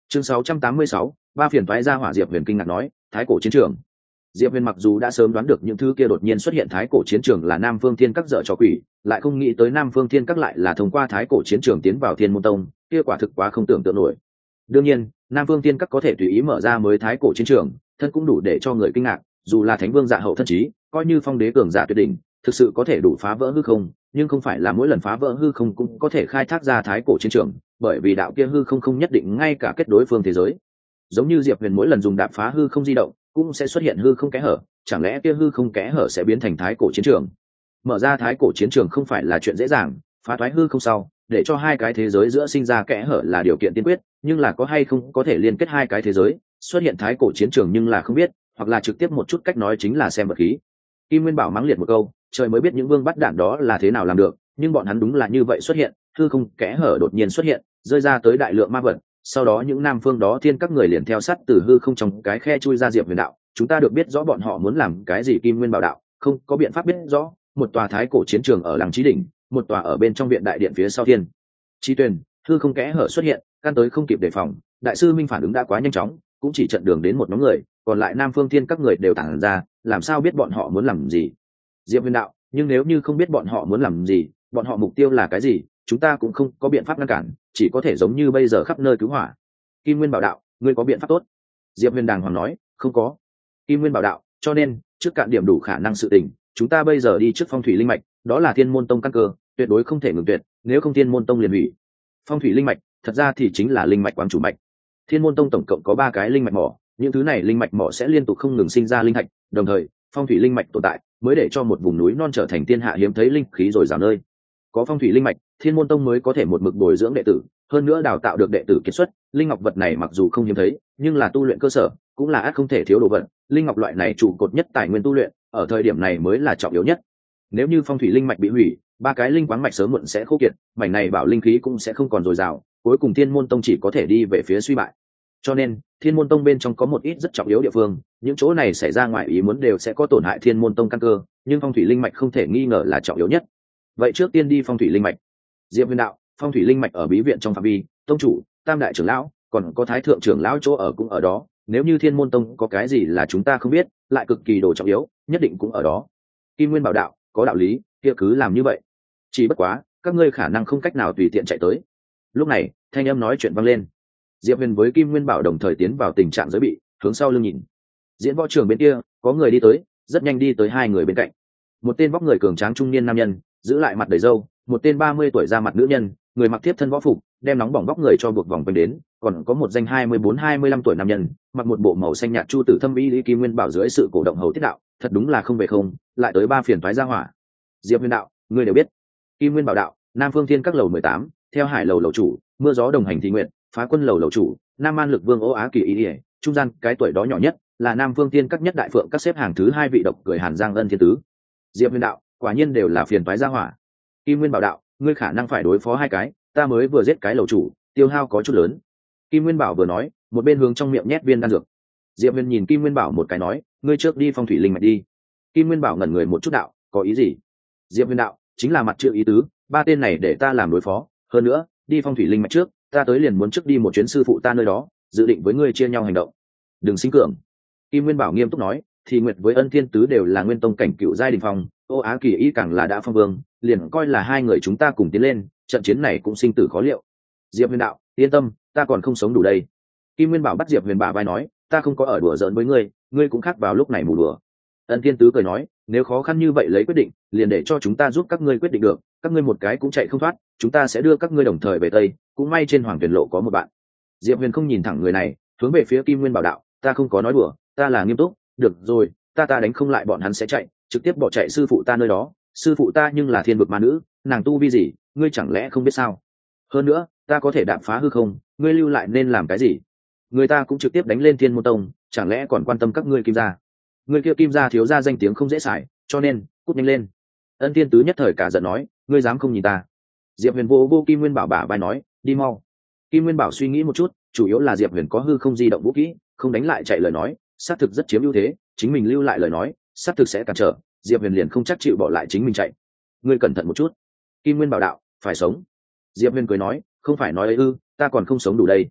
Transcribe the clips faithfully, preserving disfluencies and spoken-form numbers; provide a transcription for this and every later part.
Chương sáu trăm tám mươi sáu, ba phiền toái ra hỏa. Diệp Huyền kinh ngạc nói, thái cổ chiến trường. Diệp Huyền mặc dù đã sớm đoán được những thứ kia đột nhiên xuất hiện thái cổ chiến trường là Nam Phương Thiên Các dở trò quỷ, lại không nghĩ tới Nam Phương Thiên Các lại là thông qua thái cổ chiến trường tiến vào Thiên Môn Tông, kia quả thực quá không tưởng tượng nổi. Đương nhiên, Nam Phương Thiên Các có thể tùy ý mở ra mới thái cổ chiến trường, thân cũng đủ để cho người kinh ngạc, dù là Thánh Vương dạ hậu thân chí, coi như Phong Đế cường giả tuyệt đỉnh, thực sự có thể đủ phá vỡ hư không, nhưng không phải là mỗi lần phá vỡ hư không cũng có thể khai thác ra thái cổ chiến trường, bởi vì đạo kia hư không không nhất định ngay cả kết đối phương thế giới. Giống như Diệp Huyền mỗi lần dùng đạp phá hư không di động, cũng sẽ xuất hiện hư không kẽ hở, chẳng lẽ kia hư không kẽ hở sẽ biến thành thái cổ chiến trường? Mở ra thái cổ chiến trường không phải là chuyện dễ dàng, phá thoái hư không sau, để cho hai cái thế giới giữa sinh ra kẽ hở là điều kiện tiên quyết, nhưng là có hay không có thể liên kết hai cái thế giới, xuất hiện thái cổ chiến trường nhưng là không biết, hoặc là trực tiếp một chút cách nói chính là xem vật khí. Kim Nguyên Bảo mắng liệt một câu, trời mới biết những vương bắt đạn đó là thế nào làm được, nhưng bọn hắn đúng là như vậy xuất hiện, hư không kẽ hở đột nhiên xuất hiện, rơi ra tới đại lượng ma vật, sau đó những Nam Phương đó thiên các người liền theo sát từ hư không trong cái khe chui ra Diệp Huyền đạo, chúng ta được biết rõ bọn họ muốn làm cái gì. Kim Nguyên Bảo đạo, không có biện pháp biết rõ, một tòa thái cổ chiến trường ở Lăng Chí đỉnh, một tòa ở bên trong viện đại điện phía sau thiên Chí Tuyền, hư không kẽ hở xuất hiện, căn tới không kịp đề phòng, đại sư Minh phản ứng đã quá nhanh chóng, cũng chỉ chặn đường đến một nhóm người, còn lại Nam Phương thiên các người đều tản ra, làm sao biết bọn họ muốn làm gì? Diệp Huyền đạo, nhưng nếu như không biết bọn họ muốn làm gì, bọn họ mục tiêu là cái gì, chúng ta cũng không có biện pháp ngăn cản, chỉ có thể giống như bây giờ khắp nơi cứu hỏa. Kim Nguyên Bảo đạo, ngươi có biện pháp tốt? Diệp Huyền đàng hoàng nói, không có. Kim Nguyên Bảo đạo, cho nên trước cạn điểm đủ khả năng sự tình, chúng ta bây giờ đi trước phong thủy linh mạch, đó là Thiên Môn Tông căn cơ, tuyệt đối không thể ngừng tuyệt, nếu không Thiên Môn Tông liền hủy. Phong thủy linh mạch thật ra thì chính là linh mạch quán chủ mạch. Thiên Môn Tông tổng cộng có ba cái linh mạch mỏ, những thứ này linh mạch mỏ sẽ liên tục không ngừng sinh ra linh thạch, đồng thời phong thủy linh mạch tồn tại mới để cho một vùng núi non trở thành thiên hạ hiếm thấy linh khí dồi dào nơi. Có phong thủy linh mạch, Thiên Môn Tông mới có thể một mực bồi dưỡng đệ tử, hơn nữa đào tạo được đệ tử kiệt xuất. Linh ngọc vật này mặc dù không hiếm thấy, nhưng là tu luyện cơ sở, cũng là ắt không thể thiếu đồ vật. Linh ngọc loại này trụ cột nhất tài nguyên tu luyện, ở thời điểm này mới là trọng yếu nhất. Nếu như phong thủy linh mạch bị hủy, ba cái linh quáng mạch sớm muộn sẽ khô kiệt, mảnh này bảo linh khí cũng sẽ không còn dồi dào, cuối cùng Thiên Môn Tông chỉ có thể đi về phía suy bại. Cho nên Thiên Môn Tông bên trong có một ít rất trọng yếu địa phương, những chỗ này xảy ra ngoài ý muốn đều sẽ có tổn hại Thiên Môn Tông căn cơ, nhưng phong thủy linh mạch không thể nghi ngờ là trọng yếu nhất. Vậy trước tiên đi phong thủy linh mạch. Diệp Huyền đạo, phong thủy linh mạch ở bí viện trong phạm vi, tông chủ, tam đại trưởng lão, còn có thái thượng trưởng lão chỗ ở cũng ở đó, nếu như Thiên Môn Tông có cái gì là chúng ta không biết, lại cực kỳ đồ trọng yếu, nhất định cũng ở đó. Kim Nguyên Bảo đạo, có đạo lý, kia cứ làm như vậy. Chỉ bất quá, các ngươi khả năng không cách nào tùy tiện chạy tới. Lúc này, thanh âm nói chuyện vang lên. Diệp Huyền với Kim Nguyên Bảo đồng thời tiến vào tình trạng giới bị, hướng sau lưng nhìn. Diễn võ trường bên kia, có người đi tới, rất nhanh đi tới hai người bên cạnh. Một tên vóc người cường tráng trung niên nam nhân, giữ lại mặt đầy râu, một tên ba mươi tuổi ra mặt nữ nhân, người mặc tiếp thân võ phục, đem nóng bỏng vóc người cho buộc vòng quanh đến, còn có một danh hai mươi bốn hai mươi lăm tuổi nam nhân, mặc một bộ màu xanh nhạt chu tử thâm y lý. Kim Nguyên Bảo dưới sự cổ động hầu tiết đạo, thật đúng là không về không, lại tới ba phiền toái ra hỏa. Diệp Huyền đạo, ngươi đều biết. Kim Nguyên Bảo đạo, Nam Phương Thiên Các lầu mười tám, theo Hải lầu lầu chủ, mưa gió đồng hành thị nguyện, Phá Quân lầu lầu chủ, Nam An Lực Vương Ô Á Kỳ ý, trung gian cái tuổi đó nhỏ nhất, là Nam Phương Thiên Các nhất đại phượng các xếp hàng thứ hai vị độc cười Hàn Giang Ân Thiên Tứ. Diệp Huyền đạo, quả nhiên đều là phiền toái ra hỏa. Kim Nguyên Bảo đạo, ngươi khả năng phải đối phó hai cái, ta mới vừa giết cái lầu chủ, tiêu hao có chút lớn. Kim Nguyên Bảo vừa nói, một bên hướng trong miệng nhét viên đan dược. Diệp Huyền nhìn Kim Nguyên Bảo một cái nói, ngươi trước đi phong thủy linh mạch đi. Kim Nguyên Bảo ngẩn người một chút đạo, có ý gì? Diệp Huyền đạo, chính là mặt chữ ý tứ, ba tên này để ta làm đối phó, hơn nữa, đi phong thủy linh mạch trước, ta tới liền muốn trước đi một chuyến sư phụ ta nơi đó, dự định với ngươi chia nhau hành động. Đừng sinh cường. Kim Nguyên Bảo nghiêm túc nói, thì Nguyệt với Ân Thiên Tứ đều là nguyên tông cảnh cựu giai đình phong, Ô Á Kỳ ý càng là đã phong vương, liền coi là hai người chúng ta cùng tiến lên, trận chiến này cũng sinh tử khó liệu. Diệp Huyền đạo, yên tâm, ta còn không sống đủ đây. Kim Nguyên Bảo bắt Diệp Huyền bả vai nói, ta không có ở đùa giỡn với ngươi, ngươi cũng khác vào lúc này mù đùa. Ân Thiên Tứ cười nói, nếu khó khăn như vậy lấy quyết định, liền để cho chúng ta giúp các ngươi quyết định được, các ngươi một cái cũng chạy không thoát, chúng ta sẽ đưa các ngươi đồng thời về tây, cũng may trên Hoàng Tuyển lộ có một bạn. Diệp Huyền không nhìn thẳng người này, hướng về phía Kim Nguyên Bảo đạo, ta không có nói đùa, ta là nghiêm túc, được rồi, ta ta đánh không lại bọn hắn sẽ chạy, trực tiếp bỏ chạy sư phụ ta nơi đó, sư phụ ta nhưng là thiên vực ma nữ, nàng tu vi gì, ngươi chẳng lẽ không biết sao? Hơn nữa, ta có thể đạp phá hư không, ngươi lưu lại nên làm cái gì? Người ta cũng trực tiếp đánh lên Thiên Môn Tông, chẳng lẽ còn quan tâm các ngươi Kim gia? Người kia Kim gia thiếu gia danh tiếng không dễ xài, cho nên cút nhanh lên. Ân Thiên Tứ nhất thời cả giận nói, ngươi dám không nhìn ta? Diệp Huyền vô vô Kim Nguyên Bảo bả vai nói, đi mau. Kim Nguyên Bảo suy nghĩ một chút, chủ yếu là Diệp Huyền có hư không di động vũ kỹ, không đánh lại chạy lời nói, xác thực rất chiếm ưu thế, chính mình lưu lại lời nói, xác thực sẽ cản trở, Diệp Huyền liền không chắc chịu bỏ lại chính mình chạy. Ngươi cẩn thận một chút. Kim Nguyên Bảo đạo, phải sống. Diệp Huyền cười nói, không phải nói ấy ư, ta còn không sống đủ đây.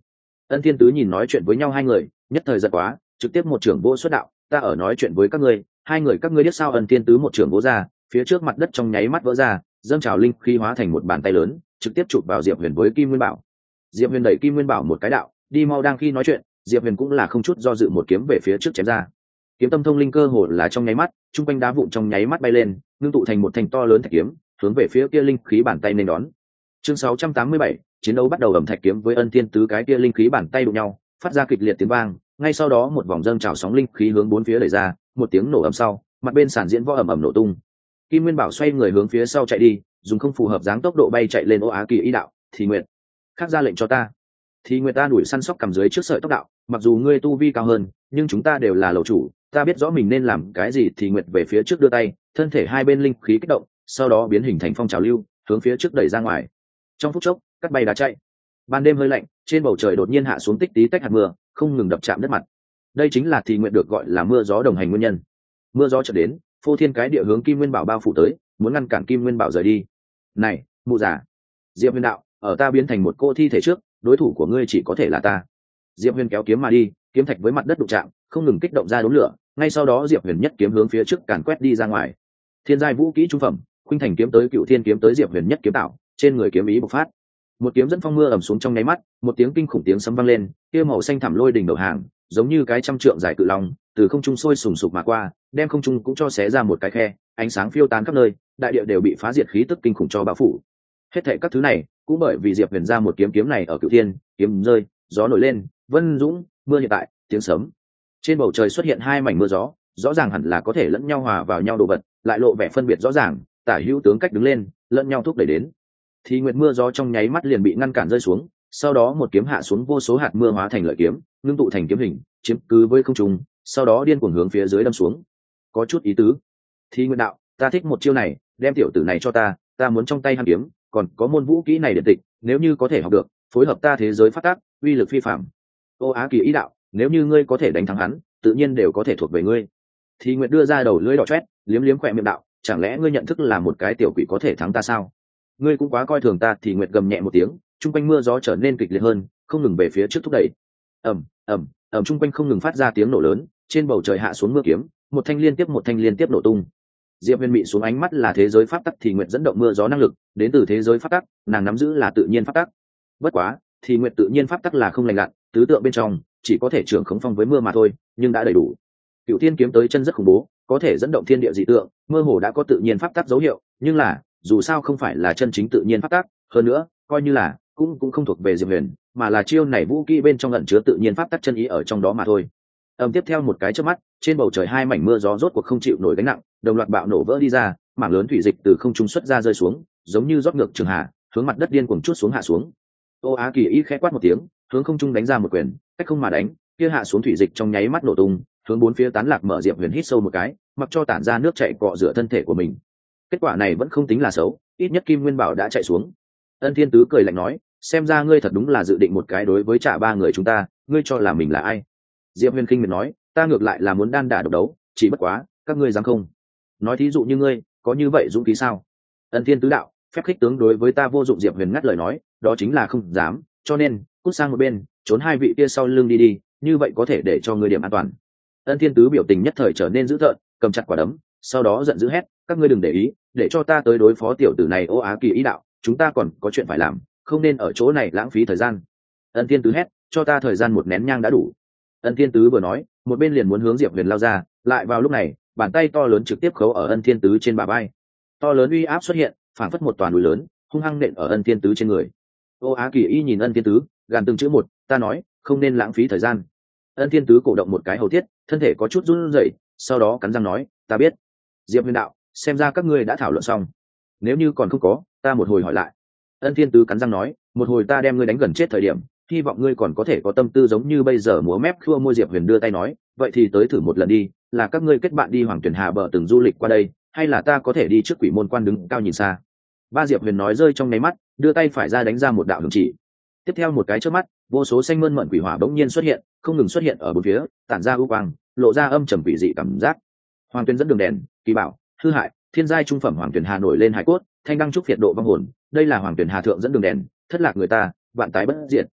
Ân Thiên Tứ nhìn nói chuyện với nhau hai người, nhất thời giật quá, trực tiếp một trưởng vô xuất đạo, ta ở nói chuyện với các ngươi, hai người các ngươi biết sao? Ân Thiên Tứ một trưởng vỗ ra, phía trước mặt đất trong nháy mắt vỡ ra, dâng trào linh khí hóa thành một bàn tay lớn, trực tiếp chụp vào Diệp Huyền với Kim Nguyên Bảo. Diệp Huyền đẩy Kim Nguyên Bảo một cái đạo, đi mau. Đang khi nói chuyện, Diệp Huyền cũng là không chút do dự một kiếm về phía trước chém ra. Kiếm tâm thông linh cơ hồ là trong nháy mắt, trung quanh đá vụn trong nháy mắt bay lên, ngưng tụ thành một thanh to lớn thạch kiếm, hướng về phía kia linh khí bàn tay nên đón. Chương sáu trăm tám mươi bảy, chiến đấu bắt đầu. Ầm, thạch kiếm với Ân Thiên Tứ cái kia linh khí bàn tay đụng nhau, phát ra kịch liệt tiếng vang, ngay sau đó một vòng dâng trào sóng linh khí hướng bốn phía đẩy ra, một tiếng nổ ầm sau, mặt bên sàn diễn võ ầm ầm nổ tung. Kim Nguyên Bảo xoay người hướng phía sau chạy đi, dùng không phù hợp dáng tốc độ bay chạy lên. Ô Á Kỳ ý đạo, Thì Nguyệt, khác ra lệnh cho ta. Thì Nguyệt ta đuổi săn sóc cầm dưới trước sợi tóc đạo, mặc dù ngươi tu vi cao hơn, nhưng chúng ta đều là lầu chủ, ta biết rõ mình nên làm cái gì. Thì Nguyệt về phía trước đưa tay, thân thể hai bên linh khí kích động, sau đó biến hình thành phong trào lưu, hướng phía trước đẩy ra ngoài. Trong phút chốc, cắt bay đá chạy. Ban đêm hơi lạnh, trên bầu trời đột nhiên hạ xuống tích tí tách hạt mưa, không ngừng đập chạm đất mặt. Đây chính là Thì Nguyệt được gọi là mưa gió đồng hành nguyên nhân. Mưa gió chợt đến, phô thiên cái địa hướng Kim Nguyên Bảo bao phủ tới, muốn ngăn cản Kim Nguyên Bảo rời đi. Này, mụ già! Diệp Huyền đạo, ở ta biến thành một cô thi thể trước, đối thủ của ngươi chỉ có thể là ta. Diệp Huyền kéo kiếm mà đi, kiếm thạch với mặt đất đụng chạm, không ngừng kích động ra đốm lửa. Ngay sau đó Diệp Huyền nhất kiếm hướng phía trước càn quét đi ra ngoài. Thiên giai vũ kỹ trung phẩm, khuynh thành kiếm tới Cựu Thiên kiếm tới Diệp Huyền nhất kiếm tạo, trên người kiếm ý bộc phát. Một kiếm dẫn phong mưa ầm xuống trong nháy mắt, một tiếng kinh khủng tiếng sấm vang lên, kia màu xanh thẳm lôi đỉnh đầu hàng, giống như cái trăm trượng dài cự long, từ không trung sôi sùng sục mà qua, đem không trung cũng cho xé ra một cái khe, ánh sáng phiêu tán khắp nơi, đại địa đều bị phá diệt khí tức kinh khủng cho bao phủ. Hết thảy các thứ này, cũng bởi vì Diệp Huyền ra một kiếm kiếm này ở Cựu Thiên, kiếm rơi, gió nổi lên, vân dũng, mưa hiện tại, tiếng sấm. Trên bầu trời xuất hiện hai mảnh mưa gió, rõ ràng hẳn là có thể lẫn nhau hòa vào nhau đồ vật, lại lộ vẻ phân biệt rõ ràng, tả hữu tướng cách đứng lên, lẫn nhau thúc đẩy đến. Thì nguyệt mưa gió trong nháy mắt liền bị ngăn cản rơi xuống, sau đó một kiếm hạ xuống, vô số hạt mưa hóa thành lợi kiếm, ngưng tụ thành kiếm hình, chiếm cứ với không trung, sau đó điên cuồng hướng phía dưới đâm xuống. Có chút ý tứ. Thì nguyệt đạo, ta thích một chiêu này, đem tiểu tử này cho ta, ta muốn trong tay hắn kiếm, còn có môn vũ kỹ này điện tịch, nếu như có thể học được, phối hợp ta thế giới phát tác, uy lực phi phàm. Ô Á Kỳ ý đạo, nếu như ngươi có thể đánh thắng hắn, tự nhiên đều có thể thuộc về ngươi. Thì nguyệt đưa ra đầu lưỡi đỏ chét, liếm liếm khỏe miệng đạo, chẳng lẽ ngươi nhận thức là một cái tiểu quỷ có thể thắng ta sao? Ngươi cũng quá coi thường ta. Thì nguyệt gầm nhẹ một tiếng, trung quanh mưa gió trở nên kịch liệt hơn, không ngừng về phía trước thúc đẩy. ầm ầm ầm, trung quanh không ngừng phát ra tiếng nổ lớn, trên bầu trời hạ xuống mưa kiếm, một thanh liên tiếp một thanh liên tiếp nổ tung. Diệp Huyền mị xuống ánh mắt là thế giới pháp tắc. Thì nguyệt dẫn động mưa gió năng lực đến từ thế giới pháp tắc, nàng nắm giữ là tự nhiên pháp tắc. Bất quá, thì nguyệt tự nhiên pháp tắc là không lành lặn, tứ tượng bên trong chỉ có thể trưởng khống phong với mưa mà thôi, nhưng đã đầy đủ. Cựu Thiên kiếm tới chân rất khủng bố, có thể dẫn động thiên địa dị tượng, mơ hồ đã có tự nhiên pháp tắc dấu hiệu, nhưng là dù sao không phải là chân chính tự nhiên pháp tắc, hơn nữa coi như là cũng cũng không thuộc về Diệp Huyền, mà là chiêu này vũ kỹ bên trong ẩn chứa tự nhiên pháp tắc chân ý ở trong đó mà thôi. Ầm, tiếp theo một cái chớp mắt, trên bầu trời hai mảnh mưa gió rốt cuộc không chịu nổi gánh nặng, đồng loạt bạo nổ vỡ đi ra, mảng lớn thủy dịch từ không trung xuất ra rơi xuống, giống như rót ngược trường hạ, hướng mặt đất điên cuồng chút xuống hạ xuống. Ô Á Kỳ ý khẽ quát một tiếng, hướng không trung đánh ra một quyền, cách không mà đánh, kia hạ xuống thủy dịch trong nháy mắt nổ tung, hướng bốn phía tán lạc. Mở Diệp Huyền hít sâu một cái, mặc cho tản ra nước chảy cọ rửa thân thể của mình. Kết quả này vẫn không tính là xấu, ít nhất Kim Nguyên Bảo đã chạy xuống. Ân Thiên Tứ cười lạnh nói, xem ra ngươi thật đúng là dự định một cái đối với trả ba người chúng ta, ngươi cho là mình là ai? Diệp Huyền khinh miệt nói, ta ngược lại là muốn đan đả độc đấu, chỉ bất quá các ngươi dám không? Nói thí dụ như ngươi có như vậy dũng khí sao? Ân Thiên Tứ đạo, phép khích tướng đối với ta vô dụng. Diệp Huyền ngắt lời nói, đó chính là không dám, cho nên cút sang một bên, trốn hai vị kia sau lưng đi đi, như vậy có thể để cho ngươi điểm an toàn. Ân Thiên Tứ biểu tình nhất thời trở nên dữ tợn, cầm chặt quả đấm, sau đó giận dữ hét, các ngươi đừng để ý, để cho ta tới đối phó tiểu tử này. Ô Á Kỳ ý đạo, chúng ta còn có chuyện phải làm, không nên ở chỗ này lãng phí thời gian. Ân Thiên Tứ hét, cho ta thời gian một nén nhang đã đủ. Ân Thiên Tứ vừa nói, một bên liền muốn hướng Diệp Huyền lao ra, lại vào lúc này, bàn tay to lớn trực tiếp khấu ở Ân Thiên Tứ trên bả vai. To lớn uy áp xuất hiện, phảng phất một toàn núi lớn, hung hăng nện ở Ân Thiên Tứ trên người. Ô Á Kỳ y nhìn Ân Thiên Tứ, gàn từng chữ một, ta nói, không nên lãng phí thời gian. Ân Thiên Tứ cổ động một cái hầu thiết, thân thể có chút run rẩy, sau đó cắn răng nói, ta biết. Diệp Huyền đạo, xem ra các ngươi đã thảo luận xong, nếu như còn không có, ta một hồi hỏi lại. Ân Thiên Tứ cắn răng nói, một hồi ta đem ngươi đánh gần chết thời điểm, hy vọng ngươi còn có thể có tâm tư giống như bây giờ múa mép khua môi. Diệp Huyền đưa tay nói, vậy thì tới thử một lần đi, là các ngươi kết bạn đi Hoàng Tuyển Hà bờ từng du lịch qua đây, hay là ta có thể đi trước Quỷ Môn Quan đứng cao nhìn xa? Ba. Diệp Huyền nói rơi trong nháy mắt, đưa tay phải ra đánh ra một đạo hướng chỉ. Tiếp theo một cái chớp mắt, vô số xanh mơn mận quỷ hỏa bỗng nhiên xuất hiện, không ngừng xuất hiện ở bốn phía, tản ra u quang, lộ ra âm trầm quỷ dị cảm giác. Hoàng Tuyển dẫn đường đèn, kỳ bảo, hư hại, thiên giai trung phẩm Hoàng Tuyển Hà nổi lên hải cốt, thanh đăng trúc phiệt độ vong hồn, đây là Hoàng Tuyển Hà thượng dẫn đường đèn, thất lạc người ta, vạn tái bất diệt.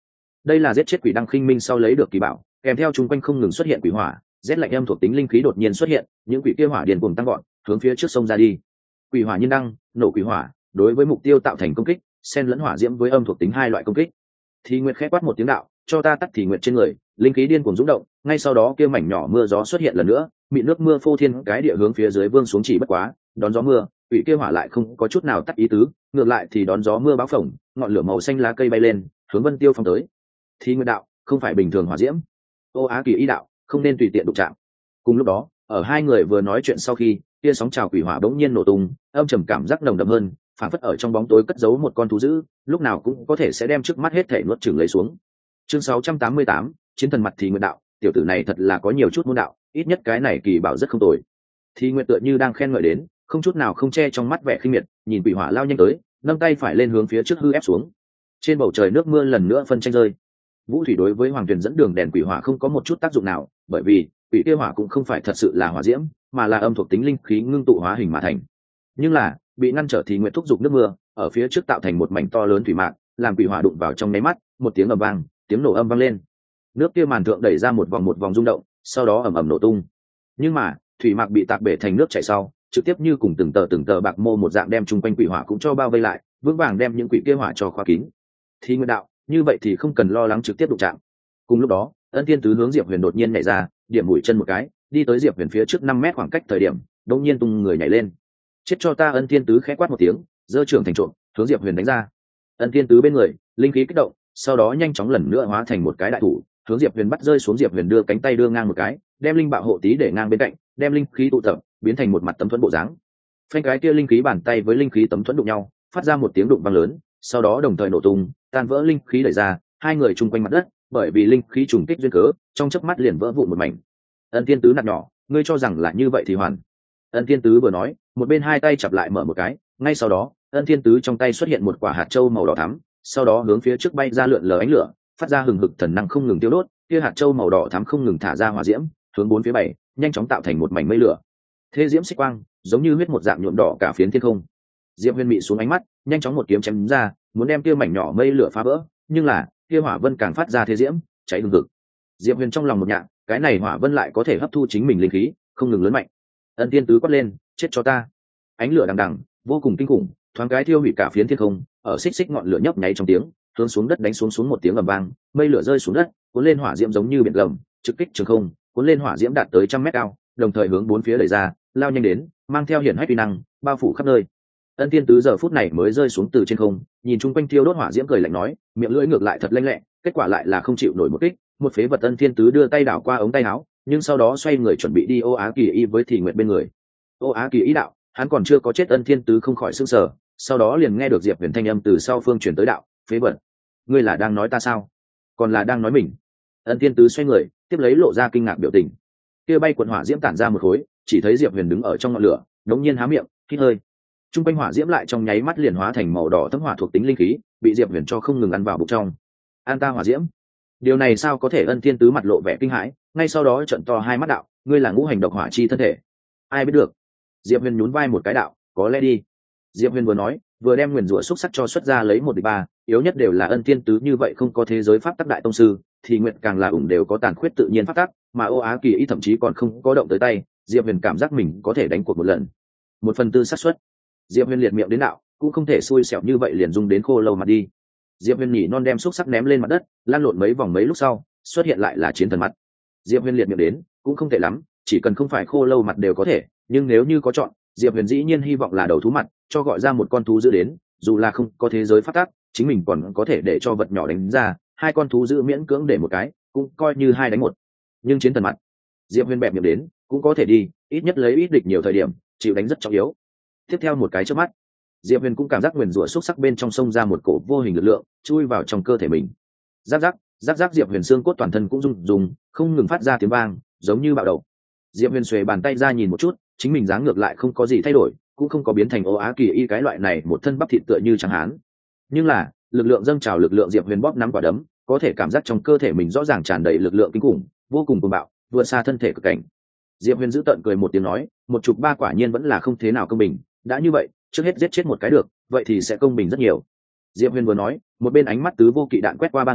đây là giết chết quỷ đăng khinh minh sau lấy được kỳ bảo, kèm theo chung quanh không ngừng xuất hiện quỷ hỏa, rét lạnh âm thuộc tính linh khí đột nhiên xuất hiện, những quỷ kia hỏa điền cuồng tăng gọn, hướng phía trước sông ra đi. Quỷ hỏa nhiên đăng, nổ quỷ hỏa, đối với mục tiêu tạo thành công kích, xen lẫn hỏa diễm với âm thuộc tính hai loại công kích. Thì Nguyệt khẽ quát một tiếng đạo, cho ta tắt Thì Nguyệt trên người, linh khí điên cuồng rung động, ngay sau đó kia mảnh nhỏ mưa gió xuất hiện lần nữa, mịn nước mưa phô thiên cái địa hướng phía dưới vương xuống chỉ bất quá, đón gió mưa, quỷ kia hỏa lại không có chút nào tắt ý tứ, ngược lại thì đón gió mưa báo phồng, ngọn lửa màu xanh lá cây bay lên, hướng Vân Tiêu phong tới. Thì Nguyệt đạo, không phải bình thường hỏa diễm. Ô Á Kỳ ý đạo, không nên tùy tiện đụng chạm. Cùng lúc đó, ở hai người vừa nói chuyện sau khi, kia sóng trào quỷ hỏa bỗng nhiên nổ tung, âm trầm cảm giác nồng đậm hơn, phản phất ở trong bóng tối cất giấu một con thú dữ, lúc nào cũng có thể sẽ đem trước mắt hết thể nuốt chửng lấy xuống. Chương sáu trăm tám mươi tám, chiến thần mặt Thì Nguyệt đạo, tiểu tử này thật là có nhiều chút môn đạo, ít nhất cái này kỳ bảo rất không tồi. Thì Nguyệt tựa như đang khen ngợi đến, không chút nào không che trong mắt vẻ khinh miệt, nhìn quỷ hỏa lao nhanh tới, nâng tay phải lên hướng phía trước hư ép xuống. Trên bầu trời nước mưa lần nữa phân tranh rơi. Vũ thủy đối với hoàng tuyền dẫn đường đèn quỷ hỏa không có một chút tác dụng nào, bởi vì quỷ kia hỏa cũng không phải thật sự là hỏa diễm, mà là âm thuộc tính linh khí ngưng tụ hóa hình mà thành. Nhưng là bị ngăn trở Thì Nguyệt thúc giục nước mưa ở phía trước tạo thành một mảnh to lớn thủy mạc, làm quỷ hỏa đụng vào trong nháy mắt, một tiếng ầm vang, tiếng nổ âm vang lên. Nước kia màn thượng đẩy ra một vòng một vòng rung động, sau đó ầm ầm nổ tung. Nhưng mà thủy mạc bị tạc bể thành nước chảy sau, trực tiếp như cùng từng tờ từng tờ bạc mô một dạng đem chung quanh quỷ hỏa cũng cho bao vây lại, vững vàng đem những quỷ kia hỏa cho khóa kín. Thì Nguyệt đạo, như vậy thì không cần lo lắng trực tiếp đụng chạm. Cùng lúc đó, Ân Thiên Tứ hướng Diệp Huyền đột nhiên nhảy ra, điểm mũi chân một cái, đi tới Diệp Huyền phía trước năm mét khoảng cách thời điểm, đột nhiên tung người nhảy lên. Chết cho ta! Ân Thiên Tứ khẽ quát một tiếng, giơ trưởng thành trộm, hướng Diệp Huyền đánh ra. Ân Thiên Tứ bên người, linh khí kích động, sau đó nhanh chóng lần nữa hóa thành một cái đại thủ, hướng Diệp Huyền bắt rơi xuống. Diệp Huyền đưa cánh tay đưa ngang một cái, đem linh bạo hộ tí để ngang bên cạnh, đem linh khí tụ tập, biến thành một mặt tấm thuẫn bộ dáng. Phanh cái kia linh khí bàn tay với linh khí tấm thuẫn đụng nhau, phát ra một tiếng đụng vang lớn, sau đó đồng thời nổ tung, tan vỡ linh khí đẩy ra, hai người chung quanh mặt đất, bởi vì linh khí trùng kích duyên cớ, trong chớp mắt liền vỡ vụn một mảnh. Ân Thiên Tứ nạt nhỏ, ngươi cho rằng là như vậy thì hoàn. Ân Thiên Tứ vừa nói, một bên hai tay chặp lại mở một cái, ngay sau đó, Ân Thiên Tứ trong tay xuất hiện một quả hạt châu màu đỏ thắm, sau đó hướng phía trước bay ra lượn lờ ánh lửa, phát ra hừng hực thần năng không ngừng tiêu đốt, kia hạt châu màu đỏ thắm không ngừng thả ra hỏa diễm, hướng bốn phía bảy, nhanh chóng tạo thành một mảnh mây lửa. Thế diễm xích quang, giống như huyết một dạng nhuộm đỏ cả phiến thiên không. Diệp Huyền mị xuống ánh mắt, nhanh chóng một kiếm chém ra, muốn đem kia mảnh nhỏ mây lửa phá vỡ, nhưng là kia hỏa vân càng phát ra thế diễm, cháy hừng hực. Diệp Huyền trong lòng một nhạc, cái này hỏa vân lại có thể hấp thu chính mình linh khí, không ngừng lớn mạnh. Ân Thiên Tứ quát lên, chết cho ta! Ánh lửa đằng đằng, vô cùng kinh khủng, thoáng cái thiêu hủy cả phiến thiên không, ở xích xích ngọn lửa nhấp nháy trong tiếng, hướng xuống đất đánh xuống xuống một tiếng ầm vang, mây lửa rơi xuống đất, cuốn lên hỏa diễm giống như biển gầm, trực kích trường không, cuốn lên hỏa diễm đạt tới trăm mét cao, đồng thời hướng bốn phía đẩy ra, lao nhanh đến, mang theo hiển hách uy năng, bao phủ khắp nơi. Ân Thiên Tứ giờ phút này mới rơi xuống từ trên không, nhìn chung quanh thiêu đốt hỏa diễm cười lạnh nói, miệng lưỡi ngược lại thật lanh lẹ, kết quả lại là không chịu nổi một kích, một phế vật. Ân Thiên Tứ đưa tay đảo qua ống tay áo, nhưng sau đó xoay người chuẩn bị đi Ô Á Kỳ Y với Thì Nguyệt bên người. Ô Á Kỳ Y đạo, hắn còn chưa có chết. Ân Thiên Tứ không khỏi sửng sở, sau đó liền nghe được Diệp Huyền thanh âm từ sau phương truyền tới đạo, phế vật, ngươi là đang nói ta sao? Còn là đang nói mình? Ân Thiên Tứ xoay người, tiếp lấy lộ ra kinh ngạc biểu tình. Kia bay quần hỏa diễm tản ra một khối, chỉ thấy Diệp Huyền đứng ở trong ngọn lửa, đống nhiên há miệng, hít hơi. Trung quanh hỏa diễm lại trong nháy mắt liền hóa thành màu đỏ thấm hỏa thuộc tính linh khí, bị Diệp Huyền cho không ngừng ăn vào bụng trong. An ta hỏa diễm, điều này sao có thể? Ân Thiên Tứ mặt lộ vẻ kinh hãi, ngay sau đó trợn to hai mắt đạo, ngươi là ngũ hành độc hỏa chi thân thể? Ai biết được. Diệp Huyền nhún vai một cái đạo, có lẽ đi. Diệp Huyền vừa nói, vừa đem nguyền rủa xúc sắc cho xuất ra lấy một địch ba, yếu nhất đều là Ân Thiên Tứ như vậy không có thế giới pháp tắc đại tông sư, thì nguyện càng là ủng đều có tàn khuyết tự nhiên pháp tắc, mà Ô Á Kỳ Y thậm chí còn không có động tới tay. Diệp Huyền cảm giác mình có thể đánh cuộc một lần, một phần tư xác suất. Diệp Huyền liệt miệng đến đạo, cũng không thể xui xẻo như vậy liền dùng đến khô lâu mặt đi. Diệp Huyền nhỉ non đem xúc sắc ném lên mặt đất, lan lộn mấy vòng mấy lúc sau, xuất hiện lại là chiến thần mặt. Diệp Huyền liệt miệng đến, cũng không tệ lắm, chỉ cần không phải khô lâu mặt đều có thể, nhưng nếu như có chọn, Diệp Huyền dĩ nhiên hy vọng là đầu thú mặt, cho gọi ra một con thú dữ đến, dù là không có thế giới phát tác, chính mình còn có thể để cho vật nhỏ đánh ra, hai con thú dữ miễn cưỡng để một cái, cũng coi như hai đánh một. Nhưng chiến thần mặt, Diệp Huyền bẹp miệng đến, cũng có thể đi, ít nhất lấy ít địch nhiều thời điểm, chịu đánh rất trọng yếu. Tiếp theo một cái chớp mắt, Diệp Huyền cũng cảm giác nguyền rủa xúc sắc bên trong sông ra một cổ vô hình lực lượng, chui vào trong cơ thể mình. Rắc rắc, rắc rắc, Diệp Huyền xương cốt toàn thân cũng rung rung, không ngừng phát ra tiếng vang, giống như bạo động. Diệp Huyền xuề bàn tay ra nhìn một chút, chính mình dáng ngược lại không có gì thay đổi, cũng không có biến thành Ô Á Kỳ Y cái loại này một thân bắp thịt tựa như trắng hán. Nhưng là, lực lượng dâng trào, lực lượng Diệp Huyền bóp nắm quả đấm, có thể cảm giác trong cơ thể mình rõ ràng tràn đầy lực lượng kinh khủng, vô cùng cuồng bạo, vượt xa thân thể cực cảnh. Diệp Huyền giữ tợn cười một tiếng nói, một chục ba quả nhiên vẫn là không thế nào công bình, đã như vậy, trước hết giết chết một cái được, vậy thì sẽ công bình rất nhiều. Diệp Huyền vừa nói, một bên ánh mắt tứ vô kỵ đạn quét qua ba người,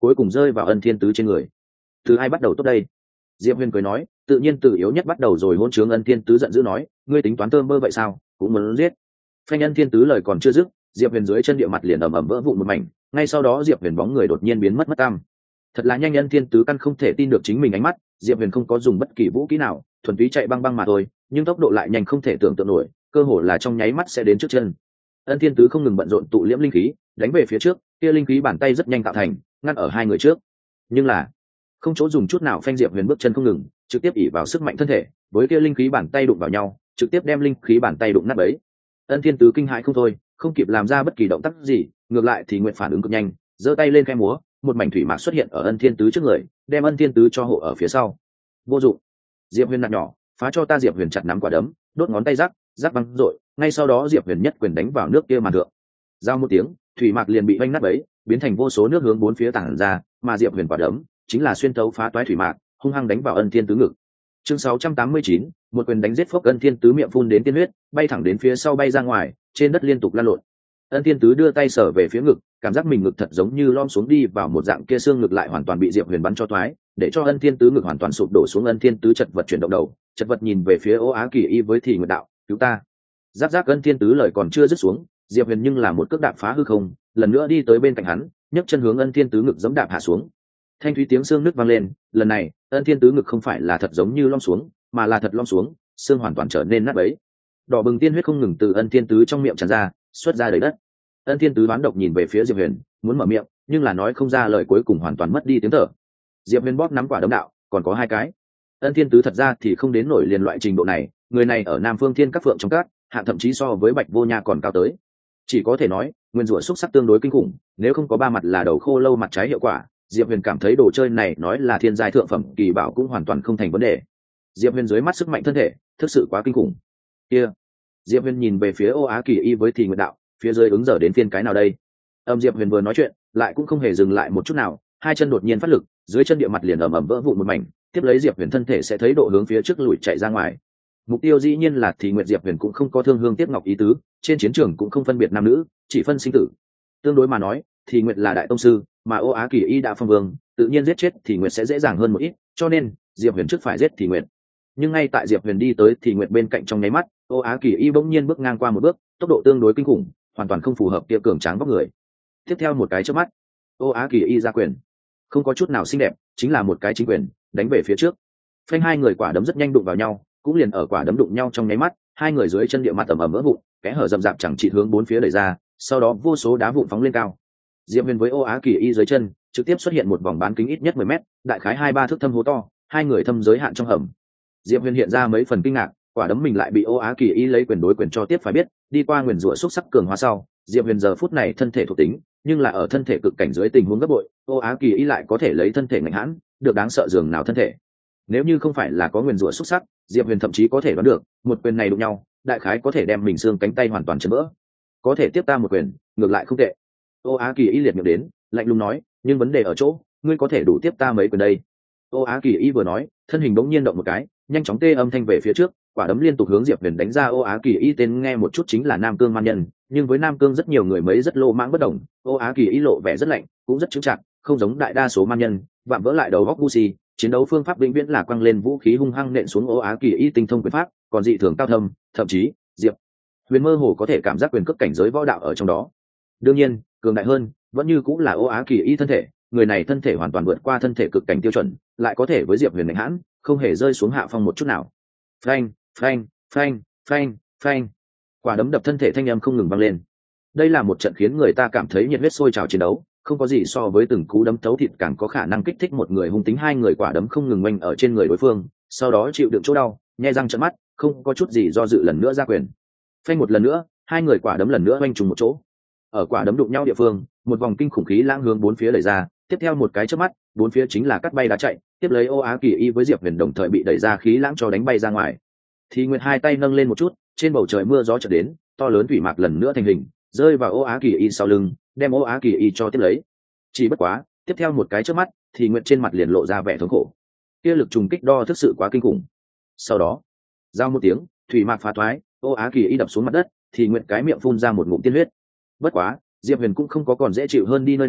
cuối cùng rơi vào Ân Thiên Tứ trên người. Từ ai bắt đầu tốt đây? Diệp Huyền cười nói, tự nhiên từ yếu nhất bắt đầu rồi. Hôn trướng Ân Thiên Tứ giận dữ nói, ngươi tính toán thơm mơ vậy sao, cũng muốn giết. Phanh. Ân Thiên Tứ lời còn chưa dứt, Diệp Huyền dưới chân địa mặt liền ầm ầm vỡ vụn một mảnh, ngay sau đó Diệp Huyền bóng người đột nhiên biến mất mất tăm. Thật là nhanh. Ân Thiên Tứ căn không thể tin được chính mình ánh mắt, Diệp Huyền không có dùng bất kỳ vũ kỹ nào, thuần túy chạy băng băng mà thôi, nhưng tốc độ lại nhanh không thể tưởng tượng nổi, cơ hồ là trong nháy mắt sẽ đến trước chân. Ân Thiên Tứ không ngừng bận rộn tụ liễm linh khí, đánh về phía trước, kia linh khí bàn tay rất nhanh tạo thành, ngăn ở hai người trước. Nhưng là không chỗ dùng chút nào. Phanh. Diệp Huyền bước chân không ngừng, trực tiếp ỉ vào sức mạnh thân thể, với kia linh khí bàn tay đụng vào nhau, trực tiếp đem linh khí bàn tay đụng nát bấy. Ân Thiên Tứ kinh hãi không thôi, không kịp làm ra bất kỳ động tác gì, ngược lại thì Nguyệt phản ứng cực nhanh, giơ tay lên khẽ múa, một mảnh thủy mạc xuất hiện ở Ân Thiên Tứ trước người, đem Ân Thiên Tứ cho hộ ở phía sau. Vô dụng. Diệp Huyền nặng nhỏ, phá cho ta. Diệp Huyền chặt nắm quả đấm, đốt ngón tay rắc rắc văng rội, ngay sau đó Diệp Huyền nhất quyền đánh vào nước kia màn thượng. Giao một tiếng, thủy mạc liền bị vanh nát bấy, biến thành vô số nước hướng bốn phía tản ra, mà Diệp Huyền quả đấm chính là xuyên thấu phá toái thủy mạc, hung hăng đánh vào Ân Thiên Tứ ngực. Chương sáu trăm tám mươi chín, một quyền đánh giết phốc. Ân Thiên Tứ miệng phun đến tiên huyết, bay thẳng đến phía sau bay ra ngoài, trên đất liên tục lăn lộn. Ân Thiên Tứ đưa tay sở về phía ngực, cảm giác mình ngực thật giống như lom xuống đi vào một dạng, kia xương ngực lại hoàn toàn bị Diệp Huyền bắn cho toái, để cho Ân Thiên Tứ ngực hoàn toàn sụp đổ xuống. Ân Thiên Tứ chật vật chuyển động đầu, chật vật nhìn về phía Ô Á Kỳ Y với Thì Nguyệt đạo, cứu ta. Giáp giáp. Ân Thiên Tứ lời còn chưa dứt xuống, Diệp Huyền nhưng là một cước đạp phá hư không, lần nữa đi tới bên cạnh hắn, nhấc chân hướng Ân Thiên Tứ ngực giẫm đạp hạ xuống. Thanh thúy tiếng xương nứt vang lên, lần này Ân Thiên Tứ ngực không phải là thật giống như lom xuống, mà là thật lom xuống, xương hoàn toàn trở nên nát bấy. Đỏ bừng tiên huyết không ngừng từ Ân Thiên Tứ trong miệng tràn ra, xuất ra đầy đất. Ân Thiên Tứ đoán độc nhìn về phía Diệp Huyền, muốn mở miệng, nhưng là nói không ra lời, cuối cùng hoàn toàn mất đi tiếng thở. Diệp Huyền bóp nắm quả đấm đạo, còn có hai cái. Ân Thiên Tứ thật ra thì không đến nổi liền loại trình độ này, người này ở Nam Phương Thiên Các Phượng trong các, hạng thậm chí so với Bạch Vô Nha còn cao tới. Chỉ có thể nói, nguyên rủa xúc sắc tương đối kinh khủng, nếu không có ba mặt là đầu khô lâu mặt trái hiệu quả, Diệp Huyền cảm thấy đồ chơi này nói là thiên giai thượng phẩm kỳ bảo cũng hoàn toàn không thành vấn đề. Diệp Huyền dưới mắt sức mạnh thân thể, thực sự quá kinh khủng. Kia, Diệp Huyền nhìn về phía Ô Á Kỳ Y với Thì Nguyệt đạo, phía dưới ứng giờ đến phiên cái nào đây? Âm Diệp Huyền vừa nói chuyện, lại cũng không hề dừng lại một chút nào, hai chân đột nhiên phát lực, dưới chân địa mặt liền ầm ầm vỡ vụn một mảnh, tiếp lấy Diệp Huyền thân thể sẽ thấy độ hướng phía trước lùi chạy ra ngoài. Mục tiêu dĩ nhiên là Thì Nguyệt. Diệp Huyền cũng không có thương hương tiếc ngọc ý tứ, trên chiến trường cũng không phân biệt nam nữ, chỉ phân sinh tử. Tương đối mà nói, Thì Nguyệt là đại tông sư, mà Ô Á Kỳ Y đã phong vương, tự nhiên giết chết Thì Nguyệt sẽ dễ dàng hơn một ít, cho nên Diệp Huyền trước phải giết Thì Nguyệt. Nhưng ngay tại Diệp Huyền đi tới Thì Nguyệt bên cạnh trong nháy mắt, Ô Á Kỳ Y bỗng nhiên bước ngang qua một bước, tốc độ tương đối kinh khủng, hoàn toàn không phù hợp kia cường tráng vóc người. Tiếp theo một cái chớp mắt, Ô Á Kỳ Y ra quyền, không có chút nào xinh đẹp, chính là một cái chính quyền, đánh về phía trước. Phanh. Hai người quả đấm rất nhanh đụng vào nhau, cũng liền ở quả đấm đụng nhau trong nháy mắt, hai người dưới chân địa mặt ẩm ẩm vỡ vụn, kẽ hở rậm rạp chẳng chỉ hướng bốn phía đẩy ra, sau đó vô số đá vụn phóng lên cao. Diệp Huyền với Ô Á Kỳ Y dưới chân, trực tiếp xuất hiện một vòng bán kính ít nhất mười mét, đại khái hai ba thước thâm hố to, hai người thâm giới hạn trong hầm. Diệp Huyền hiện ra mấy phần kinh ngạc, quả đấm mình lại bị Ô Á Kỳ Y lấy quyền đối quyền cho tiếp. Phải biết, đi qua nguyền rủa xúc sắc cường hóa sau, Diệp Huyền giờ phút này thân thể thuộc tính, nhưng là ở thân thể cực cảnh dưới tình huống gấp bội, Ô Á Kỳ Y lại có thể lấy thân thể mạnh hãn, được đáng sợ dường nào thân thể. Nếu như không phải là có nguyền rủa xúc sắc, Diệp Huyền thậm chí có thể đoán được, một quyền này đụng nhau, đại khái có thể đem mình xương cánh tay hoàn toàn chấn vỡ. Có thể tiếp ta một quyền, ngược lại không tệ. Ô Á Kỳ Y liệt miệng đến, lạnh lùng nói, nhưng vấn đề ở chỗ, ngươi có thể đủ tiếp ta mấy quyền đây. Ô Á Kỳ Y vừa nói, thân hình bỗng nhiên động một cái, nhanh chóng tê âm thanh về phía trước, quả đấm liên tục hướng Diệp Huyền đánh ra. Ô Á Kỳ Y tên nghe một chút chính là Nam Cương man nhân, nhưng với Nam Cương rất nhiều người mấy rất lô mãng bất đồng, Ô Á Kỳ Y lộ vẻ rất lạnh, cũng rất chững chạc, không giống đại đa số man nhân, vạm vỡ lại đầu góc ngu si. Chiến đấu phương pháp vĩnh viễn là quăng lên vũ khí hung hăng nện xuống. Ô Á Kỳ Y tinh thông quyền pháp, còn dị thường cao thâm, thậm chí Diệp Huyền mơ hồ có thể cảm giác quyền cấp cảnh giới võ đạo ở trong đó. Đương nhiên, cường đại hơn vẫn như cũng là Ô Á Kỳ Y thân thể, người này thân thể hoàn toàn vượt qua thân thể cực cảnh tiêu chuẩn, lại có thể với Diệp Huyền mạnh hãn, không hề rơi xuống hạ phong một chút nào. Phanh, phanh, phanh, phanh, phanh. Quả đấm đập thân thể thanh âm không ngừng vang lên. Đây là một trận khiến người ta cảm thấy nhiệt huyết sôi trào chiến đấu, không có gì so với từng cú đấm thấu thịt càng có khả năng kích thích một người hung tính. Hai người quả đấm không ngừng oanh ở trên người đối phương, sau đó chịu đựng chỗ đau, nhe răng trợn mắt, không có chút gì do dự lần nữa ra quyền. Phanh một lần nữa, hai người quả đấm lần nữa oanh trùng một chỗ. Ở quả đấm đụng nhau địa phương, một vòng kinh khủng khí lãng hướng bốn phía đẩy ra, tiếp theo một cái chớp mắt, bốn phía chính là cắt bay đá chạy, tiếp lấy Ô Á Kỳ Y với Diệp Huyền đồng thời bị đẩy ra khí lãng cho đánh bay ra ngoài. Thì Nguyệt hai tay nâng lên một chút, trên bầu trời mưa gió chợt đến, to lớn thủy mạc lần nữa thành hình, rơi vào Ô Á Kỳ Y sau lưng, đem Ô Á Kỳ Y cho tiếp lấy. Chỉ bất quá, tiếp theo một cái chớp mắt, thì Nguyệt trên mặt liền lộ ra vẻ thống khổ. Kia lực trùng kích đo thực sự quá kinh khủng. Sau đó, giao một tiếng, thủy mạc phá thoái, Ô Á Kỳ Y đập xuống mặt đất, thì Nguyệt cái miệng phun ra một ngụm tiên huyết. Bất quá, Diệp Huyền cũng không có còn dễ chịu hơn đi nơi nào,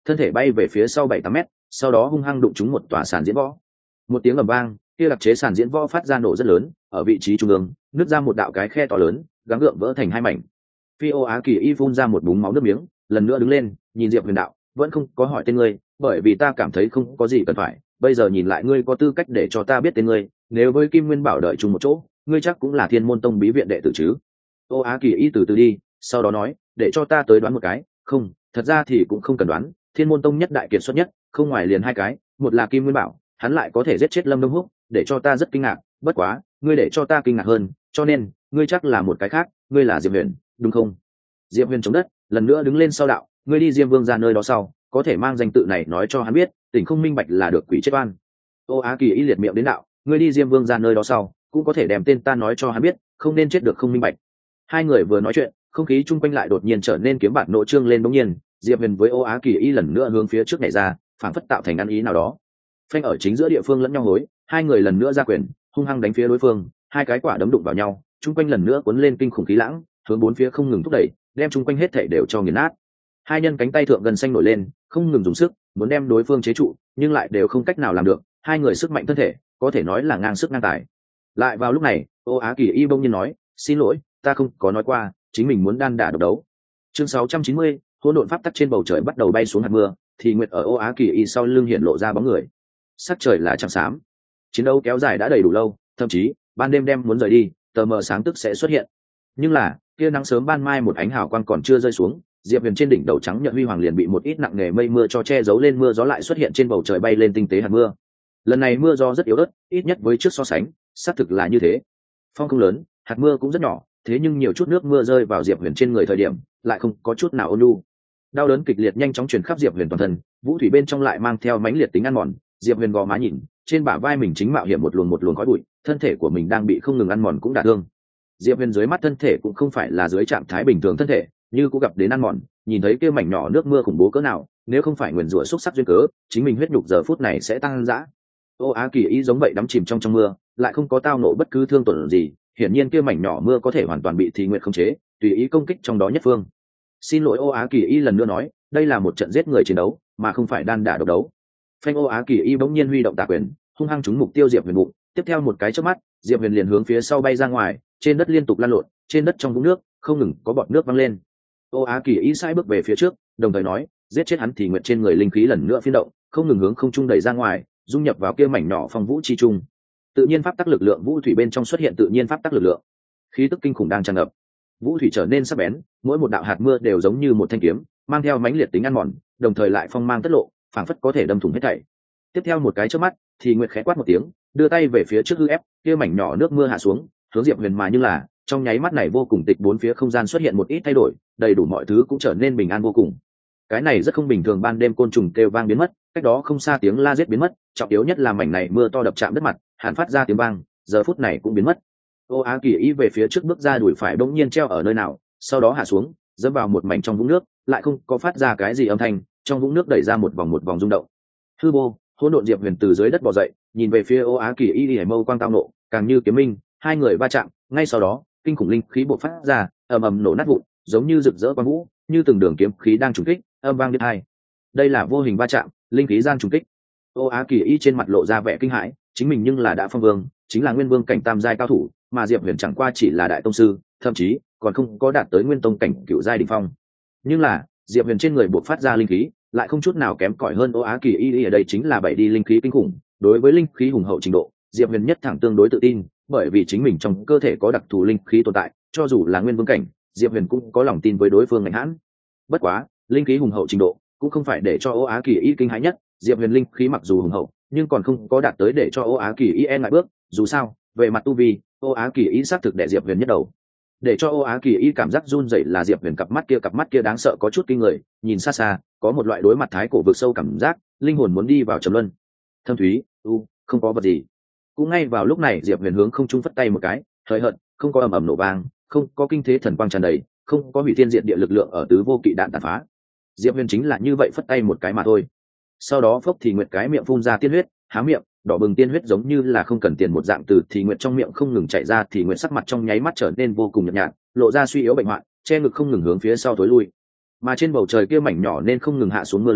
thân thể bay về phía sau bảy tám mét, sau đó hung hăng đụng trúng một tòa sàn diễn võ. Một tiếng ầm vang, kia đặc chế sàn diễn võ phát ra nổ rất lớn, ở vị trí trung ương nứt ra một đạo cái khe to lớn, gắng gượng vỡ thành hai mảnh. Phi Ô Á Kỳ Y phun ra một búng máu nước miếng, lần nữa đứng lên, nhìn Diệp Huyền đạo, vẫn không có hỏi tên ngươi, bởi vì ta cảm thấy không có gì cần phải, bây giờ nhìn lại ngươi có tư cách để cho ta biết tên ngươi, nếu với Kim Nguyên Bảo đợi chung một chỗ, ngươi chắc cũng là Thiên Môn Tông bí viện đệ tử chứ? Ô Á Kỳ Y từ từ đi, sau đó nói, để cho ta tới đoán một cái, không, thật ra thì cũng không cần đoán, Thiên Môn Tông nhất đại kiệt xuất nhất, không ngoài liền hai cái, một là Kim Nguyên Bảo, hắn lại có thể giết chết Lâm Đông Húc, để cho ta rất kinh ngạc, bất quá, ngươi để cho ta kinh ngạc hơn, cho nên, ngươi chắc là một cái khác, ngươi là Diệp Huyền, đúng không? Diệp Huyền chống đất, lần nữa đứng lên sau đạo, ngươi đi Diêm Vương ra nơi đó sau, có thể mang danh tự này nói cho hắn biết, tỉnh không minh bạch là được quỷ chết oan. Ô Á Kỳ Y liệt miệng đến đạo, ngươi đi Diêm Vương ra nơi đó sau, cũng có thể đem tên ta nói cho hắn biết, không nên chết được không minh bạch. Hai người vừa nói chuyện, không khí chung quanh lại đột nhiên trở nên kiếm bạt nộ trương lên bỗng nhiên, Diệp Huyền với Ô Á Kỳ Y lần nữa hướng phía trước nhảy ra, phản phất tạo thành ăn ý nào đó. Phanh ở chính giữa địa phương lẫn nhau hối, hai người lần nữa ra quyền, hung hăng đánh phía đối phương, hai cái quả đấm đụng vào nhau, chung quanh lần nữa cuốn lên kinh khủng khí lãng, hướng bốn phía không ngừng thúc đẩy, đem chung quanh hết thảy đều cho nghiền nát. Hai nhân cánh tay thượng gần xanh nổi lên, không ngừng dùng sức, muốn đem đối phương chế trụ, nhưng lại đều không cách nào làm được, hai người sức mạnh thân thể, có thể nói là ngang sức ngang tài. Lại vào lúc này, Ô Á Kỳ Y bỗng nhiên nói, xin lỗi, ta không có nói qua, chính mình muốn đan đả độc đấu. Chương sáu trăm chín mươi, hỗn độn pháp tắc trên bầu trời bắt đầu bay xuống hạt mưa, thì nguyệt ở Ô Á Kỳ Y sau lưng hiện lộ ra bóng người. Sắc trời là trắng xám. Chiến đấu kéo dài đã đầy đủ lâu, thậm chí ban đêm đem muốn rời đi, tờ mờ sáng tức sẽ xuất hiện. Nhưng là, kia nắng sớm ban mai một ánh hào quang còn chưa rơi xuống, Diệp Huyền trên đỉnh đầu trắng nhợt huy hoàng liền bị một ít nặng nề mây mưa cho che giấu lên, mưa gió lại xuất hiện trên bầu trời bay lên tinh tế hạt mưa. Lần này mưa gió rất yếu ớt, ít nhất với trước so sánh, xác thực là như thế. Phong không lớn, hạt mưa cũng rất nhỏ, thế nhưng nhiều chút nước mưa rơi vào Diệp Huyền trên người thời điểm, lại không có chút nào ôn nhu. Đau đớn kịch liệt nhanh chóng truyền khắp Diệp Huyền toàn thân, vũ thủy bên trong lại mang theo mãnh liệt tính ăn mòn. Diệp Huyền gò má nhìn, trên bả vai mình chính mạo hiểm một luồng một luồng khói bụi, thân thể của mình đang bị không ngừng ăn mòn cũng đả thương. Diệp Huyền dưới mắt thân thể cũng không phải là dưới trạng thái bình thường thân thể, như cũng gặp đến ăn mòn, nhìn thấy kia mảnh nhỏ nước mưa khủng bố cỡ nào, nếu không phải nguyền rủa xúc sắc duyên cớ, chính mình huyết nhục giờ phút này sẽ tăng dã. Ô Á Kỳ Y giống vậy đắm chìm trong trong mưa, lại không có tao nộ bất cứ thương tổn gì, hiển nhiên kia mảnh nhỏ mưa có thể hoàn toàn bị Thì Nguyệt khống chế, tùy ý công kích trong đó nhất phương. Xin lỗi, Ô Á Kỳ Y lần nữa nói, đây là một trận giết người chiến đấu, mà không phải đan đả độc đấu. Phanh. Ô Á Kỳ Y bỗng nhiên huy động tà quyền, hung hăng trúng mục tiêu Diệp Huyền bụng, tiếp theo một cái chớp mắt, Diệp Huyền liền hướng phía sau bay ra ngoài, trên đất liên tục lăn lộn, trên đất trong vũng nước không ngừng có bọt nước văng lên. Ô Á Kỳ Y sai bước về phía trước, đồng thời nói, giết chết hắn thì nguyện trên người linh khí lần nữa phiên động, không ngừng hướng không trung đẩy ra ngoài, dung nhập vào kia mảnh nhỏ phong vũ chi trung. Tự nhiên pháp tắc lực lượng vũ thủy bên trong xuất hiện tự nhiên pháp tắc lực lượng, khí tức kinh khủng đang tràn ngập. Vũ thủy trở nên sắc bén, mỗi một đạo hạt mưa đều giống như một thanh kiếm, mang theo mãnh liệt tính ăn mòn, đồng thời lại phong mang tất lộ, phảng phất có thể đâm thủng hết thảy. Tiếp theo một cái chớp mắt, thì nguyệt khẽ quát một tiếng, đưa tay về phía trước hư ép, kia mảnh nhỏ nước mưa hạ xuống, hướng Diệp Huyền mà như là, trong nháy mắt này vô cùng tịch, bốn phía không gian xuất hiện một ít thay đổi, đầy đủ mọi thứ cũng trở nên bình an vô cùng. Cái này rất không bình thường, ban đêm côn trùng kêu vang biến mất, cách đó không xa tiếng la giết biến mất, trọng yếu nhất là mảnh này mưa to đập chạm đất mặt, hàn phát ra tiếng vang, giờ phút này cũng biến mất. Ô Á Kỳ Y về phía trước bước ra, đùi phải bỗng nhiên treo ở nơi nào, sau đó hạ xuống, dẫm vào một mảnh trong vũng nước, lại không có phát ra cái gì âm thanh, trong vũng nước đẩy ra một vòng một vòng rung động. Hư vô, hỗn độn. Diệp Huyền từ dưới đất bò dậy, nhìn về phía Ô Á Kỳ Y, hải mâu quang tao nộ, càng như kiếm minh, hai người va chạm, ngay sau đó, kinh khủng linh khí bộc phát ra, ầm ầm nổ nát vụn, giống như rực rỡ quang vũ, như từng đường kiếm khí đang trùng kích, âm vang điếc tai. Đây là vô hình va chạm, linh khí gian trùng kích. Ô Á Kỳ Y trên mặt lộ ra vẻ kinh hãi, chính mình nhưng là đã phong vương, chính là nguyên vương cảnh tam giai cao thủ, mà Diệp Huyền chẳng qua chỉ là đại tông sư, thậm chí còn không có đạt tới nguyên tông cảnh cựu giai đỉnh phong. Nhưng là Diệp Huyền trên người bộc phát ra linh khí lại không chút nào kém cỏi hơn Ô Á Kỳ Y. Ở đây chính là bảy đi linh khí kinh khủng, đối với linh khí hùng hậu trình độ, Diệp Huyền nhất thẳng tương đối tự tin, bởi vì chính mình trong cơ thể có đặc thù linh khí tồn tại, cho dù là nguyên vương cảnh, Diệp Huyền cũng có lòng tin với đối phương mạnh hãn. Bất quá, linh khí hùng hậu trình độ cũng không phải để cho Ô Á Kỳ Y kinh hãi nhất, Diệp Huyền linh khí mặc dù hùng hậu, nhưng còn không có đạt tới để cho Ô Á Kỳ Y e ngại bước, dù sao, về mặt tu vi, Ô Á Kỳ Y xác thực để Diệp Huyền nhất đầu. Để cho Ô Á Kỳ Y cảm giác run rẩy là Diệp Huyền cặp mắt kia, cặp mắt kia đáng sợ có chút kinh người, nhìn xa xa, có một loại đối mặt thái cổ vực sâu cảm giác, linh hồn muốn đi vào trầm luân. Thâm thúy, u, không có vật gì. Cũng ngay vào lúc này, Diệp Huyền hướng không trung phất tay một cái, hời hợt, không có ầm ầm nổ vang, không có kinh thế thần quang tràn đầy, không có hủy thiên diệt địa lực lượng ở tứ vô kỵ đạn tàn phá. Diệp Huyền chính là như vậy phất tay một cái mà thôi. Sau đó phốc thì nguyệt cái miệng phun ra tiên huyết, há miệng, đỏ bừng tiên huyết giống như là không cần tiền một dạng từ thì nguyệt trong miệng không ngừng chảy ra, thì nguyệt sắc mặt trong nháy mắt trở nên vô cùng nhợt nhạt, lộ ra suy yếu bệnh hoạn, che ngực không ngừng hướng phía sau tối lui. Mà trên bầu trời kia mảnh nhỏ nên không ngừng hạ xuống mưa lớn,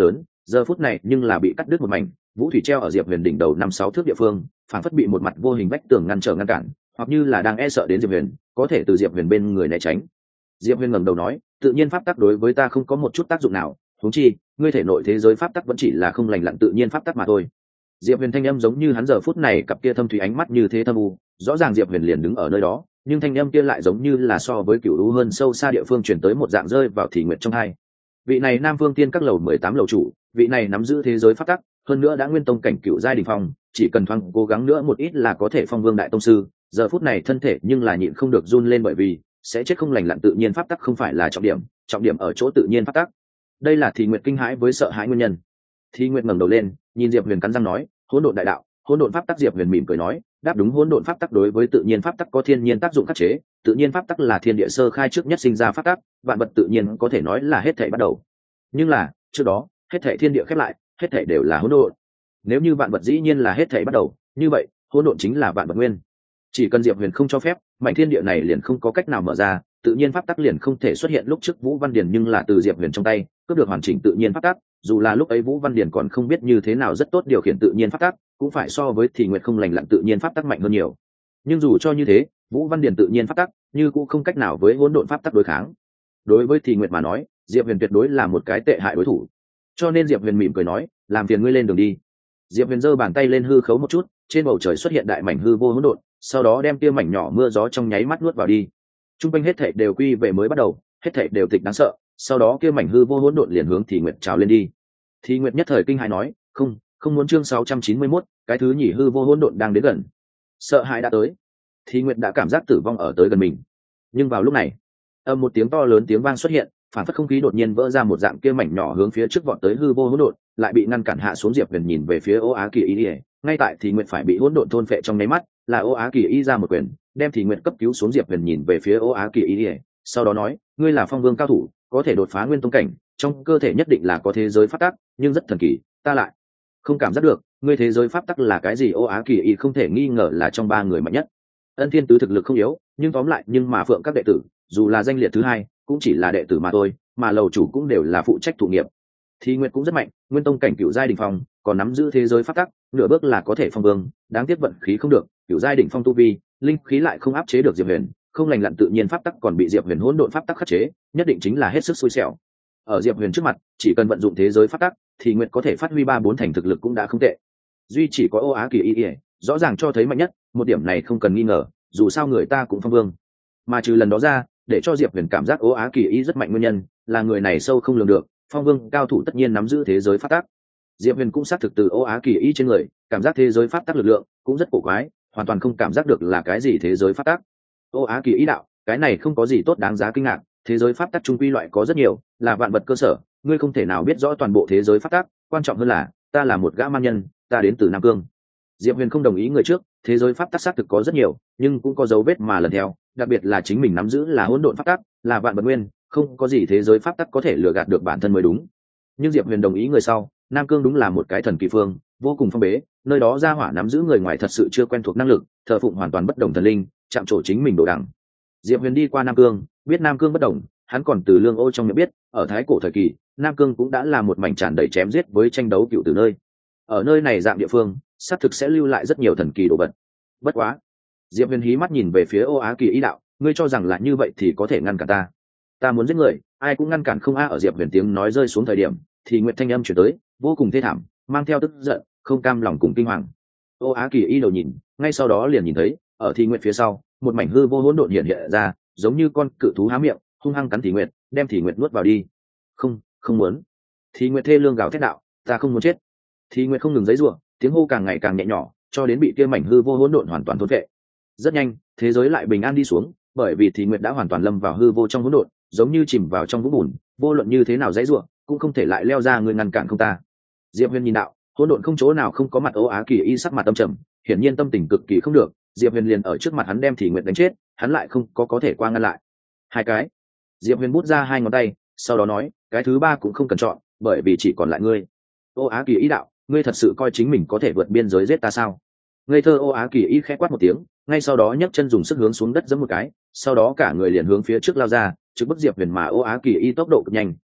giờ phút này nhưng là bị cắt đứt một mảnh, vũ thủy treo ở diệp huyền đỉnh đầu năm sáu thước địa phương phảng phất bị một mặt vô hình vách tường ngăn trở ngăn cản, hoặc như là đang e sợ đến diệp huyền có thể từ diệp huyền bên người né tránh. Diệp huyền ngẩng đầu nói, tự nhiên pháp tắc đối với ta không có một chút tác dụng nào, huống chi ngươi thể nội thế giới pháp tắc vẫn chỉ là không lành lặn tự nhiên pháp tắc mà thôi. Diệp huyền thanh âm giống như hắn giờ phút này cặp kia thâm thủy ánh mắt như thế thâm u, rõ ràng diệp huyền liền đứng ở nơi đó, nhưng thanh âm kia lại giống như là so với cựu lũ hơn sâu xa địa phương chuyển tới một dạng rơi vào thì nguyện trong hai. Vị này nam phương tiên các lầu mười tám lầu chủ, vị này nắm giữ thế giới pháp tắc, hơn nữa đã nguyên tông cảnh cựu giai đình phong, chỉ cần thoáng cố gắng nữa một ít là có thể phong vương đại tông sư. Giờ phút này thân thể nhưng là nhịn không được run lên, bởi vì sẽ chết không lành lặn tự nhiên pháp tắc không phải là trọng điểm, trọng điểm ở chỗ tự nhiên pháp tắc. Đây là thì nguyệt kinh hãi với sợ hãi nguyên nhân. Thì nguyệt ngẩng đầu lên, nhìn diệp huyền cắn răng nói, hỗn độn đại đạo, hỗn độn pháp tắc. Diệp huyền mỉm cười nói, đáp đúng, hỗn độn pháp tắc đối với tự nhiên pháp tắc có thiên nhiên tác dụng khắc chế, tự nhiên pháp tắc là thiên địa sơ khai trước nhất sinh ra pháp tắc, vạn vật tự nhiên có thể nói là hết thảy bắt đầu. Nhưng là trước đó hết thảy thiên địa khép lại, hết thảy đều là hỗn độn. Nếu như vạn vật dĩ nhiên là hết thảy bắt đầu, như vậy hỗn độn chính là vạn vật nguyên. Chỉ cần diệp huyền không cho phép, mảnh thiên địa này liền không có cách nào mở ra, tự nhiên pháp tắc liền không thể xuất hiện. Lúc trước Vũ Văn Điển nhưng là từ diệp huyền trong tay cướp được hoàn chỉnh tự nhiên pháp tắc, dù là lúc ấy Vũ Văn Điển còn không biết như thế nào rất tốt điều khiển tự nhiên pháp tắc, cũng phải so với thì nguyệt không lành lặn tự nhiên pháp tắc mạnh hơn nhiều. Nhưng dù cho như thế, Vũ Văn Điển tự nhiên pháp tắc như cũng không cách nào với hỗn độn pháp tắc đối kháng. Đối với thì nguyệt mà nói, diệp huyền tuyệt đối là một cái tệ hại đối thủ, cho nên diệp huyền mỉm cười nói, làm phiền ngươi lên đường đi. Diệp huyền giơ bàn tay lên hư khấu một chút, trên bầu trời xuất hiện đại mảnh hư vô hỗn độn, sau đó đem tia mảnh nhỏ mưa gió trong nháy mắt nuốt vào đi. Trung quanh hết thảy đều quy về mới bắt đầu, hết thảy đều tịch đáng sợ, sau đó kia mảnh hư vô hỗn độn liền hướng thì nguyệt trào lên đi. Thì nguyệt nhất thời kinh hãi nói, không không muốn. Chương sáu trăm chín mươi mốt, cái thứ nhỉ hư vô hỗn độn đang đến gần. Sợ hãi đã tới, thì nguyệt đã cảm giác tử vong ở tới gần mình. Nhưng vào lúc này, âm một tiếng to lớn tiếng vang xuất hiện, phản phất không khí đột nhiên vỡ ra một dạng, kia mảnh nhỏ hướng phía trước vọt tới hư vô hỗn độn, lại bị ngăn cản hạ xuống. Diệp huyền nhìn về phía Ô Á Kỳ Y, ngay tại thì nguyệt phải bị hỗn độn thôn phệ trong nháy mắt, là Ô Á Kỳ Y ra một quyền đem thì nguyệt cấp cứu xuống. Diệp huyền nhìn về phía Ô Á Kỳ Y, sau đó nói, ngươi là phong vương cao thủ, có thể đột phá nguyên tông cảnh, trong cơ thể nhất định là có thế giới pháp tắc, nhưng rất thần kỳ, ta lại không cảm giác được ngươi thế giới pháp tắc là cái gì. Ô Á Kỳ Y không thể nghi ngờ là trong ba người mạnh nhất. Ân Thiên Tứ thực lực không yếu, nhưng tóm lại nhưng mà phượng các đệ tử dù là danh liệt thứ hai cũng chỉ là đệ tử mà thôi, mà lầu chủ cũng đều là phụ trách thụ nghiệp. Thì nguyệt cũng rất mạnh, nguyên tông cảnh cựu giai đỉnh phong, còn nắm giữ thế giới pháp tắc, nửa bước là có thể phong vương. Đáng tiếc vận khí không được, cựu giai đỉnh phong tu vi, linh khí lại không áp chế được diệp huyền, không lành lặn tự nhiên pháp tắc còn bị diệp huyền hỗn độn pháp tắc khắc chế, nhất định chính là hết sức xui xẻo. Ở diệp huyền trước mặt, chỉ cần vận dụng thế giới pháp tắc, thì nguyệt có thể phát huy ba bốn thành thực lực cũng đã không tệ. Duy chỉ có Ô Á Kỳ Y rõ ràng cho thấy mạnh nhất, một điểm này không cần nghi ngờ, dù sao người ta cũng phong vương. Mà trừ lần đó ra, để cho diệp huyền cảm giác Ô Á Kỳ Y rất mạnh nguyên nhân là người này sâu không lường được, phong vương cao thủ tất nhiên nắm giữ thế giới pháp tắc. Diệp huyền cũng xác thực từ Ô Á Kỳ Y trên người cảm giác thế giới pháp tắc lực lượng cũng rất cổ quái, hoàn toàn không cảm giác được là cái gì thế giới pháp tắc. Ô Á Kỳ Y đạo, cái này không có gì tốt đáng giá kinh ngạc, thế giới pháp tắc trung quy loại có rất nhiều, là vạn vật cơ sở, ngươi không thể nào biết rõ toàn bộ thế giới pháp tắc, quan trọng hơn là ta là một gã man nhân, ta đến từ Nam Cương. Diệp huyền không đồng ý người trước, thế giới pháp tắc xác thực có rất nhiều, nhưng cũng có dấu vết mà lần theo, đặc biệt là chính mình nắm giữ là hỗn độn pháp tắc, là vạn vật nguyên, không có gì thế giới pháp tắc có thể lừa gạt được bản thân mới đúng. Nhưng Diệp huyền đồng ý người sau, Nam Cương đúng là một cái thần kỳ phương, vô cùng phong bế, nơi đó gia hỏa nắm giữ người ngoài thật sự chưa quen thuộc năng lực, thờ phụng hoàn toàn bất đồng thần linh, chạm trổ chính mình đồ đẳng. Diệp huyền đi qua Nam Cương, biết Nam Cương bất đồng, hắn còn từ Lương Ô trong miệng biết, ở thái cổ thời kỳ, Nam Cương cũng đã là một mảnh tràn đầy chém giết với tranh đấu cựu từ nơi. Ở nơi này dạng địa phương, xác thực sẽ lưu lại rất nhiều thần kỳ đồ vật. Bất quá, Diệp huyền hí mắt nhìn về phía Ô Á Kỳ Y đạo, ngươi cho rằng là như vậy thì có thể ngăn cản ta? Ta muốn giết người, ai cũng ngăn cản không a. Ở Diệp huyền tiếng nói rơi xuống thời điểm, thì nguyệt thanh âm chuyển tới, vô cùng thê thảm, mang theo tức giận, không cam lòng cùng kinh hoàng. Ô Á Kỳ Y đầu nhìn, ngay sau đó liền nhìn thấy, ở thì nguyệt phía sau, một mảnh hư vô hỗn độn hiện hiện ra, giống như con cự thú há miệng, hung hăng cắn thì nguyệt, đem thì nguyệt nuốt vào đi. Không, không muốn. Thì nguyệt thê lương gào thét đạo, ta không muốn chết. Thì nguyệt không ngừng giãy giụa, tiếng hô càng ngày càng nhẹ nhỏ, cho đến bị kia mảnh hư vô hỗn độn hoàn toàn thôn phệ. Rất nhanh, thế giới lại bình an đi xuống, bởi vì thì nguyệt đã hoàn toàn lâm vào hư vô trong hỗn độn, giống như chìm vào trong vũng bùn, vô luận như thế nào giãy giụa, cũng không thể lại leo ra, người ngăn cản không ta. Diệp huyền nhìn đạo, hỗn độn không chỗ nào không có mặt. Ô Á Kỳ Y sắc mặt âm trầm, hiển nhiên tâm tình cực kỳ không được. Diệp huyền liền ở trước mặt hắn đem thì nguyệt đánh chết, hắn lại không có có thể qua ngăn lại. Hai cái. Diệp huyền bút ra hai ngón tay, sau đó nói, cái thứ ba cũng không cần chọn, bởi vì chỉ còn lại ngươi. Ô Á Kỳ Y đạo, ngươi thật sự coi chính mình có thể vượt biên giới giết ta sao? Ngây thơ. Ô Á Kỳ Y khẽ quát một tiếng, ngay sau đó nhấc chân dùng sức hướng xuống đất giẫm một cái, sau đó cả người liền hướng phía trước lao ra, trước bức Diệp huyền. Mà Ô Á Kỳ Y tốc độ cực nhanh,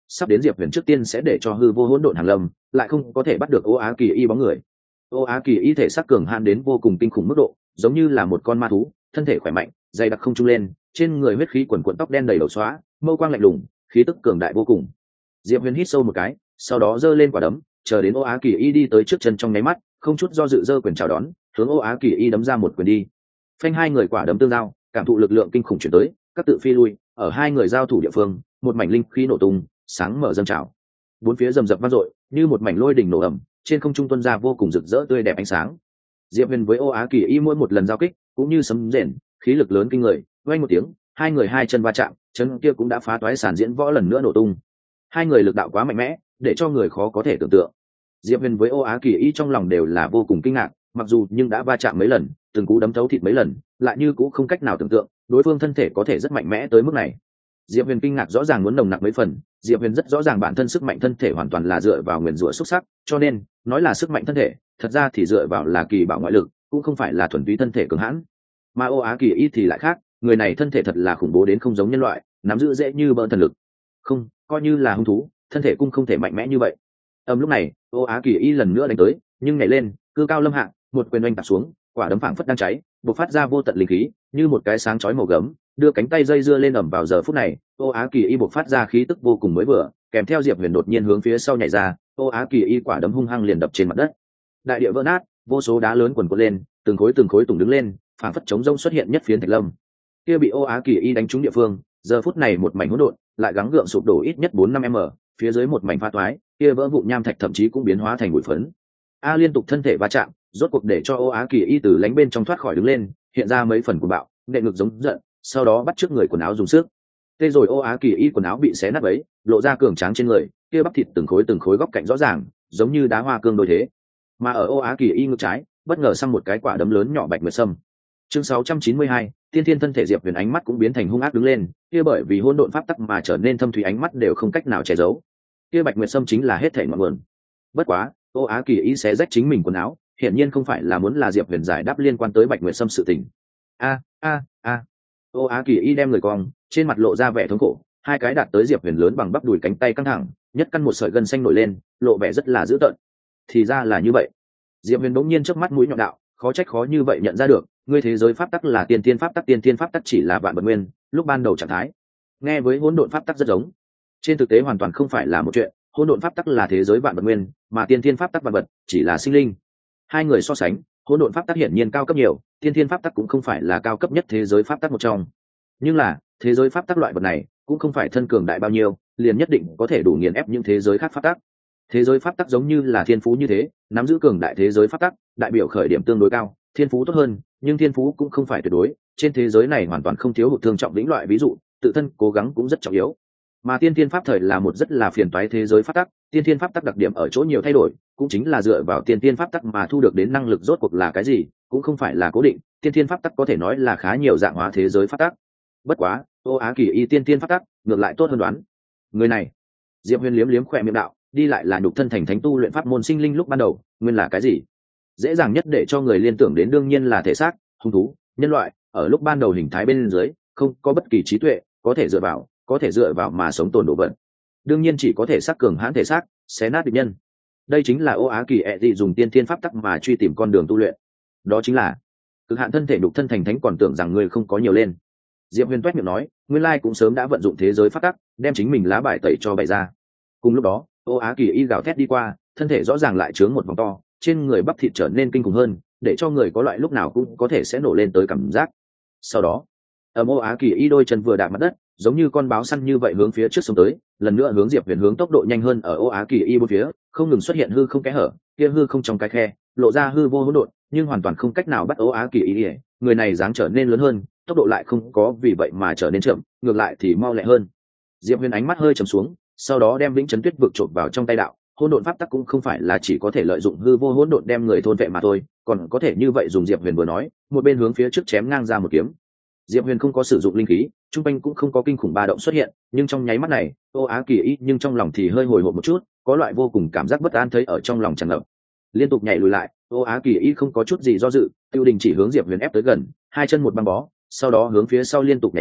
sắp đến diệp huyền trước tiên sẽ để cho hư vô hỗn độn hàng lâm, lại không có thể bắt được ô á kỳ y bóng người. Ô á kỳ y thể xác cường hãn đến vô cùng kinh khủng mức độ, giống như là một con ma thú, thân thể khỏe mạnh, dày đặc không trung lên, trên người huyết khí quần quần, tóc đen đầy đầu xóa, mâu quang lạnh lùng, khí tức cường đại vô cùng. Diệp huyền hít sâu một cái, sau đó giơ lên quả đấm, chờ đến ô á kỳ y đi tới trước chân trong nháy mắt, không chút do dự giơ quyền chào đón, hướng ô á kỳ y đấm ra một quyền đi. Phanh, hai người quả đấm tương giao, cảm thụ lực lượng kinh khủng chuyển tới, các tự phi lui, ở hai người giao thủ địa phương, một mảnh linh khí nổ tung, sáng mở dâng trào, bốn phía rầm rập vang dội, như một mảnh lôi đỉnh nổ ầm, trên không trung tuôn ra vô cùng rực rỡ tươi đẹp ánh sáng. Diệp huyền với ô á kỳ y mỗi một lần giao kích cũng như sấm rền, khí lực lớn kinh người, vang một tiếng, hai người hai chân va chạm, chân kia cũng đã phá toái sàn diễn võ lần nữa nổ tung. Hai người lực đạo quá mạnh mẽ, để cho người khó có thể tưởng tượng. Diệp huyền với ô á kỳ y trong lòng đều là vô cùng kinh ngạc, mặc dù nhưng đã va chạm mấy lần, từng cú đấm thấu thịt mấy lần, lại như cũng không cách nào tưởng tượng đối phương thân thể có thể rất mạnh mẽ tới mức này. Diệp huyền kinh ngạc rõ ràng muốn nồng nặc mấy phần. Diệp huyền rất rõ ràng bản thân sức mạnh thân thể hoàn toàn là dựa vào nguyền rủa xuất sắc, cho nên nói là sức mạnh thân thể, thật ra thì dựa vào là kỳ bảo ngoại lực, cũng không phải là thuần túy thân thể cường hãn. Mà ô á kỳ y thì lại khác, người này thân thể thật là khủng bố đến không giống nhân loại, nắm giữ dễ như bỡn thần lực. Không, coi như là hung thú, thân thể cũng không thể mạnh mẽ như vậy. Âm lúc này, ô á kỳ y lần nữa đánh tới, nhưng nhảy lên, cư cao lâm hạ, một quyền oanh tạt xuống, quả đấm phảng phất đang cháy, bộc phát ra vô tận linh khí, như một cái sáng chói màu gấm, đưa cánh tay dây dưa lên ẩm vào giờ phút này, ô á kỳ y bộc phát ra khí tức vô cùng mới vừa, kèm theo Diệp huyền đột nhiên hướng phía sau nhảy ra, ô á kỳ y quả đấm hung hăng liền đập trên mặt đất, đại địa vỡ nát, vô số đá lớn quần quật lên, từng khối từng khối tùng đứng lên, phảng phất trống rông xuất hiện nhất phiến thạch lâm. Kia bị ô á kỳ y đánh trúng địa phương, giờ phút này một mảnh hỗn độn, lại gắng gượng sụp đổ ít nhất bốn năm m, phía dưới một mảnh pha toái, kia vỡ vụn nham thạch thậm chí cũng biến hóa thành bụi phấn. A liên tục thân thể va chạm, rốt cuộc để cho ô á kỳ y từ lánh bên trong thoát khỏi đứng lên, hiện ra mấy phần của bạo, nệ ngực giống giận, sau đó bắt trước người quần áo dùng sức. Tê rồi ô á kỳ y quần áo bị xé nát bấy, lộ ra cường tráng trên người, kia bắp thịt từng khối từng khối góc cạnh rõ ràng, giống như đá hoa cương đôi thế. Mà ở ô á kỳ y ngực trái, bất ngờ xăm một cái quả đấm lớn nhỏ bạch nguyệt sâm. Chương sáu trăm chín mươi hai, tiên thiên thân thể Diệp huyền ánh mắt cũng biến thành hung ác đứng lên, kia bởi vì hỗn độn pháp tắc mà trở nên thâm thúy ánh mắt đều không cách nào che giấu. Kia bạch nguyệt sâm chính là hết thảy ngọn nguồn. Bất quá, ô á kỳ y xé rách chính mình quần áo, hiển nhiên không phải là muốn là Diệp huyền giải đáp liên quan tới bạch nguyệt sâm sự tình. A a a. Ô á kỳ y đem người cong, trên mặt lộ ra vẻ thống khổ, hai cái đạt tới Diệp huyền lớn bằng bắp đùi cánh tay căng thẳng, nhất căn một sợi gân xanh nổi lên, lộ vẻ rất là dữ tợn. Thì ra là như vậy. Diệp huyền bỗng nhiên trước mắt mũi nhọn đạo, khó trách khó như vậy nhận ra được, ngươi thế giới pháp tắc là tiên tiên pháp tắc, tiên tiên pháp tắc chỉ là vạn vật nguyên, lúc ban đầu trạng thái. Nghe với hỗn độn pháp tắc rất giống. Trên thực tế hoàn toàn không phải là một chuyện, hỗn độn pháp tắc là thế giới vạn vật nguyên, mà tiên tiên pháp tắc vạn vật chỉ là sinh linh. Hai người so sánh, hỗn độn pháp tắc hiển nhiên cao cấp nhiều, tiên tiên pháp tắc cũng không phải là cao cấp nhất thế giới pháp tắc một trong. Nhưng là, thế giới pháp tắc loại vật này cũng không phải thân cường đại bao nhiêu, liền nhất định có thể đủ nghiền ép những thế giới khác pháp tắc. Thế giới pháp tắc giống như là thiên phú như thế, nắm giữ cường đại thế giới pháp tắc, đại biểu khởi điểm tương đối cao, thiên phú tốt hơn, nhưng thiên phú cũng không phải tuyệt đối, trên thế giới này hoàn toàn không thiếu hụt thương trọng lĩnh loại ví dụ, tự thân cố gắng cũng rất trọng yếu. Mà tiên thiên pháp thời là một rất là phiền toái thế giới pháp tắc, tiên thiên pháp tắc đặc điểm ở chỗ nhiều thay đổi, cũng chính là dựa vào tiên thiên pháp tắc mà thu được đến năng lực rốt cuộc là cái gì, cũng không phải là cố định, tiên thiên pháp tắc có thể nói là khá nhiều dạng hóa thế giới pháp tắc. Bất quá, ô á kỳ y tiên thiên pháp tắc ngược lại tốt hơn đoán. Người này, Diệp huyền liếm liếm khỏe miệng đạo, đi lại là nhục thân thành thánh tu luyện pháp môn sinh linh lúc ban đầu, nguyên là cái gì? Dễ dàng nhất để cho người liên tưởng đến đương nhiên là thể xác, hung thú, nhân loại, ở lúc ban đầu hình thái bên dưới, không có bất kỳ trí tuệ, có thể dựa vào, có thể dựa vào mà sống tồn độ vận. Đương nhiên chỉ có thể xác cường hãn thể xác, xé nát địch nhân. Đây chính là ô á kỳ ệ dị dùng tiên thiên pháp tắc mà truy tìm con đường tu luyện. Đó chính là cực hạn thân thể nhục thân thành thánh, còn tưởng rằng người không có nhiều lên. Diệp huyền toét miệng nói, nguyên lai cũng sớm đã vận dụng thế giới pháp tắc, đem chính mình lá bài tẩy cho bày ra. Cùng lúc đó, ô á kỳ y gào thét đi qua, thân thể rõ ràng lại trướng một vòng to, trên người bắp thịt trở nên kinh khủng hơn, để cho người có loại lúc nào cũng có thể sẽ nổ lên tới cảm giác. Sau đó, ở ô á kỳ y đôi chân vừa đạp mặt đất, giống như con báo săn như vậy hướng phía trước xông tới, lần nữa hướng Diệp huyền hướng tốc độ nhanh hơn, ở ô á kỳ y bốn phía không ngừng xuất hiện hư không kẽ hở, kia hư không trong cái khe lộ ra hư vô hỗn độn, nhưng hoàn toàn không cách nào bắt ô á kỳ y. Người này dáng trở nên lớn hơn, tốc độ lại không có vì vậy mà trở nên chậm, ngược lại thì mau lẹ hơn. Diệp huyền ánh mắt hơi trầm xuống, sau đó đem vĩnh chấn tuyết vực trộn vào trong tay đạo, hỗn độn pháp tắc cũng không phải là chỉ có thể lợi dụng hư vô hỗn độn đem người thôn vệ mà thôi, còn có thể như vậy dùng. Diệp huyền vừa nói, một bên hướng phía trước chém ngang ra một kiếm. Diệp huyền không có sử dụng linh khí, trung quanh cũng không có kinh khủng ba động xuất hiện, nhưng trong nháy mắt này, ô á kỳ y nhưng trong lòng thì hơi hồi hộp một chút, có loại vô cùng cảm giác bất an thấy ở trong lòng tràn ngập, liên tục nhảy lùi lại. ô á kỳ y không có chút gì do dự, tiêu đình chỉ hướng Diệp huyền ép tới gần, hai chân một băng bó, sau đó hướng phía sau liên tục nhảy ra,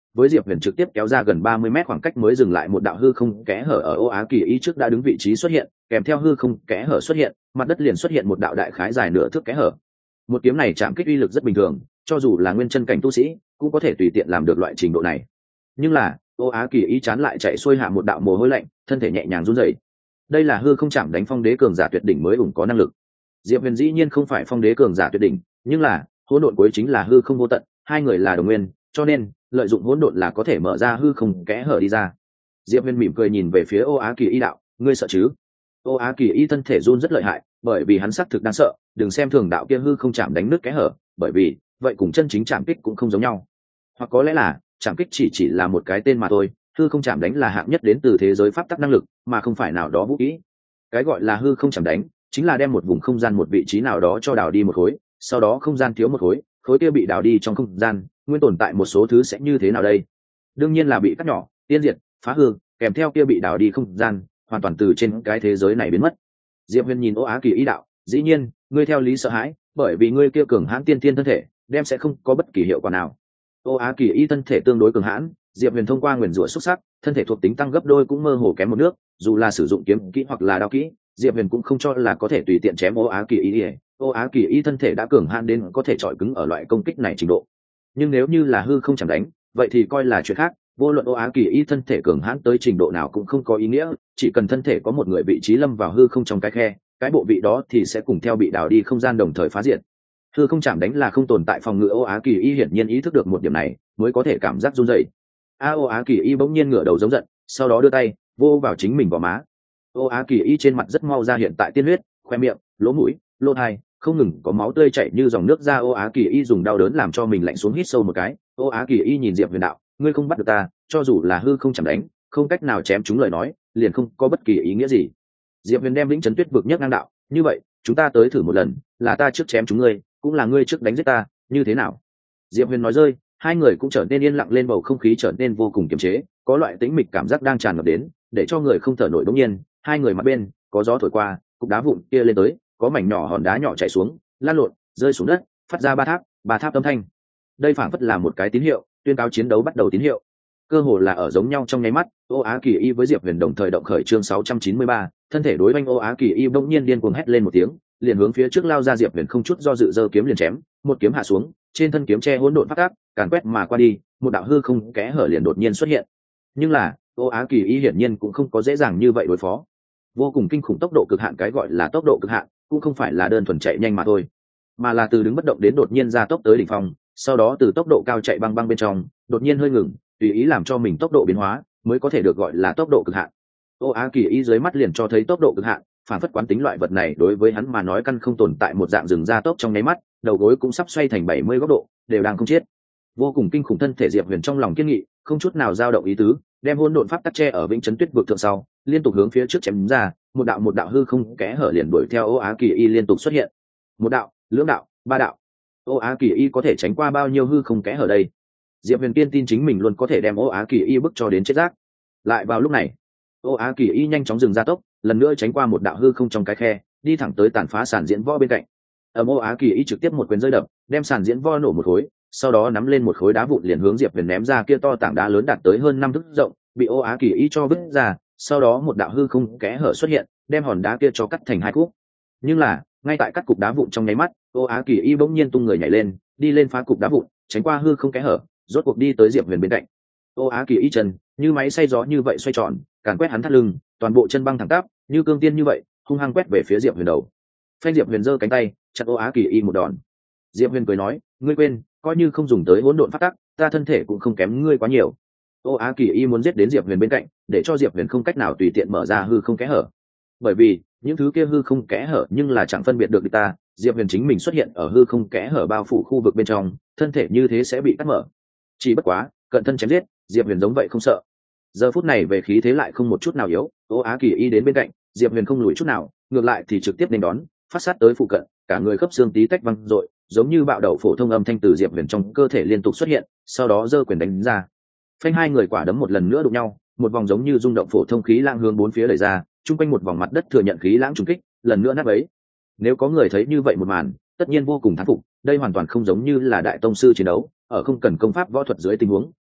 với diệp huyền trực tiếp kéo ra gần ba mươi mét khoảng cách mới dừng lại. Một đạo hư không kẽ hở ở Ô Á Kỳ Y trước đã đứng vị trí xuất hiện, kèm theo hư không kẽ hở xuất hiện, mặt đất liền xuất hiện một đạo đại khái dài nửa thước kẽ hở. Một kiếm này chạm kích uy lực rất bình thường, cho dù là nguyên chân cảnh tu sĩ cũng có thể tùy tiện làm được loại trình độ này. Nhưng là Ô Á Kỳ Y chán lại chạy xuôi hạ một đạo mồ hôi lạnh, thân thể nhẹ nhàng run rẩy. Đây là hư không chạm đánh phong đế cường giả tuyệt đỉnh mới ủng có năng lực. Diệp Huyền dĩ nhiên không phải phong đế cường giả tuyệt đỉnh, nhưng là hỗn độn cuối chính là hư không vô tận, hai người là đồng nguyên, cho nên lợi dụng hỗn độn là có thể mở ra hư không kẽ hở đi ra. Diệp Huyền mỉm cười nhìn về phía Ô Á Kỳ Y đạo, ngươi sợ chứ? Ô Á Kỳ Y thân thể run rất lợi hại, bởi vì hắn xác thực đáng sợ, đừng xem thường đạo kia hư không chạm đánh nước kẽ hở, bởi vì vậy cùng chân chính chạm kích cũng không giống nhau. Hoặc có lẽ là chạm kích chỉ chỉ là một cái tên mà thôi, hư không chạm đánh là hạng nhất đến từ thế giới pháp tắc năng lực, mà không phải nào đó vũ kỹ. Cái gọi là hư không chạm đánh chính là đem một vùng không gian một vị trí nào đó cho đào đi một khối, sau đó không gian thiếu một khối, khối kia bị đào đi trong không gian, nguyên tồn tại một số thứ sẽ như thế nào đây? Đương nhiên là bị cắt nhỏ, tiên diệt, phá hư, kèm theo kia bị đào đi không gian, hoàn toàn từ trên cái thế giới này biến mất. Diệp Huyền nhìn Ô Á Kỳ Y đạo, dĩ nhiên, ngươi theo lý sợ hãi, bởi vì ngươi kia cường hãn tiên tiên thân thể, đem sẽ không có bất kỳ hiệu quả nào. Ô Á Kỳ Y thân thể tương đối cường hãn, Diệp Huyền thông qua nguyền rủa xúc sắc, thân thể thuộc tính tăng gấp đôi cũng mơ hồ kém một nước, dù là sử dụng kiếm kỹ hoặc là đao kỹ, Diệp Huyền cũng không cho là có thể tùy tiện chém Ô Á Kỳ Y. Ô Á Kỳ Y thân thể đã cường hãn đến có thể chọi cứng ở loại công kích này trình độ. Nhưng nếu như là hư không chẳng đánh, vậy thì coi là chuyện khác, vô luận Ô Á Kỳ Y thân thể cường hãn tới trình độ nào cũng không có ý nghĩa, chỉ cần thân thể có một người vị trí lâm vào hư không trong cái khe, cái bộ vị đó thì sẽ cùng theo bị đào đi không gian đồng thời phá diệt. Hư không chạm đánh là không tồn tại phòng ngự. Ô Á Kỳ Y hiển nhiên ý thức được một điểm này, mới có thể cảm giác run rẩy. A Ô Á Kỳ Y bỗng nhiên ngửa đầu giống giận, sau đó đưa tay vô vào chính mình vào má. Ô Á Kỳ Y trên mặt rất mau ra hiện tại tiên huyết, khoe miệng, lỗ mũi, lỗ tai không ngừng có máu tươi chảy như dòng nước ra. Ô Á Kỳ Y dùng đau đớn làm cho mình lạnh xuống, hít sâu một cái. Ô Á Kỳ Y nhìn Diệp Huyền đạo, ngươi không bắt được ta, cho dù là hư không chạm đánh, không cách nào chém chúng lời nói, liền không có bất kỳ ý nghĩa gì. Diệp Huyền đem lĩnh chấn tuyết vực nhấc ngang đạo, như vậy chúng ta tới thử một lần, là ta trước chém chúng ngươi, cũng là ngươi trước đánh giết ta, như thế nào? Diệp Huyền nói rơi, hai người cũng trở nên yên lặng lên, bầu không khí trở nên vô cùng kiềm chế, có loại tĩnh mịch cảm giác đang tràn ngập đến, để cho người không thở nổi. Đột nhiên hai người mặt bên có gió thổi qua, cục đá vụn kia lên tới, có mảnh nhỏ hòn đá nhỏ chảy xuống, lan lộn rơi xuống đất, phát ra ba tháp ba tháp âm thanh. Đây phảng phất là một cái tín hiệu, tuyên cáo chiến đấu bắt đầu tín hiệu. Cơ hồ là ở giống nhau trong nháy mắt, Ô Á Kỳ Y với Diệp Huyền đồng thời động khởi chương sáu trăm chín mươi ba, thân thể đối oanh. Ô Á Kỳ Y bỗng nhiên điên cuồng hét lên một tiếng, liền hướng phía trước lao ra. Diệp Huyền không chút do dự giơ kiếm liền chém, một kiếm hạ xuống, trên thân kiếm che hỗn độn phát tác, càn quét mà qua đi, một đạo hư không kẽ hở liền đột nhiên xuất hiện. Nhưng là Ô Á Kỳ Y hiển nhiên cũng không có dễ dàng như vậy đối phó. Vô cùng kinh khủng tốc độ cực hạn, cái gọi là tốc độ cực hạn cũng không phải là đơn thuần chạy nhanh mà thôi, mà là từ đứng bất động đến đột nhiên ra tốc tới đỉnh phong, sau đó từ tốc độ cao chạy băng băng bên trong, đột nhiên hơi ngừng, tùy ý làm cho mình tốc độ biến hóa, mới có thể được gọi là tốc độ cực hạn. Ô Á Kỳ Y dưới mắt liền cho thấy tốc độ cực hạn, phản phất quán tính loại vật này đối với hắn mà nói căn không tồn tại. Một dạng dừng ra tốc trong nháy mắt, đầu gối cũng sắp xoay thành bảy mươi góc độ, đều đang không chết. Vô cùng kinh khủng thân thể Diệp Huyền trong lòng kiên nghị, không chút nào dao động ý tứ, đem hỗn độn pháp tắc che ở vĩnh chấn tuyết vực thượng sau, liên tục hướng phía trước chém ra, một đạo một đạo hư không kẽ hở liền đuổi theo Ô Á Kỳ Y liên tục xuất hiện. Một đạo, lưỡng đạo, ba đạo. Ô Á Kỳ Y có thể tránh qua bao nhiêu hư không kẽ hở đây? Diệp Huyền kiên tin chính mình luôn có thể đem Ô Á Kỳ Y bức cho đến chết rác. Lại vào lúc này, Ô Á Kỳ Y nhanh chóng dừng ra tốc, lần nữa tránh qua một đạo hư không trong cái khe, đi thẳng tới tàn phá sàn diễn võ bên cạnh. Ở Ô Á Kỳ Y trực tiếp một quyền rơi đập, đem sàn diễn võ nổ một khối, sau đó nắm lên một khối đá vụn liền hướng Diệp Huyền ném ra. Kia to tảng đá lớn đạt tới hơn năm thước rộng, bị Ô Á Kỳ Y cho vứt ra, sau đó một đạo hư không kẽ hở xuất hiện, đem hòn đá kia cho cắt thành hai khúc. Nhưng là ngay tại cắt cục đá vụn trong nháy mắt, Ô Á Kỳ Y bỗng nhiên tung người nhảy lên, đi lên phá cục đá vụn, tránh qua hư không kẽ hở, rốt cuộc đi tới Diệp Huyền bên cạnh. Ô Á Kỳ Y chân như máy xay gió như vậy xoay tròn, càn quét hắn thắt lưng, toàn bộ chân băng thẳng tắp, như cương tiên như vậy, hung hăng quét về phía Diệp Huyền đầu. Phanh! Diệp Huyền giơ cánh tay, chặt Ô Á Kỳ Y một đòn. Diệp Huyền cười nói, ngươi quên, coi như không dùng tới hỗn độn pháp tắc, ta thân thể cũng không kém ngươi quá nhiều. Ô Á Kỳ Y muốn giết đến Diệp Huyền bên cạnh, để cho Diệp Huyền không cách nào tùy tiện mở ra hư không kẽ hở. Bởi vì những thứ kia hư không kẽ hở nhưng là chẳng phân biệt được địch ta. Diệp Huyền chính mình xuất hiện ở hư không kẽ hở bao phủ khu vực bên trong, thân thể như thế sẽ bị cắt mở. Chỉ bất quá cận thân chém giết, Diệp Huyền giống vậy không sợ. Giờ phút này về khí thế lại không một chút nào yếu. Ô Á Kỳ Y đến bên cạnh, Diệp Huyền không lùi chút nào, ngược lại thì trực tiếp nên đón, phát sát tới phụ cận, cả người khớp xương tí tách văng rội, giống như bạo đậu phổ thông âm thanh từ Diệp Huyền trong cơ thể liên tục xuất hiện, sau đó giơ quyền đánh ra. Phanh! Hai người quả đấm một lần nữa đụng nhau, một vòng giống như rung động phổ thông khí lãng hướng bốn phía đẩy ra, chung quanh một vòng mặt đất thừa nhận khí lãng trùng kích, lần nữa nát bấy. Nếu có người thấy như vậy một màn, tất nhiên vô cùng thán phục, đây hoàn toàn không giống như là đại tông sư chiến đấu, ở không cần công pháp võ thuật dưới tình huống,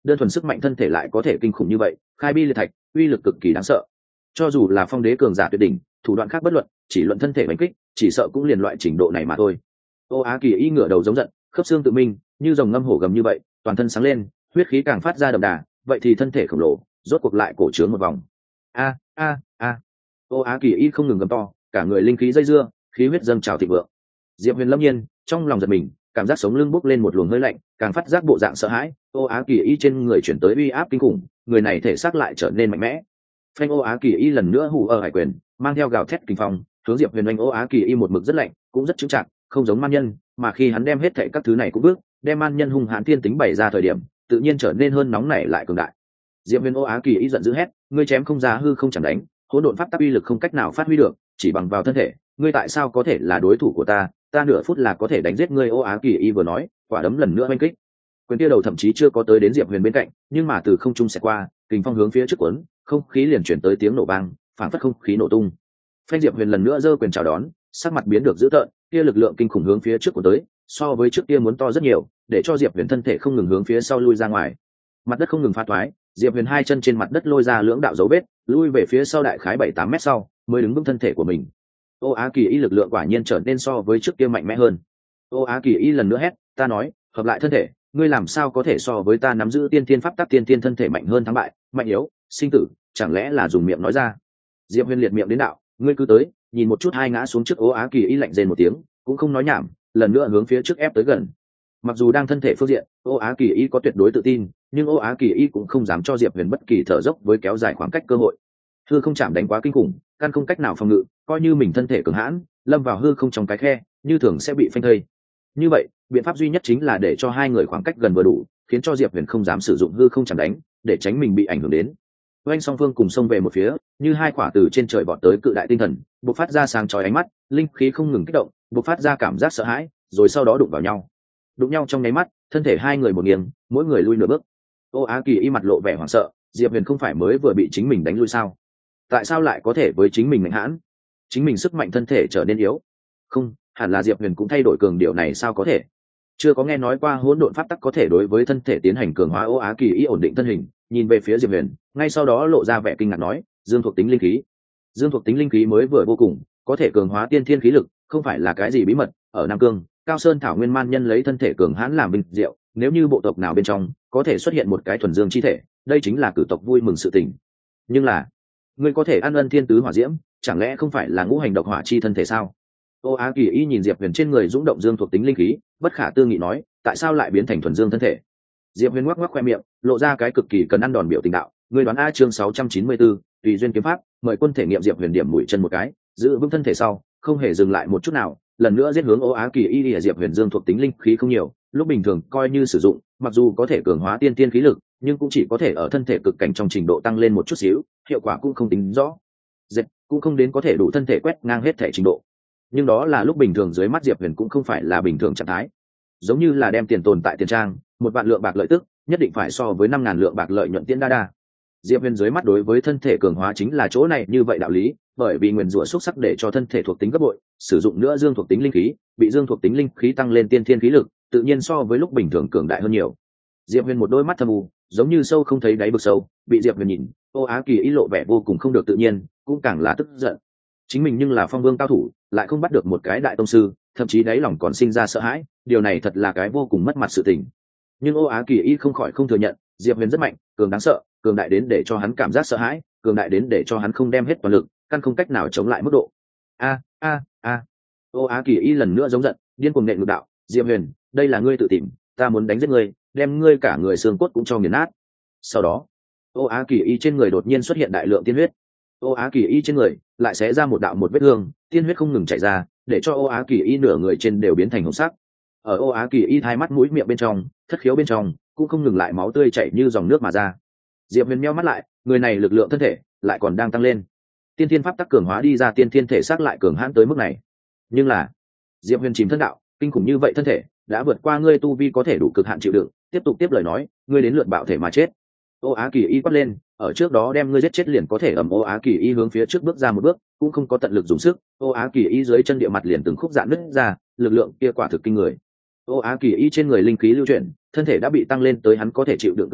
đơn thuần sức mạnh thân thể lại có thể kinh khủng như vậy, khai bi liệt thạch, uy lực cực kỳ đáng sợ. Cho dù là phong đế cường giả tuyệt đỉnh, thủ đoạn khác bất luận, chỉ luận thân thể đánh kích, chỉ sợ cũng liền loại trình độ này mà thôi. Ô Á Kỳ Y ngửa đầu giống giận, khớp xương tự minh, như rồng ngâm hổ gầm như vậy, toàn thân sáng lên, huyết khí càng phát ra đậm đà, vậy thì thân thể khổng lồ, rốt cuộc lại cổ trướng một vòng. A a a. Ô Á Kỳ Y không ngừng gầm to, cả người linh khí dây dưa, khí huyết dâng trào thịnh vượng. Diệp Huyền lâm nhiên, trong lòng giật mình, cảm giác sống lưng bốc lên một luồng hơi lạnh, càng phát giác bộ dạng sợ hãi. Ô Á Kỳ Y trên người chuyển tới uy áp kinh khủng, người này thể xác lại trở nên mạnh mẽ. Phanh Ô Á Kỳ Y lần nữa hù ở hải quyền, mang theo gào thét kinh phong, hướng Diệp Huyền oanh. Ô Á Kỳ Y một mực rất lạnh, cũng rất chững chạc, không giống man nhân, mà khi hắn đem hết thảy các thứ này cũng bước, đem man nhân hung hãn tiên tính bày ra thời điểm, tự nhiên trở nên hơn nóng nảy lại cường đại. Diệp Huyền. Ô Á Kỳ Y giận dữ hét, ngươi chém không ra hư không chẳng đánh, hỗn độn pháp tắc uy lực không cách nào phát huy được, chỉ bằng vào thân thể, ngươi tại sao có thể là đối thủ của ta? Ta nửa phút là có thể đánh giết ngươi. Ô Á Kỳ Y vừa nói, quả đấm lần nữa oanh kích. Quyền kia đầu thậm chí chưa có tới đến Diệp Huyền bên cạnh, nhưng mà từ không trung xẹt qua, kình phong hướng phía trước cuốn, không khí liền chuyển tới tiếng nổ vang, phản phất không khí nổ tung. Phanh Diệp Huyền lần nữa giơ quyền chào đón, sắc mặt biến được dữ tợn, kia lực lượng kinh khủng hướng phía trước của tới, so với trước kia muốn to rất nhiều, để cho Diệp Huyền thân thể không ngừng hướng phía sau lui ra ngoài. Mặt đất không ngừng phá thoái, Diệp Huyền hai chân trên mặt đất lôi ra lưỡng đạo dấu vết, lui về phía sau đại khái bảy tám mét sau, mới đứng vững thân thể của mình. Ô Á Kỳ Y lực lượng quả nhiên trở nên so với trước kia mạnh mẽ hơn. Ô Á Kỳ Y lần nữa hét, ta nói, hợp lại thân thể, ngươi làm sao có thể so với ta nắm giữ tiên tiên pháp tắc tiên tiên thân thể mạnh hơn thắng bại, mạnh yếu, sinh tử, chẳng lẽ là dùng miệng nói ra? Diệp Huyền liệt miệng đến đạo, ngươi cứ tới, nhìn một chút. Hai ngã xuống trước. Ô Á Kỳ Y lạnh rên một tiếng, cũng không nói nhảm, lần nữa hướng phía trước ép tới gần. Mặc dù đang thân thể phương diện, Ô Á Kỳ Y có tuyệt đối tự tin, nhưng Ô Á Kỳ Y cũng không dám cho Diệp Huyền bất kỳ thở dốc với kéo dài khoảng cách cơ hội. Hư không chạm đánh quá kinh khủng, căn không cách nào phòng ngự, coi như mình thân thể cường hãn, lâm vào hư không trong cái khe, như thường sẽ bị phanh thây. Như vậy, biện pháp duy nhất chính là để cho hai người khoảng cách gần vừa đủ, khiến cho Diệp Huyền không dám sử dụng hư không chạm đánh, để tránh mình bị ảnh hưởng đến. Oanh song phương cùng xông về một phía, như hai quả từ trên trời vọt tới cự đại tinh thần, bộc phát ra sáng chói ánh mắt, linh khí không ngừng kích động, bộc phát ra cảm giác sợ hãi, rồi sau đó đụng vào nhau. Đụng nhau trong nháy mắt, thân thể hai người một nghiêng, mỗi người lui nửa bước. Ô Á Kỳ Y mặt lộ vẻ hoảng sợ, Diệp Huyền không phải mới vừa bị chính mình đánh lui sao? Tại sao lại có thể với chính mình mạnh hãn? Chính mình sức mạnh thân thể trở nên yếu. Không, hẳn là Diệp Huyền cũng thay đổi cường điệu này sao có thể? Chưa có nghe nói qua hỗn độn pháp tắc có thể đối với thân thể tiến hành cường hóa. Ô Á Kỳ Y ổn định thân hình, nhìn về phía Diệp Huyền, ngay sau đó lộ ra vẻ kinh ngạc nói, dương thuộc tính linh khí. Dương thuộc tính linh khí mới vừa vô cùng, có thể cường hóa tiên thiên khí lực, không phải là cái gì bí mật. Ở Nam Cương, Cao Sơn thảo nguyên man nhân lấy thân thể cường hãn làm vinh diệu, nếu như bộ tộc nào bên trong có thể xuất hiện một cái thuần dương chi thể, đây chính là cử tộc vui mừng sự tình. Nhưng là, ngươi có thể ăn ân thiên tứ hỏa diễm, chẳng lẽ không phải là ngũ hành độc hỏa chi thân thể sao? Ô Á Kỳ Y nhìn Diệp Huyền trên người dũng động dương thuộc tính linh khí, bất khả tư nghị nói, tại sao lại biến thành thuần dương thân thể? Diệp Huyền ngoắc ngoắc khoe miệng, lộ ra cái cực kỳ cần ăn đòn biểu tình đạo, ngươi đoán a. Chương sáu trăm chín mươi bốn, tùy duyên kiếm pháp, mời quân thể nghiệm. Diệp Huyền điểm mũi chân một cái, giữ vững thân thể sau, không hề dừng lại một chút nào, lần nữa giết hướng Ô Á Kỳ Y. Ở Diệp Huyền dương thuộc tính linh khí không nhiều, lúc bình thường coi như sử dụng, mặc dù có thể cường hóa tiên tiên khí lực, nhưng cũng chỉ có thể ở thân thể cực cảnh trong trình độ tăng lên một chút xíu, hiệu quả cũng không tính rõ. Dệt cũng không đến có thể đủ thân thể quét ngang hết thể trình độ. Nhưng đó là lúc bình thường, dưới mắt Diệp Huyền cũng không phải là bình thường trạng thái. Giống như là đem tiền tồn tại tiền trang, một vạn lượng bạc lợi tức, nhất định phải so với năm ngàn lượng bạc lợi nhuận tiên đa đa. Diệp Huyền dưới mắt đối với thân thể cường hóa chính là chỗ này như vậy đạo lý, bởi vì nguyên rủa xúc sắc để cho thân thể thuộc tính gấp bội, sử dụng nữa dương thuộc tính linh khí, bị dương thuộc tính linh khí tăng lên tiên thiên khí lực, tự nhiên so với lúc bình thường cường đại hơn nhiều. Diệp Huyền một đôi mắt thâm u, giống như sâu không thấy đáy vực sâu, bị Diệp Huyền nhìn, Ô Á Kỳ Y lộ vẻ vô cùng không được tự nhiên, cũng càng là tức giận. Chính mình nhưng là phong vương cao thủ, lại không bắt được một cái đại tông sư, thậm chí đáy lòng còn sinh ra sợ hãi, điều này thật là cái vô cùng mất mặt sự tình. Nhưng Ô Á Kỳ Y không khỏi không thừa nhận, Diệp Huyền rất mạnh, cường đáng sợ, cường đại đến để cho hắn cảm giác sợ hãi, cường đại đến để cho hắn không đem hết toàn lực, căn không cách nào chống lại mức độ. A a a. Ô Á Kỳ Y lần nữa giống giận, điên cuồng nện ngược đạo, Diệp Huyền, đây là ngươi tự tìm, ta muốn đánh giết ngươi, đem ngươi cả người xương cốt cũng cho nghiền nát. Sau đó, Ô Á Kỳ Y trên người đột nhiên xuất hiện đại lượng tiên huyết. Ô Á Kỳ Y trên người lại xé ra một đạo một vết thương, tiên huyết không ngừng chảy ra, để cho Ô Á Kỳ Y nửa người trên đều biến thành hồng sắc. Ở Ô Á Kỳ Y hai mắt mũi miệng bên trong, thất khiếu bên trong cũng không ngừng lại máu tươi chảy như dòng nước mà ra. Diệp Huyền meo mắt lại, người này lực lượng thân thể lại còn đang tăng lên, tiên thiên pháp tắc cường hóa đi ra, tiên thiên thể xác lại cường hãn tới mức này. Nhưng là Diệp Huyền chìm thân đạo, kinh khủng như vậy thân thể đã vượt qua ngươi tu vi có thể đủ cực hạn chịu đựng, tiếp tục tiếp lời nói, ngươi đến lượt bạo thể mà chết. Ô Á Kỳ Y quát lên, ở trước đó đem ngươi giết chết liền có thể. Ầm. Ô Á Kỳ Y hướng phía trước bước ra một bước, cũng không có tận lực dùng sức, Ô Á Kỳ Y dưới chân địa mặt liền từng khúc dạn nứt ra, lực lượng kia quả thực kinh người. Ô Á Kỳ Y trên người linh khí lưu chuyển, thân thể đã bị tăng lên tới hắn có thể chịu đựng cực hạn,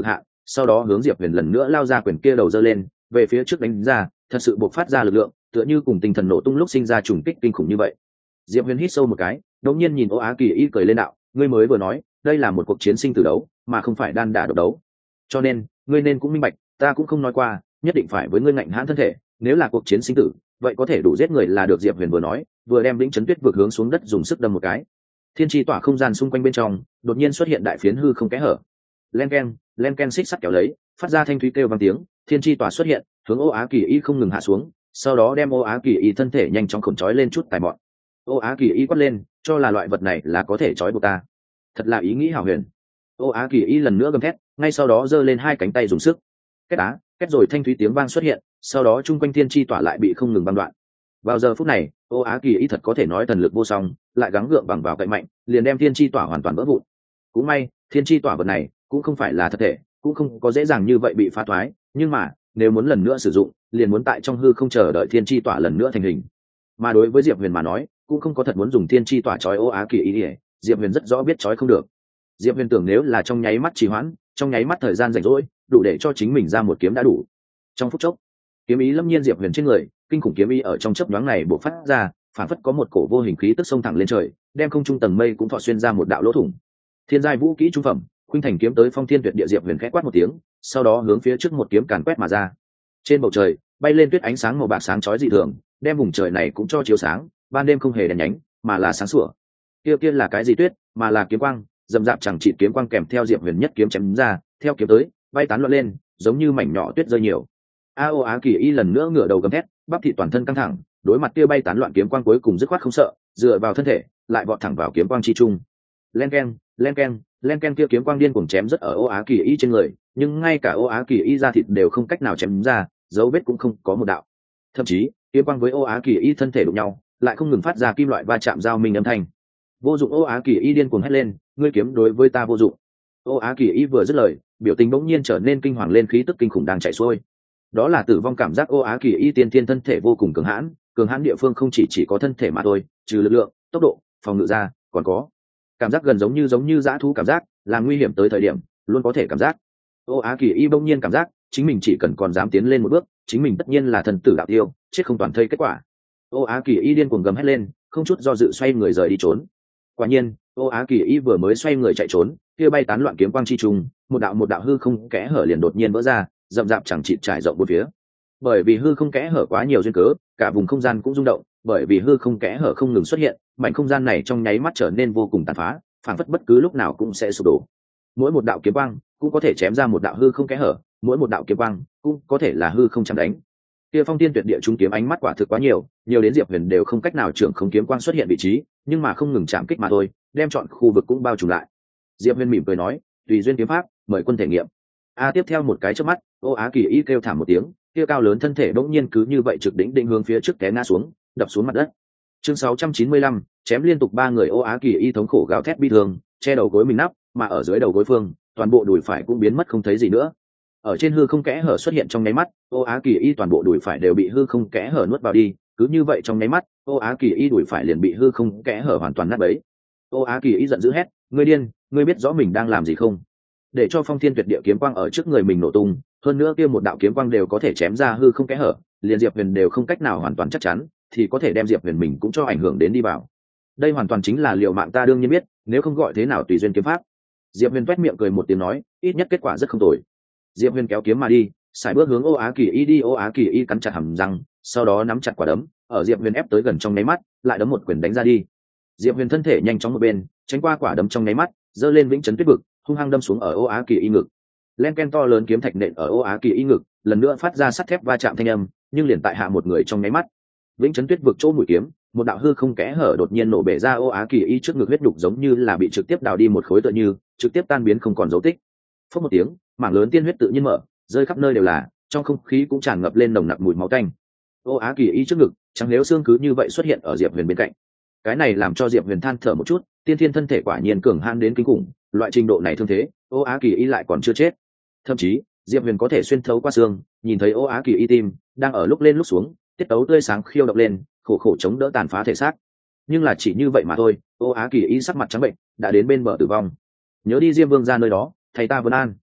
sau đó hướng diệp huyền lần nữa lao ra quyền kia đầu giơ lên về phía trước đánh ra, thật sự buộc phát ra lực lượng tựa như cùng tinh thần nổ tung lúc sinh ra trùng kích kinh khủng như vậy. Diệp huyền hít sâu một cái, đột nhiên nhìn Ô Á Kỳ Y cười lên đạo, ngươi mới vừa nói đây là một cuộc chiến sinh tử đấu mà không phải đan đả độc đấu, cho nên ngươi nên cũng minh bạch ta cũng không nói qua nhất định phải với ngươi ngạnh hãn thân thể, nếu là cuộc chiến sinh tử vậy có thể đủ giết người là được. Diệp huyền vừa nói vừa đem Vĩnh Chấn Tuyết vực hướng xuống đất dùng sức đâm một cái. Thiên chi tỏa không gian xung quanh bên trong đột nhiên xuất hiện đại phiến hư không kẽ hở, len ken len ken xích sắt kéo lấy phát ra thanh thúy kêu vang tiếng. Thiên chi tỏa xuất hiện hướng Ô Á Kỳ Y không ngừng hạ xuống, sau đó đem Ô Á Kỳ Y thân thể nhanh chóng khổn trói lên chút tài mọn. Ô Á Kỳ Y quát lên, cho là loại vật này là có thể trói buộc ta, thật là ý nghĩ hảo huyền. Ô Á Kỳ Y lần nữa gầm thét, ngay sau đó giơ lên hai cánh tay dùng sức kết á kết rồi thanh thúy tiếng vang xuất hiện, sau đó chung quanh thiên chi tỏa lại bị không ngừng băng đoạn. Vào giờ phút này Ô Á Kỳ Y thật có thể nói thần lực vô song, lại gắng gượng bằng vào cậy mạnh liền đem thiên chi tỏa hoàn toàn vỡ vụn. Cũng may thiên chi tỏa vật này cũng không phải là thật thể, cũng không có dễ dàng như vậy bị phá thoái, nhưng mà nếu muốn lần nữa sử dụng liền muốn tại trong hư không chờ đợi thiên chi tỏa lần nữa thành hình. Mà đối với Diệp huyền mà nói cũng không có thật muốn dùng thiên chi tỏa trói Ô Á Kỳ Y, Diệp huyền rất rõ biết trói không được. Diệp huyền tưởng nếu là trong nháy mắt trì hoãn, trong nháy mắt thời gian rảnh rỗi đủ để cho chính mình ra một kiếm đã đủ. Trong phút chốc kiếm ý lâm nhiên Diệp huyền trên người, kinh khủng kiếm ý ở trong chớp nhoáng này bộc phát ra, phản phất có một cổ vô hình khí tức xông thẳng lên trời, đem không trung tầng mây cũng thọ xuyên ra một đạo lỗ thủng. Thiên giai vũ kỹ trung phẩm khuynh thành kiếm tới phong thiên tuyệt địa. Diệp huyền khẽ quát một tiếng, sau đó hướng phía trước một kiếm càn quét mà ra. Trên bầu trời bay lên tuyết ánh sáng màu bạc sáng chói dị thường, đem vùng trời này cũng cho chiếu sáng, ban đêm không hề đèn nhánh mà là sáng sủa. Kia kia là cái gì tuyết, mà là kiếm quang, dầm dạp chẳng trị kiếm quang kèm theo Diệp huyền nhất kiếm chém ra, theo kiếm tới bay tán loạn lên giống như mảnh nhỏ tuyết rơi nhiều. A Ô Á Kỳ Y lần nữa ngửa đầu gầm thét, bắp thịt toàn thân căng thẳng, đối mặt kia bay tán loạn kiếm quang cuối cùng dứt khoát không sợ, dựa vào thân thể lại vọt thẳng vào kiếm quang chi trung. Len keng len keng len keng, kia kiếm quang điên cuồng chém rất ở Ô Á Kỳ Y trên người, nhưng ngay cả Ô Á Kỳ Y da thịt đều không cách nào chém ra, dấu vết cũng không có một đạo. Thậm chí kiếm quang với Ô Á Kỳ Y thân thể đụng nhau lại không ngừng phát ra kim loại va chạm giao minh âm thanh. Vô dụng! Ô Á Kỳ Y điên cuồng hét lên, ngươi kiếm đối với ta vô dụng. Ô Á Kỳ Y vừa dứt lời, biểu tình bỗng nhiên trở nên kinh hoàng lên, khí tức kinh khủng đang chạy xuôi, đó là tử vong cảm giác. Ô Á Kỳ Y tiên thiên thân thể vô cùng cường hãn, cường hãn địa phương không chỉ chỉ có thân thể mà thôi, trừ lực lượng, tốc độ, phòng ngự ra còn có cảm giác gần giống như giống như dã thú cảm giác, là nguy hiểm tới thời điểm luôn có thể cảm giác. Ô Á Kỳ Y bỗng nhiên cảm giác chính mình chỉ cần còn dám tiến lên một bước, chính mình tất nhiên là thần tử đạo tiêu, chết không toàn thây kết quả. Ô Á Kỳ Y điên cuồng gầm hét lên, không chút do dự xoay người rời đi trốn. Quả nhiên Ô Á Kỳ Y vừa mới xoay người chạy trốn, kia bay tán loạn kiếm quang chi trùng, một đạo một đạo hư không kẽ hở liền đột nhiên vỡ ra, rậm rạp chẳng chịt trải rộng bốn phía. Bởi vì hư không kẽ hở quá nhiều duyên cớ, cả vùng không gian cũng rung động, bởi vì hư không kẽ hở không ngừng xuất hiện, mảnh không gian này trong nháy mắt trở nên vô cùng tàn phá, phảng phất bất cứ lúc nào cũng sẽ sụp đổ. Mỗi một đạo kiếm quang cũng có thể chém ra một đạo hư không kẽ hở, mỗi một đạo kiếm quang cũng có thể là hư không chạm đánh. Kia phong tiên tuyệt địa trung kiếm ánh mắt quả thực quá nhiều, nhiều đến Diệp huyền đều không cách nào trưởng không kiếm quang xuất hiện vị trí, nhưng mà không ngừng chạm kích mà thôi, đem chọn khu vực cũng bao trùm lại. Diệp huyền mỉm cười nói, tùy duyên kiếm pháp, mời quân thể nghiệm. A tiếp theo một cái chớp mắt, Ô Á Kỳ Y kêu thảm một tiếng, kia cao lớn thân thể bỗng nhiên cứ như vậy trực đỉnh định hướng phía trước té ngã xuống, đập xuống mặt đất. Chương sáu trăm chín mươi lăm, chém liên tục ba người. Ô Á Kỳ Y thống khổ gào thét bi thương, che đầu gối mình nắp, mà ở dưới đầu gối phương, toàn bộ đùi phải cũng biến mất không thấy gì nữa. Ở trên hư không kẽ hở xuất hiện trong nháy mắt, Ô Á Kỳ Y toàn bộ đùi phải đều bị hư không kẽ hở nuốt vào đi, cứ như vậy trong nháy mắt, Ô Á Kỳ Y đùi phải liền bị hư không kẽ hở hoàn toàn nát bấy. Ô Á Kỳ Y giận dữ hét, ngươi điên, ngươi biết rõ mình đang làm gì không? Để cho phong thiên tuyệt địa kiếm quang ở trước người mình nổ tung, hơn nữa kia một đạo kiếm quang đều có thể chém ra hư không kẽ hở, liền Diệp huyền đều không cách nào hoàn toàn chắc chắn, thì có thể đem Diệp huyền mình cũng cho ảnh hưởng đến đi vào. Đây hoàn toàn chính là liều mạng, ta đương nhiên biết, nếu không gọi thế nào tùy duyên kiếm pháp. Diệp huyền vét miệng cười một tiếng nói, ít nhất kết quả rất không tồi. Diệp huyền kéo kiếm mà đi, sải bước hướng Ô Á Kỳ Y đi. Ô Á Kỳ Y cắn chặt hàm răng, sau đó nắm chặt quả đấm, ở Diệp huyền ép tới gần trong nháy mắt, lại đấm một quyền đánh ra đi. Diệp huyền thân thể nhanh chóng một bên, tránh qua quả đấm trong nháy mắt, giơ lên Vĩnh Chấn Tuyết vực, hung hăng đâm xuống ở Ô Á Kỳ Y ngực. Len ken to lớn kiếm thạch nện ở Ô Á Kỳ Y ngực, lần nữa phát ra sắt thép va chạm thanh âm, nhưng liền tại hạ một người trong nháy mắt. Vĩnh Chấn Tuyết vực chỗ mũi kiếm, một đạo hư không kẽ hở đột nhiên nổ bể ra. Ô Á Kỳ Y trước ngực huyết đục giống như là bị trực tiếp đào đi một khối tựa như, trực tiếp tan biến không còn dấu tích. Phốc một tiếng, mảng lớn tiên huyết tự nhiên mở, rơi khắp nơi đều là, trong không khí cũng tràn ngập lên nồng nặc mùi máu tanh. Ô Á Kỳ Y trước ngực, chẳng nếu xương cứ như vậy xuất hiện ở Diệp huyền bên cạnh. Cái này làm cho Diệp huyền than thở một chút, tiên thiên thân thể quả nhiên cường hãn đến kinh khủng, loại trình độ này thương thế, Ô Á Kỳ Y lại còn chưa chết. Thậm chí Diệp huyền có thể xuyên thấu qua xương, nhìn thấy Ô Á Kỳ Y tim đang ở lúc lên lúc xuống, tiết tấu tươi sáng khiêu động lên, khổ khổ chống đỡ tàn phá thể xác. Nhưng là chỉ như vậy mà thôi, Ô Á Kỳ Y sắc mặt trắng bệnh, đã đến bên bờ tử vong. Nhớ đi Diêm Vương ra nơi đó, thầy ta vấn an.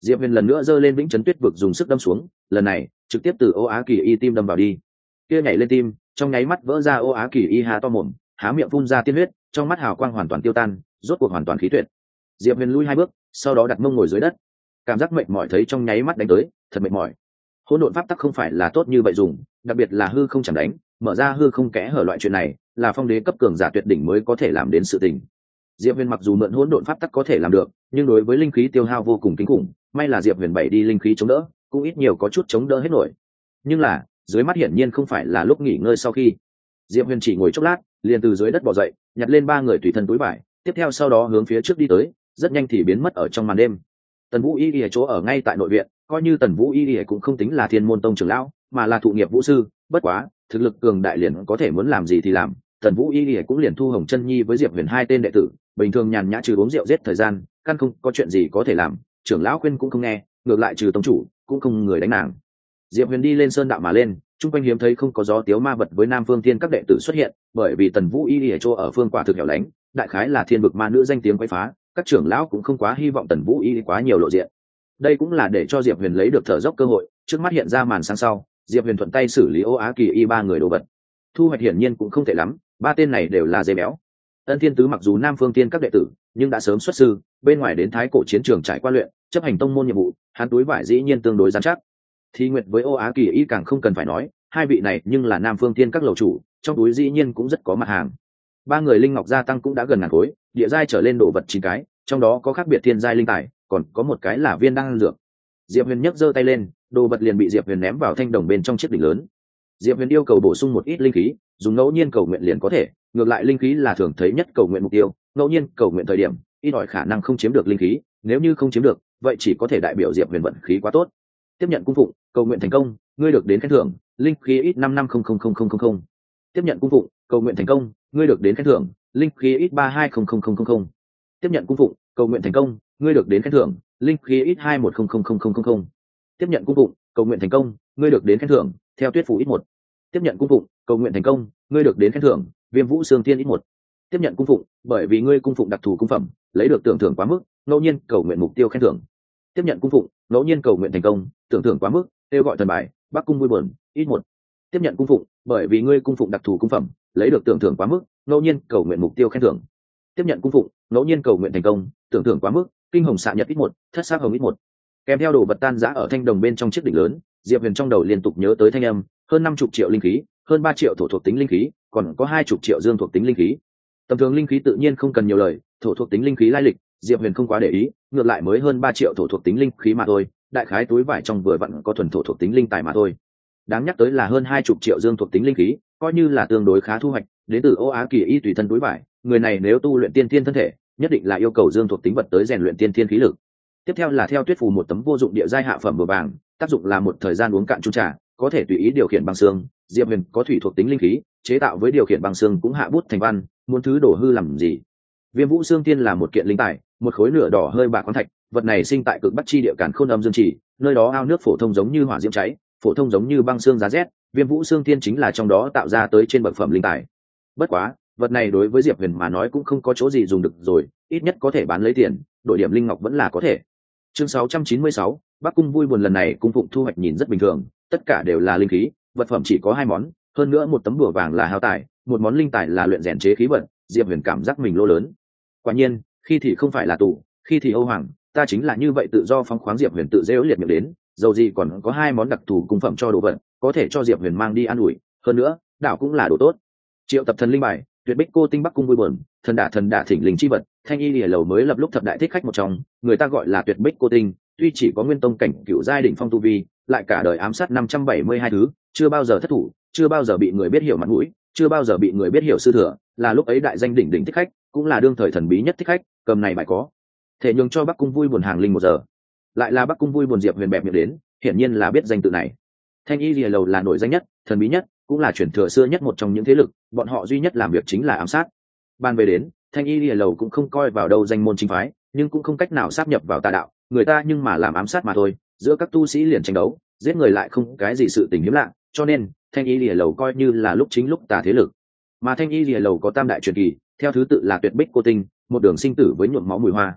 Diệp Huyền lần nữa giơ lên vĩnh chấn tuyết vực dùng sức đâm xuống, lần này trực tiếp từ Ô Á Kỳ Y tim đâm vào đi. Kia nhảy lên tim, trong nháy mắt vỡ ra. Ô Á Kỳ Y há to mồm, há miệng phun ra tiên huyết, trong mắt hào quang hoàn toàn tiêu tan, rốt cuộc hoàn toàn khí tuyệt. Diệp Huyền lui hai bước, sau đó đặt mông ngồi dưới đất, cảm giác mệt mỏi thấy trong nháy mắt đánh tới, thật mệt mỏi. Hỗn độn pháp tắc không phải là tốt như vậy dùng, đặc biệt là hư không chẳng đánh, mở ra hư không kẽ hở loại chuyện này, là phong đế cấp cường giả tuyệt đỉnh mới có thể làm đến sự tình. Diệp Huyền mặc dù mượn hỗn độn pháp tắc có thể làm được, nhưng đối với linh khí tiêu hao vô cùng kinh khủng, may là Diệp Huyền bảy đi linh khí chống đỡ, cũng ít nhiều có chút chống đỡ hết nổi. Nhưng là, dưới mắt hiển nhiên không phải là lúc nghỉ ngơi. Sau khi Diệp Huyền chỉ ngồi chốc lát, liền từ dưới đất bò dậy, nhặt lên ba người tùy thân túi vải, tiếp theo sau đó hướng phía trước đi tới, rất nhanh thì biến mất ở trong màn đêm. Tần Vũ Y Y chỗ ở ngay tại nội viện, coi như Tần Vũ Y Y cũng không tính là Thiên Môn Tông trưởng lão, mà là thụ nghiệp vũ sư, bất quá, thực lực cường đại liền có thể muốn làm gì thì làm. Tần Vũ Y Y cũng liền thu Hồng Chân Nhi với Diệp Huyền hai tên đệ tử, bình thường nhàn nhã trừ uống rượu giết thời gian, căn không có chuyện gì có thể làm, trưởng lão khuyên cũng không nghe, ngược lại trừ tông chủ, cũng không người đánh nàng. Diệp Huyền đi lên sơn đạo mà lên, chung quanh hiếm thấy không có gió tiếu ma vật với Nam Phương Thiên các đệ tử xuất hiện, bởi vì Tần Vũ Y Y chỗ ở phương quả thực hẻo lánh, đại khái là thiên vực ma nữ danh tiếng quấy phá, các trưởng lão cũng không quá hy vọng Tần Vũ Y quá nhiều lộ diện. Đây cũng là để cho Diệp Huyền lấy được thở dốc cơ hội, trước mắt hiện ra màn sáng sau, Diệp Huyền thuận tay xử lý Ô Á Kỳ Y ba người đồ vật. Thu hoạch hiển nhiên cũng không tệ lắm, ba tên này đều là dây béo. Ân Thiên Tứ mặc dù Nam Phương Tiên các đệ tử, nhưng đã sớm xuất sư, bên ngoài đến Thái Cổ chiến trường trải qua luyện, chấp hành tông môn nhiệm vụ, hắn túi vải dĩ nhiên tương đối rắn chắc. Thi Nguyệt với Ô Á Kỳ Y càng không cần phải nói, hai vị này nhưng là Nam Phương Tiên các lầu chủ, trong túi dĩ nhiên cũng rất có mặt hàng. Ba người linh ngọc gia tăng cũng đã gần ngàn khối, địa giai trở lên đồ vật chín cái, trong đó có khác biệt thiên giai linh tài, còn có một cái là viên đan dược. Diệp Huyền nhấc giơ tay lên, đồ vật liền bị Diệp Huyền ném vào thanh đồng bên trong chiếc đỉnh lớn. Diệp Huyền yêu cầu bổ sung một ít linh khí, dùng ngẫu nhiên cầu nguyện liền có thể, ngược lại linh khí là thường thấy nhất cầu nguyện mục tiêu, ngẫu nhiên cầu nguyện thời điểm, ít ỏi khả năng không chiếm được linh khí, nếu như không chiếm được, vậy chỉ có thể đại biểu Diệp Huyền vận khí quá tốt. Tiếp nhận cung phụng, cầu nguyện thành công, ngươi được đến khen thưởng, linh khí ít năm năm không không không không không. Tiếp nhận cung phụng, cầu nguyện thành công, ngươi được đến khen thưởng, linh khí ít ba hai không không không không không. Tiếp nhận cung phụng, cầu nguyện thành công, ngươi được đến khen thưởng, linh khí ít hai một không không không không không. Tiếp nhận cung phụng, cầu nguyện thành công, ngươi được đến khen thưởng, theo tuyết phủ ít một. Tiếp nhận cung phụng, cầu nguyện thành công, ngươi được đến khen thưởng, viêm vũ xương tiên ít một. Tiếp nhận cung phụng, bởi vì ngươi cung phụng đặc thù cung phẩm, lấy được tưởng thưởng quá mức, ngẫu nhiên cầu nguyện mục tiêu khen thưởng. Tiếp nhận cung phụng, ngẫu nhiên cầu nguyện thành công, tưởng thưởng quá mức, kêu gọi thần bài, bắc cung vui buồn, ít một. Tiếp nhận cung phụng, bởi vì ngươi cung phụng đặc thù cung phẩm, lấy được tưởng thưởng quá mức, ngẫu nhiên cầu nguyện mục tiêu khen thưởng. Tiếp nhận cung phụng, ngẫu nhiên cầu nguyện thành công, tưởng thưởng quá mức, kinh hồng xạ nhật ít một, thất sắc hồng ít một. Kèm theo đồ vật tan rã ở thanh đồng bên trong chiếc đỉnh lớn, Diệp Huyền trong đầu liên tục nhớ tới thanh âm, hơn năm chục triệu linh khí, hơn ba triệu thổ thuộc tính linh khí, còn có hai chục triệu dương thuộc tính linh khí. Tầm thường linh khí tự nhiên không cần nhiều lời, thổ thuộc tính linh khí lai lịch, Diệp Huyền không quá để ý, ngược lại mới hơn ba triệu thổ thuộc tính linh khí mà thôi, đại khái túi vải trong vừa vặn có thuần thổ thuộc tính linh tài mà thôi. Đáng nhắc tới là hơn hai chục triệu dương thuộc tính linh khí, coi như là tương đối khá thu hoạch, đến từ Ô Á Kỳ Y tùy thân túi vải, người này nếu tu luyện tiên thiên thân thể, nhất định là yêu cầu dương thuộc tính vật tới rèn luyện tiên thiên khí lực. Tiếp theo là theo tuyết phù một tấm vô dụng địa giai hạ phẩm bừa vàng, tác dụng là một thời gian uống cạn chung trà, có thể tùy ý điều khiển băng xương. Diệp Huyền có thủy thuộc tính linh khí, chế tạo với điều khiển băng xương cũng hạ bút thành văn, muốn thứ đổ hư làm gì. Viêm vũ xương tiên là một kiện linh tài, một khối nửa đỏ hơi bạc khoáng thạch, vật này sinh tại cực bắc chi địa Càn Khôn âm dương chỉ, nơi đó ao nước phổ thông giống như hỏa diễm cháy, phổ thông giống như băng xương giá rét, viêm vũ xương tiên chính là trong đó tạo ra tới trên bậc phẩm linh tài. Bất quá, vật này đối với Diệp Huyền mà nói cũng không có chỗ gì dùng được rồi, ít nhất có thể bán lấy tiền, đổi điểm linh ngọc vẫn là có thể. Chương sáu trăm chín mươi sáu, Bắc cung vui buồn lần này cung phụng thu hoạch nhìn rất bình thường, tất cả đều là linh khí, vật phẩm chỉ có hai món, hơn nữa một tấm bùa vàng là hao tài, một món linh tài là luyện rèn chế khí vận. Diệp Huyền cảm giác mình lô lớn. Quả nhiên, khi thì không phải là tù, khi thì Âu Hoàng, ta chính là như vậy tự do phóng khoáng. Diệp Huyền tự rêu liệt miệng đến, dầu gì còn có hai món đặc thù cung phẩm cho đồ vật, có thể cho Diệp Huyền mang đi ăn ủi, hơn nữa, đảo cũng là đồ tốt. Triệu tập thần linh bài, tuyệt bích cô tinh Bắc cung vui buồn, thần đả thần đả thỉnh linh chi vật, thanh y lìa lầu mới lập lúc thập đại thích khách một trong, người ta gọi là tuyệt bích cô tinh, tuy chỉ có nguyên tông cảnh cựu giai đỉnh phong tu vi, lại cả đời ám sát năm trăm bảy mươi hai thứ, chưa bao giờ thất thủ, chưa bao giờ bị người biết hiểu mặt mũi, chưa bao giờ bị người biết hiểu sư thừa, là lúc ấy đại danh đỉnh đỉnh thích khách, cũng là đương thời thần bí nhất thích khách. Cầm này bài có thể nhường cho Bắc cung vui buồn hàng linh một giờ. Lại là Bắc cung vui buồn. Diệp Huyền bẹp miệng đến, hiển nhiên là biết danh tự này. Thanh y lìa lầu là nổi danh nhất, thần bí nhất, cũng là truyền thừa xưa nhất một trong những thế lực, bọn họ duy nhất làm việc chính là ám sát. Ban về đến, Thanh y lìa lầu cũng không coi vào đâu danh môn chính phái, nhưng cũng không cách nào sáp nhập vào tà đạo, người ta nhưng mà làm ám sát mà thôi, giữa các tu sĩ liền tranh đấu, giết người lại không cái gì sự tình hiếm lạ, cho nên Thanh y lìa lầu coi như là lúc chính lúc tà thế lực. Mà Thanh y lìa lầu có tam đại truyền kỳ, theo thứ tự là tuyệt bích cô tinh, một đường sinh tử với nhuộm máu mùi hoa.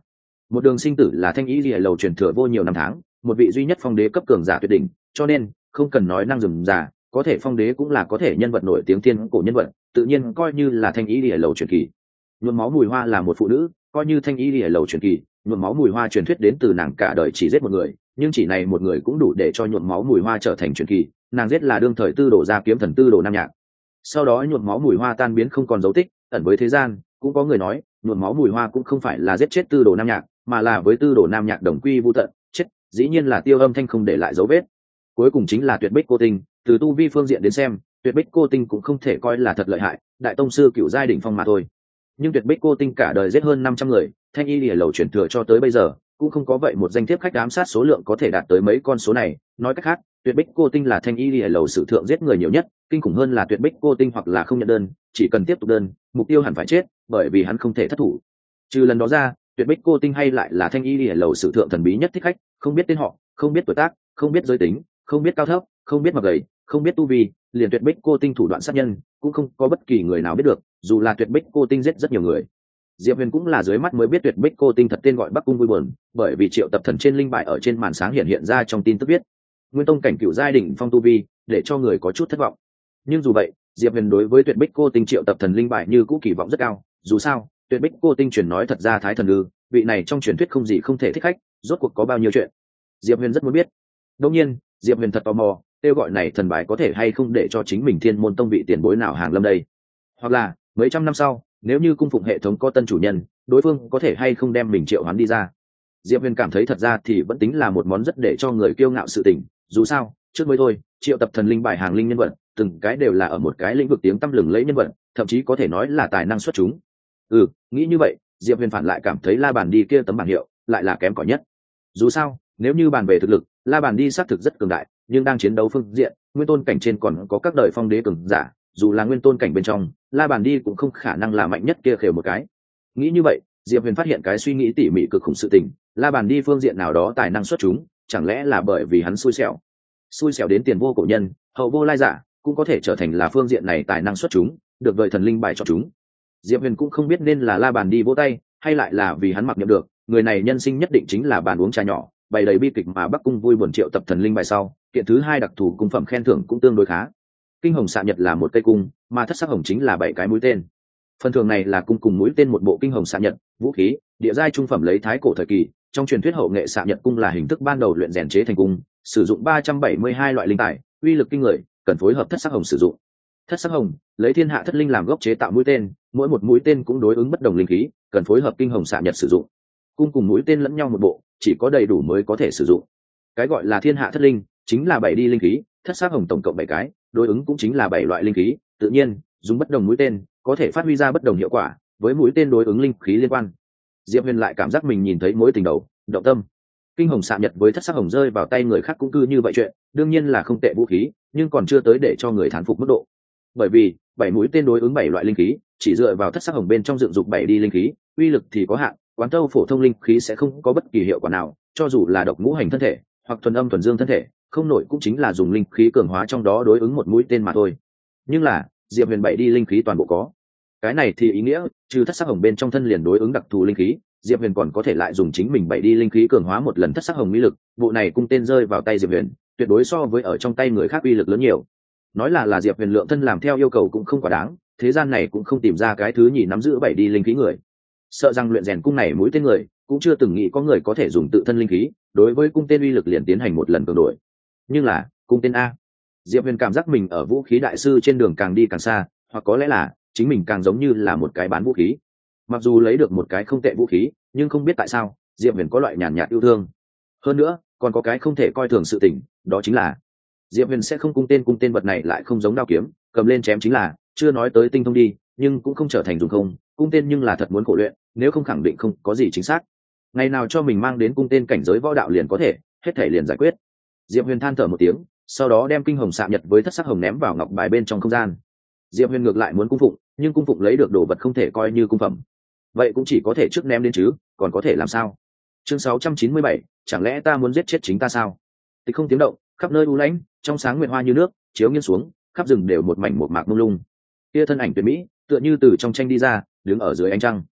một đường sinh tử là thanh ý lìa lầu truyền thừa vô nhiều năm tháng, một vị duy nhất phong đế cấp cường giả tuyệt đỉnh, cho nên không cần nói năng rườm rà, có thể phong đế cũng là có thể nhân vật nổi tiếng tiên cổ nhân vật, tự nhiên coi như là thanh ý lìa lầu truyền kỳ. Nhuộm máu mùi hoa là một phụ nữ, coi như thanh ý lìa lầu truyền kỳ, nhuộm máu mùi hoa truyền thuyết đến từ nàng cả đời chỉ giết một người, nhưng chỉ này một người cũng đủ để cho nhuộm máu mùi hoa trở thành truyền kỳ. Nàng giết là đương thời tư đồ gia kiếm thần tư đồ nam nhạc. Sau đó nhuộm máu mùi hoa tan biến không còn dấu tích, ẩn với thế gian. Cũng có người nói nhuộm máu mùi hoa cũng không phải là giết chết tư đồ nam nhạc, mà là với tư đồ nam nhạc đồng quy vu tận, chết dĩ nhiên là tiêu âm thanh không để lại dấu vết. Cuối cùng chính là tuyệt bích cô tinh. Từ tu vi phương diện đến xem, tuyệt bích cô tinh cũng không thể coi là thật lợi hại, đại tông sư cựu giai đỉnh phong mà thôi. Nhưng tuyệt bích cô tinh cả đời giết hơn năm trăm người, thanh y lìa lầu chuyển thừa cho tới bây giờ cũng không có vậy một danh thiếp khách ám sát số lượng có thể đạt tới mấy con số này. Nói cách khác, tuyệt bích cô tinh là thanh y lìa lầu sử thượng giết người nhiều nhất. Kinh khủng hơn là tuyệt bích cô tinh hoặc là không nhận đơn, chỉ cần tiếp tục đơn, mục tiêu hẳn phải chết, bởi vì hắn không thể thất thủ. Trừ lần đó ra, tuyệt bích cô tinh hay lại là thanh y lìa lầu sử thượng thần bí nhất thích khách, không biết tên họ, không biết tuổi tác, không biết giới tính, không biết cao thấp, không biết mập gầy, không biết tu vi, liền tuyệt bích cô tinh thủ đoạn sát nhân cũng không có bất kỳ người nào biết được, dù là tuyệt bích cô tinh giết rất nhiều người. Diệp Huyền cũng là dưới mắt mới biết tuyệt bích cô tinh thật tên gọi Bắc Cung vui buồn, bởi vì triệu tập thần trên linh bài ở trên màn sáng hiện hiện ra trong tin tức viết nguyên tông cảnh cựu giai đỉnh phong tu vi, để cho người có chút thất vọng. Nhưng dù vậy, Diệp Huyền đối với tuyệt bích cô tinh triệu tập thần linh bài như cũ kỳ vọng rất cao. Dù sao, tuyệt bích cô tinh truyền nói thật ra thái thần ư, vị này trong truyền thuyết không gì không thể thích khách, rốt cuộc có bao nhiêu chuyện, Diệp Huyền rất muốn biết. Đương nhiên, Diệp Huyền thật tò mò, kêu gọi này thần bài có thể hay không để cho chính mình thiên môn tông vị tiền bối nào hàng lâm đây, hoặc là mấy trăm năm sau nếu như cung phụng hệ thống có tân chủ nhân, đối phương có thể hay không đem mình triệu hoán đi ra. Diệp Huyền cảm thấy thật ra thì vẫn tính là một món rất để cho người kiêu ngạo sự tình. Dù sao trước mới thôi, triệu tập thần linh bài hàng linh nhân vật từng cái đều là ở một cái lĩnh vực tiếng tăm lừng lẫy nhân vật, thậm chí có thể nói là tài năng xuất chúng. Ừ, nghĩ như vậy, Diệp Huyền phản lại cảm thấy La Bàn đi kia tấm bảng hiệu lại là kém cỏi nhất. Dù sao nếu như bàn về thực lực, La Bàn đi xác thực rất cường đại, nhưng đang chiến đấu phương diện, nguyên tôn cảnh trên còn có các đời phong đế cường giả, dù là nguyên tôn cảnh bên trong, La Bàn đi cũng không khả năng là mạnh nhất kia khều một cái. Nghĩ như vậy, Diệp Huyền phát hiện cái suy nghĩ tỉ mỉ cực khủng sự tình, La Bàn đi phương diện nào đó tài năng xuất chúng, chẳng lẽ là bởi vì hắn xui xẻo, xui xẻo đến tiền vô cổ nhân, hậu vô lai giả, cũng có thể trở thành là phương diện này tài năng xuất chúng, được đợi thần linh bài cho chúng. Diệp Huyền cũng không biết nên là La Bàn đi vỗ tay, hay lại là vì hắn mặc niệm được, người này nhân sinh nhất định chính là bàn uống trà nhỏ, bày đầy bi kịch mà Bắc Cung vui buồn triệu tập thần linh bài sau, kiện thứ hai đặc thù cung phẩm khen thưởng cũng tương đối khá. Kinh hồng xạ nhật là một cây cung, mà thất sắc hồng chính là bảy cái mũi tên. Phần thưởng này là cung cùng mũi tên một bộ kinh hồng xạ nhật, vũ khí, địa giai trung phẩm lấy thái cổ thời kỳ, trong truyền thuyết hậu nghệ xạ nhật cung là hình thức ban đầu luyện rèn chế thành cung, sử dụng ba trăm bảy mươi hai loại linh tài, uy lực kinh người, cần phối hợp thất sắc hồng sử dụng. Thất sắc hồng lấy thiên hạ thất linh làm gốc chế tạo mũi tên, mỗi một mũi tên cũng đối ứng bất đồng linh khí, cần phối hợp kinh hồng xạ nhật sử dụng. Cung cùng mũi tên lẫn nhau một bộ, chỉ có đầy đủ mới có thể sử dụng. Cái gọi là thiên hạ thất linh chính là bảy đi linh khí, thất sắc hồng tổng cộng bảy cái, đối ứng cũng chính là bảy loại linh khí. Tự nhiên dùng bất đồng mũi tên có thể phát huy ra bất đồng hiệu quả, với mũi tên đối ứng linh khí liên quan. Diệp Huyền lại cảm giác mình nhìn thấy mối tình đầu động tâm. Kinh hồng xạ nhật với thất sắc hồng rơi vào tay người khác cũng cư như vậy chuyện, đương nhiên là không tệ vũ khí, nhưng còn chưa tới để cho người thán phục mức độ. Bởi vì bảy mũi tên đối ứng bảy loại linh khí, chỉ dựa vào thất sắc hồng bên trong dựng dục bảy đi linh khí, uy lực thì có hạn, quán tâu phổ thông linh khí sẽ không có bất kỳ hiệu quả nào, cho dù là độc ngũ hành thân thể hoặc thuần âm thuần dương thân thể, không nổi cũng chính là dùng linh khí cường hóa trong đó đối ứng một mũi tên mà thôi. Nhưng là Diệp Huyền bảy đi linh khí toàn bộ có, cái này thì ý nghĩa trừ thất sắc hồng bên trong thân liền đối ứng đặc thù linh khí, Diệp Huyền còn có thể lại dùng chính mình bảy đi linh khí cường hóa một lần thất sắc hồng mỹ lực. Bộ này cung tên rơi vào tay Diệp Huyền, tuyệt đối so với ở trong tay người khác uy lực lớn nhiều. Nói là là Diệp Huyền lượng thân làm theo yêu cầu cũng không quá đáng, thế gian này cũng không tìm ra cái thứ nhì nắm giữ bảy đi linh khí người. Sợ rằng luyện rèn cung này mũi tên người cũng chưa từng nghĩ có người có thể dùng tự thân linh khí đối với cung tên uy lực liền tiến hành một lần cường đổi. Nhưng là cung tên a, Diệp Huyền cảm giác mình ở vũ khí đại sư trên đường càng đi càng xa, hoặc có lẽ là chính mình càng giống như là một cái bán vũ khí. Mặc dù lấy được một cái không tệ vũ khí, nhưng không biết tại sao Diệp Huyền có loại nhàn nhạt yêu thương. Hơn nữa còn có cái không thể coi thường sự tình, đó chính là Diệp Huyền sẽ không cung tên cung tên vật này lại không giống đao kiếm, cầm lên chém chính là, chưa nói tới tinh thông đi, nhưng cũng không trở thành dùng không, cung tên nhưng là thật muốn khổ luyện, nếu không khẳng định không có gì chính xác. Ngày nào cho mình mang đến cung tên cảnh giới võ đạo liền có thể, hết thể liền giải quyết. Diệp Huyền than thở một tiếng, sau đó đem kinh hồng xạ nhật với thất sắc hồng ném vào ngọc bài bên trong không gian. Diệp Huyền ngược lại muốn cung phụng, nhưng cung phụng lấy được đồ vật không thể coi như cung phẩm, vậy cũng chỉ có thể trước ném đến chứ, còn có thể làm sao. Chương sáu trăm chín mươi bảy, chẳng lẽ ta muốn giết chết chính ta sao? Tịch không tiếng động, khắp nơi u lãnh, trong sáng nguyệt hoa như nước chiếu nghiêng xuống, khắp rừng đều một mảnh một mạc mông lung. Kia thân ảnh tuyệt mỹ tựa như từ trong tranh đi ra, đứng ở dưới ánh trăng.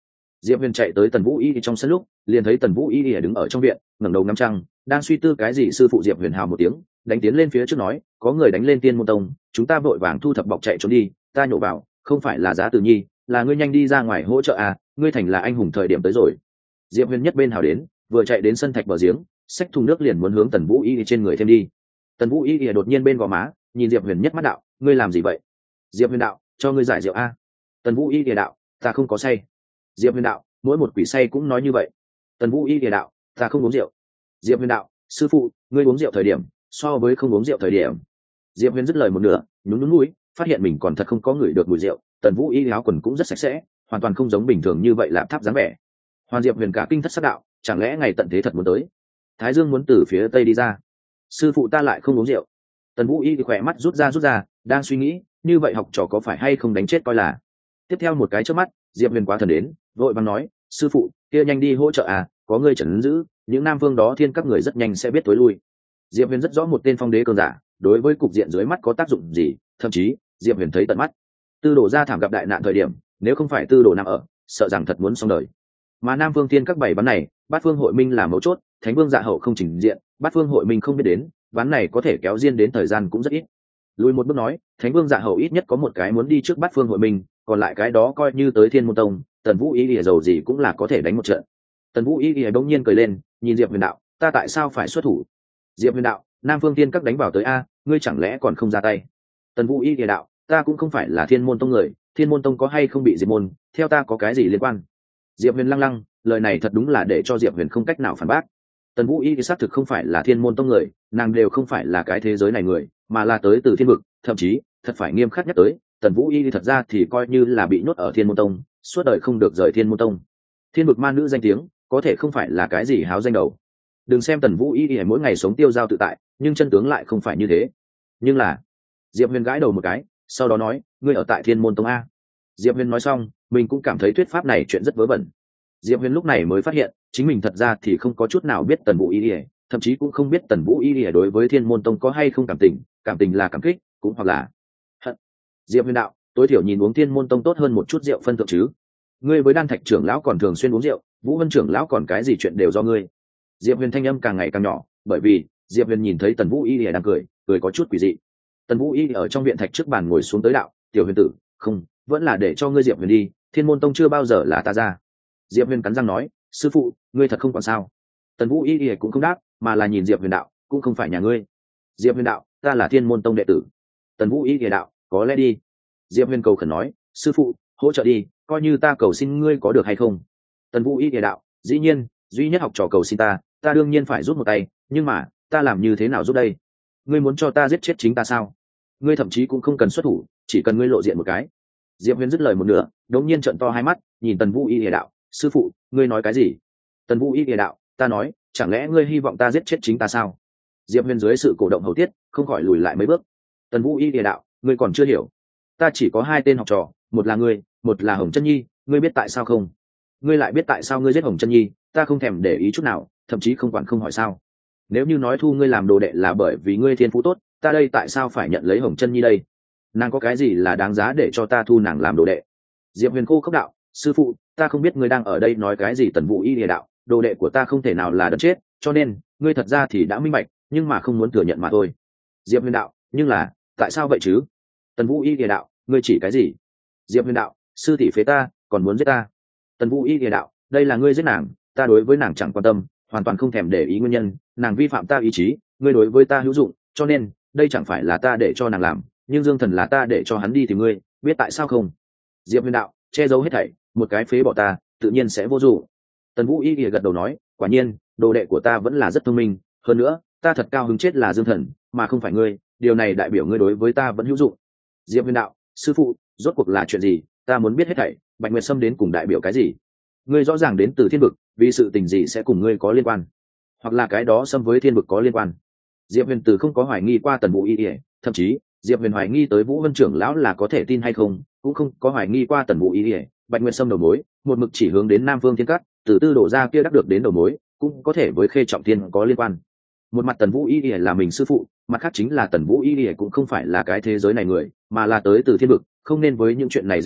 Diệp Huyền chạy tới Tần Vũ Y trong sân lúc liền thấy Tần Vũ Y đứng ở trong viện ngẩng đầu ngắm trăng đang suy tư cái gì. Sư phụ Diệp Huyền hào một tiếng đánh tiến lên phía trước nói, có người đánh lên Tiên Môn Tông, chúng ta vội vàng thu thập bọc chạy trốn đi. Ta nhổ vào, không phải là Giá Tử Nhi, là ngươi nhanh đi ra ngoài hỗ trợ à, ngươi thành là anh hùng thời điểm tới rồi. Diệp Huyền nhất bên hào đến, vừa chạy đến sân thạch bờ giếng, xách thùng nước liền muốn hướng Tần Vũ Y trên người thêm đi. Tần Vũ Y đột nhiên bên gò má nhìn Diệp Huyền nhất mắt đạo, ngươi làm gì vậy? Diệp Huyền đạo, cho ngươi giải rượu a. Tần Vũ Y đạo, ta không có say. Diệp Huyền đạo, mỗi một quỷ say cũng nói như vậy. Tần Vũ Y đạo, ta không uống rượu. Diệp Huyền đạo, sư phụ, ngươi uống rượu thời điểm so với không uống rượu thời điểm. Diệp Huyền dứt lời một nửa, nhún nhún mũi, phát hiện mình còn thật không có ngửi được mùi rượu. Tần Vũ Y áo quần cũng rất sạch sẽ, hoàn toàn không giống bình thường như vậy lạp tháp dáng vẻ. Hoàn Diệp Huyền cả kinh thất sắc đạo, chẳng lẽ ngày tận thế thật muốn tới? Thái Dương muốn từ phía tây đi ra. Sư phụ ta lại không uống rượu. Tần Vũ Y khỏe mắt rút ra rút ra, đang suy nghĩ, như vậy học trò có phải hay không đánh chết coi là. Tiếp theo một cái chớp mắt, Diệp Huyền quá thần đến, vội vàng nói, sư phụ, kia nhanh đi hỗ trợ à, có ngươi trấn giữ, những nam vương đó thiên các người rất nhanh sẽ biết tối lui. Diệp Huyền rất rõ một tên phong đế cường giả đối với cục diện dưới mắt có tác dụng gì, thậm chí Diệp Huyền thấy tận mắt tư đồ ra thảm gặp đại nạn thời điểm, nếu không phải tư đồ nằm ở, sợ rằng thật muốn xong đời. Mà nam vương thiên các bảy ván này, bát phương hội minh là mấu chốt, thánh vương dạ hậu không trình diện, bát phương hội minh không biết đến, ván này có thể kéo riêng đến thời gian cũng rất ít. Lùi một bước nói, thánh vương dạ hậu ít nhất có một cái muốn đi trước bát phương hội minh, còn lại cái đó coi như tới Thiên Môn Tông, Tần Vũ Y lìa dầu gì cũng là có thể đánh một trận. Tần Vũ Y lìa bỗng nhiên cười lên, nhìn Diệp Huyền đạo, ta tại sao phải xuất thủ? Diệp Huyền đạo, nam phương tiên các đánh vào tới a, ngươi chẳng lẽ còn không ra tay? Tần Vũ Y lìa đạo, ta cũng không phải là Thiên Môn Tông người, Thiên Môn Tông có hay không bị diệt môn, theo ta có cái gì liên quan? Diệp Huyền lăng lăng, lời này thật đúng là để cho Diệp Huyền không cách nào phản bác. Tần Vũ Y thì xác thực không phải là Thiên Môn Tông người, nàng đều không phải là cái thế giới này người, mà là tới từ thiên vực, thậm chí thật phải nghiêm khắc nhắc tới, Tần Vũ Y thì thật ra thì coi như là bị nhốt ở Thiên Môn Tông, suốt đời không được rời Thiên Môn Tông. Thiên vực ma nữ danh tiếng, có thể không phải là cái gì háo danh đầu. Đừng xem Tần Vũ Y thì mỗi ngày sống tiêu dao tự tại, nhưng chân tướng lại không phải như thế. Nhưng là, Diệp Huyền gãi đầu một cái, sau đó nói, ngươi ở tại Thiên Môn Tông a. Diệp Huyền nói xong, mình cũng cảm thấy thuyết pháp này chuyện rất vớ vẩn. Diệp Huyền lúc này mới phát hiện, chính mình thật ra thì không có chút nào biết Tần Vũ Y, thậm chí cũng không biết Tần Vũ Y đối với Thiên Môn Tông có hay không cảm tình, cảm tình là cảm kích, cũng hoặc là hận. Diệp Huyền đạo, tối thiểu nhìn uống Thiên Môn Tông tốt hơn một chút rượu phân thượng chứ. Ngươi với Đan Thạch trưởng lão còn thường xuyên uống rượu, Vũ Vân trưởng lão còn cái gì chuyện đều do ngươi. Diệp Huyền thanh âm càng ngày càng nhỏ, bởi vì Diệp Huyền nhìn thấy Tần Vũ Y đang cười, cười có chút quỷ dị. Tần Vũ Y ở trong viện thạch trước bàn ngồi xuống tới đạo, tiểu Huyền tử, không, vẫn là để cho ngươi Diệp Huyền đi, Thiên Môn Tông chưa bao giờ là ta ra. Diệp Huyền cắn răng nói, sư phụ, ngươi thật không còn sao? Tần Vũ Y Y cũng không đáp, mà là nhìn Diệp Huyền đạo, cũng không phải nhà ngươi. Diệp Huyền đạo, ta là Thiên Môn Tông đệ tử. Tần Vũ Y Y đạo, có lẽ đi. Diệp Huyền cầu khẩn nói, sư phụ, hỗ trợ đi, coi như ta cầu xin ngươi có được hay không? Tần Vũ Y Y đạo, dĩ nhiên, duy nhất học trò cầu xin ta, ta đương nhiên phải giúp một tay, nhưng mà, ta làm như thế nào giúp đây? Ngươi muốn cho ta giết chết chính ta sao? Ngươi thậm chí cũng không cần xuất thủ, chỉ cần ngươi lộ diện một cái. Diệp Huyền dứt lời một nửa, đột nhiên trợn to hai mắt, nhìn Tần Vũ Y Y đạo, sư phụ, ngươi nói cái gì? Tần Vũ Y Y đạo, ta nói, chẳng lẽ ngươi hy vọng ta giết chết chính ta sao? Diệp Huyền dưới sự cổ động hầu tiết, không khỏi lùi lại mấy bước. Tần Vũ Y Y đạo, ngươi còn chưa hiểu, ta chỉ có hai tên học trò, một là ngươi, một là Hồng Chân Nhi, ngươi biết tại sao không? Ngươi lại biết tại sao ngươi giết Hồng Chân Nhi, ta không thèm để ý chút nào, thậm chí không quản không hỏi sao. Nếu như nói thu ngươi làm đồ đệ là bởi vì ngươi thiên phú tốt, ta đây tại sao phải nhận lấy Hồng Chân Nhi đây? Nàng có cái gì là đáng giá để cho ta thu nàng làm đồ đệ? Diệp Huyền khô khốc đạo, sư phụ, ta không biết ngươi đang ở đây nói cái gì. Tần Vũ Y địa đạo, đồ đệ của ta không thể nào là đần chết, cho nên ngươi thật ra thì đã minh bạch, nhưng mà không muốn thừa nhận mà thôi. Diệp Huyền đạo, nhưng là tại sao vậy chứ? Tần Vũ Y địa đạo, ngươi chỉ cái gì? Diệp Huyền đạo, sư tỷ phế ta, còn muốn giết ta. Tần Vũ Y địa đạo, đây là ngươi giết nàng, ta đối với nàng chẳng quan tâm, hoàn toàn không thèm để ý nguyên nhân, nàng vi phạm ta ý chí, ngươi đối với ta hữu dụng, cho nên đây chẳng phải là ta để cho nàng làm, nhưng Dương Thần là ta để cho hắn đi tìm ngươi, biết tại sao không? Diệp Huyền đạo, che giấu hết thảy, một cái phế bỏ ta, tự nhiên sẽ vô dụng. Tần Vũ Y gật đầu nói, quả nhiên, đồ đệ của ta vẫn là rất thông minh, hơn nữa, ta thật cao hứng chết là Dương Thần, mà không phải ngươi, điều này đại biểu ngươi đối với ta vẫn hữu dụng. Diệp Huyền đạo, sư phụ, rốt cuộc là chuyện gì, ta muốn biết hết thảy, Bạch Nguyệt Sâm đến cùng đại biểu cái gì? Ngươi rõ ràng đến từ thiên vực, vì sự tình gì sẽ cùng ngươi có liên quan, hoặc là cái đó xâm với thiên vực có liên quan? Diệp Huyền từ không có hoài nghi qua Tần Vũ Y, thậm chí Diệp Huyền hoài nghi tới Vũ Vân trưởng lão là có thể tin hay không, cũng không có hoài nghi qua Tần Vũ Y. Bạch Nguyên Sâm đầu mối, một mực chỉ hướng đến Nam Vương Thiên Cát, từ Tư Đổ ra kia đắc được đến đầu mối, cũng có thể với Khê Trọng Thiên có liên quan. Một mặt Tần Vũ Y là mình sư phụ, mặt khác chính là Tần Vũ Y cũng không phải là cái thế giới này người, mà là tới từ thiên vực, không nên với những chuyện này dính vào,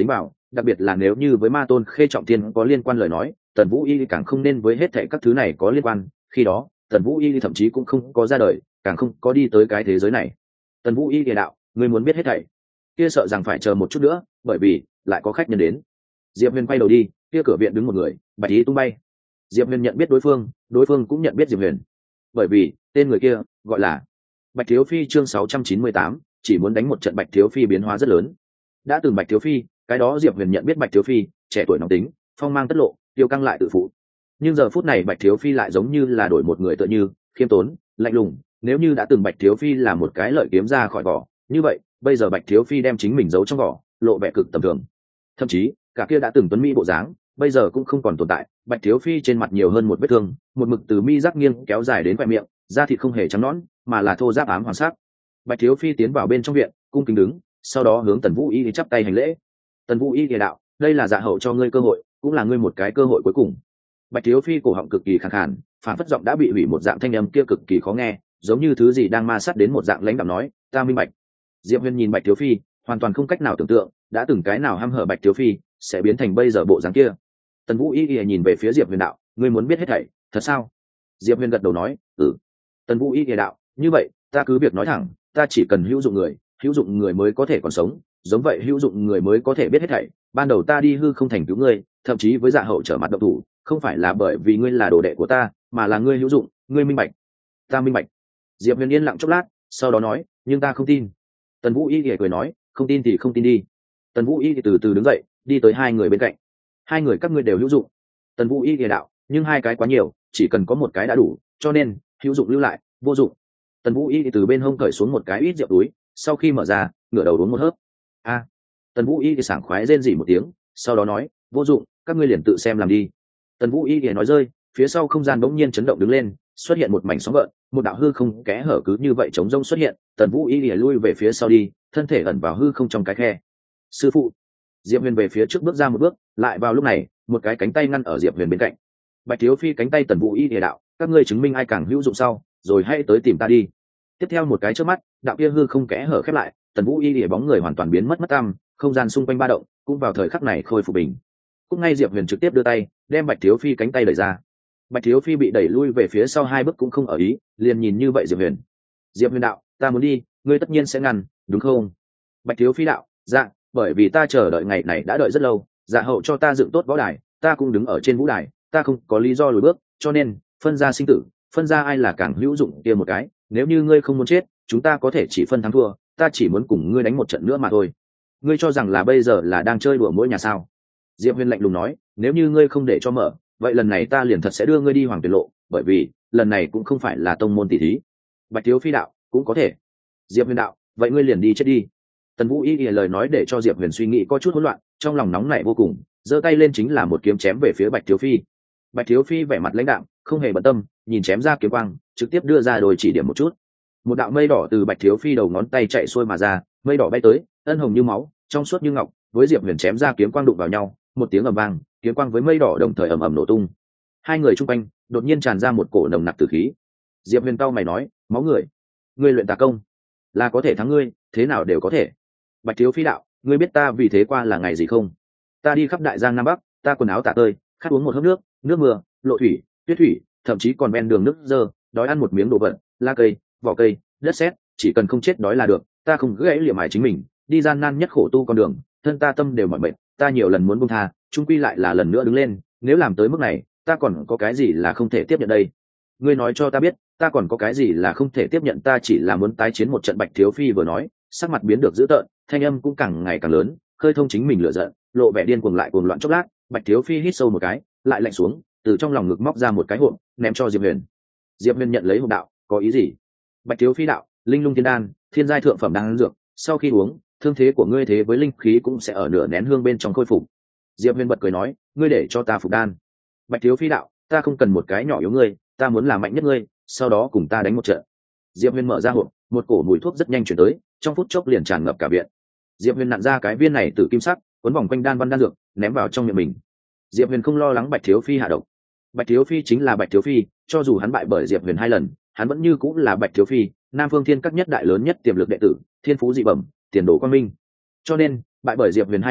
đặc biệt là nếu như với ma tôn Khê Trọng Thiên có liên quan lời nói, Tần Vũ Y càng không nên với hết thảy các thứ này có liên quan, khi đó Tần Vũ Y thậm chí cũng không có ra đời, càng không có đi tới cái thế giới này. Tần Vũ Y địa đạo, ngươi muốn biết hết thảy, kia sợ rằng phải chờ một chút nữa, bởi vì lại có khách nhân đến. Diệp Huyền quay đầu đi, kia cửa viện đứng một người, bạch ý tung bay. Diệp Huyền nhận biết đối phương, đối phương cũng nhận biết Diệp Huyền, bởi vì tên người kia gọi là Bạch Thiếu Phi. Chương sáu trăm chín mươi tám, chỉ muốn đánh một trận. Bạch Thiếu Phi biến hóa rất lớn. Đã từng Bạch Thiếu Phi, cái đó Diệp Huyền nhận biết Bạch Thiếu Phi, trẻ tuổi nóng tính, phong mang tất lộ, tiêu căng lại tự phụ. Nhưng giờ phút này Bạch Thiếu Phi lại giống như là đổi một người tựa như, khiêm tốn, lạnh lùng. Nếu như đã từng Bạch Thiếu Phi là một cái lợi kiếm ra khỏi vỏ, như vậy bây giờ Bạch Thiếu Phi đem chính mình giấu trong vỏ, lộ vẻ cực tầm thường. Thậm chí cả kia đã từng tuấn mỹ bộ dáng, bây giờ cũng không còn tồn tại. Bạch Thiếu Phi trên mặt nhiều hơn một vết thương, một mực từ mi giác nghiêng kéo dài đến khoe miệng, da thịt không hề trắng nõn, mà là thô ráp ám hoàng sắc. Bạch Thiếu Phi tiến vào bên trong viện, cung kính đứng, sau đó hướng Tần Vũ Y chắp tay hành lễ. Tần Vũ Y địa đạo, đây là dạ hậu cho ngươi cơ hội, cũng là ngươi một cái cơ hội cuối cùng. Bạch Thiếu Phi cổ họng cực kỳ khàn khàn, phản phất giọng đã bị hủy một dạng thanh âm kia cực kỳ khó nghe, giống như thứ gì đang ma sát đến một dạng lãnh đạm nói, ta minh bạch. Diệp Huyền nhìn Bạch Thiếu Phi, hoàn toàn không cách nào tưởng tượng, đã từng cái nào hăm hở Bạch Thiếu Phi sẽ biến thành bây giờ bộ dáng kia. Tần Vũ Y nhìn về phía Diệp Huyền đạo, ngươi muốn biết hết thảy, thật sao? Diệp Huyền gật đầu nói, ừ. Tần Vũ Y đạo, như vậy ta cứ việc nói thẳng, ta chỉ cần hữu dụng người, hữu dụng người mới có thể còn sống, giống vậy hữu dụng người mới có thể biết hết thảy. Ban đầu ta đi hư không thành cứu ngươi, thậm chí với dạ hậu trở mặt độc thủ, không phải là bởi vì ngươi là đồ đệ của ta, mà là ngươi hữu dụng, ngươi minh bạch. Ta minh bạch. Diệp Huyền yên lặng chốc lát, sau đó nói, nhưng ta không tin. Tần Vũ Y cười nói, không tin thì không tin đi. Tần Vũ Y từ từ đứng dậy, đi tới hai người bên cạnh. Hai người các ngươi đều hữu dụng. Tần Vũ Y đạo, nhưng hai cái quá nhiều, chỉ cần có một cái đã đủ, cho nên hữu dụng lưu lại, vô dụng. Tần Vũ Y từ bên hông cởi xuống một cái ít rượu túi, sau khi mở ra, ngửa đầu uống một hớp. A. Tần Vũ Y thì sảng khoái rên rỉ một tiếng, sau đó nói, vô dụng, các ngươi liền tự xem làm đi. Tần Vũ Y thì nói rơi, phía sau không gian bỗng nhiên chấn động đứng lên, xuất hiện một mảnh sóng gợn, một đạo hư không kẽ hở cứ như vậy chống rông xuất hiện. Tần Vũ Y thì lui về phía sau đi, thân thể ẩn vào hư không trong cái khe. Sư phụ. Diệp Huyền về phía trước bước ra một bước, lại vào lúc này, một cái cánh tay ngăn ở Diệp Huyền bên cạnh. Bạch Thiếu Phi cánh tay Tần Vũ Y địa đạo, các ngươi chứng minh ai càng hữu dụng sau, rồi hãy tới tìm ta đi. Tiếp theo một cái chớp mắt, đạo kia hư không kẽ hở khép lại, Tần Vũ Y địa bóng người hoàn toàn biến mất mất tăm, không gian xung quanh ba động, cũng vào thời khắc này khôi phục bình. Cũng ngay Diệp Huyền trực tiếp đưa tay, đem Bạch Thiếu Phi cánh tay đẩy ra. Bạch Thiếu Phi bị đẩy lui về phía sau hai bước cũng không ở ý, liền nhìn như vậy Diệp Huyền. Diệp Huyền đạo, ta muốn đi, ngươi tất nhiên sẽ ngăn, đúng không? Bạch Thiếu Phi đạo, dạ, bởi vì ta chờ đợi ngày này đã đợi rất lâu, dạ hậu cho ta dựng tốt võ đài, ta cũng đứng ở trên vũ đài, ta không có lý do lùi bước, cho nên phân ra sinh tử, phân ra ai là càng hữu dụng kia một cái. Nếu như ngươi không muốn chết, chúng ta có thể chỉ phân thắng thua, ta chỉ muốn cùng ngươi đánh một trận nữa mà thôi. Ngươi cho rằng là bây giờ là đang chơi đùa mỗi nhà sao? Diệp Huyền lạnh lùng nói, nếu như ngươi không để cho mở, vậy lần này ta liền thật sẽ đưa ngươi đi hoàng tuyệt lộ, bởi vì lần này cũng không phải là tông môn tỷ thí. Bạch Thiếu Phi đạo, cũng có thể. Diệp Huyền đạo, vậy ngươi liền đi chết đi. Tần Vũ Y lời nói để cho Diệp Huyền suy nghĩ có chút hỗn loạn, trong lòng nóng nảy vô cùng, giơ tay lên chính là một kiếm chém về phía Bạch Thiếu Phi. Bạch Thiếu Phi vẻ mặt lãnh đạm, không hề bận tâm, nhìn chém ra kiếm quang, trực tiếp đưa ra đồi chỉ điểm một chút. Một đạo mây đỏ từ Bạch Thiếu Phi đầu ngón tay chạy xuôi mà ra, mây đỏ bay tới, ân hồng như máu, trong suốt như ngọc, với Diệp Huyền chém ra kiếm quang đụng vào nhau, một tiếng ầm vang, kiếm quang với mây đỏ đồng thời ầm ầm nổ tung. Hai người chung quanh đột nhiên tràn ra một cổ nồng nặc tử khí. Diệp Huyền cau mày nói, máu người, ngươi luyện tà công, là có thể thắng ngươi, thế nào đều có thể. Bạch Thiếu Phi đạo, ngươi biết ta vì thế qua là ngày gì không? Ta đi khắp đại giang nam bắc, ta quần áo tả tơi, khát uống một hớp nước, nước mưa, lộ thủy, tuyết thủy, thậm chí còn ven đường nước dơ, đói ăn một miếng đồ vật, lá cây, vỏ cây, đất sét, chỉ cần không chết đói là được. Ta không gãy liệm mài chính mình, đi gian nan nhất khổ tu con đường, thân ta tâm đều mỏi mệt, ta nhiều lần muốn buông tha, chung quy lại là lần nữa đứng lên. Nếu làm tới mức này, ta còn có cái gì là không thể tiếp nhận đây? Ngươi nói cho ta biết, ta còn có cái gì là không thể tiếp nhận? Ta chỉ là muốn tái chiến một trận. Bạch Thiếu Phi vừa nói, sắc mặt biến được dữ tợn, thanh âm cũng càng ngày càng lớn, khơi thông chính mình lửa giận, lộ vẻ điên cuồng lại cuồng loạn chốc lát. Bạch Thiếu Phi hít sâu một cái, lại lạnh xuống, từ trong lòng ngực móc ra một cái hộp, ném cho Diệp Huyền. Diệp Huyền nhận lấy hộp đạo, có ý gì? Bạch Thiếu Phi đạo, linh lung thiên đan, thiên giai thượng phẩm đan dược, sau khi uống, thương thế của ngươi thế với linh khí cũng sẽ ở nửa nén hương bên trong khôi phục. Diệp Huyền bật cười nói, ngươi để cho ta phục đan. Bạch Thiếu Phi đạo, ta không cần một cái nhỏ yếu ngươi, ta muốn là mạnh nhất ngươi, sau đó cùng ta đánh một trận. Diệp Huyền mở ra hộp, một cổ mùi thuốc rất nhanh chuyển tới, trong phút chốc liền tràn ngập cả viện. Diệp Huyền nặn ra cái viên này từ kim sắc, cuốn vòng quanh đan văn đan dược, ném vào trong miệng mình. Diệp Huyền không lo lắng Bạch Thiếu Phi hạ độc. Bạch Thiếu Phi chính là Bạch Thiếu Phi, cho dù hắn bại bởi Diệp Huyền hai lần, hắn vẫn như cũng là Bạch Thiếu Phi, Nam Phương Thiên các nhất đại lớn nhất tiềm lực đệ tử, thiên phú dị bẩm, tiền đồ quang minh. Cho nên, bại bởi Diệp Huyền hai lần,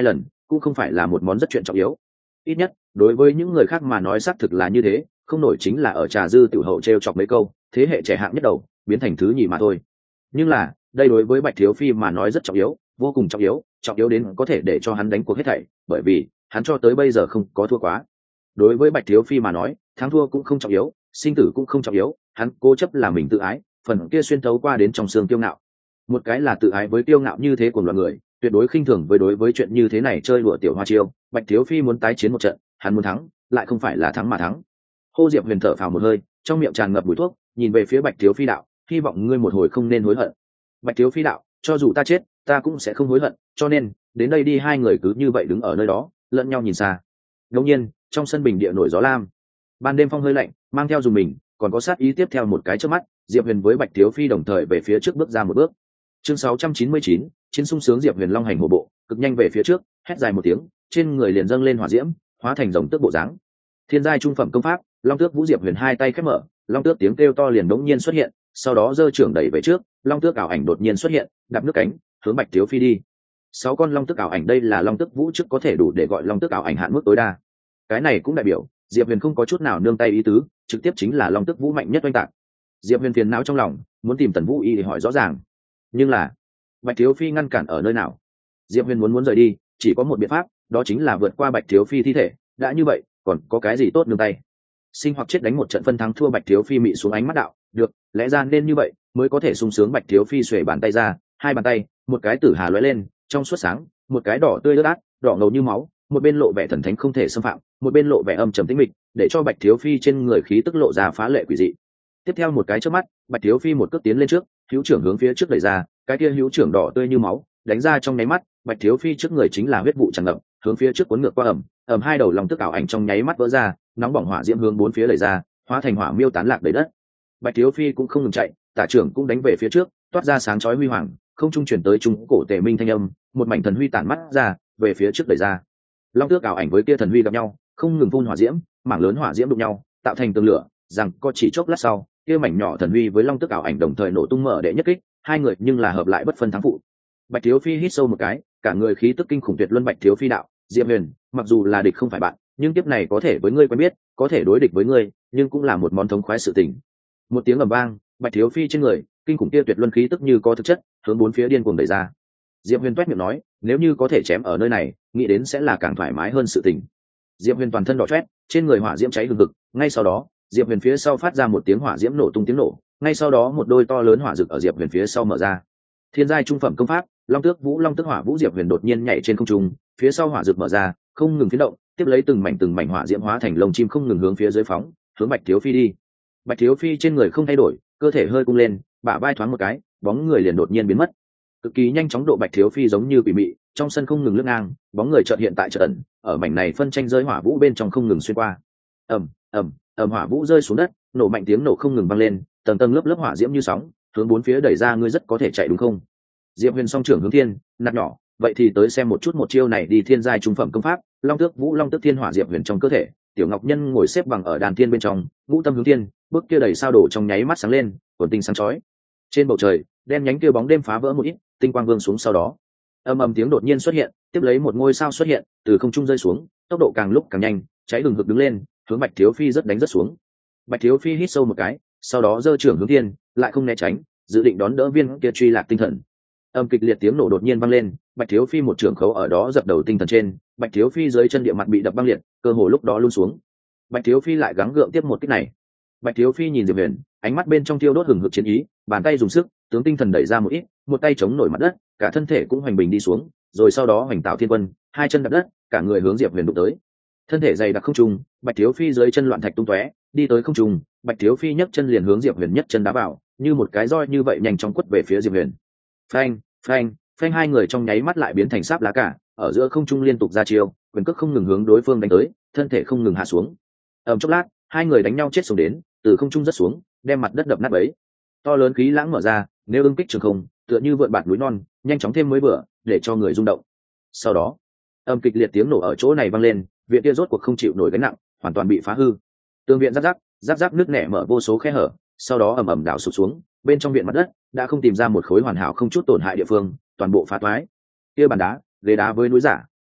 cũng không phải là một món rất chuyện trọng yếu. Ít nhất đối với những người khác mà nói xác thực là như thế, không nổi chính là ở trà dư tiểu hậu trêu chọc mấy câu, thế hệ trẻ hạng nhất đầu biến thành thứ nhì mà thôi. Nhưng là đây đối với Bạch Thiếu Phi mà nói rất trọng yếu, vô cùng trọng yếu, trọng yếu đến có thể để cho hắn đánh cuộc hết thảy, bởi vì hắn cho tới bây giờ không có thua quá. Đối với Bạch Thiếu Phi mà nói, thắng thua cũng không trọng yếu, sinh tử cũng không trọng yếu, hắn cố chấp là mình tự ái, phần kia xuyên thấu qua đến trong xương kiêu ngạo. Một cái là tự ái với kiêu ngạo như thế của loài người, tuyệt đối khinh thường với đối với chuyện như thế này chơi đùa tiểu hoa chiêu. Bạch Thiếu Phi muốn tái chiến một trận, hắn muốn thắng, lại không phải là thắng mà thắng. Hô Diệp Huyền thở phào một hơi, trong miệng tràn ngập mùi thuốc, nhìn về phía Bạch Thiếu Phi đạo, hy vọng ngươi một hồi không nên hối hận. Bạch Thiếu Phi đạo, cho dù ta chết, ta cũng sẽ không hối hận, cho nên đến đây đi. Hai người cứ như vậy đứng ở nơi đó, lẫn nhau nhìn xa. Đột nhiên, trong sân bình địa nổi gió lam, ban đêm phong hơi lạnh, mang theo dùng mình, còn có sát ý tiếp theo một cái chớp mắt, Diệp Huyền với Bạch Thiếu Phi đồng thời về phía trước bước ra một bước. Chương sáu trăm chín mươi chín, chiến sung sướng. Diệp Huyền long hành hổ bộ, cực nhanh về phía trước, hét dài một tiếng, trên người liền dâng lên hỏa diễm, hóa thành rồng tước bộ dáng. Thiên giai trung phẩm công pháp, Long Tước Vũ. Diệp Huyền hai tay khép mở, long tước tiếng kêu to liền đống nhiên xuất hiện, sau đó giơ trưởng đẩy về trước, long tước ảo ảnh đột nhiên xuất hiện, đạp nước cánh, hướng Bạch Thiếu Phi đi. Sáu con long tước ảo ảnh, đây là Long Tước Vũ trước có thể đủ để gọi long tước ảo ảnh hạn mức tối đa. Cái này cũng đại biểu Diệp Huyền không có chút nào nương tay ý tứ, trực tiếp chính là long tước vũ mạnh nhất oanh tạc. Diệp Huyền phiền não trong lòng, muốn tìm Tần Vũ Y để hỏi rõ ràng, nhưng là Bạch Thiếu Phi ngăn cản ở nơi nào. Diệp Huyền muốn muốn rời đi, chỉ có một biện pháp, đó chính là vượt qua Bạch Thiếu Phi thi thể. Đã như vậy, còn có cái gì tốt nương tay? Sinh hoặc chết đánh một trận phân thắng thua. Bạch Thiếu Phi mị xuống ánh mắt đạo, được, lẽ ra nên như vậy mới có thể sung sướng. Bạch Thiếu Phi xuề bàn tay ra, hai bàn tay, một cái tử hà lóe lên, trong suốt sáng, một cái đỏ tươi ướt át, đỏ ngầu như máu, một bên lộ vẻ thần thánh không thể xâm phạm, một bên lộ vẻ âm trầm tĩnh mịch, để cho Bạch Thiếu Phi trên người khí tức lộ ra phá lệ quỷ dị. Tiếp theo một cái chớp mắt, Bạch Thiếu Phi một cước tiến lên trước, hữu trưởng hướng phía trước đẩy ra, cái kia hữu trưởng đỏ tươi như máu, đánh ra trong nháy mắt, Bạch Thiếu Phi trước người chính là huyết vụ tràn ngập, hướng phía trước cuốn ngược qua ẩm, ẩm hai đầu long tức ảo ảnh trong nháy mắt vỡ ra, nóng bỏng hỏa diễm hướng bốn phía đẩy ra, hóa thành hỏa miêu tán lạc đầy đất. Bạch Thiếu Phi cũng không ngừng chạy, tả trưởng cũng đánh về phía trước, toát ra sáng chói huy hoàng, không trung chuyển tới trung cổ tề minh thanh âm, một mảnh thần huy tản mắt ra, về phía trước đẩy ra. Long tước ảo ảnh với kia thần huy gặp nhau, không ngừng phun hỏa diễm, mảng lớn hỏa diễm đụng nhau, tạo thành tường lửa, rằng có chỉ chốc lát sau, kia mảnh nhỏ thần huy với long tước ảo ảnh đồng thời nổ tung mở để nhất kích, hai người nhưng là hợp lại bất phân thắng phụ. Bạch Thiếu Phi hít sâu một cái, cả người khí tức kinh khủng tuyệt luân. Bạch Thiếu Phi đạo, Diệp Huyền, mặc dù là địch không phải bạn, nhưng kiếp này có thể với ngươi quen biết, có thể đối địch với ngươi, nhưng cũng là một món thống khoái sự tình. Một tiếng ầm vang, Bạch Thiếu Phi trên người kinh khủng kia tuyệt luân khí tức như có thực chất, hướng bốn phía điên cuồng đẩy ra. Diệp Huyền toét miệng nói, nếu như có thể chém ở nơi này, nghĩ đến sẽ là càng thoải mái hơn sự tình. Diệp Huyền toàn thân đỏ chót, trên người hỏa diễm cháy hừng hực, ngay sau đó, Diệp Huyền phía sau phát ra một tiếng hỏa diễm nổ tung tiếng nổ, ngay sau đó một đôi to lớn hỏa rực ở Diệp Huyền phía sau mở ra. Thiên giai trung phẩm công pháp, Long Tước Vũ. Long Tước Hỏa Vũ. Diệp Huyền đột nhiên nhảy trên không trung, phía sau hỏa rực mở ra, không ngừng phiến động, tiếp lấy từng mảnh từng mảnh hỏa diễm hóa thành lông chim không ngừng hướng phía dưới phóng, hướng Bạch Thiếu Phi đi. Bạch Thiếu Phi trên người không thay đổi, cơ thể hơi cung lên, bả vai thoáng một cái, bóng người liền đột nhiên biến mất. Cực kỳ nhanh chóng độ Bạch Thiếu Phi giống như quỷ mị, trong sân không ngừng lướt ngang, bóng người chợt hiện tại chợt ẩn, ở mảnh này phân tranh rơi hỏa vũ bên trong không ngừng xuyên qua. Ầm, ầm, ầm, hỏa vũ rơi xuống đất, nổ mạnh tiếng nổ không ngừng vang lên, tầng tầng lớp lớp hỏa diễm như sóng, hướng bốn phía đẩy ra. Ngươi rất có thể chạy đúng không? Diệp Huyền song trưởng hướng thiên, nạt nhỏ, vậy thì tới xem một chút một chiêu này đi. Thiên giai trung phẩm công pháp, Long Tước Vũ. Long Tước Thiên Hỏa. Diệp Huyền trong cơ thể, Tiểu Ngọc Nhân ngồi xếp bằng ở đàn thiên bên trong, ngũ tâm hướng thiên, bước kia đầy sao đổ trong nháy mắt sáng lên, quần tinh sáng chói. Trên bầu trời, đen nhánh kia bóng đêm phá vỡ một ít, tinh quang vương xuống. Sau đó, âm ầm tiếng đột nhiên xuất hiện, tiếp lấy một ngôi sao xuất hiện, từ không trung rơi xuống, tốc độ càng lúc càng nhanh, cháy hừng hực đứng lên, hướng Bạch Thiếu Phi rất đánh rất xuống. Bạch Thiếu Phi hít sâu một cái, sau đó giơ trưởng hướng thiên, lại không né tránh, dự định đón đỡ viên kia truy lạc tinh thần. Âm kịch liệt tiếng nổ đột nhiên vang lên, Bạch Thiếu Phi một trưởng khấu ở đó dập đầu tinh thần trên, Bạch Thiếu Phi dưới chân địa mặt bị đập băng liệt, cơ hồ lúc đó luôn xuống. Bạch Thiếu Phi lại gắng gượng tiếp một kích này. Bạch Thiếu Phi nhìn Diệp Huyền, ánh mắt bên trong thiêu đốt hừng hực chiến ý, bàn tay dùng sức, tướng tinh thần đẩy ra một ít, một tay chống nổi mặt đất, cả thân thể cũng hoành bình đi xuống, rồi sau đó hoành tạo thiên quân, hai chân đạp đất, cả người hướng Diệp Huyền đụng tới. Thân thể dày đặc không trung, Bạch Thiếu Phi dưới chân loạn thạch tung tóe, đi tới không trung, Bạch Thiếu Phi nhấc chân liền hướng Diệp Huyền nhất chân đá vào, như một cái roi như vậy nhanh chóng quất về phía Diệp Huyền. Phanh, phanh, phanh, hai người trong nháy mắt lại biến thành sáp lá cả, ở giữa không trung liên tục ra chiêu, quyền cước không ngừng hướng đối phương đánh tới, thân thể không ngừng hạ xuống. Ầm chốc lát, hai người đánh nhau chết sống đến, từ không trung rất xuống, đem mặt đất đập nát bấy. To lớn khí lãng mở ra, nếu ưng kích trường không, tựa như vượn bạt núi non, nhanh chóng thêm mới vừa, để cho người rung động. Sau đó, âm kịch liệt tiếng nổ ở chỗ này vang lên, viện kia rốt cuộc không chịu nổi gánh nặng, hoàn toàn bị phá hư. Tường viện rắc rắc, rắc rắc nứt nẻ mở vô số khe hở, sau đó ầm ầm đảo sụp xuống, bên trong viện mặt đất đã không tìm ra một khối hoàn hảo không chút tổn hại địa phương, toàn bộ phá toái. Kia bàn đá, ghế đá với núi giả,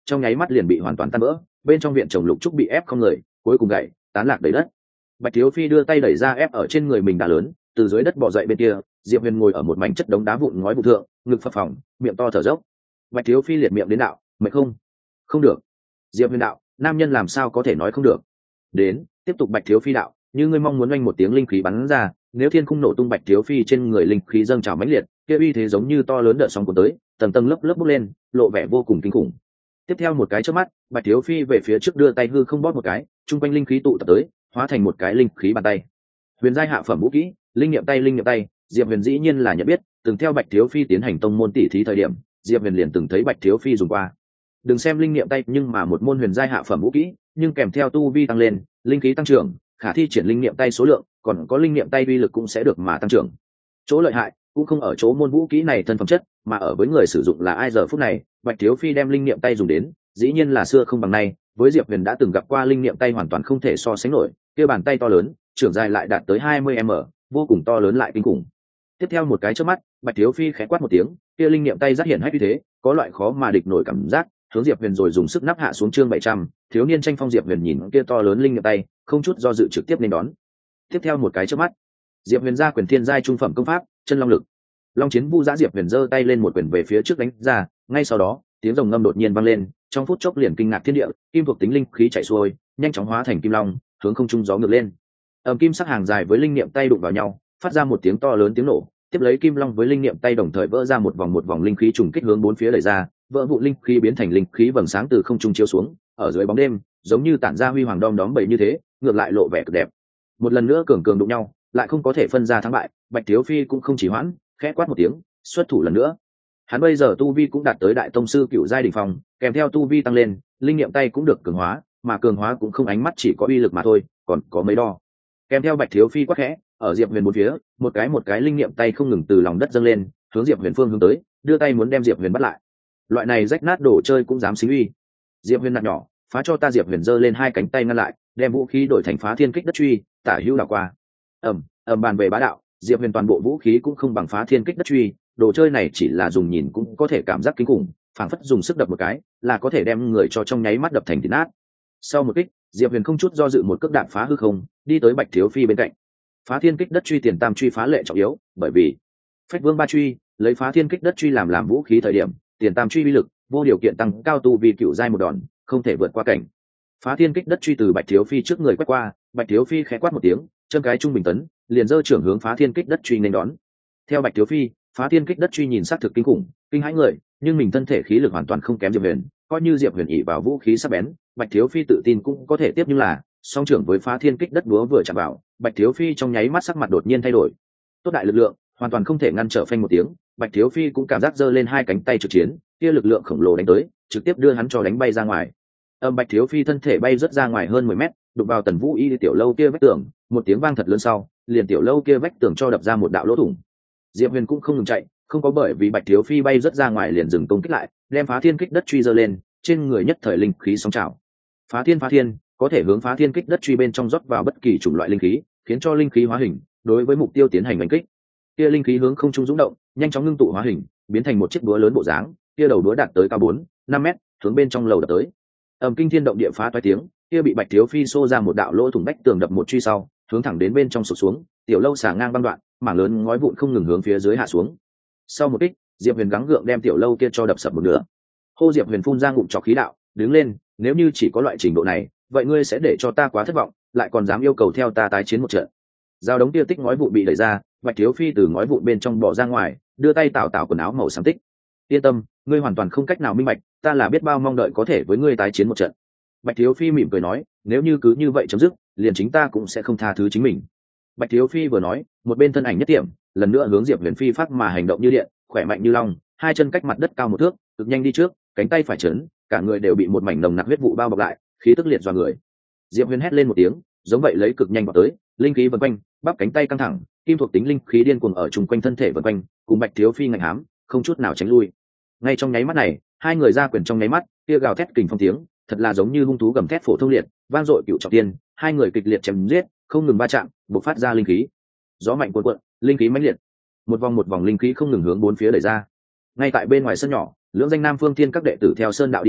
trong nháy mắt liền bị hoàn toàn tan vỡ, bên trong viện trồng lục trúc bị ép không người, cuối cùng gãy tán lạc đầy đất. Bạch Thiếu Phi đưa tay đẩy ra ép ở trên người mình đá lớn, từ dưới đất bò dậy bên kia, Diệp Huyền ngồi ở một mảnh chất đống đá vụn ngói vụ thượng, ngực phập phồng, miệng to thở dốc. Bạch Thiếu Phi liệt miệng đến đạo, mệt không? Không được. Diệp Huyền đạo, nam nhân làm sao có thể nói không được? Đến, tiếp tục. Bạch Thiếu Phi đạo, như ngươi mong muốn oanh một tiếng linh khí bắn ra, nếu thiên khung nổ tung, Bạch Thiếu Phi trên người linh khí dâng trào mãnh liệt, kia uy thế giống như to lớn đợt sóng cuốn tới, tầng tầng lớp lớp bốc lên, lộ vẻ vô cùng kinh khủng. Tiếp theo một cái chớp mắt, Bạch Thiếu Phi về phía trước đưa tay hư không bóp một cái, trung quanh linh khí tụ tập tới, hóa thành một cái linh khí bàn tay. Huyền giai hạ phẩm vũ kỹ, linh nghiệm tay. Linh nghiệm tay, Diệp Huyền dĩ nhiên là nhận biết, từng theo Bạch Thiếu Phi tiến hành tông môn tỷ thí thời điểm, Diệp Huyền liền từng thấy Bạch Thiếu Phi dùng qua. Đừng xem linh nghiệm tay nhưng mà một môn huyền giai hạ phẩm vũ kỹ, nhưng kèm theo tu vi tăng lên, linh khí tăng trưởng, khả thi triển linh nghiệm tay số lượng, còn có linh nghiệm tay uy lực cũng sẽ được mà tăng trưởng. Chỗ lợi hại cũng không ở chỗ môn vũ kỹ này thân phẩm chất, mà ở với người sử dụng là ai. Giờ phút này, Bạch Thiếu Phi đem linh nghiệm tay dùng đến, dĩ nhiên là xưa không bằng nay, với Diệp Huyền đã từng gặp qua linh nghiệm tay hoàn toàn không thể so sánh nổi, kia bàn tay to lớn, trưởng dài lại đạt tới hai mươi mét, vô cùng to lớn lại kinh khủng. Tiếp theo một cái chớp mắt, Bạch Thiếu Phi khẽ quát một tiếng, kia linh nghiệm tay rất hiện hách như thế, có loại khó mà địch nổi cảm giác, hướng Diệp Huyền rồi dùng sức nắp hạ xuống. Chương bảy trăm, thiếu niên tranh phong. Diệp Huyền nhìn kia to lớn linh nghiệm tay, không chút do dự trực tiếp nên đón. Tiếp theo một cái chớp mắt, Diệp Huyền ra quyền thiên giai trung phẩm công pháp, chân long lực. Long chiến vu giã. Diệp Huyền giơ tay lên một quyền về phía trước đánh ra, ngay sau đó, tiếng rồng ngâm đột nhiên vang lên, trong phút chốc liền kinh ngạc thiên địa, kim thuộc tính linh khí chạy xuôi, nhanh chóng hóa thành kim long, hướng không trung gió ngược lên. Ầm, kim sắc hàng dài với linh niệm tay đụng vào nhau, phát ra một tiếng to lớn tiếng nổ, tiếp lấy kim long với linh niệm tay đồng thời vỡ ra một vòng một vòng linh khí trùng kích hướng bốn phía đẩy ra, vỡ vụ linh khí biến thành linh khí vầng sáng từ không trung chiếu xuống, ở dưới bóng đêm, giống như tản ra huy hoàng đom đóm bầy như thế, ngược lại lộ vẻ cực đẹp. Một lần nữa cường cường đụng nhau, lại không có thể phân ra thắng bại, Bạch Thiếu Phi cũng không chỉ hoãn, khẽ quát một tiếng, xuất thủ lần nữa. Hắn bây giờ tu vi cũng đạt tới đại tông sư cựu giai đỉnh phong, kèm theo tu vi tăng lên, linh nghiệm tay cũng được cường hóa, mà cường hóa cũng không ánh mắt chỉ có uy lực mà thôi, còn có mấy đo. Kèm theo Bạch Thiếu Phi quát khẽ, ở Diệp Huyền bốn phía, một cái một cái linh nghiệm tay không ngừng từ lòng đất dâng lên, hướng Diệp Huyền phương hướng tới, đưa tay muốn đem Diệp Huyền bắt lại. Loại này rách nát đồ chơi cũng dám xính uy. Diệp Huyền nặng nhỏ, phá cho ta. Diệp Huyền giơ lên hai cánh tay ngăn lại, đem vũ khí đổi thành phá thiên kích đất truy, tả hữu đảo qua. Ầm, ầm, bàn về bá đạo, Diệp Huyền toàn bộ vũ khí cũng không bằng phá thiên kích đất truy, đồ chơi này chỉ là dùng nhìn cũng có thể cảm giác kinh khủng, phảng phất dùng sức đập một cái là có thể đem người cho trong nháy mắt đập thành thịt nát. Sau một kích, Diệp Huyền không chút do dự một cước đạp phá hư không, đi tới Bạch Thiếu Phi bên cạnh. Phá thiên kích đất truy tiền tam truy phá lệ trọng yếu, bởi vì Phách Vương ba truy lấy phá thiên kích đất truy làm làm vũ khí thời điểm, tiền tam truy uy lực vô điều kiện tăng cao tu vi cựu giai một đòn, không thể vượt qua cảnh. Phá thiên kích đất truy từ Bạch Thiếu Phi trước người quét qua, Bạch Thiếu Phi khẽ quát một tiếng, chân cái trung bình tấn, liền giơ trưởng hướng phá thiên kích đất truy nên đón. Theo Bạch Thiếu Phi, phá thiên kích đất truy nhìn xác thực kinh khủng, kinh hãi người, nhưng mình thân thể khí lực hoàn toàn không kém Diệp Huyền, coi như Diệp Huyền ỷ vào vũ khí sắc bén, Bạch Thiếu Phi tự tin cũng có thể tiếp, nhưng là song trưởng với phá thiên kích đất búa vừa chạm vào, Bạch Thiếu Phi trong nháy mắt sắc mặt đột nhiên thay đổi. Tốt đại lực lượng, hoàn toàn không thể ngăn trở. Phanh một tiếng, Bạch Thiếu Phi cũng cảm giác giơ lên hai cánh tay trực chiến, kia lực lượng khổng lồ đánh tới, trực tiếp đưa hắn cho đánh bay ra ngoài. Âm Bạch Thiếu Phi thân thể bay rất ra ngoài hơn mười mét, đụng vào Tần Vũ Y tiểu lâu kia vách tường, một tiếng vang thật lớn sau, liền tiểu lâu kia vách tường cho đập ra một đạo lỗ thủng. Diệp Huyền cũng không ngừng chạy, không có bởi vì Bạch Thiếu Phi bay rất ra ngoài liền dừng công kích lại, đem phá thiên kích đất truy giơ lên, trên người nhất thời linh khí sóng trào. Phá thiên phá thiên, có thể hướng phá thiên kích đất truy bên trong rót vào bất kỳ chủng loại linh khí, khiến cho linh khí hóa hình, đối với mục tiêu tiến hành đánh kích. Kia linh khí hướng không trung dũng động, nhanh chóng ngưng tụ hóa hình, biến thành một chiếc búa lớn bộ dáng, kia đầu búa đạt tới cao bốn, năm mét, hướng bên trong lầu đập tới. Ầm, kinh thiên động địa phá toái tiếng, kia bị Bạch Thiếu Phi xô ra một đạo lỗ thủng vách tường đập một truy sau, hướng thẳng đến bên trong sụp xuống, tiểu lâu xả ngang băng đoạn, mảng lớn ngói vụn không ngừng hướng phía dưới hạ xuống. Sau một kích, Diệp Huyền gắng gượng đem tiểu lâu kia cho đập sập một nửa. Hô. Diệp Huyền phun ra ngụm trọc khí đạo, đứng lên, nếu như chỉ có loại trình độ này, vậy ngươi sẽ để cho ta quá thất vọng, lại còn dám yêu cầu theo ta tái chiến một trận. Giao đống kia tích ngói vụn bị đẩy ra, Bạch Thiếu Phi từ ngói vụn bên trong bỏ ra ngoài, đưa tay tảo tảo quần áo màu xám tích. Yên tâm, ngươi hoàn toàn không cách nào minh bạch, ta là biết bao mong đợi có thể với ngươi tái chiến một trận. Bạch Thiếu Phi mỉm cười nói, nếu như cứ như vậy chấm dứt, liền chính ta cũng sẽ không tha thứ chính mình. Bạch Thiếu Phi vừa nói, một bên thân ảnh nhất điểm, lần nữa hướng Diệp Huyền phi phát mà hành động như điện, khỏe mạnh như long, hai chân cách mặt đất cao một thước, cực nhanh đi trước, cánh tay phải trấn, cả người đều bị một mảnh nồng nặc huyết vụ bao bọc lại, khí tức liệt dọa người. Diệp Huyền hét lên một tiếng, giống vậy lấy cực nhanh vào tới, linh khí vần quanh, bắp cánh tay căng thẳng, kim thuộc tính linh khí điên cuồng ở chung quanh thân thể vần quanh, cùng Bạch Thiếu Phi ngạnh hám, không chút nào tránh lui. Ngay trong nháy mắt này, hai người ra quyền trong nháy mắt, kia gào thét kình phong tiếng, thật là giống như hung thú gầm thét phổ thông liệt, vang dội cựu trọng tiên, hai người kịch liệt chém giết, không ngừng va chạm, bộc phát ra linh khí. Gió mạnh cuồn cuộn, linh khí mãnh liệt, một vòng một vòng linh khí không ngừng hướng bốn phía đẩy ra. Ngay tại bên ngoài sân nhỏ, lưỡng danh Nam Phương Thiên các đệ tử theo sơn đạo đi tới,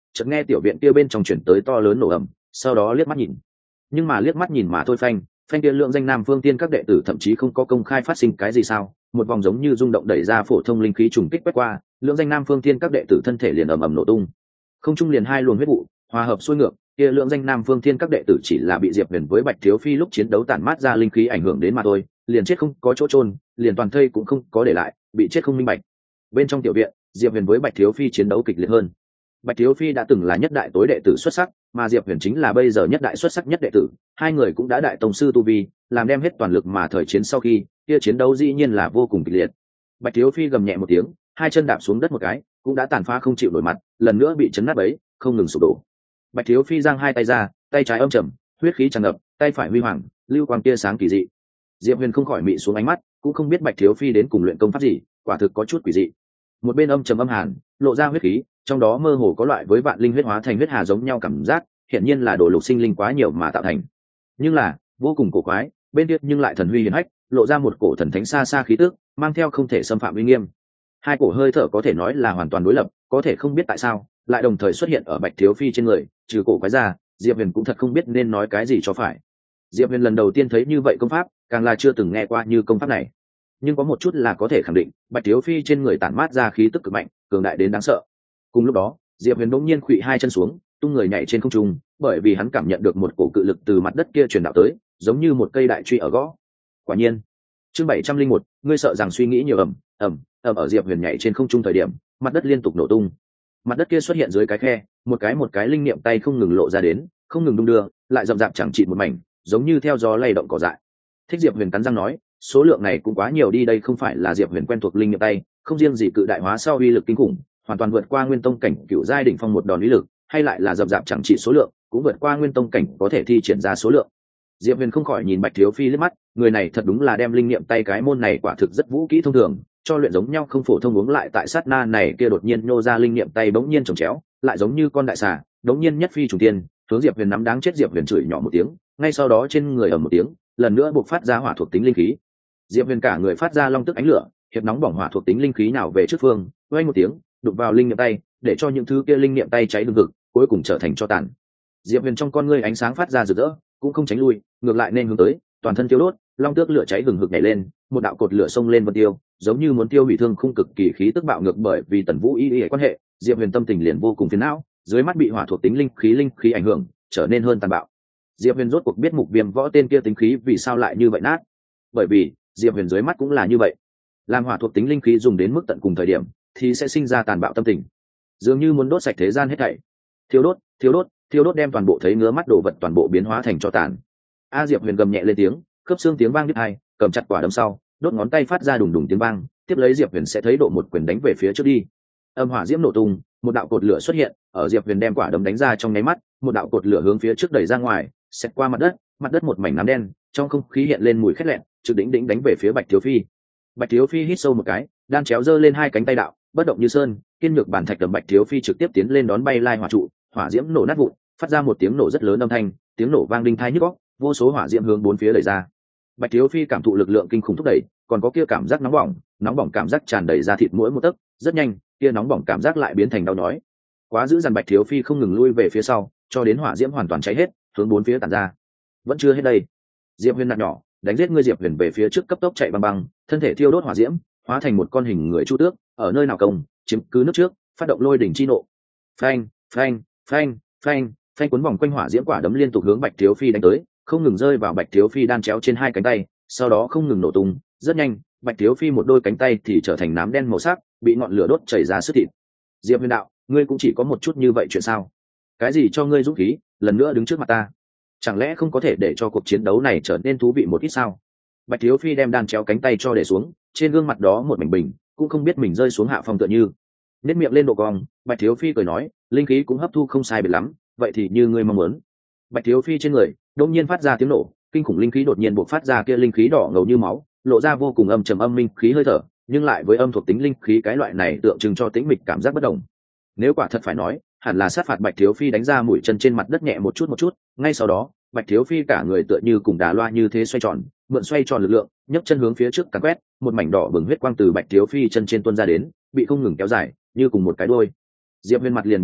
chợt nghe tiểu viện kia bên trong chuyển tới to lớn nổ ầm, sau đó liếc mắt nhìn, nhưng mà liếc mắt nhìn mà thôi, phanh phanh kia lượng danh Nam Phương Tiên các đệ tử thậm chí không có công khai phát sinh cái gì sao, một vòng giống như rung động đẩy ra phổ thông linh khí trùng kích quét qua, lượng danh Nam Phương Tiên các đệ tử thân thể liền ầm ầm nổ tung, không trung liền hai luồng huyết vụ hòa hợp xuôi ngược. Kia lượng danh Nam Phương Thiên các đệ tử chỉ là bị Diệp Huyền với Bạch Thiếu Phi lúc chiến đấu tản mát ra linh khí ảnh hưởng đến mà thôi, liền chết không có chỗ chôn, liền toàn thây cũng không có để lại, bị chết không minh bạch. Bên trong tiểu viện, Diệp Huyền với Bạch Thiếu Phi chiến đấu kịch liệt hơn. Bạch Thiếu Phi đã từng là nhất đại tối đệ tử xuất sắc, mà Diệp Huyền chính là bây giờ nhất đại xuất sắc nhất đệ tử, hai người cũng đã đại tông sư tu vi, làm đem hết toàn lực mà thời chiến sau khi, kia chiến đấu dĩ nhiên là vô cùng kịch liệt. Bạch Thiếu Phi gầm nhẹ một tiếng, hai chân đạp xuống đất một cái, cũng đã tàn phá không chịu nổi mặt, lần nữa bị chấn nát bấy, không ngừng sụp đổ. Bạch Thiếu Phi giang hai tay ra, tay trái âm trầm, huyết khí tràn ngập, tay phải huy hoàng, lưu quang tia sáng kỳ dị. Diệp Huyền không khỏi mị xuống ánh mắt, cũng không biết Bạch Thiếu Phi đến cùng luyện công pháp gì, quả thực có chút quỷ dị. Một bên âm trầm âm hàn, lộ ra huyết khí, trong đó mơ hồ có loại với vạn linh huyết hóa thành huyết hà giống nhau cảm giác, hiển nhiên là đồ lục sinh linh quá nhiều mà tạo thành. Nhưng là, vô cùng cổ quái, bên kia nhưng lại thần huy hiển hách, lộ ra một cổ thần thánh xa xa khí tức, mang theo không thể xâm phạm uy nghiêm. Hai cổ hơi thở có thể nói là hoàn toàn đối lập, có thể không biết tại sao lại đồng thời xuất hiện ở Bạch Thiếu Phi trên người, trừ cổ quái ra, Diệp Huyền cũng thật không biết nên nói cái gì cho phải. Diệp Huyền lần đầu tiên thấy như vậy công pháp, càng là chưa từng nghe qua như công pháp này. Nhưng có một chút là có thể khẳng định, Bạch Thiếu Phi trên người tản mát ra khí tức cực mạnh, cường đại đến đáng sợ. Cùng lúc đó, Diệp Huyền bỗng nhiên khuỵu hai chân xuống, tung người nhảy trên không trung, bởi vì hắn cảm nhận được một cổ cự lực từ mặt đất kia truyền đạo tới, giống như một cây đại truy ở gõ. Quả nhiên, chương bảy trăm linh một, ngươi sợ rằng suy nghĩ nhiều ầm, ầm, ầm ở Diệp Huyền nhảy trên không trung thời điểm, mặt đất liên tục nổ tung. Mặt đất kia xuất hiện dưới cái khe, một cái một cái linh niệm tay không ngừng lộ ra đến, không ngừng đung đưa, lại rậm rạp chẳng chịt một mảnh, giống như theo gió lay động cỏ dại. Thích Diệp Huyền cắn răng nói, số lượng này cũng quá nhiều đi, đây không phải là Diệp Huyền quen thuộc linh niệm tay, không riêng gì cự đại hóa sau uy lực kinh khủng, hoàn toàn vượt qua nguyên tông cảnh cựu giai đỉnh phong một đòn uy lực, hay lại là rậm rạp chẳng chịt số lượng, cũng vượt qua nguyên tông cảnh có thể thi triển ra số lượng. Diệp Huyền không khỏi nhìn Bạch Thiếu Phi liếc mắt, người này thật đúng là đem linh niệm tay cái môn này quả thực rất vũ kỹ thông thường, cho luyện giống nhau không phổ thông. Uống lại tại sát na này kia đột nhiên nhô ra linh niệm tay bỗng nhiên chồng chéo, lại giống như con đại xà, đống nhiên nhất phi trùng tiên, hướng Diệp Huyền nắm đáng chết. Diệp Huyền chửi nhỏ một tiếng, ngay sau đó trên người ầm một tiếng, lần nữa bộc phát ra hỏa thuộc tính linh khí. Diệp Huyền cả người phát ra long tức ánh lửa, hiệp nóng bỏng hỏa thuộc tính linh khí nào về trước phương, vang một tiếng, đụng vào linh niệm tay, để cho những thứ kia linh niệm tay cháy hừng hực, cuối cùng trở thành tro tàn. Diệp Huyền trong con ngươi ánh sáng phát ra rực rỡ, cũng không tránh lui, ngược lại nên hướng tới, toàn thân tiêu đốt, long tước lửa cháy hừng hực nhảy lên, một đạo cột lửa xông lên vân tiêu, giống như muốn tiêu hủy thương khung cực kỳ khí tức bạo ngược. Bởi vì Tần Vũ y y quan hệ, Diệp Huyền tâm tình liền vô cùng phiền não, dưới mắt bị hỏa thuộc tính linh khí linh khí ảnh hưởng, trở nên hơn tàn bạo. Diệp Huyền rốt cuộc biết Mục Viêm võ tên kia tính khí vì sao lại như vậy nát, bởi vì Diệp Huyền dưới mắt cũng là như vậy, làm hỏa thuộc tính linh khí dùng đến mức tận cùng thời điểm, thì sẽ sinh ra tàn bạo tâm tình, dường như muốn đốt sạch thế gian hết thảy. Thiêu đốt, thiêu đốt, thiêu đốt, đem toàn bộ thấy ngứa mắt đồ vật toàn bộ biến hóa thành tro tàn. A Diệp Huyền gầm nhẹ lên tiếng, khớp xương tiếng vang đứt hai, cầm chặt quả đấm sau, đốt ngón tay phát ra đùng đùng tiếng vang, tiếp lấy Diệp Huyền sẽ thấy độ một quyền đánh về phía trước đi. Âm hỏa diễm nổ tung, một đạo cột lửa xuất hiện, ở Diệp Huyền đem quả đấm đánh ra trong nháy mắt, một đạo cột lửa hướng phía trước đẩy ra ngoài, xẹt qua mặt đất, mặt đất một mảnh nám đen, trong không khí hiện lên mùi khét lẹn, trực đỉnh đỉnh đánh về phía Bạch Thiếu Phi. Bạch Thiếu Phi hít sâu một cái, đan chéo giơ lên hai cánh tay đạo, bất động như sơn, kiên nhược bản thạch đầm. Bạch Thiếu Phi trực tiếp tiến lên đón bay lai hỏa trụ, hỏa diễm nổ nát vụn, phát ra một tiếng nổ rất lớn âm thanh, tiếng nổ vang đinh tai nhức óc, vô số hỏa diễm hướng bốn phía đẩy ra. Bạch Thiếu Phi cảm thụ lực lượng kinh khủng thúc đẩy, còn có kia cảm giác nóng bỏng, nóng bỏng cảm giác tràn đầy ra thịt mỗi một tấc, rất nhanh, kia nóng bỏng cảm giác lại biến thành đau nhói. Quá dữ dằn, Bạch Thiếu Phi không ngừng lui về phía sau, cho đến hỏa diễm hoàn toàn cháy hết, hướng bốn phía tản ra. Vẫn chưa hết đây. Diệp Huyền nặng nhỏ, đánh giết ngươi. Diệp Huyền về phía trước cấp tốc chạy băng băng, thân thể thiêu đốt hỏa diễm, hóa thành một con hình người chu tước, ở nơi nào công, chiếm cứ nước trước, phát động lôi đỉnh chi nộ. Phanh, phanh, phanh, phanh, phanh, cuốn vòng quanh hỏa diễm quả đấm liên tục hướng Bạch Thiếu Phi đánh tới, không ngừng rơi vào Bạch Thiếu Phi đan chéo trên hai cánh tay, sau đó không ngừng nổ tung. Rất nhanh, Bạch Thiếu Phi một đôi cánh tay thì trở thành nám đen màu sắc, bị ngọn lửa đốt chảy ra sức thịt. Diệp Huyền đạo, ngươi cũng chỉ có một chút như vậy chuyện sao? Cái gì cho ngươi dũng khí, lần nữa đứng trước mặt ta? Chẳng lẽ không có thể để cho cuộc chiến đấu này trở nên thú vị một ít sao? Bạch Thiếu Phi đem đan chéo cánh tay cho để xuống, trên gương mặt đó một mảnh bình, cũng không biết mình rơi xuống hạ phòng tựa như. Nét miệng lên độ cong, Bạch Thiếu Phi cười nói, linh khí cũng hấp thu không sai biệt lắm, vậy thì như ngươi mong muốn. Bạch Thiếu Phi trên người đột nhiên phát ra tiếng nổ, kinh khủng linh khí đột nhiên bộc phát ra, kia linh khí đỏ ngầu như máu, lộ ra vô cùng âm trầm âm minh khí hơi thở, nhưng lại với âm thuộc tính linh khí cái loại này tượng trưng cho tĩnh mịch cảm giác bất đồng. Nếu quả thật phải nói, hẳn là sát phạt. Bạch Thiếu Phi đánh ra mũi chân trên mặt đất nhẹ một chút một chút, ngay sau đó, Bạch Thiếu Phi cả người tựa như cùng đà loa như thế xoay tròn, mượn xoay tròn lực lượng, nhấc chân hướng phía trước càn quét, một mảnh đỏ bừng huyết quang từ Bạch Thiếu Phi chân trên tuôn ra đến, bị không ngừng kéo dài, như cùng một cái đuôi. Diệp Huyền mặt liền biến sắc,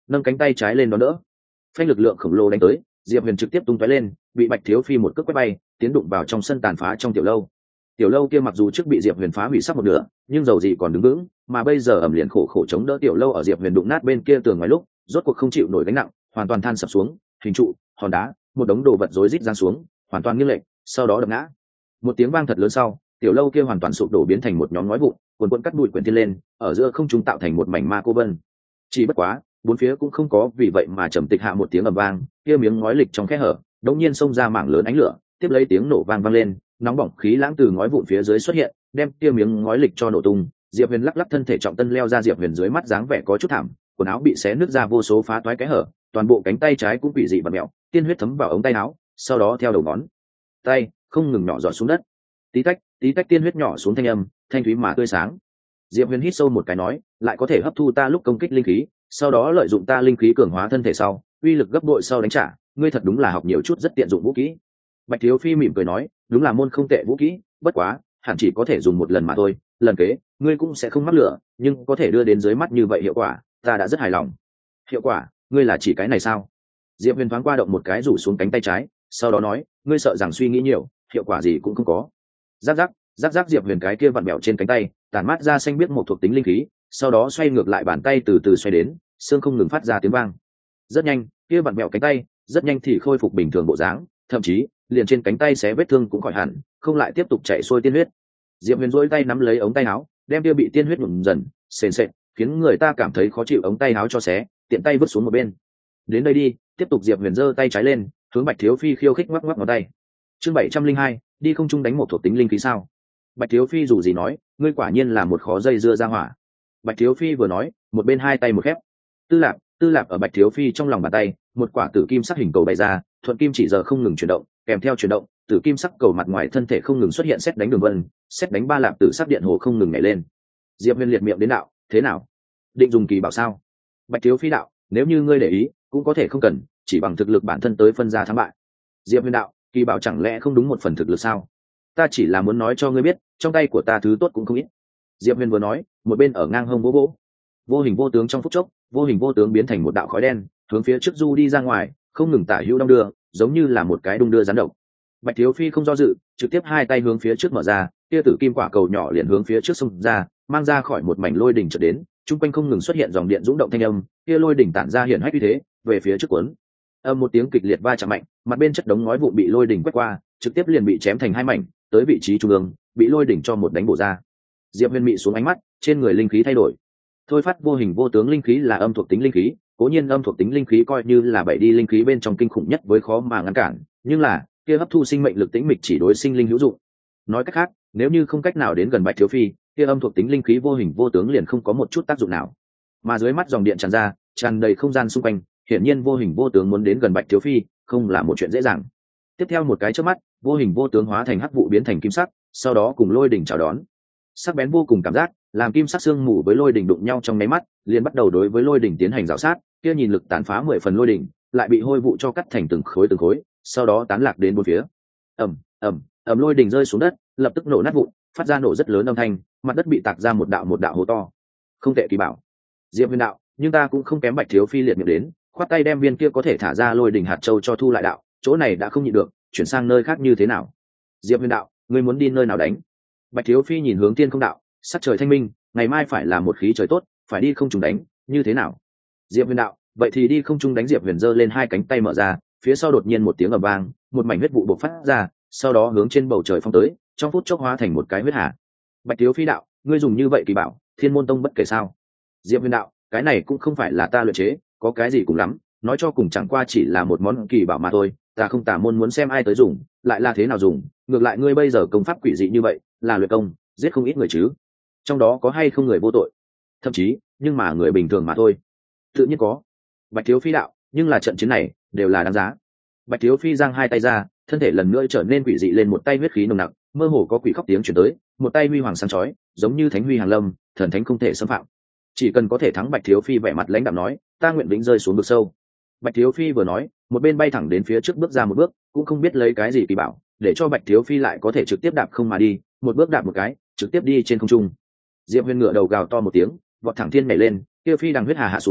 nâng cánh tay trái lên đón đỡ. Phanh lực lượng khổng lồ đánh tới, Diệp Huyền trực tiếp tung tóe lên, bị Bạch Thiếu Phi một cước quét bay, tiến đụng vào trong sân tàn phá trong tiểu lâu. Tiểu lâu kia mặc dù trước bị Diệp Huyền phá hủy sắp một nửa, nhưng dầu gì còn đứng vững, mà bây giờ ẩm liền khổ khổ chống đỡ tiểu lâu ở Diệp Huyền đụng nát bên kia tường ngoài lúc, rốt cuộc không chịu nổi gánh nặng, hoàn toàn than sập xuống, hình trụ, hòn đá, một đống đồ vật rối rít giáng xuống, hoàn toàn nghiêng lệch, sau đó đập ngã. Một tiếng vang thật lớn sau, tiểu lâu kia hoàn toàn sụp đổ biến thành một nhóm ngói vụn, cuồn cuộn cắt bụi quyển thiên lên, ở giữa không trung tạo thành một mảnh ma cô vân. Chỉ bất quá, bốn phía cũng không có vì vậy mà trầm tịch hạ một tiếng ầm vang, kia miếng ngói lịch trong khe hở, đột nhiên xông ra mảng lớn ánh lửa, tiếp lấy tiếng nổ vang vang lên, nóng bỏng khí lãng từ ngói vụn phía dưới xuất hiện, đem kia miếng ngói lịch cho nổ tung. Diệp Huyền lắc lắc thân thể trọng tân leo ra, Diệp Huyền dưới mắt dáng vẻ có chút thảm, quần áo bị xé nứt ra vô số phá toái cái hở, toàn bộ cánh tay trái cũng bị dị vặn mèo, tiên huyết thấm vào ống tay áo, sau đó theo đầu ngón tay không ngừng nhỏ giọt xuống đất. Tí tách, tí tách tiên huyết nhỏ xuống thanh âm, thanh thúy mà tươi sáng. Diệp Huyền hít sâu một cái nói, lại có thể hấp thu ta lúc công kích linh khí, sau đó lợi dụng ta linh khí cường hóa thân thể sau, uy lực gấp bội sau đánh trả, ngươi thật đúng là học nhiều chút rất tiện dụng vũ kỹ. Bạch Thiếu Phi mỉm cười nói, đúng là môn không tệ vũ kỹ, bất quá, hẳn chỉ có thể dùng một lần mà thôi, lần kế, ngươi cũng sẽ không mắc lửa, nhưng có thể đưa đến dưới mắt như vậy hiệu quả, ta đã rất hài lòng. Hiệu quả, ngươi là chỉ cái này sao? Diệp Huyền thoáng qua động một cái rủ xuống cánh tay trái, sau đó nói, ngươi sợ rằng suy nghĩ nhiều, hiệu quả gì cũng không có. Giáp giáp, giáp giáp Diệp Huyền cái kia vặn bẹo trên cánh tay, tản mát ra xanh biết một thuộc tính linh khí, sau đó xoay ngược lại bàn tay từ từ xoay đến, xương không ngừng phát ra tiếng vang. Rất nhanh, kia vặn bẹo cánh tay, rất nhanh thì khôi phục bình thường bộ dáng, thậm chí, liền trên cánh tay xé vết thương cũng khỏi hẳn, không lại tiếp tục chảy xuôi tiên huyết. Diệp Huyền duỗi tay nắm lấy ống tay áo, đem kia bị tiên huyết nhuộm dần, sền sệt, khiến người ta cảm thấy khó chịu ống tay áo cho xé, tiện tay vứt xuống một bên. Đến đây đi, tiếp tục. Diệp Huyền giơ tay trái lên, hướng Bạch Thiếu Phi khiêu khích ngoắc ngoắc ngón tay. Chương bảy trăm linh hai, đi không trung đánh một thuộc tính linh khí sao? Bạch Thiếu Phi dù gì nói, ngươi quả nhiên là một khó dây dưa ra hỏa. Bạch Thiếu Phi vừa nói, một bên hai tay một khép. Tư Lạp, Tư Lạp ở Bạch Thiếu Phi trong lòng bàn tay, một quả tử kim sắc hình cầu bày ra, thuận kim chỉ giờ không ngừng chuyển động, kèm theo chuyển động, tử kim sắc cầu mặt ngoài thân thể không ngừng xuất hiện xét đánh đường vân, xét đánh ba lạp tử sắc điện hồ không ngừng nhảy lên. Diệp Huyền liệt miệng đến đạo, thế nào? Định dùng kỳ bảo sao? Bạch Thiếu Phi đạo, nếu như ngươi để ý, cũng có thể không cần, chỉ bằng thực lực bản thân tới phân ra thắng bại. Diệp Huyền đạo, kỳ bảo chẳng lẽ không đúng một phần thực lực sao? Ta chỉ là muốn nói cho ngươi biết, trong tay của ta thứ tốt cũng không ít. Diệp Huyền vừa nói, một bên ở ngang hông vỗ vỗ. Vô hình vô tướng trong phút chốc, vô hình vô tướng biến thành một đạo khói đen, hướng phía trước du đi ra ngoài, không ngừng tả hữu đong đưa, giống như là một cái đung đưa rắn độc. Bạch Thiếu Phi không do dự, trực tiếp hai tay hướng phía trước mở ra, kia tử kim quả cầu nhỏ liền hướng phía trước xông ra, mang ra khỏi một mảnh lôi đỉnh chợt đến, trung quanh không ngừng xuất hiện dòng điện dũng động thanh âm, kia lôi đỉnh tản ra hiển hách uy thế, về phía trước cuốn. Âm một tiếng kịch liệt va chạm mạnh, mặt bên chất đống ngói vụn bị lôi đỉnh quét qua, trực tiếp liền bị chém thành hai mảnh, tới vị trí trung ương, bị lôi đỉnh cho một đánh bổ ra. Diệp Huyền mị xuống ánh mắt, trên người linh khí thay đổi. Thôi phát vô hình vô tướng linh khí là âm thuộc tính linh khí, cố nhiên âm thuộc tính linh khí coi như là bảy đi linh khí bên trong kinh khủng nhất với khó mà ngăn cản, nhưng là kia hấp thu sinh mệnh lực tĩnh mịch chỉ đối sinh linh hữu dụng. Nói cách khác, nếu như không cách nào đến gần Bạch Thiếu Phi, kia âm thuộc tính linh khí vô hình vô tướng liền không có một chút tác dụng nào. Mà dưới mắt dòng điện tràn ra, tràn đầy không gian xung quanh, hiển nhiên vô hình vô tướng muốn đến gần Bạch Thiếu Phi, không là một chuyện dễ dàng. Tiếp theo một cái chớp mắt, vô hình vô tướng hóa thành hắc vụ biến thành kim sắc, sau đó cùng lôi đỉnh chào đón. Sắc bén vô cùng cảm giác, làm kim sắc xương mù với lôi đỉnh đụng nhau trong nháy mắt, liền bắt đầu đối với lôi đỉnh tiến hành rào sát, kia nhìn lực tàn phá mười phần lôi đỉnh, lại bị hôi vụ cho cắt thành từng khối từng khối, sau đó tán lạc đến bốn phía. Ầm, ầm, ầm lôi đỉnh rơi xuống đất, lập tức nổ nát vụn, phát ra nổ rất lớn âm thanh, mặt đất bị tạc ra một đạo một đạo hố to. Không tệ kỳ bảo. Diệp Huyền đạo, nhưng ta cũng không kém Bạch Thiếu Phi liệt miệng đến, khoát tay đem viên kia có thể thả ra lôi đỉnh hạt châu cho thu lại đạo, chỗ này đã không nhịn được, chuyển sang nơi khác như thế nào? Diệp Huyền đạo, ngươi muốn đi nơi nào đánh? Bạch Thiếu Phi nhìn hướng Tiên Không đạo, sắc trời thanh minh, ngày mai phải là một khí trời tốt, phải đi không trùng đánh, như thế nào? Diệp Huyền đạo, vậy thì đi không trung đánh. Diệp Huyền giơ lên hai cánh tay mở ra, phía sau đột nhiên một tiếng ầm vang, một mảnh huyết vụ bộc phát ra, sau đó hướng trên bầu trời phong tới, trong phút chốc hóa thành một cái huyết hà. Bạch Thiếu Phi đạo, ngươi dùng như vậy kỳ bảo, Thiên Môn Tông bất kể sao? Diệp Huyền đạo, cái này cũng không phải là ta luyện chế, có cái gì cũng lắm, nói cho cùng chẳng qua chỉ là một món kỳ bảo mà thôi, ta không tả môn muốn xem ai tới dùng, lại là thế nào dùng, ngược lại ngươi bây giờ công pháp quỷ dị như vậy, là luyện công, giết không ít người chứ? Trong đó có hay không người vô tội? Thậm chí, nhưng mà người bình thường mà thôi. Tự nhiên có. Bạch Thiếu Phi đạo, nhưng là trận chiến này đều là đáng giá. Bạch Thiếu Phi giang hai tay ra, thân thể lần nữa trở nên quỷ dị lên, một tay huyết khí nồng nặc, mơ hồ có quỷ khóc tiếng truyền tới, một tay huy hoàng sáng chói, giống như thánh huy hàng lâm, thần thánh không thể xâm phạm. Chỉ cần có thể thắng. Bạch Thiếu Phi vẻ mặt lãnh đạm nói, ta nguyện vĩnh rơi xuống vực sâu. Bạch Thiếu Phi vừa nói, một bên bay thẳng đến phía trước bước ra một bước, cũng không biết lấy cái gì kỳ bảo, để cho Bạch Thiếu Phi lại có thể trực tiếp đạp không mà đi, một bước đạp một cái, trực tiếp đi trên không trung. Diệp Huyền ngựa đầu gào to một tiếng, vọt thẳng thiên nhảy lên, kia phi đằng huyết hà hạ xuống,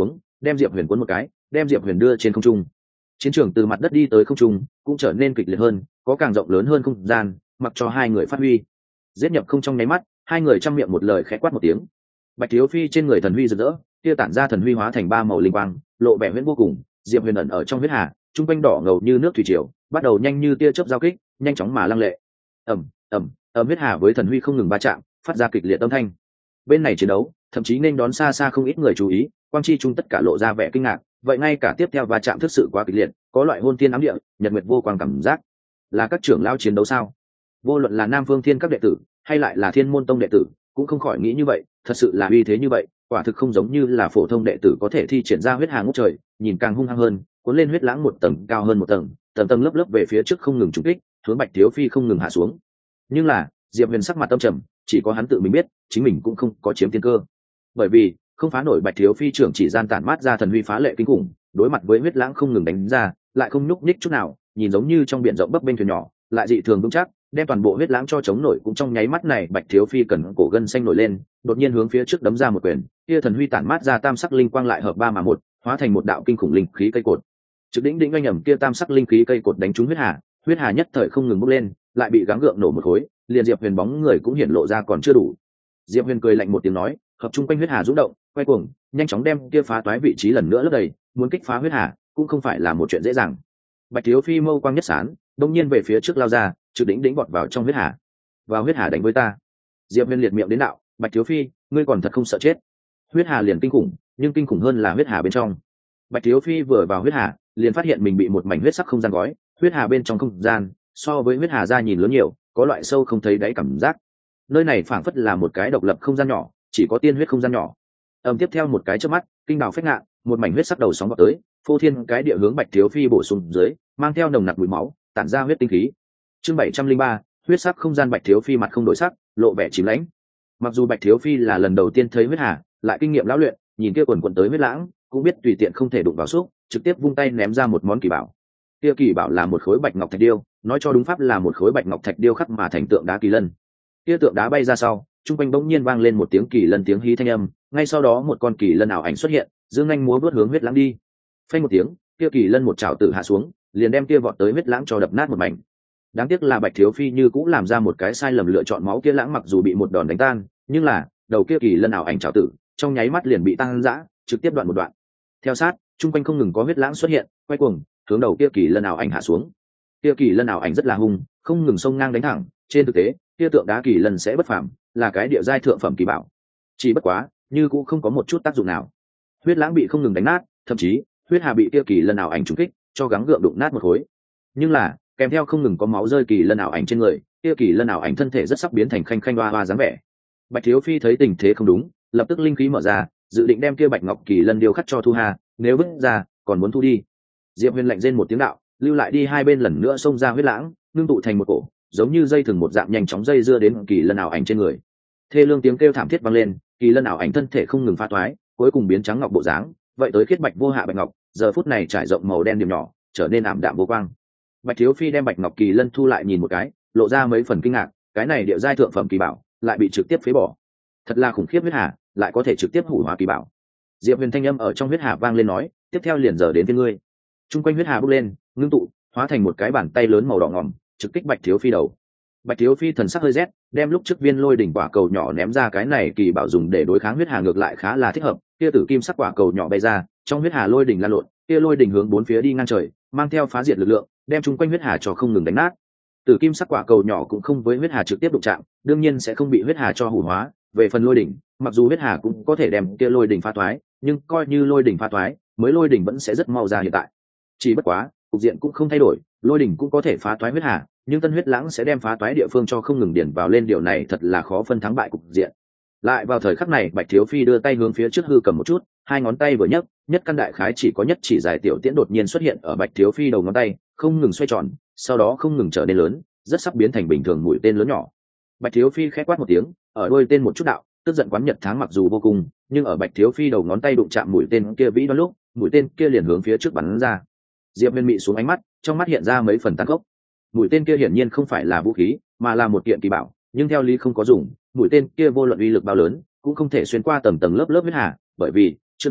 đem diệp huyền cuốn một cái, đem diệp huyền đưa trên không trung. Chiến trường từ mặt đất đi tới không trung cũng trở nên kịch liệt hơn, có càng rộng lớn hơn không gian, mặc cho hai người phát huy. Giết nhập không trong nháy mắt, hai người trăm miệng một lời khẽ quát một tiếng. Bạch Thiếu Phi trên người thần huy rực rỡ, kia tản ra thần huy hóa thành ba màu linh quang, lộ vẻ huyễn vô cùng. Diệp Huyền ẩn ở trong huyết hà, trung quanh đỏ ngầu như nước thủy triều, bắt đầu nhanh như tia chớp giao kích, nhanh chóng mà lăng lệ. Ầm, ầm, ầm huyết hà với thần huy không ngừng va chạm, phát ra kịch liệt âm thanh. Bên này chiến đấu, thậm chí nên đón xa xa không ít người chú ý, quang chi trung tất cả lộ ra vẻ kinh ngạc, vậy ngay cả tiếp theo va chạm thực sự quá kịch liệt, có loại hôn thiên ám địa, nhật nguyệt vô quang cảm giác. Là các trưởng lao chiến đấu sao? Vô luận là Nam Phương Thiên các đệ tử, hay lại là Thiên Môn Tông đệ tử, cũng không khỏi nghĩ như vậy, thật sự là uy thế như vậy, quả thực không giống như là phổ thông đệ tử có thể thi triển ra huyết hà ngút trời, nhìn càng hung hăng hơn, cuốn lên huyết lãng một tầng cao hơn một tầng, tầng tầng lớp lớp về phía trước không ngừng trúng kích, hướng Bạch Thiếu Phi không ngừng hạ xuống. Nhưng là, Diệp Huyền sắc mặt tâm trầm, chỉ có hắn tự mình biết, chính mình cũng không có chiếm tiên cơ. Bởi vì, không phá nổi Bạch Thiếu Phi trưởng chỉ gian tản mát ra thần huy phá lệ kinh khủng, đối mặt với huyết lãng không ngừng đánh ra, lại không nhúc nhích chút nào, nhìn giống như trong biển rộng bấp bênh thuyền nhỏ, lại dị thường vững chắc, đem toàn bộ huyết lãng cho chống nổi. Cũng trong nháy mắt này, Bạch Thiếu Phi cần cổ gân xanh nổi lên, đột nhiên hướng phía trước đấm ra một quyền, kia thần huy tản mát ra tam sắc linh quang lại hợp ba mà một, hóa thành một đạo kinh khủng linh khí cây cột. Trực đỉnh đỉnh oanh ầm kia tam sắc linh khí cây cột đánh trúng huyết hà, huyết hà nhất thời không ngừng bốc lên, lại bị gắng gượng nổ một khối, liền Diệp Huyền bóng người cũng hiển lộ ra còn chưa đủ. Diệp Huyền cười lạnh một tiếng nói, hợp trung quanh huyết hà rung động, quay cuồng, nhanh chóng đem kia phá toái vị trí lần nữa lấp đầy, muốn kích phá huyết hà cũng không phải là một chuyện dễ dàng. Bạch Thiếu Phi mâu quang nhất sáng, đông nhiên về phía trước lao ra, trực đỉnh đỉnh bọt vào trong huyết hà. Vào huyết hà đánh với ta. Diệp Huyền liệt miệng đến đạo, Bạch Thiếu Phi, ngươi còn thật không sợ chết. Huyết hà liền kinh khủng, nhưng kinh khủng hơn là huyết hà bên trong. Bạch Thiếu Phi vừa vào huyết hà, liền phát hiện mình bị một mảnh huyết sắc không gian gói, huyết hà bên trong không gian, so với huyết hà ra nhìn lớn nhiều, có loại sâu không thấy đáy cảm giác. Nơi này phảng phất là một cái độc lập không gian nhỏ, chỉ có tiên huyết không gian nhỏ. Ầm tiếp theo một cái chớp mắt, kinh đào phách ngạn, một mảnh huyết sắc đầu sóng vào tới, phô thiên cái địa hướng Bạch Thiếu Phi bổ sung dưới, mang theo nồng nặc mùi máu, tản ra huyết tinh khí. Chương bảy trăm linh ba, huyết sắc không gian. Bạch Thiếu Phi mặt không đổi sắc, lộ vẻ chìm lãnh. Mặc dù Bạch Thiếu Phi là lần đầu tiên thấy huyết hà, lại kinh nghiệm lão luyện, nhìn kia quần quần tới huyết lãng, cũng biết tùy tiện không thể đụng vào xúc, trực tiếp vung tay ném ra một món kỳ bảo. Kia kỳ bảo là một khối bạch ngọc thạch điêu, nói cho đúng pháp là một khối bạch ngọc thạch điêu khắc mà thành tượng đá kỳ lân. Kia tượng đá bay ra sau, trung quanh bỗng nhiên vang lên một tiếng kỳ lân tiếng hí thanh âm, ngay sau đó một con kỳ lân ảo ảnh xuất hiện, dương nhanh múa vớt hướng huyết lãng đi. Phanh một tiếng, kia kỳ lân một chảo tử hạ xuống, liền đem kia vọt tới huyết lãng cho đập nát một mảnh. Đáng tiếc là Bạch Thiếu Phi như cũng làm ra một cái sai lầm lựa chọn máu kia lãng mặc dù bị một đòn đánh tan, nhưng là đầu kia kỳ lân ảo ảnh chảo tử, trong nháy mắt liền bị tăng dã, trực tiếp đoạn một đoạn. Theo sát, trung quanh không ngừng có huyết lãng xuất hiện, quay cuồng, hướng đầu kia kỳ lân ảo ảnh hạ xuống. Kia kỳ lân ảo ảnh rất là hung, không ngừng xông ngang đánh thẳng, trên thực tế, kia tượng đá kỳ lân sẽ bất phàm, là cái địa giai thượng phẩm kỳ bảo. Chỉ bất quá, như cũng không có một chút tác dụng nào. Huyết lãng bị không ngừng đánh nát, thậm chí, huyết hà bị kia kỳ lân ảo ảnh trúng kích, cho gắng gượng đụng nát một khối. Nhưng là, kèm theo không ngừng có máu rơi kỳ lân ảo ảnh trên người, kia kỳ lân ảo ảnh thân thể rất sắp biến thành khanh khanh hoa hoa dáng vẻ. Bạch Thiếu Phi thấy tình thế không đúng, lập tức linh khí mở ra, dự định đem kia bạch ngọc kỳ lân điêu khắc cho thu hà, nếu vứt ra, còn muốn thu đi. Diệp Huyền lạnh rên một tiếng đạo, lưu lại đi hai bên lần nữa xông ra huyết lãng, ngưng tụ thành một cổ, giống như dây thừng một dạng nhanh chóng dây dưa đến kỳ lân ảo ảnh trên người. Thê lương tiếng kêu thảm thiết vang lên, kỳ lân ảo ảnh thân thể không ngừng phá toái, cuối cùng biến trắng ngọc bộ dáng, vậy tới khiết bạch vô hạ bạch ngọc, giờ phút này trải rộng màu đen điểm nhỏ, trở nên ảm đạm vô quang. Bạch Thiếu Phi đem bạch ngọc kỳ lân thu lại nhìn một cái, lộ ra mấy phần kinh ngạc, cái này địa giai thượng phẩm kỳ bảo, lại bị trực tiếp phế bỏ. Thật là khủng khiếp huyết hà, lại có thể trực tiếp hủy hóa kỳ bảo. Diệp Huyền thanh âm ở trong huyết hà vang lên nói, tiếp theo liền giờ đến với ngươi. Trung quanh huyết hà bốc lên, ngưng tụ, hóa thành một cái bàn tay lớn màu đỏ ngòm, trực kích Bạch Thiếu Phi đầu. Bạch Thiếu Phi thần sắc hơi rét, đem lúc trước viên lôi đỉnh quả cầu nhỏ ném ra, cái này kỳ bảo dùng để đối kháng huyết hà ngược lại khá là thích hợp. Kia tử kim sắc quả cầu nhỏ bay ra, trong huyết hà lôi đỉnh lan lộn, kia lôi đỉnh hướng bốn phía đi ngang trời, mang theo phá diệt lực lượng, đem chung quanh huyết hà cho không ngừng đánh nát. Tử kim sắc quả cầu nhỏ cũng không với huyết hà trực tiếp đụng chạm, đương nhiên sẽ không bị huyết hà cho hủy hóa. Về phần lôi đỉnh, mặc dù huyết hà cũng có thể đem kia lôi đỉnh phá toái, nhưng coi như lôi đỉnh phá toái, mới lôi đỉnh vẫn sẽ rất mau ra hiện tại. Chỉ bất quá, cục diện cũng không thay đổi, lôi đỉnh cũng có thể phá toái huyết hà, nhưng tân huyết lãng sẽ đem phá toái địa phương cho không ngừng điển vào lên, điều này thật là khó phân thắng bại cục diện. Lại vào thời khắc này, Bạch Thiếu Phi đưa tay hướng phía trước hư cầm một chút, hai ngón tay vừa nhấc, nhất căn đại khái chỉ có nhất chỉ dài tiểu tiễn đột nhiên xuất hiện ở Bạch Thiếu Phi đầu ngón tay, không ngừng xoay tròn, sau đó không ngừng trở nên lớn, rất sắp biến thành bình thường mũi tên lớn nhỏ. Bạch Thiếu Phi khẽ quát một tiếng, ở đuôi tên một chút đạo, tức giận quán nhật tháng mặc dù vô cùng, nhưng ở Bạch Thiếu Phi đầu ngón tay đụng chạm mũi tên kia vĩ đoán lúc, mũi tên kia liền hướng phía trước bắn ra. Diệp Huyền mị xuống ánh mắt, trong mắt hiện ra mấy phần tàn khốc. Mũi tên kia hiển nhiên không phải là vũ khí, mà là một kiện kỳ bảo, nhưng theo lý không có dùng, mũi tên kia vô luận uy lực bao lớn, cũng không thể xuyên qua tầng tầng lớp lớp huyết hà, bởi vì trước đó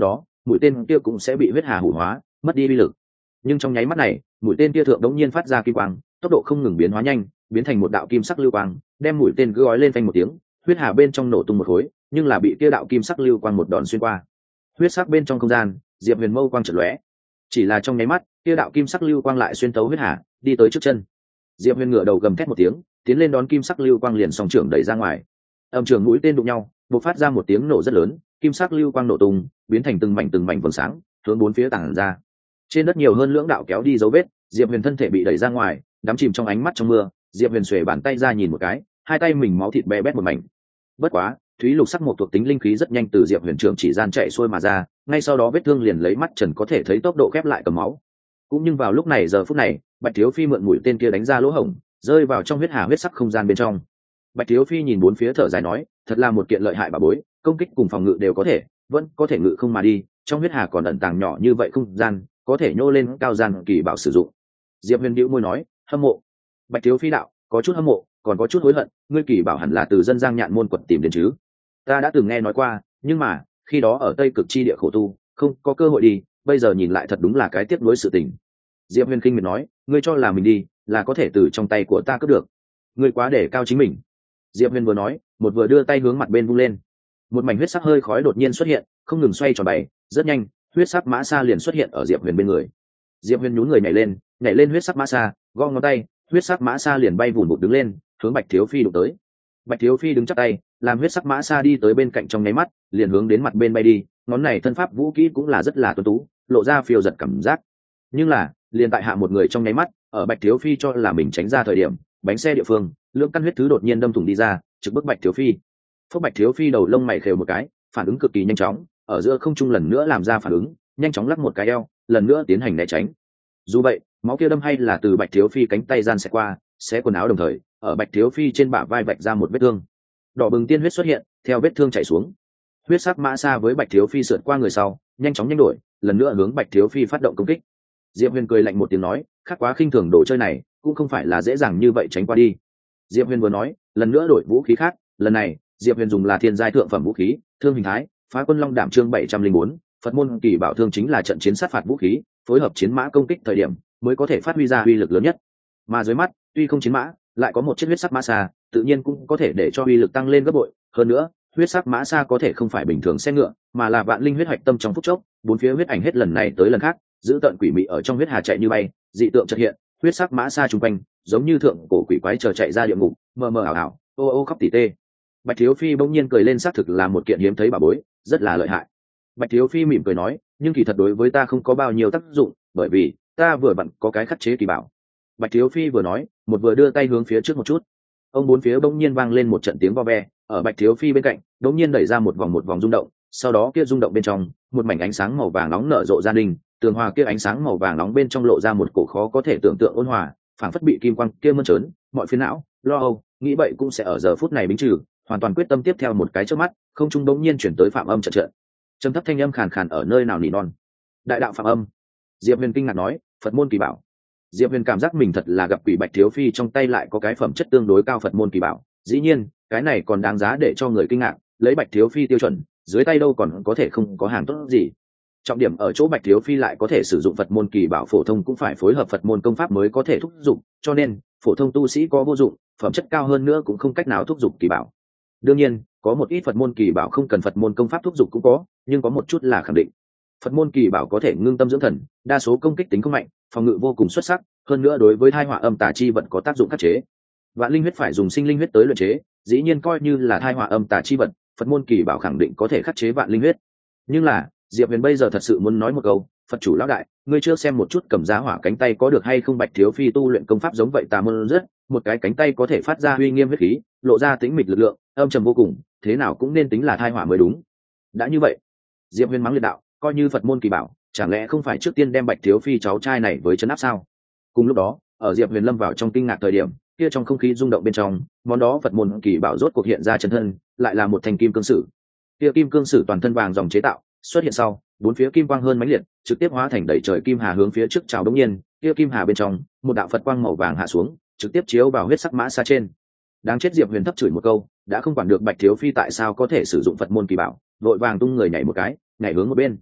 mũi tên kia cũng sẽ bị huyết hà hủ hóa mất đi uy lực. Nhưng trong nháy mắt này mũi tên kia thượng đống nhiên phát ra kim quang, tốc độ không ngừng biến hóa nhanh, biến thành một đạo kim sắc lưu quang, đem mũi tên cứ gói lên phanh một tiếng, huyết hà bên trong nổ tung một khối, nhưng là bị kia đạo kim sắc lưu quang một đòn xuyên qua. Huyết sắc bên trong không gian, Diệp Huyền mâu quang chợt lóe, chỉ là trong nháy mắt, kia đạo kim sắc lưu quang lại xuyên tấu huyết hà, đi tới trước chân. Diệp Huyền ngửa đầu gầm thét một tiếng, tiến lên đón kim sắc lưu quang liền song trưởng đẩy ra ngoài. Âm trường mũi tên đụng nhau, bộc phát ra một tiếng nổ rất lớn, kim sắc lưu quang nổ tung, biến thành từng mảnh từng mảnh vầng sáng, hướng bốn phía tản ra. Trên đất nhiều hơn lưỡng đạo kéo đi dấu vết, Diệp Huyền thân thể bị đẩy ra ngoài, đắm chìm trong ánh mắt trong mưa. Diệp Huyền xuề bàn tay ra nhìn một cái, hai tay mình máu thịt bé bét một mảnh. Bất quá, thúy lục sắc một thuộc tính linh khí rất nhanh từ Diệp Huyền trường chỉ gian chạy xuôi mà ra, ngay sau đó vết thương liền lấy mắt trần có thể thấy tốc độ khép lại cầm máu. Cũng nhưng vào lúc này giờ phút này, Bạch Thiếu Phi mượn mũi tên kia đánh ra lỗ hổng, rơi vào trong huyết hà huyết sắc không gian bên trong. Bạch Thiếu Phi nhìn bốn phía thở dài nói, thật là một kiện lợi hại bà bối, công kích cùng phòng ngự đều có thể, vẫn có thể ngự không mà đi, trong huyết hà còn ẩn tàng nhỏ như vậy không gian, có thể nhô lên cao gian kỳ bảo sử dụng. Diệp Huyền bĩu môi nói, hâm mộ. Bạch Thiếu Phi đạo, có chút hâm mộ, còn có chút hối hận, ngươi kỳ bảo hẳn là từ dân Giang Nhạn môn quật tìm đến chứ? Ta đã từng nghe nói qua, nhưng mà khi đó ở Tây Cực chi địa khổ tu, không có cơ hội đi, bây giờ nhìn lại thật đúng là cái tiếc nuối sự tình. Diệp Huyền khinh miệt nói, ngươi cho là mình đi là có thể từ trong tay của ta cướp được? Ngươi quá để cao chính mình. Diệp Huyền vừa nói, một vừa đưa tay hướng mặt bên vung lên, một mảnh huyết sắc hơi khói đột nhiên xuất hiện, không ngừng xoay tròn bảy, rất nhanh, huyết sắc mã sa liền xuất hiện ở Diệp Huyền bên người. Diệp Huyền nhún người nhảy lên, nhảy lên huyết sắc mã sa, gõ ngón tay, huyết sắc mã sa liền bay vụn vụt đứng lên, hướng Bạch Thiếu Phi đụng tới. Bạch Thiếu Phi đứng chắp tay, làm huyết sắc mã sa đi tới bên cạnh trong nháy mắt, liền hướng đến mặt bên bay đi, ngón này thân pháp vũ kỹ cũng là rất là tuấn tú, lộ ra phiêu giật cảm giác. Nhưng là, liền tại hạ một người trong nháy mắt, ở Bạch Thiếu Phi cho là mình tránh ra thời điểm, bánh xe địa phương, lưỡng căn huyết thứ đột nhiên đâm thủng đi ra, trực bức Bạch Thiếu Phi. Phúc Bạch Thiếu Phi đầu lông mày khều một cái, phản ứng cực kỳ nhanh chóng, ở giữa không trung lần nữa làm ra phản ứng, nhanh chóng lắc một cái eo, lần nữa tiến hành né tránh. Dù vậy, máu kia đâm hay là từ Bạch Thiếu Phi cánh tay gian xẹt qua, xé quần áo đồng thời, ở Bạch Thiếu Phi trên bả vai vạch ra một vết thương. Đỏ bừng tiên huyết xuất hiện, theo vết thương chảy xuống. Huyết sắc mã sa với Bạch Thiếu Phi sượt qua người sau, nhanh chóng nhanh đổi, lần nữa hướng Bạch Thiếu Phi phát động công kích. Diệp Huyền cười lạnh một tiếng nói, khác quá khinh thường đồ chơi này, cũng không phải là dễ dàng như vậy tránh qua đi. Diệp Huyền vừa nói, lần nữa đổi vũ khí khác, lần này, Diệp Huyền dùng là thiên giai thượng phẩm vũ khí, thương hình thái, Phá Quân Long Đảm chương bảy trăm linh bốn, Phật môn kỳ bảo thương chính là trận chiến sát phạt vũ khí, phối hợp chiến mã công kích thời điểm, mới có thể phát huy ra uy lực lớn nhất. Mà dưới mắt, tuy không chiến mã, lại có một chiếc huyết sắc mã xa, tự nhiên cũng có thể để cho uy lực tăng lên gấp bội. Hơn nữa, huyết sắc mã xa có thể không phải bình thường xe ngựa, mà là vạn linh huyết hạch tâm trong phút chốc, bốn phía huyết ảnh hết lần này tới lần khác, giữ tận quỷ mị ở trong huyết hà chạy như bay, dị tượng chợt hiện, huyết sắc mã xa trung quanh, giống như thượng cổ quỷ quái chờ chạy ra địa ngục, mờ mờ ảo ảo, ô ô khóc tỉ tê. Bạch Thiếu Phi bỗng nhiên cười lên, xác thực là một kiện hiếm thấy bảo bối, rất là lợi hại. Bạch Thiếu Phi mỉm cười nói, nhưng kỳ thật đối với ta không có bao nhiêu tác dụng, bởi vì ta vừa vặn có cái khắc chế kỳ bảo. Bạch Thiếu Phi vừa nói, một vừa đưa tay hướng phía trước một chút. Ông bốn phía bỗng nhiên vang lên một trận tiếng vo ve, ở Bạch Thiếu Phi bên cạnh, bỗng nhiên đẩy ra một vòng một vòng rung động, sau đó kia rung động bên trong, một mảnh ánh sáng màu vàng nóng nở rộ ra đình, tường hòa kia ánh sáng màu vàng nóng bên trong lộ ra một cổ khó có thể tưởng tượng ôn hòa, phảng phất bị kim quang kia mơn trớn, mọi phiền não, lo âu, nghĩ vậy cũng sẽ ở giờ phút này bính trừ, hoàn toàn quyết tâm tiếp theo một cái chớp mắt, không trung bỗng nhiên chuyển tới phạm âm trận trận. Trầm thấp thanh âm khàn khàn ở nơi nào nỉ non. Đại đạo phạm âm. Diệp Huyền kinh ngạc nói, Phật môn kỳ bảo. Diệp Huyền cảm giác mình thật là gặp quỷ. Bạch Thiếu Phi trong tay lại có cái phẩm chất tương đối cao Phật môn kỳ bảo, dĩ nhiên cái này còn đáng giá để cho người kinh ngạc, lấy Bạch Thiếu Phi tiêu chuẩn, dưới tay đâu còn có thể không có hàng tốt gì. Trọng điểm ở chỗ Bạch Thiếu Phi lại có thể sử dụng Phật môn kỳ bảo, phổ thông cũng phải phối hợp Phật môn công pháp mới có thể thúc dụng, cho nên phổ thông tu sĩ có vô dụng, phẩm chất cao hơn nữa cũng không cách nào thúc dụng kỳ bảo. Đương nhiên, có một ít Phật môn kỳ bảo không cần Phật môn công pháp thúc dụng cũng có, nhưng có một chút là khẳng định. Phật môn kỳ bảo có thể ngưng tâm dưỡng thần, đa số công kích tính không mạnh, phòng ngự vô cùng xuất sắc, hơn nữa đối với thai họa âm tà chi vật có tác dụng khắc chế. Vạn linh huyết phải dùng sinh linh huyết tới luyện chế, dĩ nhiên coi như là thai họa âm tà chi vật, Phật môn kỳ bảo khẳng định có thể khắc chế vạn linh huyết. Nhưng là, Diệp Huyền bây giờ thật sự muốn nói một câu, Phật chủ lão đại, ngươi chưa xem một chút cầm giá hỏa cánh tay có được hay không? Bạch Thiếu Phi tu luyện công pháp giống vậy tà môn rất, một cái cánh tay có thể phát ra uy nghiêm huyết khí, lộ ra tĩnh mịch lực lượng, âm trầm vô cùng, thế nào cũng nên tính là thai họa mới đúng. Đã như vậy, Diệp Huyền mắng liệt đạo, coi như Phật môn kỳ bảo, chẳng lẽ không phải trước tiên đem Bạch Thiếu Phi cháu trai này với trấn áp sao? Cùng lúc đó, ở Diệp Huyền lâm vào trong kinh ngạc thời điểm, kia trong không khí rung động bên trong, món đó Phật môn kỳ bảo rốt cuộc hiện ra chân thân, lại là một thanh kim cương sử. Kia kim cương sử toàn thân vàng dòng chế tạo, xuất hiện sau, bốn phía kim quang hơn mãnh liệt, trực tiếp hóa thành đầy trời kim hà hướng phía trước chào. Đống nhiên, kia kim hà bên trong, một đạo Phật quang màu vàng hạ xuống, trực tiếp chiếu vào huyết sắc mã xa trên. Đáng chết! Diệp Huyền thấp chửi một câu, đã không quản được Bạch Thiếu Phi tại sao có thể sử dụng Phật môn kỳ bảo, vội vàng tung người nhảy một cái, nhảy hướng một bên.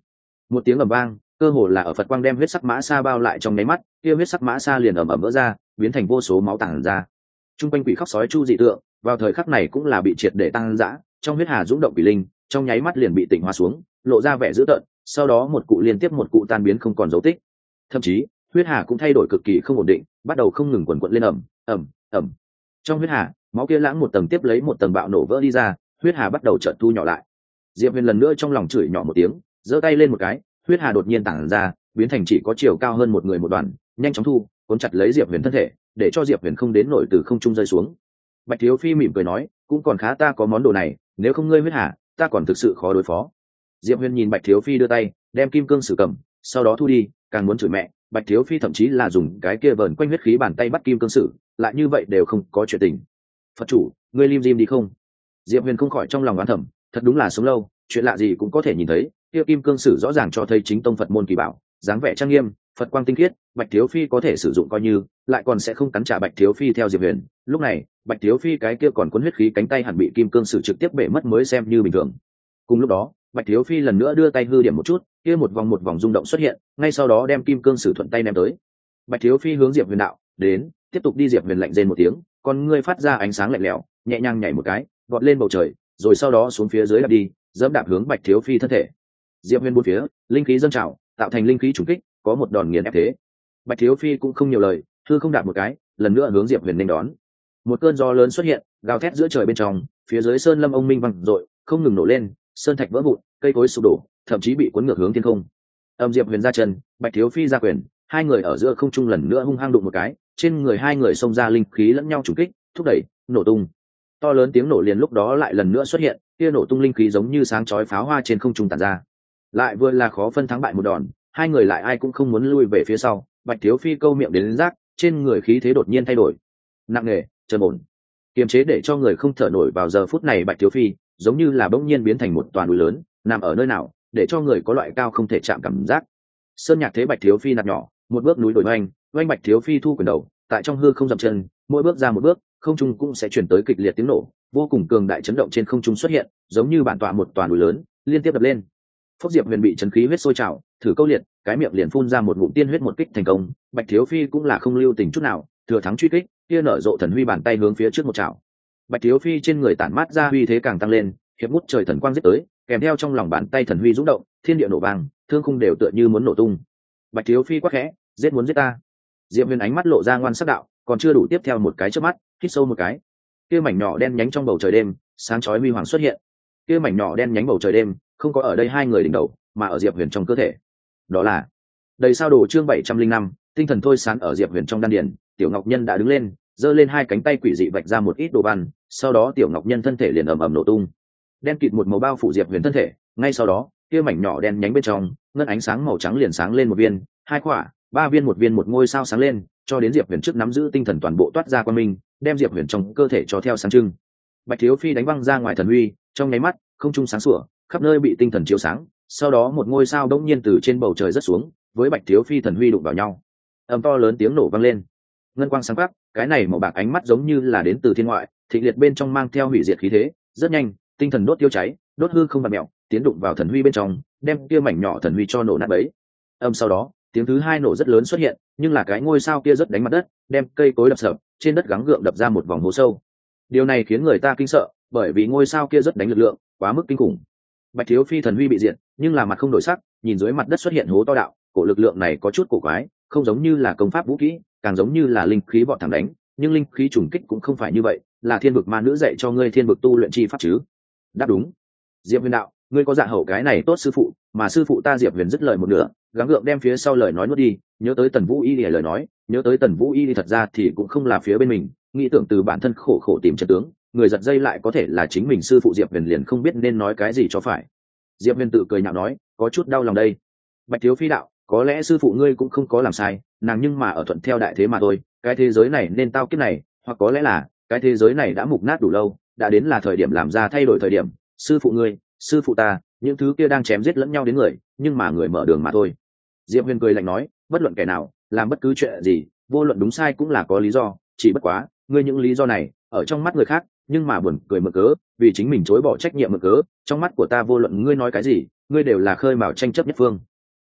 Một tiếng ầm vang, cơ hồ là ở Phật quang đem huyết sắc mã sa bao lại trong nháy mắt, kia huyết sắc mã sa liền ầm ầm vỡ ra, biến thành vô số máu tản ra. Trung quanh quỷ khóc sói chu dị tượng, vào thời khắc này cũng là bị triệt để tăng dã, trong huyết hà dũng động quỷ linh, trong nháy mắt liền bị tỉnh hóa xuống, lộ ra vẻ dữ tợn, sau đó một cụ liên tiếp một cụ tan biến không còn dấu tích. Thậm chí, huyết hà cũng thay đổi cực kỳ không ổn định, bắt đầu không ngừng quần quật lên ầm, ầm, ầm. Trong huyết hà, máu kia lãng một tầng tiếp lấy một tầng bạo nổ vỡ đi ra, huyết hà bắt đầu chợt thu nhỏ lại. Diệp Huyền lần nữa trong lòng chửi nhỏ một tiếng, giơ tay lên một cái, huyết hà đột nhiên tản ra, biến thành chỉ có chiều cao hơn một người một đoàn, nhanh chóng thu, cuốn chặt lấy Diệp Huyền thân thể, để cho Diệp Huyền không đến nổi từ không trung rơi xuống. Bạch Thiếu Phi mỉm cười nói, cũng còn khá ta có món đồ này, nếu không ngươi huyết hà, ta còn thực sự khó đối phó. Diệp Huyền nhìn Bạch Thiếu Phi đưa tay, đem kim cương sử cầm, sau đó thu đi, càng muốn chửi mẹ, Bạch Thiếu Phi thậm chí là dùng cái kia vờn quanh huyết khí bàn tay bắt kim cương sử, lại như vậy đều không có chuyện tình. Phật chủ, ngươi lim dim đi không? Diệp Huyền không khỏi trong lòng oán thầm, thật đúng là sống lâu, chuyện lạ gì cũng có thể nhìn thấy, kia kim cương sử rõ ràng cho thấy chính tông Phật môn kỳ bảo, dáng vẻ trang nghiêm, Phật quang tinh khiết, Bạch Thiếu Phi có thể sử dụng coi như, lại còn sẽ không cắn trả Bạch Thiếu Phi theo Diệp Huyền. Lúc này, Bạch Thiếu Phi cái kia còn cuốn huyết khí cánh tay hẳn bị kim cương sử trực tiếp bể mất mới xem như bình thường. Cùng lúc đó, Bạch Thiếu Phi lần nữa đưa tay hư điểm một chút, kia một vòng một vòng rung động xuất hiện, ngay sau đó đem kim cương sử thuận tay ném tới. Bạch Thiếu Phi hướng Diệp Huyền đạo, đến, tiếp tục đi. Diệp Huyền lạnh rên một tiếng, con ngươi phát ra ánh sáng lạnh lẽo, nhẹ nhàng nhảy một cái, vọt lên bầu trời, rồi sau đó xuống phía dưới đạp đi, dẫm đạp hướng Bạch Thiếu Phi thân thể. Diệp Huyền bốn phía, linh khí dâng trào, tạo thành linh khí trùng kích, có một đòn nghiền ép thế. Bạch Thiếu Phi cũng không nhiều lời, thư không đạp một cái, lần nữa hướng Diệp Huyền nên đón. Một cơn gió lớn xuất hiện, gào thét giữa trời bên trong, phía dưới sơn lâm ông minh vang dội, không ngừng nổ lên, sơn thạch vỡ vụn, cây cối sụp đổ, thậm chí bị cuốn ngược hướng thiên không. Âm Diệp Huyền ra chân, Bạch Thiếu Phi ra quyền, hai người ở giữa không trung lần nữa hung hăng đụng một cái, trên người hai người xông ra linh khí lẫn nhau trùng kích, thúc đẩy, nổ tung. To lớn tiếng nổ liền lúc đó lại lần nữa xuất hiện, kia nổ tung linh khí giống như sáng chói pháo hoa trên không trung tản ra. Lại vừa là khó phân thắng bại một đòn, hai người lại ai cũng không muốn lui về phía sau. Bạch Thiếu Phi câu miệng đến rác, trên người khí thế đột nhiên thay đổi, nặng nề, trầm ổn, kiềm chế để cho người không thở nổi. Vào giờ phút này Bạch Thiếu Phi giống như là bỗng nhiên biến thành một toàn núi lớn, nằm ở nơi nào, để cho người có loại cao không thể chạm cảm giác. Sơn nhạc thế Bạch Thiếu Phi nạt nhỏ, một bước núi đổi oanh, oanh Bạch Thiếu Phi thu quyền đầu, tại trong hư không dậm chân, mỗi bước ra một bước, không trung cũng sẽ chuyển tới kịch liệt tiếng nổ, vô cùng cường đại chấn động trên không trung xuất hiện, giống như bản tọa một toàn núi lớn liên tiếp đập lên. Phúc Diệp Huyền bị chấn khí huyết sôi trào, thử câu liệt, cái miệng liền phun ra một ngụm tiên huyết, một kích thành công. Bạch Thiếu Phi cũng là không lưu tình chút nào, thừa thắng truy kích, kia nở rộ thần huy bàn tay hướng phía trước một chảo. Bạch Thiếu Phi trên người tản mát ra huy thế càng tăng lên, hiệp ngút trời thần quang giết tới, kèm theo trong lòng bàn tay thần huy rung động, thiên địa nổ vang, thương khung đều tựa như muốn nổ tung. Bạch Thiếu Phi quát khẽ, giết muốn giết ta. Diệp Huyền ánh mắt lộ ra ngoan sắc đạo, còn chưa đủ, tiếp theo một cái chớp mắt, hít sâu một cái, kia mảnh nhỏ đen nhánh trong bầu trời đêm, sáng chói huy hoàng xuất hiện. Kia mảnh nhỏ đen nhánh bầu trời đêm, không có ở đây hai người đỉnh đầu, mà ở Diệp Huyền trong cơ thể. Đó là đầy sao đồ chương bảy trăm linh năm, tinh thần thôi sán ở Diệp Huyền trong đan điền. Tiểu Ngọc Nhân đã đứng lên, giơ lên hai cánh tay quỷ dị vạch ra một ít đồ văn, sau đó Tiểu Ngọc Nhân thân thể liền ầm ầm nổ tung, đen kịt một màu bao phủ Diệp Huyền thân thể. Ngay sau đó, kia mảnh nhỏ đen nhánh bên trong, ngân ánh sáng màu trắng liền sáng lên một viên, hai quả, ba viên, một viên một ngôi sao sáng lên, cho đến Diệp Huyền trước nắm giữ tinh thần toàn bộ toát ra quang minh, đem Diệp Huyền trong cơ thể cho theo sáng trưng. Bạch Thiếu Phi đánh văng ra ngoài thần uy, trong nháy mắt, không trung sáng sủa, khắp nơi bị tinh thần chiếu sáng. Sau đó một ngôi sao đống nhiên từ trên bầu trời rớt xuống, với Bạch Thiếu Phi thần huy đụng vào nhau, ầm to lớn tiếng nổ vang lên, ngân quang sáng quắc, cái này màu bạc ánh mắt giống như là đến từ thiên ngoại, thịnh liệt bên trong mang theo hủy diệt khí thế. Rất nhanh, tinh thần đốt tiêu cháy, đốt hư không bạt mèo, tiến đụng vào thần huy bên trong, đem kia mảnh nhỏ thần huy cho nổ nát bấy. Âm sau đó, tiếng thứ hai nổ rất lớn xuất hiện, nhưng là cái ngôi sao kia rất đánh mặt đất, đem cây cối đập sập, trên đất gắng gượng đập ra một vòng hố sâu. Điều này khiến người ta kinh sợ, bởi vì ngôi sao kia rất đánh lực lượng quá mức kinh khủng. Bạch Thiếu Phi thần huy bị diệt, nhưng là mặt không đổi sắc, nhìn dưới mặt đất xuất hiện hố to đạo, cổ lực lượng này có chút cổ quái, không giống như là công pháp vũ kỹ, càng giống như là linh khí bọn thẳng đánh, nhưng linh khí trùng kích cũng không phải như vậy, là thiên vực ma nữ dạy cho ngươi thiên vực tu luyện chi pháp chứ? Đáp đúng. Diệp Huyền đạo, ngươi có dạ hậu cái này tốt sư phụ, mà sư phụ ta Diệp Huyền dứt lời một nửa, gắng gượng đem phía sau lời nói nuốt đi, nhớ tới Tần Vũ Y để lời nói, nhớ tới Tần Vũ Y thì thật ra thì cũng không là phía bên mình, nghĩ tưởng từ bản thân khổ khổ tìm chân tướng, người giật dây lại có thể là chính mình sư phụ. Diệp Huyền liền không biết nên nói cái gì cho phải. Diệp Huyền tự cười nhạo nói, có chút đau lòng đây. Bạch Thiếu Phi đạo, có lẽ sư phụ ngươi cũng không có làm sai, nàng nhưng mà ở thuận theo đại thế mà thôi, cái thế giới này nên tao kiếp này, hoặc có lẽ là cái thế giới này đã mục nát đủ lâu, đã đến là thời điểm làm ra thay đổi thời điểm. Sư phụ ngươi, sư phụ ta, những thứ kia đang chém giết lẫn nhau đến người, nhưng mà người mở đường mà thôi. Diệp Huyền cười lạnh nói, bất luận kẻ nào làm bất cứ chuyện gì, vô luận đúng sai cũng là có lý do, chỉ bất quá ngươi những lý do này ở trong mắt người khác nhưng mà buồn cười mực cớ, vì chính mình chối bỏ trách nhiệm mực cớ, trong mắt của ta vô luận ngươi nói cái gì, ngươi đều là khơi mào tranh chấp nhất phương.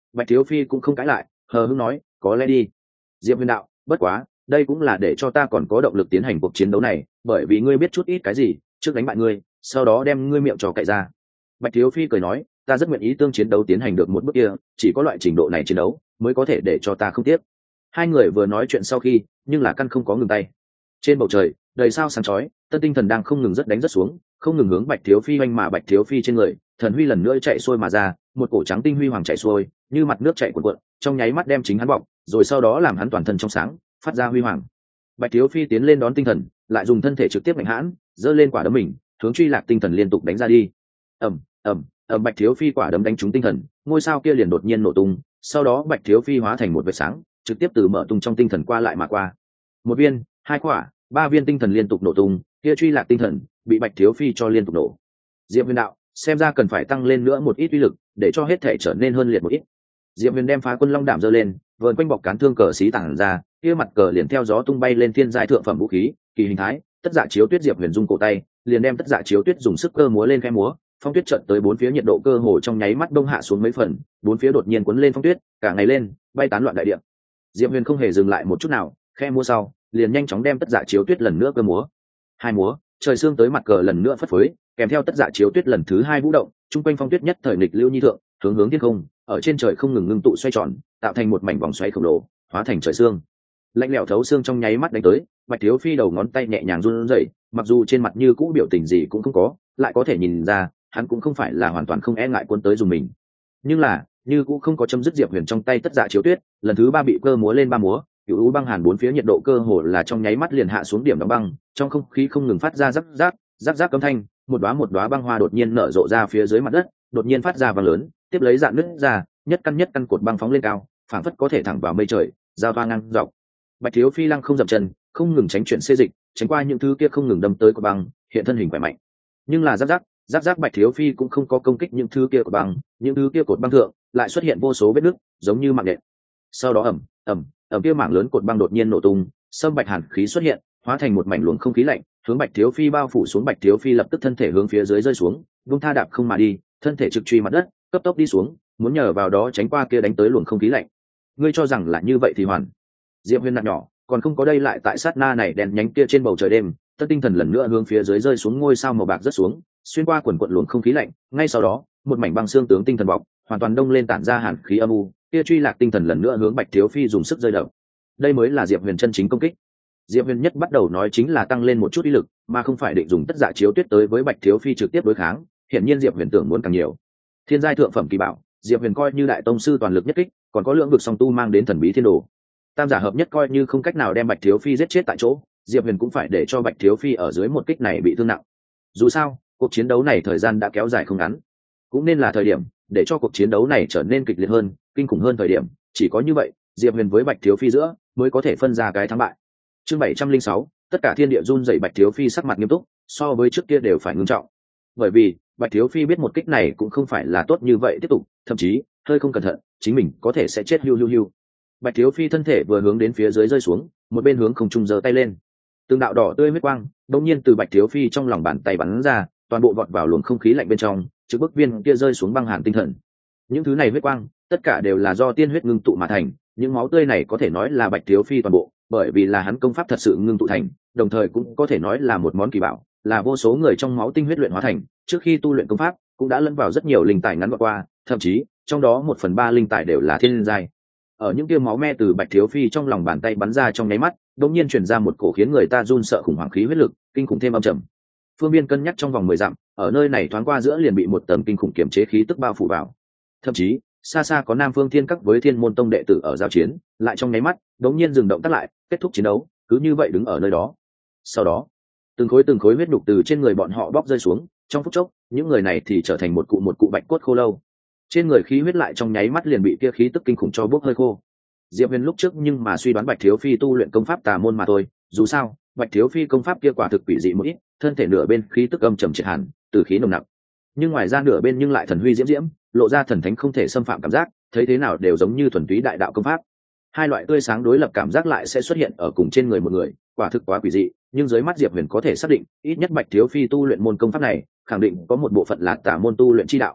Bạch Thiếu Phi cũng không cãi lại, hờ hững nói, có lẽ đi. Diệp Huyền đạo, bất quá đây cũng là để cho ta còn có động lực tiến hành cuộc chiến đấu này, bởi vì ngươi biết chút ít cái gì, trước đánh bại ngươi, sau đó đem ngươi miệng trò cậy ra. Bạch Thiếu Phi cười nói, ta rất nguyện ý tương chiến đấu tiến hành được một bước kia, chỉ có loại trình độ này chiến đấu mới có thể để cho ta không tiếc. Hai người vừa nói chuyện sau khi, nhưng là căn không có ngừng tay. Trên bầu trời đầy sao sáng chói, tân tinh thần đang không ngừng rất đánh rất xuống, không ngừng hướng Bạch Thiếu Phi oanh mà Bạch Thiếu Phi trên người, thần huy lần nữa chạy xuôi mà ra, một cổ trắng tinh huy hoàng chạy xuôi, như mặt nước chạy cuộn cuộn, trong nháy mắt đem chính hắn bọc, rồi sau đó làm hắn toàn thân trong sáng, phát ra huy hoàng. Bạch Thiếu Phi tiến lên đón tinh thần, lại dùng thân thể trực tiếp mạnh hãn, giơ lên quả đấm mình, hướng truy lạc tinh thần liên tục đánh ra đi. Ầm, ầm, ầm, Bạch Thiếu Phi quả đấm đánh trúng tinh thần, ngôi sao kia liền đột nhiên nổ tung, sau đó Bạch Thiếu Phi hóa thành một vệt sáng, trực tiếp từ mở tung trong tinh thần qua lại mà qua. Một viên, hai quả, ba viên tinh thần liên tục nổ tung, kia truy lạc tinh thần bị Bạch Thiếu Phi cho liên tục nổ. Diệp Huyền đạo, xem ra cần phải tăng lên nữa một ít uy lực, để cho hết thể trở nên hơn liệt một ít. Diệp Huyền đem Phá Quân Long Đảm giơ lên, vờn quanh bọc cán thương cờ xí tản ra, kia mặt cờ liền theo gió tung bay lên thiên giai thượng phẩm vũ khí, kỳ hình thái, tất dạ chiếu tuyết. Diệp Huyền dung cổ tay, liền đem tất dạ chiếu tuyết dùng sức cơ múa lên khẽ múa, phong tuyết trận tới bốn phía, nhiệt độ cơ hồ trong nháy mắt đông hạ xuống mấy phần, bốn phía đột nhiên cuốn lên phong tuyết, cả ngày lên, bay tán loạn đại địa. Diệp Huyền không hề dừng lại một chút nào, khẽ múa sau, liền nhanh chóng đem tất dạ chiếu tuyết lần nữa cơ múa. Hai múa, trời sương tới mặt cờ lần nữa phất phới, kèm theo tất dạ chiếu tuyết lần thứ hai vũ động, trung quanh phong tuyết nhất thời nghịch lưu nhi thượng, hướng hướng thiên không, ở trên trời không ngừng ngưng tụ xoay tròn, tạo thành một mảnh vòng xoáy khổng lồ, hóa thành trời sương. Lạnh lẽo thấu xương trong nháy mắt đánh tới, Bạch Thiếu Phi đầu ngón tay nhẹ nhàng run rẩy, mặc dù trên mặt như cũ biểu tình gì cũng không có, lại có thể nhìn ra, hắn cũng không phải là hoàn toàn không e ngại cuốn tới dùng mình. Nhưng là, như cũ không có chấm dứt Diệp Huyền trong tay tất dạ chiếu tuyết, lần thứ ba bị cơ múa lên ba múa, cựu u băng hàn bốn phía, nhiệt độ cơ hồ là trong nháy mắt liền hạ xuống điểm đóng băng, trong không khí không ngừng phát ra rắc rắc, rắc rắc âm thanh, một đóa một đóa băng hoa đột nhiên nở rộ ra phía dưới mặt đất, đột nhiên phát ra vang lớn, tiếp lấy dạn nứt ra, nhất căn nhất căn cột băng phóng lên cao, phảng phất có thể thẳng vào mây trời, giao thoa ngang dọc. Bạch Thiếu Phi lăng không dậm chân, không ngừng tránh chuyển xê dịch, tránh qua những thứ kia không ngừng đâm tới của băng, hiện thân hình khỏe mạnh. Nhưng là rắc rắc, rắc rắc Bạch Thiếu Phi cũng không có công kích những thứ kia của băng, những thứ kia cột băng thượng lại xuất hiện vô số vết nứt, giống như mạng nhện. Sau đó ầm, ầm, ầm kia mảng lớn cột băng đột nhiên nổ tung, sâm bạch hàn khí xuất hiện, hóa thành một mảnh luồng không khí lạnh, hướng Bạch Thiếu Phi bao phủ xuống. Bạch Thiếu Phi lập tức thân thể hướng phía dưới rơi xuống, vung tha đạp không mà đi, thân thể trực truy mặt đất, cấp tốc đi xuống, muốn nhờ vào đó tránh qua kia đánh tới luồng không khí lạnh. Ngươi cho rằng là như vậy thì hoàn? Diệp Huyền nặng nhỏ, còn không có đây lại tại sát na này đèn nhánh kia trên bầu trời đêm, tất tinh thần lần nữa hướng phía dưới rơi xuống, ngôi sao màu bạc rất xuống, xuyên qua quần quần luồng không khí lạnh, ngay sau đó, một mảnh băng xương tướng tinh thần bọc, hoàn toàn đông lên tản ra hàn khí âm u, kia truy lạc tinh thần lần nữa hướng Bạch Thiếu Phi dùng sức rơi đập. Đây mới là Diệp Huyền chân chính công kích. Diệp Huyền nhất bắt đầu nói chính là tăng lên một chút uy lực, mà không phải định dùng tất dạ chiếu tuyết tới với Bạch Thiếu Phi trực tiếp đối kháng, hiển nhiên Diệp Huyền tưởng muốn càng nhiều. Thiên giai thượng phẩm kỳ bảo, Diệp Huyền coi như đại tông sư toàn lực nhất kích, còn có lượng vực song tu mang đến thần bí thiên đồ. Tam giả hợp nhất coi như không cách nào đem Bạch Thiếu Phi giết chết tại chỗ, Diệp Huyền cũng phải để cho Bạch Thiếu Phi ở dưới một kích này bị thương nặng. Dù sao, cuộc chiến đấu này thời gian đã kéo dài không ngắn, cũng nên là thời điểm để cho cuộc chiến đấu này trở nên kịch liệt hơn, kinh khủng hơn thời điểm, chỉ có như vậy, Diệp Huyền với Bạch Thiếu Phi giữa mới có thể phân ra cái thắng bại. Chương bảy trăm linh sáu, tất cả thiên địa run rẩy. Bạch Thiếu Phi sắc mặt nghiêm túc, so với trước kia đều phải ngưng trọng. Bởi vì, Bạch Thiếu Phi biết một kích này cũng không phải là tốt như vậy tiếp tục, thậm chí, hơi không cẩn thận, chính mình có thể sẽ chết hiu hiu hiu. Bạch Thiếu Phi thân thể vừa hướng đến phía dưới rơi xuống, một bên hướng không trung giơ tay lên. Từng đạo đỏ tươi huyết quang, đột nhiên từ Bạch Thiếu Phi trong lòng bàn tay bắn ra, toàn bộ vọt vào luồng không khí lạnh bên trong, trực bức viên kia rơi xuống băng hàn tinh thần. Những thứ này huyết quang, tất cả đều là do tiên huyết ngưng tụ mà thành, những máu tươi này có thể nói là Bạch Thiếu Phi toàn bộ, bởi vì là hắn công pháp thật sự ngưng tụ thành, đồng thời cũng có thể nói là một món kỳ bảo, là vô số người trong máu tinh huyết luyện hóa thành, trước khi tu luyện công pháp, cũng đã lẫn vào rất nhiều linh tài ngắn qua, thậm chí, trong đó một phần ba linh tài đều là thiên giai. Ở những kia máu me từ Bạch Thiếu Phi trong lòng bàn tay bắn ra trong nháy mắt, đột nhiên truyền ra một cổ khiến người ta run sợ khủng hoảng khí huyết lực, kinh khủng thêm âm trầm. Phương Biên cân nhắc trong vòng mười dặm, ở nơi này thoáng qua giữa liền bị một tầng kinh khủng kiểm chế khí tức bao phủ vào. Thậm chí, xa xa có Nam Phương Thiên Các với Thiên Môn Tông đệ tử ở giao chiến, lại trong nháy mắt, đột nhiên dừng động tác lại, kết thúc chiến đấu, cứ như vậy đứng ở nơi đó. Sau đó, từng khối từng khối huyết đục từ trên người bọn họ bóc rơi xuống, trong phút chốc, những người này thì trở thành một cụ một cụ bạch cốt khô lâu. Trên người khí huyết lại trong nháy mắt liền bị kia khí tức kinh khủng cho bốc hơi khô. Diệp Huyền lúc trước nhưng mà suy đoán Bạch Thiếu Phi tu luyện công pháp tà môn mà thôi, dù sao, Bạch Thiếu Phi công pháp kia quả thực quỷ dị một ít, thân thể nửa bên khí tức âm trầm triệt hẳn, từ khí nồng nặc. Nhưng ngoài ra nửa bên nhưng lại thần huy diễm diễm, lộ ra thần thánh không thể xâm phạm cảm giác, thấy thế nào đều giống như thuần túy đại đạo công pháp. Hai loại tươi sáng đối lập cảm giác lại sẽ xuất hiện ở cùng trên người một người, quả thực quá quỷ dị, nhưng dưới mắt Diệp Huyền có thể xác định, ít nhất Bạch Thiếu Phi tu luyện môn công pháp này, khẳng định có một bộ phận là tà môn tu luyện chi đạo.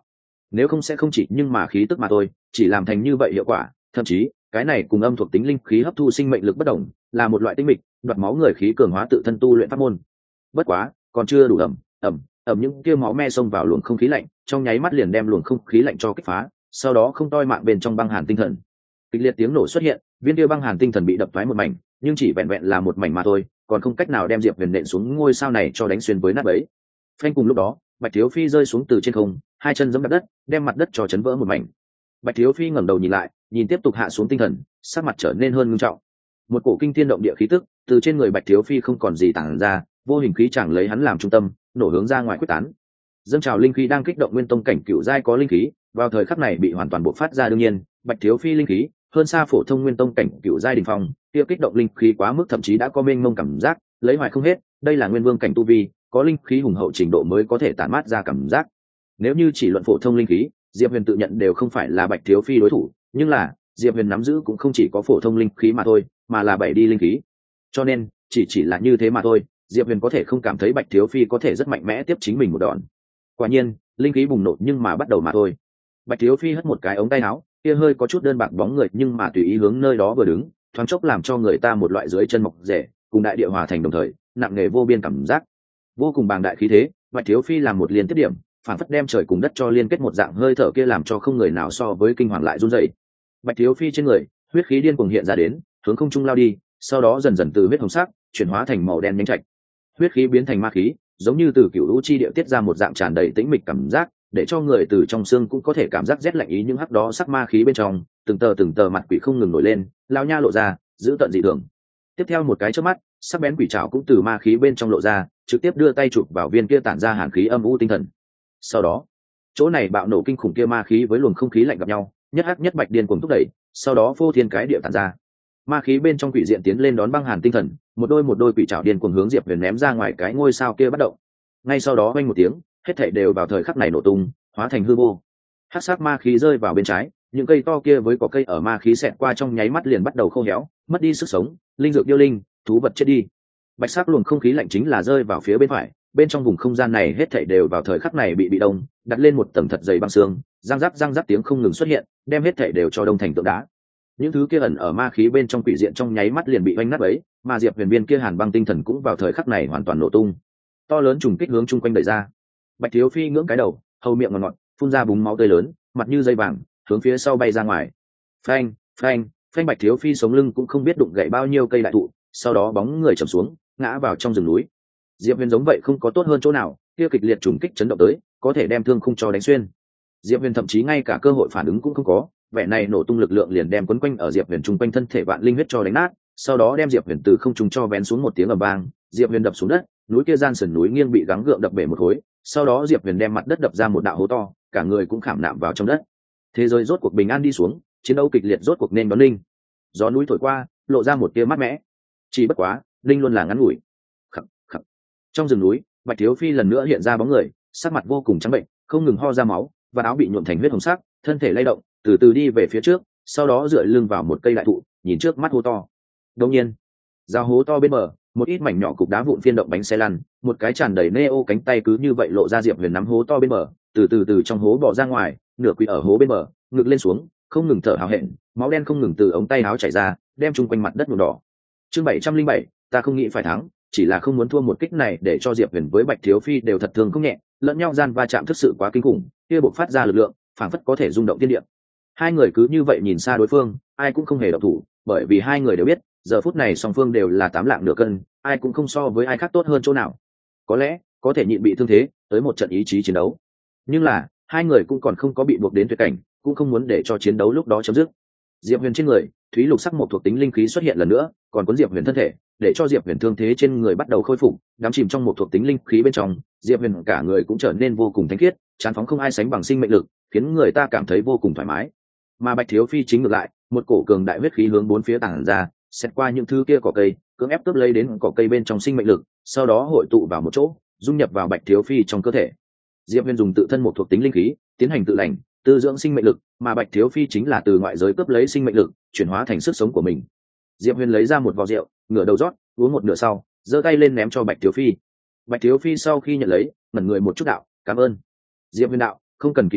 nếu không sẽ không chỉ nhưng mà khí tức mà thôi, chỉ làm thành như vậy hiệu quả. Thậm chí cái này cùng âm thuộc tính linh khí hấp thu sinh mệnh lực bất đồng, là một loại tinh mịch đoạt máu người khí cường hóa tự thân tu luyện pháp môn. Bất quá còn chưa đủ ẩm ẩm ẩm những kia máu me xông vào luồng không khí lạnh, trong nháy mắt liền đem luồng không khí lạnh cho kích phá, sau đó không toi mạng bên trong băng hàn tinh thần. Kịch liệt tiếng nổ xuất hiện, viên kia băng hàn tinh thần bị đập thoái một mảnh, nhưng chỉ vẹn vẹn là một mảnh mà thôi, còn không cách nào đem Diệp Huyền nện xuống ngôi sao này cho đánh xuyên với nát bấy. Phanh, cùng lúc đó Bạch Thiếu Phi rơi xuống từ trên không, hai chân giẫm đạp đất, đem mặt đất cho chấn vỡ một mảnh. Bạch Thiếu Phi ngẩng đầu nhìn lại, nhìn tiếp tục hạ xuống tinh thần, sắc mặt trở nên hơn nghiêm trọng. Một cổ kinh thiên động địa khí tức từ trên người Bạch Thiếu Phi không còn gì tản ra, vô hình khí chẳng lấy hắn làm trung tâm, nổ hướng ra ngoài quyết tán. Dâng trào linh khí đang kích động nguyên tông cảnh cựu giai có linh khí, vào thời khắc này bị hoàn toàn bộc phát ra. Đương nhiên, Bạch Thiếu Phi linh khí hơn xa phổ thông nguyên tông cảnh cựu giai đỉnh phong, kia kích động linh khí quá mức, thậm chí đã có mênh mông cảm giác lấy hoài không hết. Đây là nguyên vương cảnh tu vi, có linh khí hùng hậu trình độ mới có thể tản mát ra cảm giác. Nếu như chỉ luận phổ thông linh khí, Diệp Huyền tự nhận đều không phải là Bạch Thiếu Phi đối thủ, nhưng là Diệp Huyền nắm giữ cũng không chỉ có phổ thông linh khí mà thôi, mà là bảy đi linh khí. Cho nên chỉ chỉ là như thế mà thôi, Diệp Huyền có thể không cảm thấy Bạch Thiếu Phi có thể rất mạnh mẽ tiếp chính mình một đòn. Quả nhiên linh khí bùng nổ, nhưng mà bắt đầu mà thôi. Bạch Thiếu Phi hất một cái ống tay áo, kia hơi có chút đơn bạc bóng người nhưng mà tùy ý hướng nơi đó vừa đứng, thoáng chốc làm cho người ta một loại dưới chân mọc rễ, cùng đại địa hòa thành đồng thời, nặng nề vô biên cảm giác, vô cùng bàng đại khí thế. Bạch Thiếu Phi làm một liên tiếp điểm, phản phất đem trời cùng đất cho liên kết một dạng hơi thở kia, làm cho không người nào so với kinh hoàng lại run rẩy. Bạch Thiếu Phi trên người huyết khí điên cuồng hiện ra đến, hướng không trung lao đi, sau đó dần dần từ huyết hồng sắc chuyển hóa thành màu đen nhánh trạch. Huyết khí biến thành ma khí, giống như từ cựu lũ chi địa tiết ra một dạng tràn đầy tĩnh mịch cảm giác, để cho người từ trong xương cũng có thể cảm giác rét lạnh. Ý những hắc đó sắc ma khí bên trong, từng tờ từng tờ mặt quỷ không ngừng nổi lên, lao nha lộ ra, giữ tận dị thường. Tiếp theo một cái chớp mắt, sắc bén quỷ trảo cũng từ ma khí bên trong lộ ra, trực tiếp đưa tay chụp vào viên kia tản ra hàn khí âm u tinh thần. Sau đó chỗ này bạo nổ kinh khủng kia ma khí với luồng không khí lạnh gặp nhau, nhất hắc nhất bạch điên cuồng thúc đẩy, sau đó phô thiên cái địa tản ra. Ma khí bên trong quỷ diện tiến lên đón băng hàn tinh thần, một đôi một đôi quỷ trảo điên cuồng hướng Diệp Huyền ném ra ngoài cái ngôi sao kia bắt động. Ngay sau đó vang một tiếng, hết thảy đều vào thời khắc này nổ tung, hóa thành hư vô. Hắc sắc ma khí rơi vào bên trái, những cây to kia với cỏ cây ở ma khí xẹt qua trong nháy mắt liền bắt đầu khô héo, mất đi sức sống, linh dược điêu linh, thú vật chết đi. Bạch sắc luồng không khí lạnh chính là rơi vào phía bên phải, bên trong vùng không gian này hết thảy đều vào thời khắc này bị bị đông, đặt lên một tầng thật dày băng xương, răng rắc răng rắc tiếng không ngừng xuất hiện, đem hết thảy đều cho đông thành tượng đá. Những thứ kia ẩn ở ma khí bên trong quỷ diện trong nháy mắt liền bị oanh nát ấy, mà Diệp Huyền viên kia hàn băng tinh thần cũng vào thời khắc này hoàn toàn nổ tung, to lớn trùng kích hướng chung quanh đẩy ra. Bạch Thiếu Phi ngưỡng cái đầu, hầu miệng ngọt ngọt, phun ra búng máu tươi lớn, mặt như dây vàng, hướng phía sau bay ra ngoài. Phanh, phanh, phanh, Bạch Thiếu Phi sống lưng cũng không biết đụng gãy bao nhiêu cây đại thụ, sau đó bóng người chầm xuống, ngã vào trong rừng núi. Diệp Huyền giống vậy không có tốt hơn chỗ nào, kia kịch liệt trùng kích chấn động tới, có thể đem thương khung cho đánh xuyên. Diệp Huyền thậm chí ngay cả cơ hội phản ứng cũng không có, vẻ này nổ tung lực lượng liền đem quấn quanh ở Diệp Huyền trung quanh thân thể vạn linh huyết cho đánh nát, sau đó đem Diệp Huyền từ không trung cho vén xuống một tiếng ầm vang, Diệp Huyền đập xuống đất, núi kia gian sườn núi nghiêng bị gắng gượng đập bể một khối, sau đó Diệp Huyền đem mặt đất đập ra một đạo hố to, cả người cũng khảm nạm vào trong đất. Thế giới rốt cuộc bình an đi xuống, chiến đấu kịch liệt rốt cuộc nên đón linh. Gió núi thổi qua, lộ ra một tia mát mẻ. Chỉ bất quá, linh luôn là ngắn ngủi. Khắc, khắc. Trong rừng núi, Bạch Thiếu Phi lần nữa hiện ra bóng người, sắc mặt vô cùng trắng bệnh, không ngừng ho ra máu, và áo bị nhuộm thành huyết hồng sắc, thân thể lay động, từ từ đi về phía trước, sau đó dựa lưng vào một cây đại thụ, nhìn trước mắt hố to. Đột nhiên, giao hố to bên bờ, một ít mảnh nhỏ cục đá vụn phiên động bánh xe lăn, một cái tràn đầy neo cánh tay cứ như vậy lộ ra. Diệp Huyền nắm hố to bên bờ, từ từ từ trong hố bò ra ngoài, nửa quỳ ở hố bên bờ, ngực lên xuống, không ngừng thở hào hẹn, máu đen không ngừng từ ống tay áo chảy ra, đem chung quanh mặt đất nhuộm đỏ. Chương bảy trăm linh bảy, ta không nghĩ phải thắng, chỉ là không muốn thua một kích này, để cho Diệp Huyền với Bạch Thiếu Phi đều thật thương không nhẹ, lẫn nhau gian va chạm thực sự quá kinh khủng, kia bộc phát ra lực lượng, phảng phất có thể rung động thiên địa. Hai người cứ như vậy nhìn xa đối phương, ai cũng không hề động thủ, bởi vì hai người đều biết, giờ phút này song phương đều là tám lạng nửa cân, ai cũng không so với ai khác tốt hơn chỗ nào. Có lẽ có thể nhịn bị thương thế, tới một trận ý chí chiến đấu. Nhưng là, hai người cũng còn không có bị buộc đến tuyệt cảnh, cũng không muốn để cho chiến đấu lúc đó chấm dứt. Diệp Huyền trên người, thúy lục sắc một thuộc tính linh khí xuất hiện lần nữa, còn cuốn Diệp Huyền thân thể, để cho Diệp Huyền thương thế trên người bắt đầu khôi phục, đắm chìm trong một thuộc tính linh khí bên trong, Diệp Huyền cả người cũng trở nên vô cùng thanh khiết, tràn phóng không ai sánh bằng sinh mệnh lực, khiến người ta cảm thấy vô cùng thoải mái. Mà Bạch Thiếu Phi chính ngược lại, một cổ cường đại huyết khí hướng bốn phía tản ra, xét qua những thứ kia cỏ cây, cưỡng ép cướp lấy đến cỏ cây bên trong sinh mệnh lực, sau đó hội tụ vào một chỗ, dung nhập vào Bạch Thiếu Phi trong cơ thể. Diệp Huyền dùng tự thân một thuộc tính linh khí tiến hành tự lành, tư dưỡng sinh mệnh lực, mà Bạch Thiếu Phi chính là từ ngoại giới cướp lấy sinh mệnh lực, chuyển hóa thành sức sống của mình. Diệp Huyền lấy ra một vò rượu, ngửa đầu rót, uống một nửa sau, giơ tay lên ném cho Bạch Thiếu Phi. Bạch Thiếu Phi sau khi nhận lấy, ngẩn người một chút đạo, cảm ơn. Diệp Huyền đạo, không cần kỳ quái,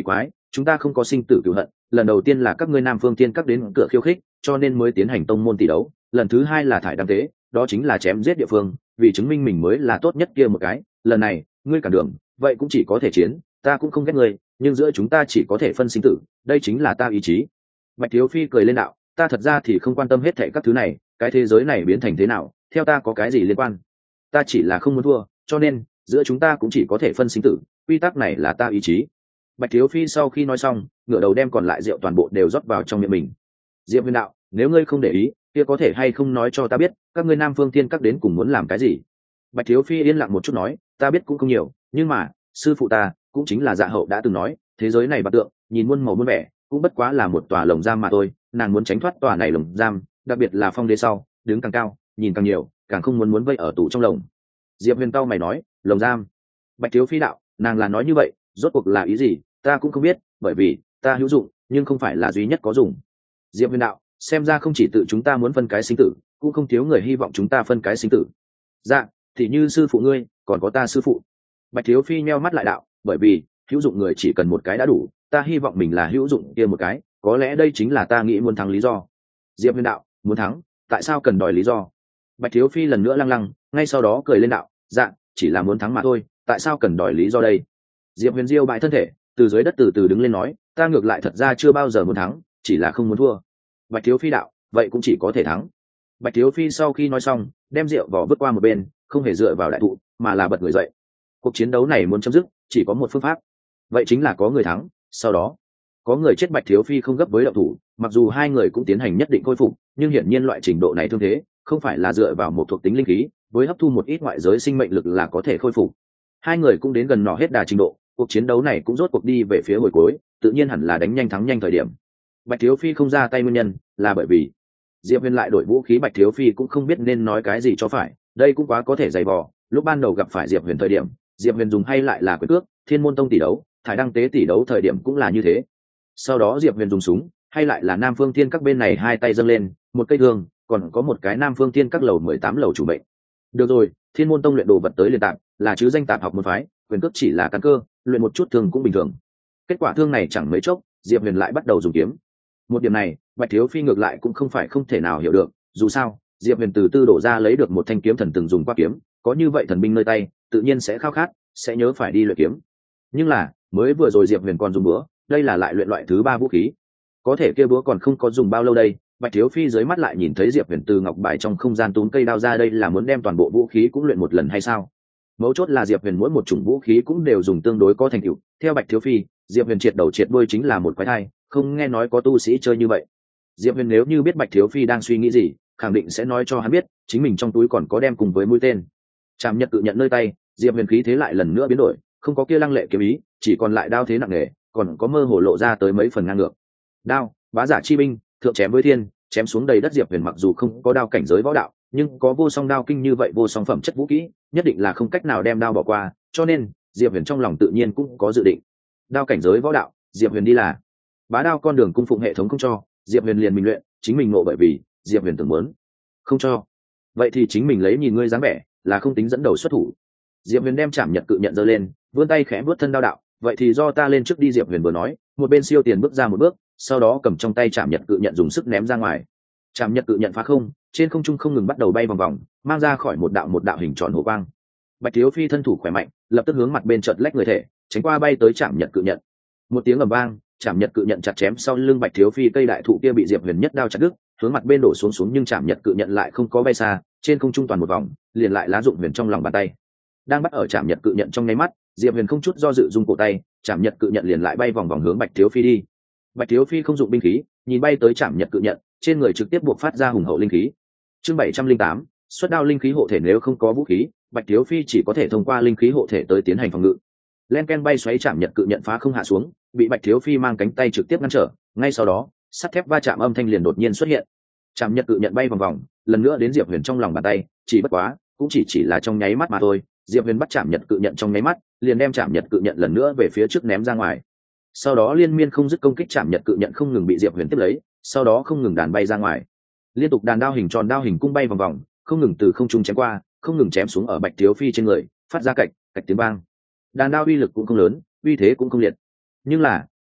chúng ta không có sinh tử cửu hận, lần đầu tiên là các ngươi Nam Phương Thiên các đến cửa khiêu khích, cho nên mới tiến hành tông môn tỷ đấu, lần thứ hai là thải đăng tế, đó chính là chém giết địa phương, vì chứng minh mình mới là tốt nhất kia một cái, lần này ngươi cản đường, vậy cũng chỉ có thể chiến, ta cũng không ghét ngươi, nhưng giữa chúng ta chỉ có thể phân sinh tử, đây chính là ta ý chí. Bạch Thiếu Phi cười lên đạo, ta thật ra thì không quan tâm hết thảy các thứ này, cái thế giới này biến thành thế nào, theo ta có cái gì liên quan? Ta chỉ là không muốn thua, cho nên giữa chúng ta cũng chỉ có thể phân sinh tử, quy tắc này là ta ý chí. Bạch Thiếu Phi sau khi nói xong, ngửa đầu đem còn lại rượu toàn bộ đều rót vào trong miệng mình. Diệp Huyền đạo, nếu ngươi không để ý, kia có thể hay không nói cho ta biết, các ngươi Nam Phương Thiên các đến cùng muốn làm cái gì? Bạch Thiếu Phi yên lặng một chút nói, ta biết cũng không nhiều, nhưng mà sư phụ ta cũng chính là Dạ Hậu đã từng nói, thế giới này bạc tượng, nhìn muôn màu muôn vẻ, cũng bất quá là một tòa lồng giam mà thôi, nàng muốn tránh thoát tòa này lồng giam, đặc biệt là Phong Đế sau, đứng càng cao, nhìn càng nhiều, càng không muốn muốn vây ở tù trong lồng. Diệp Huyền tao mày nói, lồng giam. Bạch Thiếu Phi đạo, nàng là nói như vậy, rốt cuộc là ý gì, ta cũng không biết, bởi vì ta hữu dụng, nhưng không phải là duy nhất có dùng. Diệp Huyền đạo, xem ra không chỉ tự chúng ta muốn phân cái sinh tử, cũng không thiếu người hy vọng chúng ta phân cái sinh tử. Dạ, thì như sư phụ ngươi, còn có ta sư phụ. Bạch Thiếu Phi nheo mắt lại đạo, bởi vì hữu dụng người chỉ cần một cái đã đủ, ta hy vọng mình là hữu dụng kia một cái, có lẽ đây chính là ta nghĩ muốn thắng lý do. Diệp Huyền đạo, muốn thắng, tại sao cần đòi lý do? Bạch Thiếu Phi lần nữa lăng lăng, ngay sau đó cười lên đạo, dạ, chỉ là muốn thắng mà thôi, tại sao cần đòi lý do đây? Diệp Huyền diêu bại thân thể, từ dưới đất từ từ đứng lên nói, ta ngược lại thật ra chưa bao giờ muốn thắng, chỉ là không muốn thua. Bạch Thiếu Phi đạo, vậy cũng chỉ có thể thắng. Bạch Thiếu Phi sau khi nói xong, đem rượu vỏ bước qua một bên, không hề dựa vào đại thụ, mà là bật người dậy. Cuộc chiến đấu này muốn chấm dứt, chỉ có một phương pháp, vậy chính là có người thắng, sau đó có người chết. Bạch Thiếu Phi không gấp với động thủ, mặc dù hai người cũng tiến hành nhất định khôi phục, nhưng hiển nhiên loại trình độ này thương thế không phải là dựa vào một thuộc tính linh khí, với hấp thu một ít ngoại giới sinh mệnh lực là có thể khôi phục. Hai người cũng đến gần nỏ hết đà trình độ, cuộc chiến đấu này cũng rốt cuộc đi về phía hồi cuối, tự nhiên hẳn là đánh nhanh thắng nhanh thời điểm. Bạch Thiếu Phi không ra tay nguyên nhân là bởi vì Diệp Huyền lại đổi vũ khí. Bạch Thiếu Phi cũng không biết nên nói cái gì cho phải, đây cũng quá có thể dày vò. Lúc ban đầu gặp phải Diệp Huyền thời điểm, Diệp Huyền dùng hay lại là quyền cước, Thiên Môn Tông tỷ đấu, thải đăng tế tỷ đấu thời điểm cũng là như thế. Sau đó Diệp Huyền dùng súng, hay lại là Nam Phương Thiên các bên này hai tay dâng lên, một cây thương, còn có một cái Nam Phương Thiên các lầu mười tám lầu chủ mệnh. Được rồi, Thiên Môn Tông luyện đồ vật tới liền tạm, là chứ danh tạp học môn phái, quyền cước chỉ là căn cơ, luyện một chút thương cũng bình thường. Kết quả thương này chẳng mấy chốc, Diệp Huyền lại bắt đầu dùng kiếm. Một điểm này, Bạch Thiếu Phi ngược lại cũng không phải không thể nào hiểu được, dù sao Diệp Huyền từ tư đổ ra lấy được một thanh kiếm thần từng dùng qua kiếm, có như vậy thần binh nơi tay, tự nhiên sẽ khao khát, sẽ nhớ phải đi luyện kiếm. Nhưng là mới vừa rồi Diệp Huyền còn dùng búa, đây là lại luyện loại thứ ba vũ khí, có thể kia búa còn không có dùng bao lâu đây. Bạch Thiếu Phi dưới mắt lại nhìn thấy Diệp Huyền từ ngọc bài trong không gian túm cây đao ra, đây là muốn đem toàn bộ vũ khí cũng luyện một lần hay sao? Mấu chốt là Diệp Huyền mỗi một chủng vũ khí cũng đều dùng tương đối có thành tựu. Theo Bạch Thiếu Phi, Diệp Huyền triệt đầu triệt đuôi chính là một quái thai, không nghe nói có tu sĩ chơi như vậy. Diệp Huyền nếu như biết Bạch Thiếu Phi đang suy nghĩ gì, khẳng định sẽ nói cho hắn biết, chính mình trong túi còn có đem cùng với mũi tên. Trảm Nhật cự nhận nơi tay, Diệp Huyền khí thế lại lần nữa biến đổi, không có kia lăng lệ kiếm ý, chỉ còn lại đao thế nặng nề, còn có mơ hồ lộ ra tới mấy phần ngang ngược. Đao, bá giả chi binh, thượng chém với thiên, chém xuống đầy đất. Diệp Huyền mặc dù không có đao cảnh giới võ đạo, nhưng có vô song đao kinh như vậy vô song phẩm chất vũ kỹ, nhất định là không cách nào đem đao bỏ qua, cho nên Diệp Huyền trong lòng tự nhiên cũng có dự định. Đao cảnh giới võ đạo, Diệp Huyền đi là bá đao con đường cung phụng hệ thống không cho, Diệp Huyền liền mình luyện, chính mình ngộ, bởi vì Diệp Huyền tưởng muốn không cho, vậy thì chính mình lấy nhìn ngươi dáng vẻ, là không tính dẫn đầu xuất thủ. Diệp Huyền đem Trảm Nhật cự nhận giơ lên, vươn tay khẽ vuốt thân đao đạo, vậy thì do ta lên trước đi. Diệp Huyền vừa nói, một bên siêu tiền bước ra một bước, sau đó cầm trong tay Trảm Nhật cự nhận dùng sức ném ra ngoài. Trảm Nhật cự nhận phá không, trên không trung không ngừng bắt đầu bay vòng vòng, mang ra khỏi một đạo một đạo hình tròn hổ quang. Bạch Thiếu Phi thân thủ khỏe mạnh, lập tức hướng mặt bên chợt lách người thể, tránh qua bay tới Trảm Nhật cự nhận. Một tiếng ầm vang, Trảm Nhật cự nhận chặt chém sau lưng Bạch Thiếu Phi, cây đại thụ kia bị Diệp Huyền nhất đao chặt đứt, hướng mặt bên đổ xuống xuống, nhưng Trảm Nhật cự nhận lại không có bay xa, trên không trung toàn một vòng, liền lại lá dụng Huyền trong lòng bàn tay. Đang bắt ở Trảm Nhật cự nhận trong nháy mắt, Diệp Huyền không chút do dự rung cổ tay, Trảm Nhật cự nhận liền lại bay vòng vòng hướng Bạch Thiếu Phi đi. Bạch Thiếu Phi không dụng binh khí, nhìn bay tới Trảm Nhật cự nhận, trên người trực tiếp buộc phát ra hùng hậu linh khí. Chương bảy trăm linh tám, xuất đao linh khí hộ thể. Nếu không có vũ khí, Bạch Thiếu Phi chỉ có thể thông qua linh khí hộ thể tới tiến hành phòng ngự. Len ken bay xoáy, Trảm Nhật cự nhận phá không hạ xuống, bị Bạch Thiếu Phi mang cánh tay trực tiếp ngăn trở. Ngay sau đó, sắt thép va chạm âm thanh liền đột nhiên xuất hiện. Trảm Nhật cự nhận bay vòng vòng, lần nữa đến Diệp Huyền trong lòng bàn tay, chỉ bất quá, cũng chỉ chỉ là trong nháy mắt mà thôi. Diệp Huyền bắt Trảm Nhật cự nhận trong nháy mắt, liền đem Trảm Nhật cự nhận lần nữa về phía trước ném ra ngoài. Sau đó liên miên không dứt công kích, Trảm Nhật cự nhận không ngừng bị Diệp Huyền tiếp lấy, sau đó không ngừng đàn bay ra ngoài. Liên tục đàn đao hình tròn, đao hình cung bay vòng vòng, không ngừng từ không trung chém qua, không ngừng chém xuống ở Bạch Thiếu Phi trên người, phát ra cạch cạch tiếng vang. Đàn đao uy lực cũng không lớn, uy thế cũng không liệt, nhưng là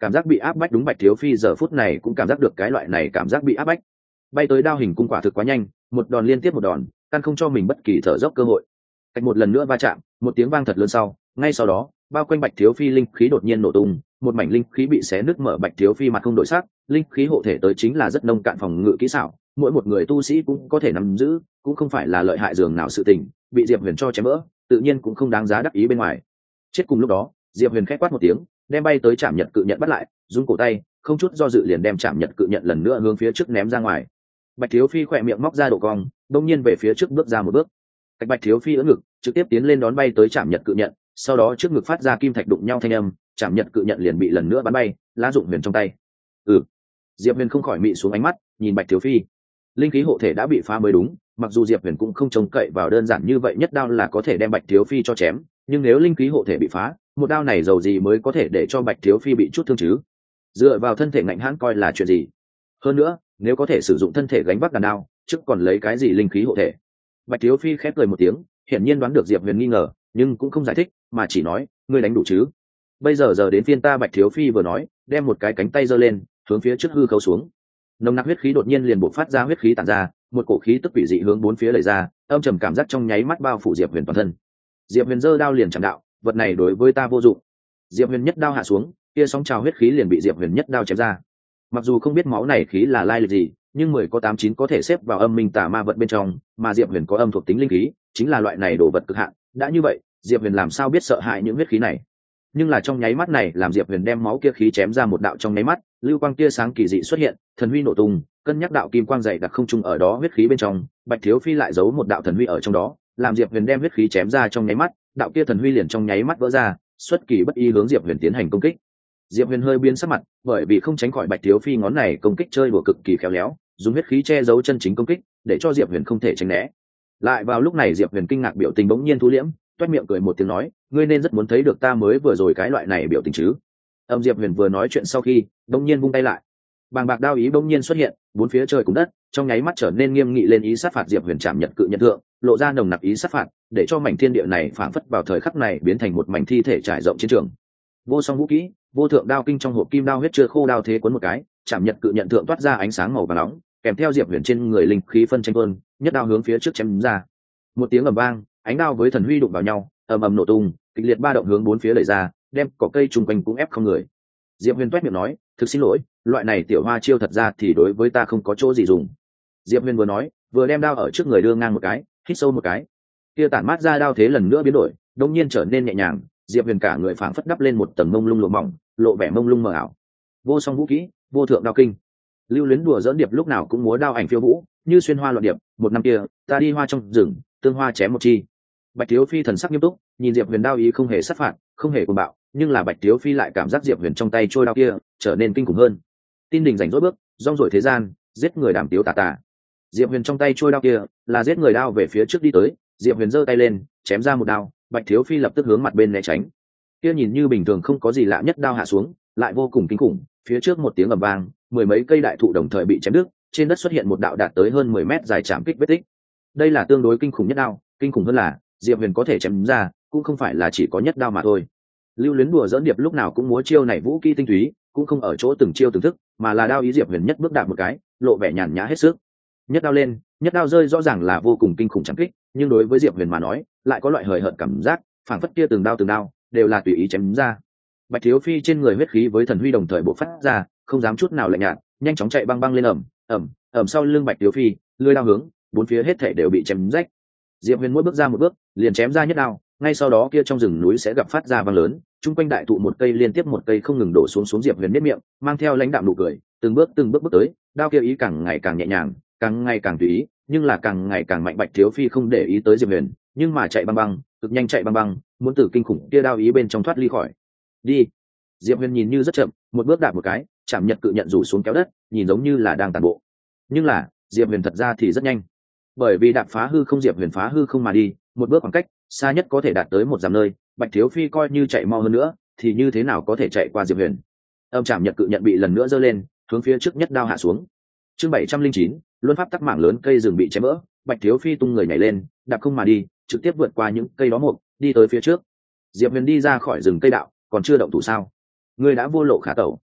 cảm giác bị áp bách. Đúng, Bạch Thiếu Phi giờ phút này cũng cảm giác được cái loại này cảm giác bị áp bách. Bay tới đao hình cung quả thực quá nhanh, một đòn liên tiếp một đòn, căn không cho mình bất kỳ thở dốc cơ hội. Cách một lần nữa va chạm, một tiếng vang thật lớn sau, ngay sau đó bao quanh Bạch Thiếu Phi linh khí đột nhiên nổ tung, một mảnh linh khí bị xé nứt mở. Bạch Thiếu Phi mặt không đổi sắc, linh khí hộ thể tới chính là rất nông cạn phòng ngự kỹ xảo, mỗi một người tu sĩ cũng có thể nắm giữ, cũng không phải là lợi hại dường nào sự tình, bị Diệp Huyền cho chém vỡ, tự nhiên cũng không đáng giá đắc ý bên ngoài. Chết cùng lúc đó, Diệp Huyền khẽ quát một tiếng, đem bay tới Trảm Nhật cự nhận bắt lại, rung cổ tay, không chút do dự liền đem Trảm Nhật cự nhận lần nữa hướng phía trước ném ra ngoài. Bạch Thiếu Phi khỏe miệng móc ra độ cong, đột nhiên về phía trước bước ra một bước. Cách Bạch Thiếu Phi ưỡn ngực, trực tiếp tiến lên đón bay tới Trảm Nhật cự nhận, sau đó trước ngực phát ra kim thạch đụng nhau thanh âm, Trảm Nhật cự nhận liền bị lần nữa bắn bay, lá dụng huyền trong tay. Ừ. Diệp Huyền không khỏi mị xuống ánh mắt, nhìn Bạch Thiếu Phi. Linh khí hộ thể đã bị phá mới đúng, mặc dù Diệp Huyền cũng không trông cậy vào đơn giản như vậy nhất đao là có thể đem Bạch Thiếu Phi cho chém, nhưng nếu linh khí hộ thể bị phá, một đao này dầu gì mới có thể để cho Bạch Thiếu Phi bị chút thương chứ? Dựa vào thân thể ngạnh hãn coi là chuyện gì? Hơn nữa, nếu có thể sử dụng thân thể gánh vác đàn đao, chứ còn lấy cái gì linh khí hộ thể? Bạch Thiếu Phi khép cười một tiếng, hiển nhiên đoán được Diệp Huyền nghi ngờ, nhưng cũng không giải thích, mà chỉ nói, ngươi đánh đủ chứ? Bây giờ giờ đến phiên ta. Bạch Thiếu Phi vừa nói, đem một cái cánh tay giơ lên, hướng phía trước hư khấu xuống. Nồng nặc huyết khí đột nhiên liền bộc phát ra, huyết khí tản ra, một cổ khí tức quỷ dị hướng bốn phía lầy ra, âm trầm cảm giác trong nháy mắt bao phủ Diệp Huyền toàn thân. Diệp Huyền giơ đao liền chạm đạo, vật này đối với ta vô dụng. Diệp Huyền nhất đao hạ xuống, kia sóng trào huyết khí liền bị Diệp Huyền nhất đao chém ra. Mặc dù không biết máu này khí là lai lịch gì, nhưng mười có tám chín có thể xếp vào âm minh tà ma vật bên trong, mà Diệp Huyền có âm thuộc tính linh khí, chính là loại này đồ vật cực hạn. Đã như vậy, Diệp Huyền làm sao biết sợ hãi những huyết khí này? Nhưng là trong nháy mắt này làm Diệp Huyền đem máu kia khí chém ra một đạo, trong nháy mắt lưu quang kia sáng kỳ dị xuất hiện, thần huy nổ tung, cân nhắc đạo kim quang dày đặc không trung ở đó huyết khí bên trong, Bạch Thiếu Phi lại giấu một đạo thần huy ở trong đó, làm Diệp Huyền đem huyết khí chém ra trong nháy mắt, đạo kia thần huy liền trong nháy mắt vỡ ra, xuất kỳ bất ý hướng Diệp Huyền tiến hành công kích. Diệp Huyền hơi biến sắc mặt, bởi vì không tránh khỏi Bạch Thiếu Phi ngón này công kích chơi đùa cực kỳ khéo léo, dùng huyết khí che giấu chân chính công kích, để cho Diệp Huyền không thể tránh né. Lại vào lúc này Diệp Huyền kinh ngạc biểu tình bỗng nhiên thu liễm, toét miệng cười một tiếng nói, ngươi nên rất muốn thấy được ta mới vừa rồi cái loại này biểu tình chứ? Âm Diệp Huyền vừa nói chuyện sau khi, bỗng nhiên vung tay lại, bàng bạc đao ý bỗng nhiên xuất hiện, bốn phía trời cùng đất trong nháy mắt trở nên nghiêm nghị lên, ý sát phạt Diệp Huyền Trảm Nhật cự nhận thượng, lộ ra nồng nặc ý sát phạt, để cho mảnh thiên địa này phảng phất vào thời khắc này biến thành một mảnh thi thể trải rộng chiến trường. Vô song vũ kỹ, vô thượng đao kinh trong hộp kim đao huyết chưa khô đao thế cuốn một cái, Trảm Nhật cự nhận thượng toát ra ánh sáng màu vàng nóng, kèm theo Diệp Huyền trên người linh khí phân tranh tuôn, nhất đao hướng phía trước chém ra. Một tiếng ầm vang, ánh đao với thần huy đụng vào nhau, ầm ầm nổ tung, kịch liệt ba động hướng bốn phía đẩy ra, đem cỏ cây trùng quanh cũng ép không người. Diệp Huyền toét miệng nói, thực xin lỗi, loại này tiểu hoa chiêu thật ra thì đối với ta không có chỗ gì dùng. Diệp Huyền vừa nói, vừa đem đao ở trước người đưa ngang một cái, hít sâu một cái, kia tản mát ra đao thế lần nữa biến đổi, đông nhiên trở nên nhẹ nhàng. Diệp Huyền cả người phảng phất đắp lên một tầng mông lung lụa mỏng, lộ vẻ mông lung mờ ảo. Vô song vũ kỹ, vô thượng đao kinh. Lưu Luyến đùa dỡn điệp lúc nào cũng múa đao ảnh phiêu vũ, như xuyên hoa loạn điệp. Một năm kia, ta đi hoa trong rừng, tương hoa chém một chi. Bạch Thiếu Phi thần sắc nghiêm túc, nhìn Diệp Huyền đao ý không hề sát phạt, không hề cuồng bạo, nhưng là Bạch Thiếu Phi lại cảm giác Diệp Huyền trong tay trôi đao kia trở nên kinh khủng hơn. Tin đỉnh rảnh rỗi bước, rong rổi thế gian, giết người đảm tiếu tà tà. Diệp Huyền trong tay trôi đao kia là giết người đao về phía trước đi tới, Diệp Huyền giơ tay lên, chém ra một đao, Bạch Thiếu Phi lập tức hướng mặt bên né tránh. Kia nhìn như bình thường không có gì lạ nhất đao hạ xuống, lại vô cùng kinh khủng, phía trước một tiếng ầm vang, mười mấy cây đại thụ đồng thời bị chém đứt, trên đất xuất hiện một đạo đạt tới hơn mười mét dài chạm kích vết tích. Đây là tương đối kinh khủng nhất đao, kinh khủng hơn là Diệp Huyền có thể chém ra, cũng không phải là chỉ có nhất đao mà thôi. Lưu Luyến đùa dỡn điệp lúc nào cũng múa chiêu này vũ kỹ tinh túy, cũng không ở chỗ từng chiêu từng thức, mà là đao ý Diệp Huyền nhất bước đạp một cái, lộ vẻ nhàn nhã hết sức. Nhất đao lên, nhất đao rơi rõ ràng là vô cùng kinh khủng chạm kích, nhưng đối với Diệp Huyền mà nói, lại có loại hời hợt cảm giác, phảng phất kia từng đao từng đao đều là tùy ý chém ra. Bạch Thiếu Phi trên người huyết khí với thần huy đồng thời bộc phát ra, không dám chút nào lạnh nhạt, nhanh chóng chạy băng băng lên ẩm, ẩm, ẩm sau lưng Bạch Thiếu Phi, lưỡi đao hướng, bốn phía hết thảy đều bị chém rách. Diệp Huyền mỗi bước ra một bước, liền chém ra nhất đao, ngay sau đó kia trong rừng núi sẽ gặp phát ra vang lớn, chung quanh đại thụ một cây liên tiếp một cây không ngừng đổ xuống xuống. Diệp Huyền nhếch miệng, mang theo lãnh đạm nụ cười, từng bước từng bước bước tới, đao kia ý càng ngày càng nhẹ nhàng, càng ngày càng tùy ý, nhưng là càng ngày càng mạnh. Bạch Thiếu Phi không để ý tới Diệp Huyền, nhưng mà chạy băng băng, cực nhanh chạy băng băng, muốn từ kinh khủng kia đao ý bên trong thoát ly khỏi. Đi. Diệp Huyền nhìn như rất chậm, một bước đạp một cái, Trảm Nhật cự nhận rủ xuống kéo đất, nhìn giống như là đang tàn bộ. Nhưng là, Diệp Huyền thật ra thì rất nhanh. Bởi vì đạp phá hư không, Diệp Huyền phá hư không mà đi, một bước khoảng cách, xa nhất có thể đạt tới một dặm nơi, Bạch Thiếu Phi coi như chạy mau hơn nữa, thì như thế nào có thể chạy qua Diệp Huyền. Âm Trảm Nhật cự nhận bị lần nữa giơ lên, hướng phía trước nhất đao hạ xuống. Chương bảy trăm linh chín, luân pháp tắc mảng lớn cây rừng bị chém vỡ, Bạch Thiếu Phi tung người nhảy lên, đạp không mà đi, trực tiếp vượt qua những cây đó một, đi tới phía trước. Diệp Huyền đi ra khỏi rừng cây đạo, còn chưa động thủ sao? Ngươi đã vô lộ khả tẩu.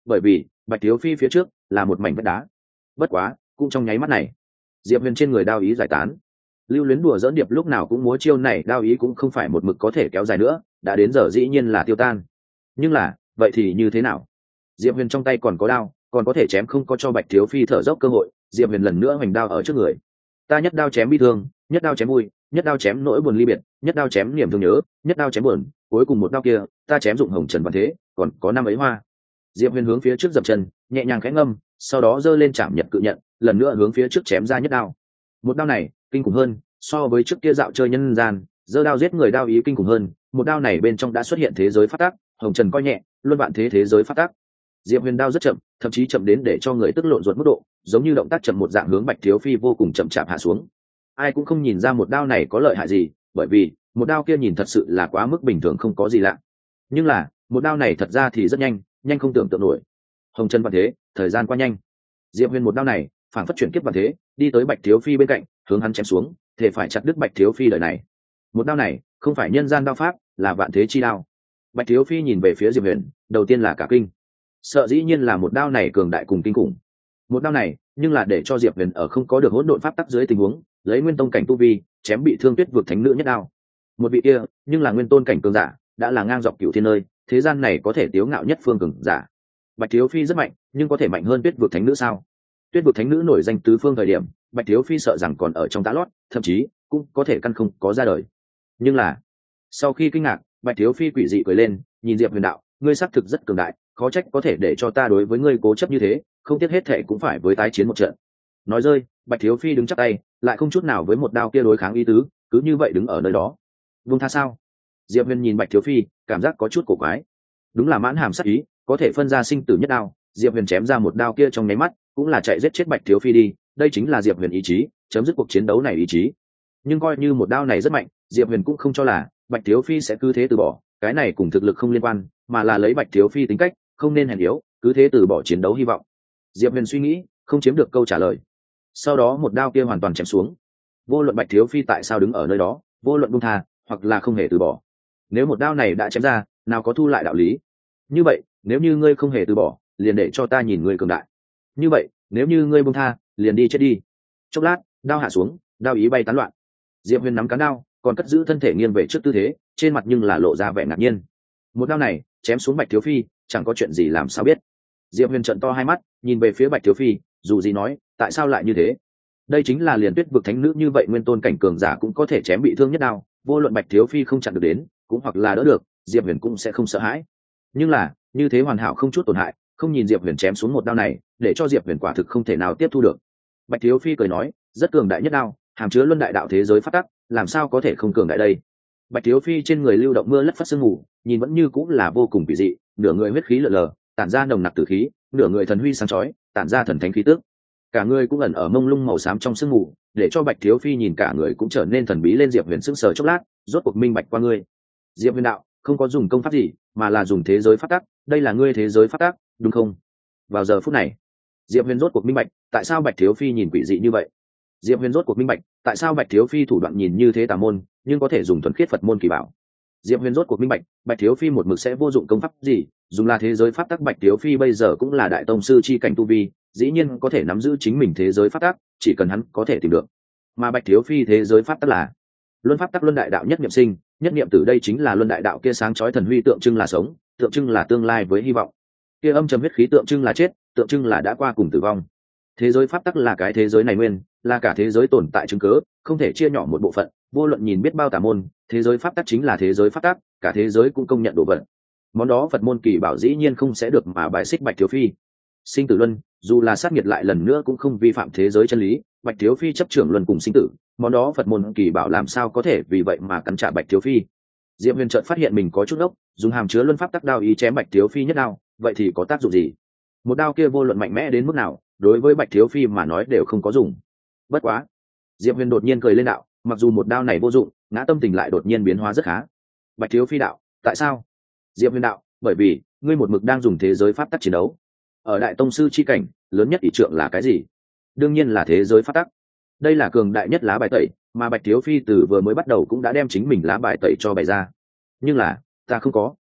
bởi vì bạch thiếu phi phía trước là một mảnh vách đá. Bất quá cũng trong nháy mắt này, diệp huyền trên người đao ý giải tán. Lưu Luyến đùa dỡn điệp lúc nào cũng múa chiêu này, đao ý cũng không phải một mực có thể kéo dài nữa, đã đến giờ dĩ nhiên là tiêu tan. Nhưng là vậy thì như thế nào? Diệp huyền trong tay còn có đao, còn có thể chém, không có cho bạch thiếu phi thở dốc cơ hội. Diệp huyền lần nữa hoành đao ở trước người. Ta nhất đao chém bi thương, nhất đao chém vui, nhất đao chém nỗi buồn ly biệt, nhất đao chém niềm thương nhớ, nhất đao chém buồn, cuối cùng một đao kia ta chém dụng hồng trần vạn thế, còn có năm ấy hoa. Diệp huyền hướng phía trước dậm chân, nhẹ nhàng khẽ ngâm, sau đó giơ lên chạm nhật cự nhận, lần nữa hướng phía trước chém ra nhất đao. Một đao này kinh khủng hơn, so với trước kia dạo chơi nhân gian giơ đao giết người đao ý kinh khủng hơn. Một đao này bên trong đã xuất hiện thế giới phát tác, hồng trần coi nhẹ, luân vạn thế thế giới phát tác. Diệp huyền đao rất chậm, thậm chí chậm đến để cho người tức lộn ruột mức độ, giống như động tác chậm một dạng, hướng bạch thiếu phi vô cùng chậm chạp hạ xuống. Ai cũng không nhìn ra một đao này có lợi hại gì, bởi vì một đao kia nhìn thật sự là quá mức bình thường, không có gì lạ. Nhưng là một đao này thật ra thì rất nhanh, nhanh không tưởng tượng nổi. Hồng trần vạn thế, thời gian qua nhanh. Diệp huyền một đao này phản phất chuyển kiếp vạn thế, đi tới bạch thiếu phi bên cạnh, hướng hắn chém xuống, thể phải chặt đứt bạch thiếu phi đời này. Một đao này không phải nhân gian đao pháp, là vạn thế chi đao. Bạch thiếu phi nhìn về phía Diệp huyền, đầu tiên là cả kinh, sợ dĩ nhiên là một đao này cường đại cùng kinh khủng. Một đao này nhưng là để cho Diệp huyền ở không có được hỗn độn pháp tắc dưới tình huống, lấy nguyên tông cảnh tu vi chém bị thương Tuyết Vực thánh nữ nhất đao. Một vị kia nhưng là nguyên tôn cảnh cường giả, đã là ngang dọc cửu thiên nơi, thế gian này có thể tiếu ngạo nhất phương cường giả. Bạch thiếu phi rất mạnh, nhưng có thể mạnh hơn Tuyết Vực thánh nữ sao? Tuyết Vực thánh nữ nổi danh tứ phương thời điểm, bạch thiếu phi sợ rằng còn ở trong tã lót, thậm chí cũng có thể căn không có ra đời. Nhưng là sau khi kinh ngạc, bạch thiếu phi quỷ dị cười lên, nhìn Diệp huyền đạo, ngươi xác thực rất cường đại, khó trách có thể để cho ta đối với ngươi cố chấp như thế, không tiếc hết thệ cũng phải với tái chiến một trận. Nói rơi, bạch thiếu phi đứng chắp tay, lại không chút nào với một đao kia đối kháng ý tứ, cứ như vậy đứng ở nơi đó. Vung tha sao? Diệp huyền nhìn bạch thiếu phi, cảm giác có chút cổ quái. Đúng là mãn hàm sát ý, có thể phân ra sinh tử nhất đao. Diệp huyền chém ra một đao kia trong nháy mắt, cũng là chạy giết chết bạch thiếu phi đi. Đây chính là Diệp huyền ý chí, chấm dứt cuộc chiến đấu này ý chí. Nhưng coi như một đao này rất mạnh, Diệp huyền cũng không cho là bạch thiếu phi sẽ cứ thế từ bỏ. Cái này cùng thực lực không liên quan, mà là lấy bạch thiếu phi tính cách, không nên hèn yếu, cứ thế từ bỏ chiến đấu hy vọng. Diệp huyền suy nghĩ, không chiếm được câu trả lời. Sau đó một đao kia hoàn toàn chém xuống. Vô luận bạch thiếu phi tại sao đứng ở nơi đó, vô luận buông tha hoặc là không hề từ bỏ, nếu một đao này đã chém ra, nào có thu lại đạo lý. Như vậy nếu như ngươi không hề từ bỏ, liền để cho ta nhìn ngươi cường đại. Như vậy nếu như ngươi buông tha, liền đi chết đi. Chốc lát, đao hạ xuống, đao ý bay tán loạn. Diệp huyền nắm cán đao, còn cất giữ thân thể nghiêng về trước tư thế, trên mặt nhưng là lộ ra vẻ ngạc nhiên. Một đao này chém xuống bạch thiếu phi, chẳng có chuyện gì làm sao biết. Diệp huyền trợn to hai mắt, nhìn về phía bạch thiếu phi, dù gì nói, tại sao lại như thế? Đây chính là liền Tuyết Vực thánh nữ như vậy nguyên tôn cảnh cường giả cũng có thể chém bị thương nhất đao, vô luận bạch thiếu phi không chặn được đến, cũng hoặc là đỡ được, Diệp huyền cũng sẽ không sợ hãi. Nhưng là như thế hoàn hảo không chút tổn hại, không nhìn Diệp huyền chém xuống một đao này, để cho Diệp huyền quả thực không thể nào tiếp thu được. Bạch thiếu phi cười nói, rất cường đại nhất đao, hàm chứa luân đại đạo thế giới phát tắc, làm sao có thể không cường đại đây? Bạch thiếu phi trên người lưu động mưa lất phát sương mù, nhìn vẫn như cũng là vô cùng kỳ dị, nửa người huyết khí lờ lờ, tản ra nồng nặc tử khí, nửa người thần huy sáng chói, tản ra thần thánh khí tức. Cả người cũng ẩn ở mông lung màu xám trong sương mù, để cho bạch thiếu phi nhìn cả người cũng trở nên thần bí lên. Diệp huyền sững sờ chốc lát, rốt cuộc minh bạch qua ngươi. Diệp huyền đạo, không có dùng công pháp gì, mà là dùng thế giới phát tắc, đây là ngươi thế giới phát tắc, đúng không? Vào giờ phút này, Diệp huyền rốt cuộc minh bạch tại sao bạch thiếu phi nhìn quỷ dị như vậy. Diệp huyền rốt cuộc minh bạch tại sao bạch thiếu phi thủ đoạn nhìn như thế tà môn, nhưng có thể dùng thuần khiết Phật môn kỳ bảo. Diệp huyền rốt cuộc minh bạch bạch thiếu phi một mực sẽ vô dụng công pháp gì, dùng là thế giới pháp tắc. Bạch thiếu phi bây giờ cũng là đại tông sư chi cảnh tu vi, dĩ nhiên có thể nắm giữ chính mình thế giới pháp tắc, chỉ cần hắn có thể tìm được. Mà bạch thiếu phi thế giới pháp tắc là luân pháp tắc, luân đại đạo nhất niệm sinh, nhất niệm tử. Đây chính là luân đại đạo kia sáng chói thần huy, tượng trưng là sống, tượng trưng là tương lai với hy vọng. Kia âm trầm huyết khí tượng trưng là chết, tượng trưng là đã qua cùng tử vong. Thế giới pháp tắc là cái thế giới này nguyên, là cả thế giới tồn tại chứng cớ, không thể chia nhỏ một bộ phận. Vô luận nhìn biết bao tà môn, thế giới pháp tắc chính là thế giới pháp tắc, cả thế giới cũng công nhận đồ vật. Món đó Phật môn kỳ bảo dĩ nhiên không sẽ được mà bài xích bạch thiếu phi. Sinh tử luân, dù là sát nghiệt lại lần nữa cũng không vi phạm thế giới chân lý. Bạch thiếu phi chấp trưởng luân cùng sinh tử, món đó Phật môn kỳ bảo làm sao có thể vì vậy mà cắn trả bạch thiếu phi. Diệp huyền chợt phát hiện mình có chút ốc, dùng hàm chứa luân pháp tắc đao ý chém bạch thiếu phi nhất đao, vậy thì có tác dụng gì? Một đao kia vô luận mạnh mẽ đến mức nào, đối với bạch thiếu phi mà nói đều không có dùng. Bất quá, Diệp huyền đột nhiên cười lên đạo, mặc dù một đao này vô dụng, ngã tâm tình lại đột nhiên biến hóa rất khá. Bạch thiếu phi đạo, tại sao? Diệp huyền đạo, bởi vì ngươi một mực đang dùng thế giới pháp tắc chiến đấu. Ở đại tông sư chi cảnh, lớn nhất ỷ trượng là cái gì? Đương nhiên là thế giới pháp tắc. Đây là cường đại nhất lá bài tẩy, mà bạch thiếu phi từ vừa mới bắt đầu cũng đã đem chính mình lá bài tẩy cho bày ra. Nhưng là ta không có.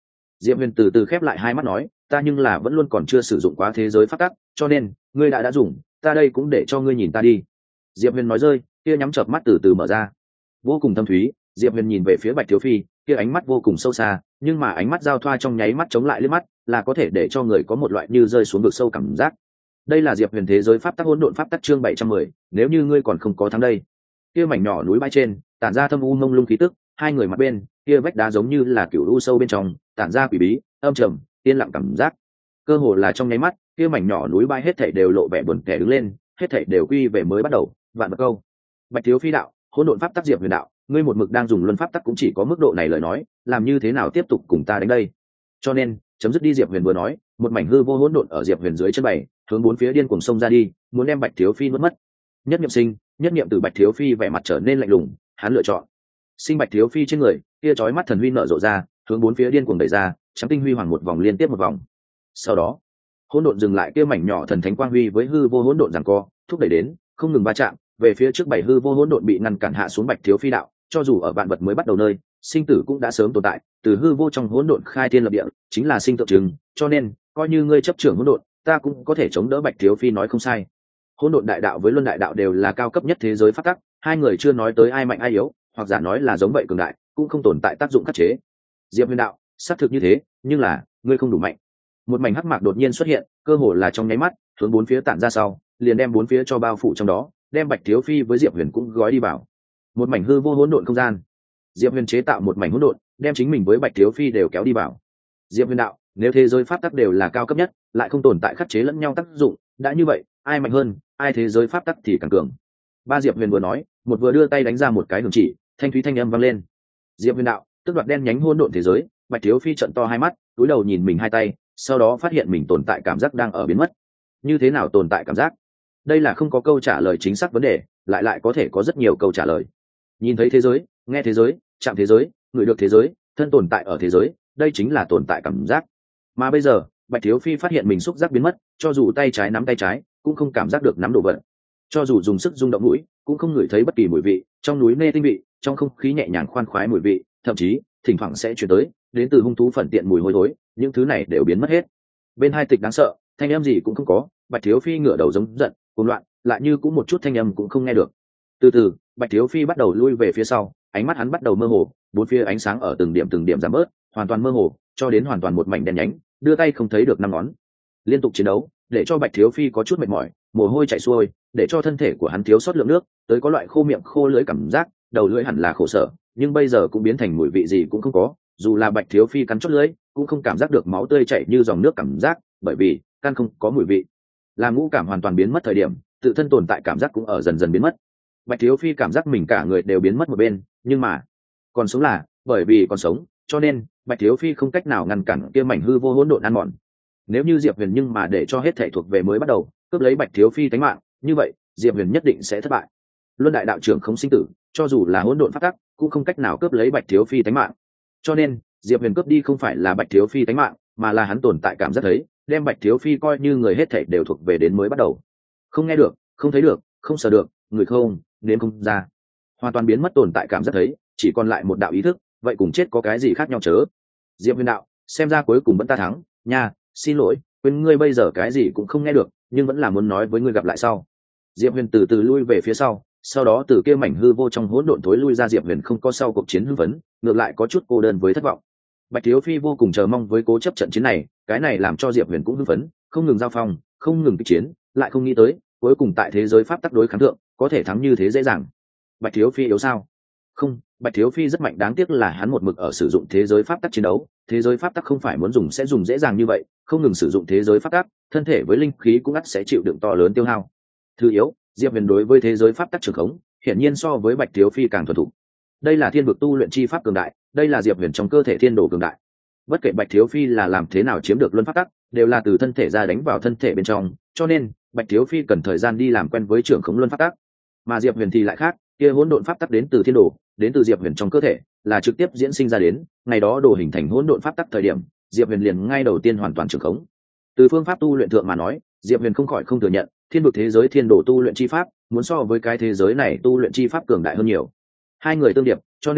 Diệp Huyền từ từ khép lại hai mắt nói, ta nhưng là vẫn luôn còn chưa sử dụng quá thế giới pháp tắc, cho nên ngươi đã đã dùng, ta đây cũng để cho ngươi nhìn ta đi. Diệp Huyền nói rơi, kia nhắm chợp mắt từ từ mở ra, vô cùng thâm thúy. Diệp Huyền nhìn về phía Bạch Thiếu Phi, kia ánh mắt vô cùng sâu xa, nhưng mà ánh mắt giao thoa trong nháy mắt chống lại liếc mắt, là có thể để cho người có một loại như rơi xuống vực sâu cảm giác. Đây là Diệp Huyền thế giới pháp tắc hỗn độn pháp tắc chương bảy trăm mười, nếu như ngươi còn không có thắng đây. Kia mảnh nhỏ núi bãi trên, tản ra thâm u mông lung khí tức, hai người mặt bên, kia vách đá giống như là cựu u sâu bên trong, tản ra quỷ bí, âm trầm, yên lặng cảm giác. Cơ hồ là trong nháy mắt, kia mảnh nhỏ núi bãi hết thảy đều lộ vẻ buồn tẻ đứng lên, hết thảy đều quy về mới bắt đầu, vạn vật câu. Bạch Thiếu Phi đạo, hỗn độn pháp tắc Diệp Huyền đạo, ngươi một mực đang dùng luân pháp tắc cũng chỉ có mức độ này lời nói, làm như thế nào tiếp tục cùng ta đánh đây? Cho nên, chấm dứt đi. Diệp Huyền vừa nói, một mảnh hư vô hỗn độn ở Diệp Huyền dưới chân bày, hướng bốn phía điên cuồng xông ra đi, muốn đem Bạch Thiếu Phi nuốt mất. Nhất niệm sinh, nhất niệm từ Bạch Thiếu Phi vẻ mặt trở nên lạnh lùng, hắn lựa chọn sinh Bạch Thiếu Phi trên người, kia chói mắt thần huy nở rộ ra, hướng bốn phía điên cuồng đẩy ra, trắng tinh huy hoàng một vòng liên tiếp một vòng. Sau đó, hỗn độn dừng lại, kia mảnh nhỏ thần thánh quang huy với hư vô hỗn độn giằng co, thúc đẩy đến, không ngừng va chạm, về phía trước bảy hư vô hỗn độn bị ngăn cản hạ xuống Bạch Thiếu Phi đạo, cho dù ở vạn vật mới bắt đầu nơi, sinh tử cũng đã sớm tồn tại, từ hư vô trong hỗn độn khai thiên lập địa, chính là sinh tượng trưng, cho nên, coi như ngươi chấp trưởng hỗn độn, ta cũng có thể chống đỡ. Bạch Thiếu Phi nói không sai. Hỗn độn đại đạo với luân đại đạo đều là cao cấp nhất thế giới pháp tắc, hai người chưa nói tới ai mạnh ai yếu, hoặc giả nói là giống vậy cường đại, cũng không tồn tại tác dụng khắc chế. Diệp Huyền đạo, xác thực như thế, nhưng là ngươi không đủ mạnh. Một mảnh hắc mạc đột nhiên xuất hiện, cơ hồ là trong nháy mắt, hướng bốn phía tản ra sau, liền đem bốn phía cho bao phủ trong đó, đem Bạch Thiếu Phi với Diệp Huyền cũng gói đi vào một mảnh hư vô hỗn độn không gian. Diệp Huyền chế tạo một mảnh hỗn độn, đem chính mình với Bạch Thiếu Phi đều kéo đi vào. Diệp Huyền đạo, nếu thế giới pháp tắc đều là cao cấp nhất, lại không tồn tại khắc chế lẫn nhau tác dụng, đã như vậy, ai mạnh hơn, ai thế giới pháp tắc thì càng cường. Ba Diệp Huyền vừa nói, một vừa đưa tay đánh ra một cái đường chỉ, thanh thúy thanh âm vang lên. Diệp Huyền đạo, tức đoạt đen nhánh hỗn độn thế giới. Bạch Thiếu Phi trợn to hai mắt, cúi đầu nhìn mình hai tay, sau đó phát hiện mình tồn tại cảm giác đang ở biến mất. Như thế nào tồn tại cảm giác? Đây là không có câu trả lời chính xác vấn đề, lại lại có thể có rất nhiều câu trả lời. Nhìn thấy thế giới, nghe thế giới, chạm thế giới, ngửi được thế giới, thân tồn tại ở thế giới, đây chính là tồn tại cảm giác. Mà bây giờ, Bạch Thiếu Phi phát hiện mình xúc giác biến mất, cho dù tay trái nắm tay trái, cũng không cảm giác được nắm đồ vật. Cho dù dùng sức rung động mũi, cũng không ngửi thấy bất kỳ mùi vị, trong núi nê tinh vị, trong không khí nhẹ nhàng khoan khoái mùi vị, thậm chí, thỉnh thoảng sẽ truyền tới, đến từ hung thú phần tiện mùi hôi thối, những thứ này đều biến mất hết. Bên hai tịch đáng sợ, thanh âm gì cũng không có. Bạch Thiếu Phi ngửa đầu giống giận, cuồng loạn, lại như cũng một chút thanh âm cũng không nghe được. Từ từ, Bạch Thiếu Phi bắt đầu lui về phía sau, ánh mắt hắn bắt đầu mơ hồ, bốn phía ánh sáng ở từng điểm từng điểm giảm bớt, hoàn toàn mơ hồ, cho đến hoàn toàn một mảnh đen nhánh, đưa tay không thấy được năm ngón. Liên tục chiến đấu, để cho Bạch Thiếu Phi có chút mệt mỏi, mồ hôi chảy xuôi, để cho thân thể của hắn thiếu sót lượng nước, tới có loại khô miệng khô lưỡi cảm giác, đầu lưỡi hẳn là khổ sở, nhưng bây giờ cũng biến thành mùi vị gì cũng không có, dù là Bạch Thiếu Phi cắn chót lưỡi, cũng không cảm giác được máu tươi chảy như dòng nước cảm giác, bởi vì căn không có mùi vị. Làm ngũ cảm hoàn toàn biến mất thời điểm, tự thân tồn tại cảm giác cũng ở dần dần biến mất. Bạch Thiếu Phi cảm giác mình cả người đều biến mất một bên, nhưng mà còn sống là bởi vì còn sống, cho nên Bạch Thiếu Phi không cách nào ngăn cản kia mảnh hư vô hỗn độn ăn mòn. Nếu như Diệp Huyền nhưng mà để cho hết thể thuộc về mới bắt đầu, cướp lấy Bạch Thiếu Phi tánh mạng, như vậy Diệp Huyền nhất định sẽ thất bại. Luân đại đạo trưởng không sinh tử, cho dù là hỗn độn pháp tắc, cũng không cách nào cướp lấy Bạch Thiếu Phi tánh mạng. Cho nên Diệp Huyền cướp đi không phải là Bạch Thiếu Phi tánh mạng, mà là hắn tồn tại cảm giác thấy, đem Bạch Thiếu Phi coi như người hết thảy đều thuộc về đến mới bắt đầu. Không nghe được, không thấy được, không sờ được, người không, đến không ra, hoàn toàn biến mất tồn tại cảm giác thấy, chỉ còn lại một đạo ý thức, vậy cùng chết có cái gì khác nhau chớ. Diệp Huyền đạo, xem ra cuối cùng vẫn ta thắng nha, xin lỗi, quên ngươi bây giờ cái gì cũng không nghe được, nhưng vẫn là muốn nói với ngươi gặp lại sau. Diệp Huyền từ từ lui về phía sau, sau đó từ kia mảnh hư vô trong hỗn độn thối lui ra. Diệp Huyền không có sau cuộc chiến hưng phấn, ngược lại có chút cô đơn với thất vọng. Bạch Thiếu Phi vô cùng chờ mong với cố chấp trận chiến này, cái này làm cho Diệp Huyền cũng hưng phấn, không ngừng giao phong, không ngừng kích chiến, lại không nghĩ tới cuối cùng tại thế giới pháp tắc đối kháng thượng có thể thắng như thế dễ dàng. Bạch Thiếu Phi yếu sao? Không, Bạch Thiếu Phi rất mạnh, đáng tiếc là hắn một mực ở sử dụng thế giới pháp tắc chiến đấu. Thế giới pháp tắc không phải muốn dùng sẽ dùng dễ dàng như vậy, không ngừng sử dụng thế giới pháp tắc, thân thể với linh khí cũng ắt sẽ chịu đựng to lớn tiêu hao. Thứ yếu, Diệp Huyền đối với thế giới pháp tắc trường khống, hiển nhiên so với Bạch Thiếu Phi càng thuần thục. Đây là thiên vực tu luyện chi pháp cường đại, đây là Diệp Huyền trong cơ thể thiên đồ cường đại. Bất kể Bạch Thiếu Phi là làm thế nào chiếm được luân pháp tắc, đều là từ thân thể ra đánh vào thân thể bên trong, cho nên Bạch Thiếu Phi cần thời gian đi làm quen với trưởng khống luân pháp tắc. Mà Diệp Huyền thì lại khác, kia hỗn độn pháp tắc đến từ thiên đồ, đến từ Diệp Huyền trong cơ thể, là trực tiếp diễn sinh ra đến, ngày đó đồ hình thành hỗn độn pháp tắc thời điểm, Diệp Huyền liền ngay đầu tiên hoàn toàn trưởng khống. Từ phương pháp tu luyện thượng mà nói, Diệp Huyền không khỏi không thừa nhận, thiên vực thế giới thiên đồ tu luyện chi pháp, muốn so với cái thế giới này tu luyện chi pháp cường đại hơn nhiều. Hai người tương điệp, cho nên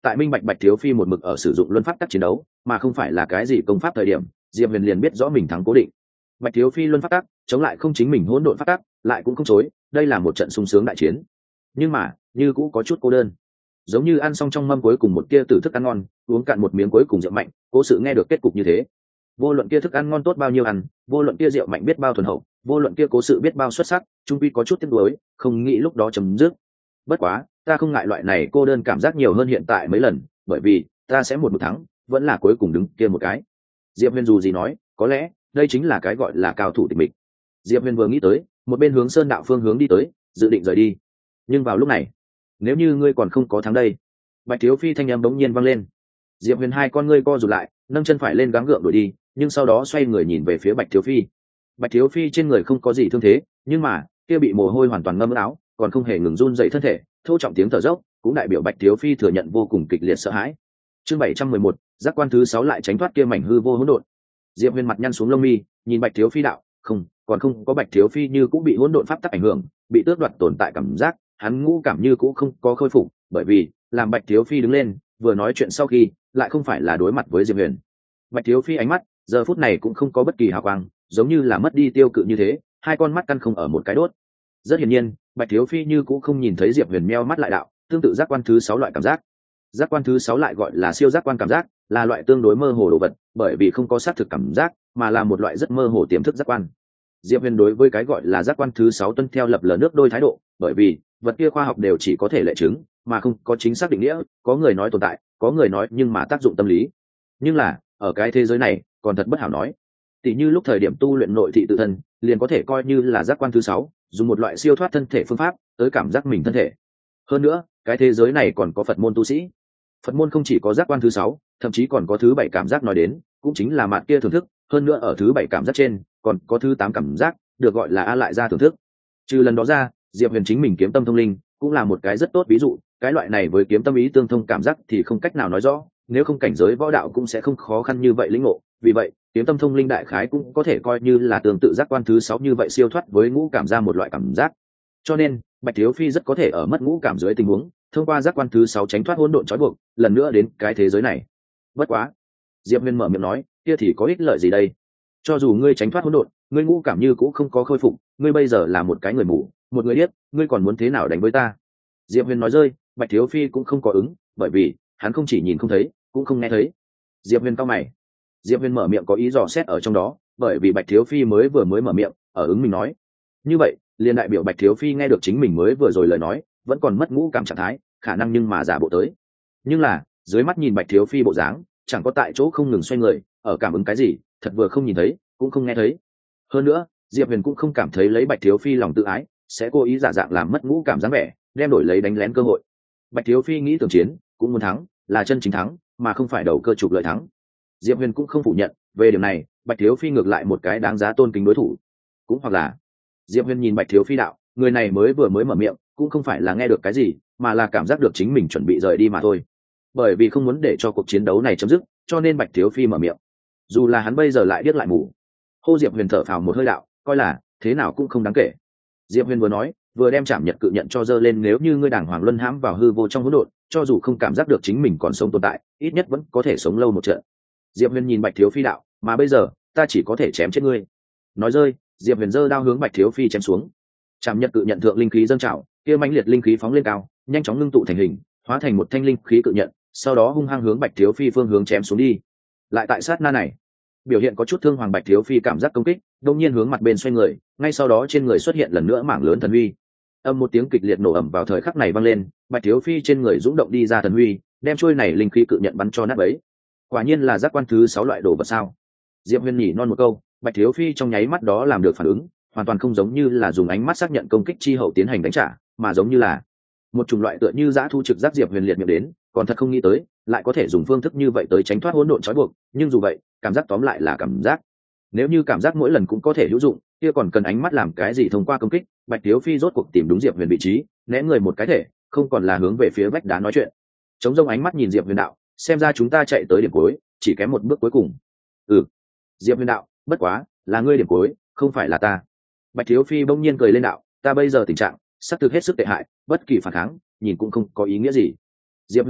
tại minh bạch bạch thiếu phi một mực ở sử dụng luân pháp tắc chiến đấu mà không phải là cái gì công pháp thời điểm, diệp huyền liền biết rõ mình thắng cố định. Bạch thiếu phi luân pháp tắc chống lại không chính mình hỗn độn pháp tắc, lại cũng không chối, đây là một trận sung sướng đại chiến. Nhưng mà như cũng có chút cô đơn, giống như ăn xong trong mâm cuối cùng một tia tử thức ăn ngon, uống cạn một miếng cuối cùng rượu mạnh, cố sự nghe được kết cục như thế. Vô luận kia thức ăn ngon tốt bao nhiêu ăn, vô luận kia rượu mạnh biết bao thuần hậu, vô luận kia cố sự biết bao xuất sắc, trung quy có chút tiếc nuối, không nghĩ lúc đó chấm dứt. Bất quá ta không ngại loại này cô đơn cảm giác nhiều hơn hiện tại mấy lần, bởi vì ta sẽ một một thắng, vẫn là cuối cùng đứng kia một cái. Diệp huyền dù gì nói, có lẽ đây chính là cái gọi là cao thủ tịch mịch. Diệp huyền vừa nghĩ tới, một bên hướng sơn đạo phương hướng đi tới, dự định rời đi. Nhưng vào lúc này, nếu như ngươi còn không có thắng đây. Bạch thiếu phi thanh âm bỗng nhiên vang lên. Diệp huyền hai con ngươi co rụt lại, nâng chân phải lên gắng gượng đuổi đi, nhưng sau đó xoay người nhìn về phía bạch thiếu phi. Bạch thiếu phi trên người không có gì thương thế, nhưng mà kia bị mồ hôi hoàn toàn ngâm áo, còn không hề ngừng run dậy thân thể, thô trọng tiếng thở dốc cũng đại biểu bạch thiếu phi thừa nhận vô cùng kịch liệt sợ hãi. Chương bảy trăm mười một, giác quan thứ sáu lại tránh thoát kia mảnh hư vô hỗn độn. Diệp huyền mặt nhăn xuống lông mi, nhìn bạch thiếu phi đạo, không, còn không có bạch thiếu phi như cũng bị hỗn độn pháp tắc ảnh hưởng, bị tước đoạt tồn tại cảm giác, hắn ngũ cảm như cũng không có khôi phục, bởi vì làm bạch thiếu phi đứng lên vừa nói chuyện sau khi lại không phải là đối mặt với diệp huyền. Bạch thiếu phi ánh mắt giờ phút này cũng không có bất kỳ hào quang, giống như là mất đi tiêu cự như thế, hai con mắt căn không ở một cái đốt. Rất hiển nhiên bạch thiếu phi như cũng không nhìn thấy diệp huyền meo mắt lại đạo, tương tự giác quan thứ sáu loại cảm giác. Giác quan thứ sáu lại gọi là siêu giác quan cảm giác, là loại tương đối mơ hồ đồ vật, bởi vì không có xác thực cảm giác mà là một loại rất mơ hồ tiềm thức giác quan. Diệp huyền đối với cái gọi là giác quan thứ sáu tuân theo lập lờ nước đôi thái độ, bởi vì vật kia khoa học đều chỉ có thể lệ chứng mà không có chính xác định nghĩa, có người nói tồn tại, có người nói nhưng mà tác dụng tâm lý. Nhưng là ở cái thế giới này còn thật bất hảo nói, tỉ như lúc thời điểm tu luyện nội thị tự thân liền có thể coi như là giác quan thứ sáu, dùng một loại siêu thoát thân thể phương pháp tới cảm giác mình thân thể. Hơn nữa cái thế giới này còn có Phật môn tu sĩ, Phật môn không chỉ có giác quan thứ sáu, thậm chí còn có thứ bảy cảm giác nói đến, cũng chính là mạn kia thưởng thức, hơn nữa ở thứ bảy cảm giác trên còn có thứ tám cảm giác, được gọi là a lại ra thưởng thức. Trừ lần đó ra, Diệp huyền chính mình kiếm tâm thông linh cũng là một cái rất tốt ví dụ, cái loại này với kiếm tâm ý tương thông cảm giác thì không cách nào nói rõ, nếu không cảnh giới võ đạo cũng sẽ không khó khăn như vậy lĩnh ngộ. Vì vậy kiếm tâm thông linh đại khái cũng có thể coi như là tương tự giác quan thứ sáu như vậy, siêu thoát với ngũ cảm ra một loại cảm giác. Cho nên bạch thiếu phi rất có thể ở mất ngũ cảm dưới tình huống, thông qua giác quan thứ sáu tránh thoát hỗn độn trói buộc, lần nữa đến cái thế giới này. Bất quá Diệp huyền mở miệng nói, kia thì có ích lợi gì đây? Cho dù ngươi tránh thoát hỗn độn, ngươi ngũ cảm như cũng không có khôi phục, ngươi bây giờ là một cái người mù, một người điếc, ngươi còn muốn thế nào đánh với ta? Diệp huyền nói rơi, bạch thiếu phi cũng không có ứng, bởi vì hắn không chỉ nhìn không thấy cũng không nghe thấy. Diệp huyền cau mày. Diệp huyền mở miệng có ý dò xét ở trong đó, bởi vì bạch thiếu phi mới vừa mới mở miệng ở ứng mình nói, như vậy liền đại biểu bạch thiếu phi nghe được chính mình mới vừa rồi lời nói vẫn còn mất ngũ cảm trạng thái, khả năng nhưng mà giả bộ tới. Nhưng là dưới mắt nhìn bạch thiếu phi bộ dáng, chẳng có tại chỗ không ngừng xoay người ở cảm ứng cái gì, thật vừa không nhìn thấy cũng không nghe thấy. Hơn nữa Diệp huyền cũng không cảm thấy lấy bạch thiếu phi lòng tự ái sẽ cố ý giả dạng làm mất ngũ cảm dáng vẻ, đem đổi lấy đánh lén cơ hội. Bạch thiếu phi nghĩ tưởng chiến cũng muốn thắng, là chân chính thắng mà không phải đầu cơ trục lợi thắng. Diệp huyền cũng không phủ nhận về điểm này, bạch thiếu phi ngược lại một cái đáng giá tôn kính đối thủ. Cũng hoặc là Diệp huyền nhìn bạch thiếu phi đạo, người này mới vừa mới mở miệng cũng không phải là nghe được cái gì, mà là cảm giác được chính mình chuẩn bị rời đi mà thôi. Bởi vì không muốn để cho cuộc chiến đấu này chấm dứt, cho nên bạch thiếu phi mở miệng, dù là hắn bây giờ lại điếc lại mù. Hô Diệp huyền thở phào một hơi đạo, coi là thế nào cũng không đáng kể. Diệp huyền vừa nói vừa đem chạm nhật cự nhận cho dơ lên, nếu như ngươi đàng hoàng luân hãm vào hư vô trong hỗn độn, cho dù không cảm giác được chính mình còn sống tồn tại, ít nhất vẫn có thể sống lâu một trận. Diệp huyền nhìn bạch thiếu phi đạo, mà bây giờ ta chỉ có thể chém chết ngươi. Nói rơi, Diệp huyền giơ đao hướng bạch thiếu phi chém xuống. Chạm nhật cự nhận thượng linh khí dâng trào, kia mãnh liệt linh khí phóng lên cao, nhanh chóng ngưng tụ thành hình, hóa thành một thanh linh khí cự nhận, sau đó hung hăng hướng bạch thiếu phi phương hướng chém xuống đi. Lại tại sát na này, biểu hiện có chút thương hoàng bạch thiếu phi cảm giác công kích đông nhiên hướng mặt bên xoay người, ngay sau đó trên người xuất hiện lần nữa mảng lớn thần huy. Âm một tiếng kịch liệt nổ ầm vào thời khắc này vang lên, bạch thiếu phi trên người dũng động đi ra thần huy, đem trôi này linh khí cự nhận bắn cho nát bấy. Quả nhiên là giác quan thứ sáu loại đồ vật sao? Diệp huyền nhỉ non một câu, bạch thiếu phi trong nháy mắt đó làm được phản ứng, hoàn toàn không giống như là dùng ánh mắt xác nhận công kích chi hậu tiến hành đánh trả, mà giống như là một chủng loại tựa như dã thu trực giác. Diệp huyền liệt miệng đến, còn thật không nghĩ tới lại có thể dùng phương thức như vậy tới tránh thoát hỗn độn trói buộc, nhưng dù vậy cảm giác tóm lại là cảm giác. Nếu như cảm giác mỗi lần cũng có thể hữu dụng, kia còn cần ánh mắt làm cái gì? Thông qua công kích, bạch thiếu phi rốt cuộc tìm đúng Diệp huyền vị trí, né người một cái thể, không còn là hướng về phía vách đá nói chuyện. Chống rông ánh mắt nhìn Diệp huyền đạo, xem ra chúng ta chạy tới điểm cuối, chỉ kém một bước cuối cùng. Ừ. Diệp huyền đạo, bất quá là ngươi điểm cuối, không phải là ta. Bạch thiếu phi bỗng nhiên cười lên đạo, ta bây giờ tình trạng xác thực hết sức tệ hại, bất kỳ phản kháng nhìn cũng không có ý nghĩa gì. Diệp huyền đạo,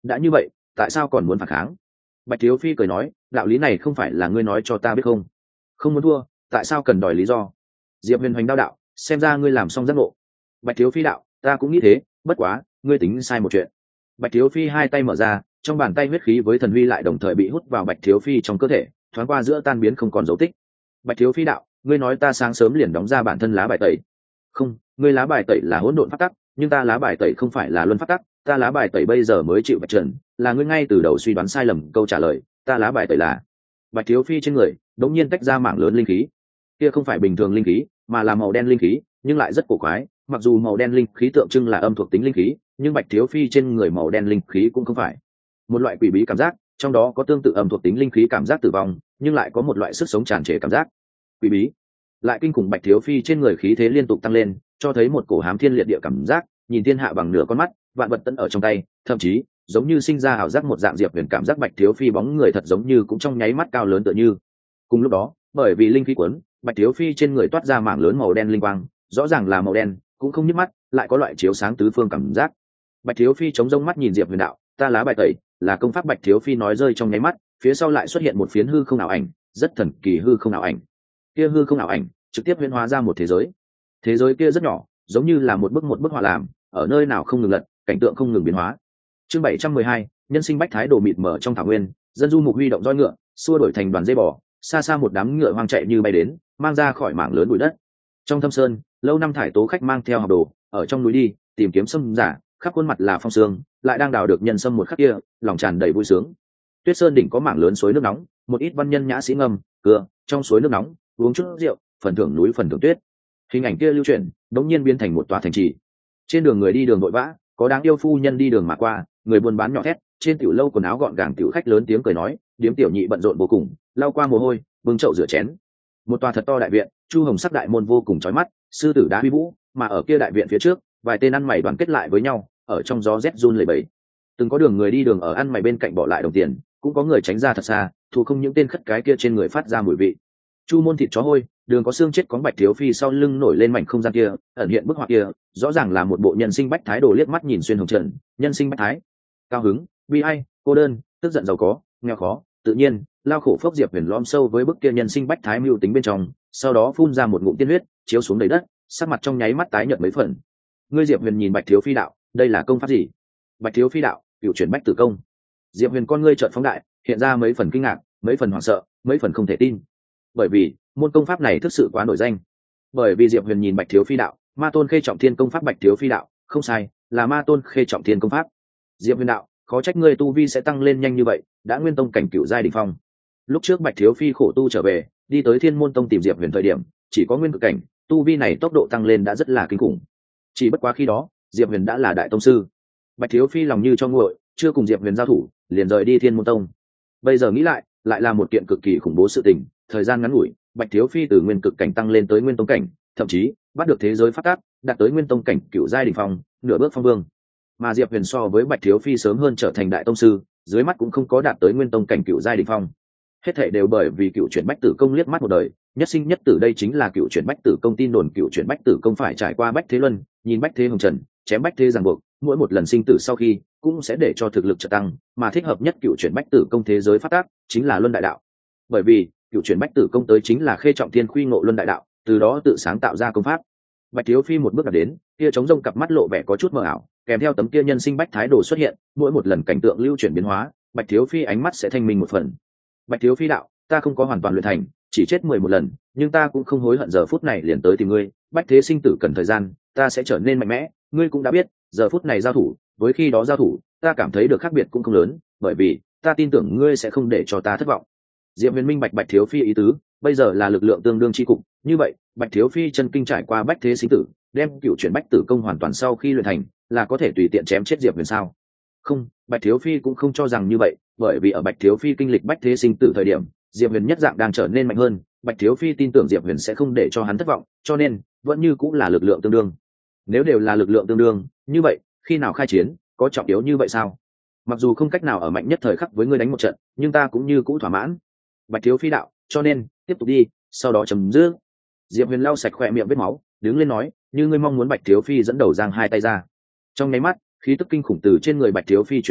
đã như vậy tại sao còn muốn phản kháng? Bạch Thiếu Phi cười nói, đạo lý này không phải là ngươi nói cho ta biết không? Không muốn thua tại sao cần đòi lý do? Diệp Huyền hoành đao đạo, xem ra ngươi làm xong giác ngộ. Bạch Thiếu Phi đạo, ta cũng nghĩ thế, bất quá ngươi tính sai một chuyện. Bạch Thiếu Phi hai tay mở ra, trong bàn tay huyết khí với thần huy lại đồng thời bị hút vào Bạch Thiếu Phi trong cơ thể, thoáng qua giữa tan biến không còn dấu tích. Bạch Thiếu Phi đạo, ngươi nói ta sáng sớm liền đóng ra bản thân lá bài tẩy. Không, ngươi lá bài tẩy là hỗn độn pháp tắc, nhưng ta lá bài tẩy không phải là luân pháp tắc, ta lá bài tẩy bây giờ mới chịu vạch trần, là ngươi ngay từ đầu suy đoán sai lầm câu trả lời, ta lá bài tẩy là. Bạch Thiếu Phi trên người đống nhiên tách ra mảng lớn linh khí, kia không phải bình thường linh khí, mà là màu đen linh khí, nhưng lại rất cổ quái, mặc dù màu đen linh khí tượng trưng là âm thuộc tính linh khí, nhưng Bạch Thiếu Phi trên người màu đen linh khí cũng không phải. Một loại quỷ bí cảm giác, trong đó có tương tự âm thuộc tính linh khí cảm giác tử vong, nhưng lại có một loại sức sống tràn trề cảm giác. Quỷ bí, lại kinh khủng. Bạch Thiếu Phi trên người khí thế liên tục tăng lên, cho thấy một cổ hám thiên liệt địa cảm giác, nhìn thiên hạ bằng nửa con mắt, vạn vật tận ở trong tay, thậm chí giống như sinh ra ảo giác một dạng. Diệp Huyền cảm giác Bạch Thiếu Phi bóng người thật giống như cũng trong nháy mắt cao lớn tựa như. Cùng lúc đó, bởi vì linh khí cuốn, Bạch Thiếu Phi trên người toát ra mảng lớn màu đen linh quang, rõ ràng là màu đen, cũng không nhức mắt, lại có loại chiếu sáng tứ phương cảm giác. Bạch Thiếu Phi chống rông mắt nhìn Diệp Huyền đạo, ta lá bài tẩy là công pháp. Bạch Thiếu Phi nói rơi trong nháy mắt, phía sau lại xuất hiện một phiến hư không ảo ảnh, rất thần kỳ hư không ảo ảnh. Kia hư không ảo ảnh trực tiếp huyễn hóa ra một thế giới. Thế giới kia rất nhỏ, giống như là một bức một bức họa làm, ở nơi nào không ngừng lật, cảnh tượng không ngừng biến hóa. Chương bảy trăm mười hai, nhân sinh bách thái đồ mịt mở trong thảo nguyên, dân du mục huy động roi ngựa, xua đổi thành đoàn dây bò, xa xa một đám ngựa hoang chạy như bay đến, mang ra khỏi mảng lớn bụi đất. Trong thâm sơn, lâu năm thải tố khách mang theo học đồ, ở trong núi đi tìm kiếm sâm giả, khắp khuôn mặt là phong sương, lại đang đào được nhân sâm một khắc kia, lòng tràn đầy vui sướng. Tuyết sơn đỉnh có mảng lớn suối nước nóng, một ít văn nhân nhã sĩ ngâm cưa trong suối nước nóng, uống chút rượu, phần thưởng núi phần thưởng tuyết. Hình ảnh kia lưu chuyển, đống nhiên biến thành một tòa thành trì. Trên đường người đi đường vội vã, có đáng yêu phu nhân đi đường mà qua, người buôn bán nhỏ thét, trên tiểu lâu quần áo gọn gàng tiểu khách lớn tiếng cười nói, điếm tiểu nhị bận rộn vô cùng, lau qua mồ hôi, bưng chậu rửa chén. Một tòa thật to đại viện, chu hồng sắc đại môn vô cùng chói mắt, sư tử đá huy vũ, mà ở kia đại viện phía trước, vài tên ăn mày đoàn kết lại với nhau, ở trong gió rét run lẩy bẩy. Từng có đường người đi đường ở ăn mày bên cạnh bỏ lại đồng tiền, cũng có người tránh ra thật xa, thu không những tên khất cái kia trên người phát ra mùi vị. Chu môn thịt chó hôi, đường có xương chết có Bạch Thiếu Phi sau lưng nổi lên mảnh không gian kia, ẩn hiện bức họa kia, rõ ràng là một bộ nhân sinh bách thái đồ. Liếc mắt nhìn xuyên hồng trần, nhân sinh bách thái, cao hứng, bi ai, cô đơn, tức giận, giàu có, nghèo khó, tự nhiên, lao khổ phốc. Diệp Huyền lom sâu với bức kia nhân sinh bách thái mưu tính bên trong, sau đó phun ra một ngụm tiên huyết, chiếu xuống đầy đất, sắc mặt trong nháy mắt tái nhợt mấy phần. Ngươi Diệp Huyền nhìn Bạch Thiếu Phi đạo, đây là công pháp gì? Bạch Thiếu Phi đạo, cửu chuyển bách tử công. Diệp Huyền con ngươi trợn phóng đại, hiện ra mấy phần kinh ngạc, mấy phần hoảng sợ, mấy phần không thể tin. Bởi vì môn công pháp này thực sự quá nổi danh. Bởi vì Diệp Huyền nhìn Bạch Thiếu Phi đạo, ma tôn khê trọng thiên công pháp. Bạch Thiếu Phi đạo, không sai, là ma tôn khê trọng thiên công pháp. Diệp Huyền đạo, khó trách ngươi tu vi sẽ tăng lên nhanh như vậy, đã nguyên tông cảnh cửu giai đỉnh phong. Lúc trước Bạch Thiếu Phi khổ tu trở về, đi tới Thiên Môn Tông tìm Diệp Huyền thời điểm, chỉ có nguyên cực cảnh, tu vi này tốc độ tăng lên đã rất là kinh khủng. Chỉ bất quá khi đó, Diệp Huyền đã là đại tông sư. Bạch Thiếu Phi lòng như cho nguội, chưa cùng Diệp Huyền giao thủ, liền rời đi Thiên Môn Tông. Bây giờ nghĩ lại, lại là một kiện cực kỳ khủng bố sự tình, thời gian ngắn ngủi, Bạch Thiếu Phi từ nguyên cực cảnh tăng lên tới nguyên tông cảnh, thậm chí bắt được thế giới phát tác, đạt tới nguyên tông cảnh cửu giai đỉnh phong, nửa bước phong vương. Mà Diệp Huyền so với Bạch Thiếu Phi sớm hơn trở thành đại tông sư, dưới mắt cũng không có đạt tới nguyên tông cảnh cửu giai đỉnh phong. Hết thảy đều bởi vì cựu chuyển bách tử công. Liếc mắt một đời, nhất sinh nhất tử, đây chính là cựu chuyển bách tử công. Tin đồn cựu chuyển bách tử công phải trải qua bách thế luân, nhìn bách thế hồng trần, chém bách thế ràng buộc, mỗi một lần sinh tử sau khi cũng sẽ để cho thực lực trợ tăng, mà thích hợp nhất cựu chuyển bách tử công thế giới phát tác chính là luân đại đạo. Bởi vì cựu chuyển bách tử công tới chính là khê trọng thiên khuy ngộ luân đại đạo, từ đó tự sáng tạo ra công pháp. Bạch Thiếu Phi một bước đạt đến, kia trống rông cặp mắt lộ vẻ có chút mờ ảo, kèm theo tấm kia nhân sinh bách thái đồ xuất hiện, mỗi một lần cảnh tượng lưu chuyển biến hóa, Bạch Thiếu Phi ánh mắt sẽ thanh minh một phần. Bạch Thiếu Phi đạo, ta không có hoàn toàn luyện thành, chỉ chết mười một lần, nhưng ta cũng không hối hận giờ phút này liền tới tìm ngươi. Bách thế sinh tử cần thời gian, ta sẽ trở nên mạnh mẽ, ngươi cũng đã biết, giờ phút này giao thủ, với khi đó giao thủ, ta cảm thấy được khác biệt cũng không lớn, bởi vì ta tin tưởng ngươi sẽ không để cho ta thất vọng. Diệp Huyền minh bạch Bạch Thiếu Phi ý tứ, bây giờ là lực lượng tương đương chi cục, như vậy, Bạch Thiếu Phi chân kinh trải qua bách thế sinh tử, đem cựu chuyển bách tử công hoàn toàn sau khi luyện thành, là có thể tùy tiện chém chết Diệp Huyền sao? Không, Bạch Thiếu Phi cũng không cho rằng như vậy, bởi vì ở Bạch Thiếu Phi kinh lịch bách thế sinh tử thời điểm, Diệp Huyền nhất dạng đang trở nên mạnh hơn, Bạch Thiếu Phi tin tưởng Diệp Huyền sẽ không để cho hắn thất vọng, cho nên vẫn như cũng là lực lượng tương đương. Nếu đều là lực lượng tương đương, như vậy, khi nào khai chiến, có trọng yếu như vậy sao? Mặc dù không cách nào ở mạnh nhất thời khắc với ngươi đánh một trận, nhưng ta cũng như cũ thỏa mãn. Bạch Thiếu Phi đạo, cho nên tiếp tục đi, sau đó chấm dứt. Diệp Huyền lau sạch khỏe miệng vết máu, đứng lên nói, như ngươi mong muốn. Bạch Thiếu Phi dẫn đầu giang hai tay ra, trong nháy mắt, khí tức kinh khủng từ trên người Bạch Thiếu Phi chuyển tới,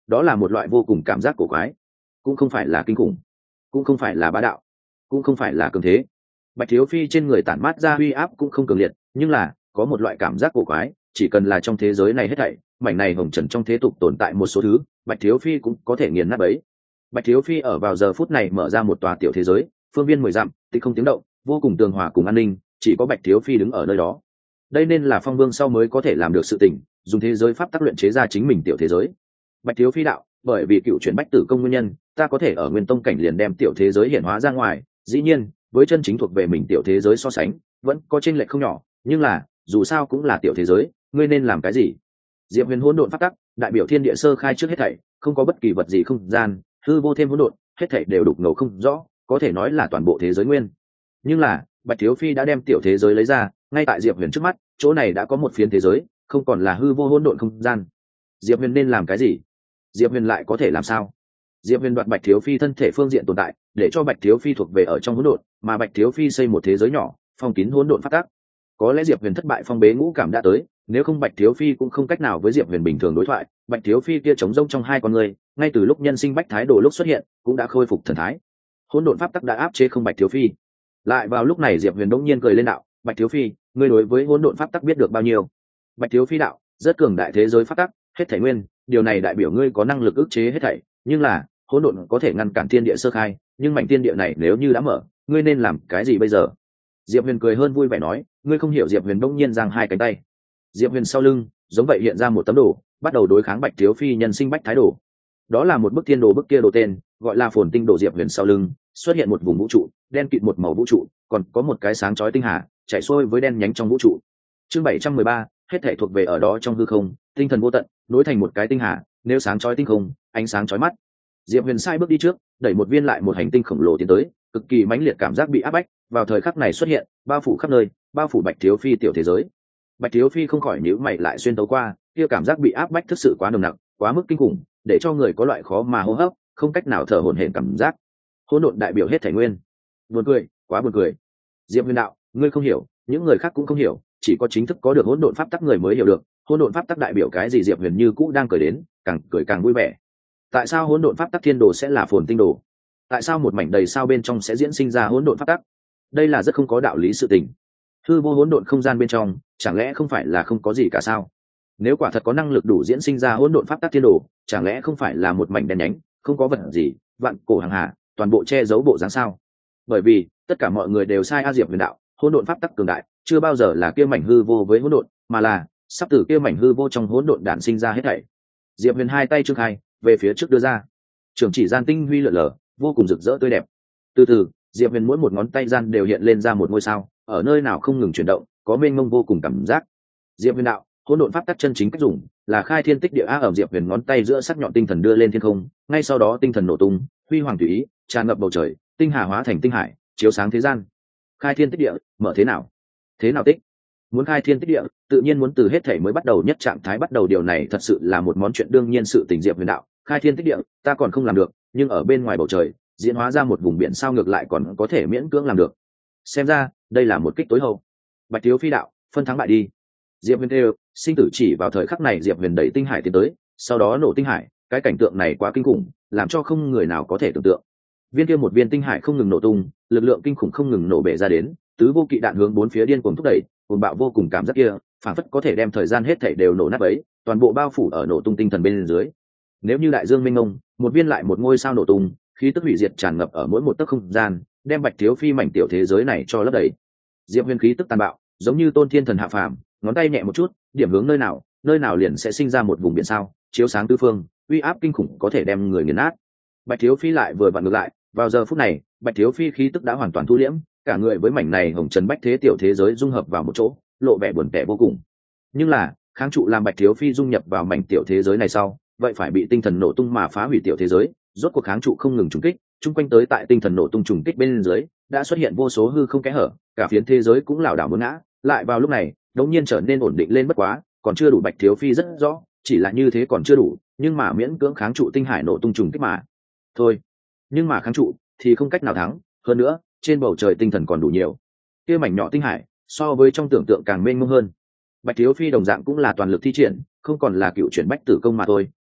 đó là một loại vô cùng cảm giác cổ quái, cũng không phải là kinh khủng, cũng không phải là bá đạo, cũng không phải là cường thế. Bạch Thiếu Phi trên người tản mát ra uy áp cũng không cường liệt, nhưng là có một loại cảm giác cổ quái, chỉ cần là trong thế giới này hết thảy, mảnh này hồng trần trong thế tục tồn tại một số thứ, Bạch Thiếu Phi cũng có thể nghiền nát bấy. Bạch Thiếu Phi ở vào giờ phút này mở ra một tòa tiểu thế giới, phương viên mười dặm, tĩnh không tiếng động, vô cùng tường hòa cùng an ninh, chỉ có Bạch Thiếu Phi đứng ở nơi đó. Đây nên là Phong Vương sau mới có thể làm được sự tình, dùng thế giới pháp tác luyện chế ra chính mình tiểu thế giới. Bạch Thiếu Phi đạo, bởi vì cựu chuyển bách tử công nguyên nhân, ta có thể ở nguyên tông cảnh liền đem tiểu thế giới hiện hóa ra ngoài, dĩ nhiên, với chân chính thuộc về mình tiểu thế giới so sánh, vẫn có chênh lệch không nhỏ, nhưng là, dù sao cũng là tiểu thế giới, ngươi nên làm cái gì? Diệp Huyền hỗn độn pháp tắc, đại biểu thiên địa sơ khai trước hết thảy, không có bất kỳ vật gì không gian, hư vô thêm hỗn độn, hết thảy đều đục ngầu không rõ, có thể nói là toàn bộ thế giới nguyên. Nhưng là, Bạch Thiếu Phi đã đem tiểu thế giới lấy ra, ngay tại Diệp Huyền trước mắt, chỗ này đã có một phiến thế giới, không còn là hư vô hỗn độn không gian. Diệp Huyền nên làm cái gì? Diệp Huyền lại có thể làm sao? Diệp Huyền đoạt Bạch Thiếu Phi thân thể phương diện tồn tại, để cho Bạch Thiếu Phi thuộc về ở trong hỗn độn, mà Bạch Thiếu Phi xây một thế giới nhỏ, phong kín hỗn độn pháp tắc. Có lẽ Diệp Huyền thất bại phong bế ngũ cảm đã tới, nếu không Bạch Thiếu Phi cũng không cách nào với Diệp Huyền bình thường đối thoại. Bạch Thiếu Phi kia trống rỗng trong hai con người, ngay từ lúc nhân sinh bách thái đồ lúc xuất hiện, cũng đã khôi phục thần thái. Hỗn độn pháp tắc đã áp chế không Bạch Thiếu Phi. Lại vào lúc này Diệp Huyền đống nhiên cười lên đạo, Bạch Thiếu Phi, ngươi đối với hỗn độn pháp tắc biết được bao nhiêu? Bạch Thiếu Phi đạo, rất cường đại thế giới pháp tắc, hết thảy nguyên, điều này đại biểu ngươi có năng lực ức chế hết thảy, nhưng là hỗn độn có thể ngăn cản thiên địa sơ khai, nhưng mảnh thiên địa này nếu như đã mở, ngươi nên làm cái gì bây giờ? Diệp Huyền cười hơn vui vẻ nói, ngươi không hiểu. Diệp Huyền bỗng nhiên giang hai cánh tay. Diệp Huyền sau lưng, giống vậy hiện ra một tấm đồ, bắt đầu đối kháng Bạch Thiếu Phi nhân sinh bách thái đồ. Đó là một bức thiên đồ, bức kia đồ tên gọi là Phồn Tinh Đồ. Diệp Huyền sau lưng xuất hiện một vùng vũ trụ, đen kịt một màu vũ trụ, còn có một cái sáng chói tinh hà chảy xuôi với đen nhánh trong vũ trụ. Chương bảy trăm mười ba, hết thảy thuộc về ở đó trong hư không, tinh thần vô tận, nối thành một cái tinh hà, nếu sáng chói tinh không, ánh sáng chói mắt. Diệp Huyền sai bước đi trước, đẩy một viên lại một hành tinh khổng lồ tiến tới, cực kỳ mãnh liệt cảm giác bị áp bách, vào thời khắc này xuất hiện, bao phủ khắp nơi, bao phủ Bạch Thiếu Phi tiểu thế giới. Bạch Thiếu Phi không khỏi nhíu mày lại xuyên tấu qua, kia cảm giác bị áp bách thực sự quá nồng nặc, quá mức kinh khủng, để cho người có loại khó mà hô hấp, không cách nào thở hổn hển cảm giác. Hỗn độn đại biểu hết thảy nguyên. Buồn cười, quá buồn cười. Diệp Huyền đạo, ngươi không hiểu, những người khác cũng không hiểu, chỉ có chính thức có được hỗn độn pháp tắc người mới hiểu được, hỗn độn pháp tắc đại biểu cái gì. Diệp Huyền như cũ đang cười đến, càng cười càng vui vẻ. Tại sao hỗn độn pháp tắc thiên đồ sẽ là Phồn Tinh Đồ? Tại sao một mảnh đầy sao bên trong sẽ diễn sinh ra hỗn độn pháp tắc? Đây là rất không có đạo lý sự tình. Hư vô hỗn độn không gian bên trong, chẳng lẽ không phải là không có gì cả sao? Nếu quả thật có năng lực đủ diễn sinh ra hỗn độn pháp tắc thiên đồ, chẳng lẽ không phải là một mảnh đen nhánh, không có vật gì, vạn cổ hàng hà, toàn bộ che giấu bộ dáng sao? Bởi vì tất cả mọi người đều sai a. Diệp Huyền đạo, hỗn độn pháp tắc cường đại, chưa bao giờ là kia mảnh hư vô với hỗn độn, mà là sắp từ kia mảnh hư vô trong hỗn độn đản sinh ra hết thảy. Diệp Huyền hai tay trương khai, về phía trước đưa ra, trường chỉ gian tinh huy lượn lờ, vô cùng rực rỡ tươi đẹp. Từ từ, Diệp Huyền mỗi một ngón tay gian đều hiện lên ra một ngôi sao, ở nơi nào không ngừng chuyển động, có mênh mông vô cùng cảm giác. Diệp Huyền đạo, hỗn độn pháp tắc chân chính cách dùng là khai thiên tích địa a. Ở Diệp Huyền ngón tay giữa sắc nhọn tinh thần đưa lên thiên không, ngay sau đó tinh thần nổ tung, huy hoàng tùy ý, tràn ngập bầu trời, tinh hà hóa thành tinh hải, chiếu sáng thế gian. Khai thiên tích địa, mở thế nào? Thế nào tích? Muốn khai thiên tích địa, tự nhiên muốn từ hết thể mới bắt đầu nhất trạng thái bắt đầu, điều này thật sự là một món chuyện đương nhiên. Sự tình Diệp Huyền đạo, khai thiên tích địa, ta còn không làm được, nhưng ở bên ngoài bầu trời diễn hóa ra một vùng biển sao ngược lại còn có thể miễn cưỡng làm được. Xem ra đây là một kích tối hậu. Bạch Thiếu Phi đạo, phân thắng bại đi. Diệp Huyền đều sinh tử chỉ. Vào thời khắc này Diệp Huyền đẩy tinh hải tiến tới, sau đó nổ tinh hải, cái cảnh tượng này quá kinh khủng, làm cho không người nào có thể tưởng tượng. Viên kia một viên tinh hải không ngừng nổ tung, lực lượng kinh khủng không ngừng nổ bể ra đến, tứ vô kỵ đạn hướng bốn phía điên cuồng thúc đẩy, cuồng bạo vô cùng cảm giác kia, phảng phất có thể đem thời gian hết thảy đều nổ nát bấy, toàn bộ bao phủ ở nổ tung tinh thần bên dưới. Nếu như đại dương mênh mông, một viên lại một ngôi sao nổ tung, khí tức hủy diệt tràn ngập ở mỗi một tấc không gian, đem Bạch Thiếu Phi mảnh tiểu thế giới này cho lấp đầy. Diệp Huyền khí tức tàn bạo, giống như tôn thiên thần hạ phàm, ngón tay nhẹ một chút, điểm hướng nơi nào, nơi nào liền sẽ sinh ra một vùng biển sao, chiếu sáng tứ phương, uy áp kinh khủng có thể đem người nghiền nát. Bạch Thiếu Phi lại vừa vặn ngược lại, vào giờ phút này, Bạch Thiếu Phi khí tức đã hoàn toàn thu liễm, cả người với mảnh này hồng trần bách thế tiểu thế giới dung hợp vào một chỗ, lộ vẻ buồn tẻ vô cùng. Nhưng là, kháng trụ làm Bạch Thiếu Phi dung nhập vào mảnh tiểu thế giới này sau, vậy phải bị tinh thần nổ tung mà phá hủy tiểu thế giới, rốt cuộc kháng trụ không ngừng trùng kích, chung quanh tới tại tinh thần nổ tung trùng kích bên dưới, đã xuất hiện vô số hư không kẽ hở, cả phiến thế giới cũng lảo đảo muốn ngã. Lại vào lúc này, đột nhiên trở nên ổn định lên bất quá, còn chưa đủ. Bạch Thiếu Phi rất rõ, chỉ là như thế còn chưa đủ, nhưng mà miễn cưỡng kháng trụ tinh hải nổ tung trùng kích mà thôi. Nhưng mà kháng trụ thì không cách nào thắng, hơn nữa, trên bầu trời tinh thần còn đủ nhiều. Kia mảnh nhỏ tinh hải, so với trong tưởng tượng càng mênh mông hơn. Bạch Thiếu Phi đồng dạng cũng là toàn lực thi triển, không còn là cựu chuyển bách tử công mà thôi,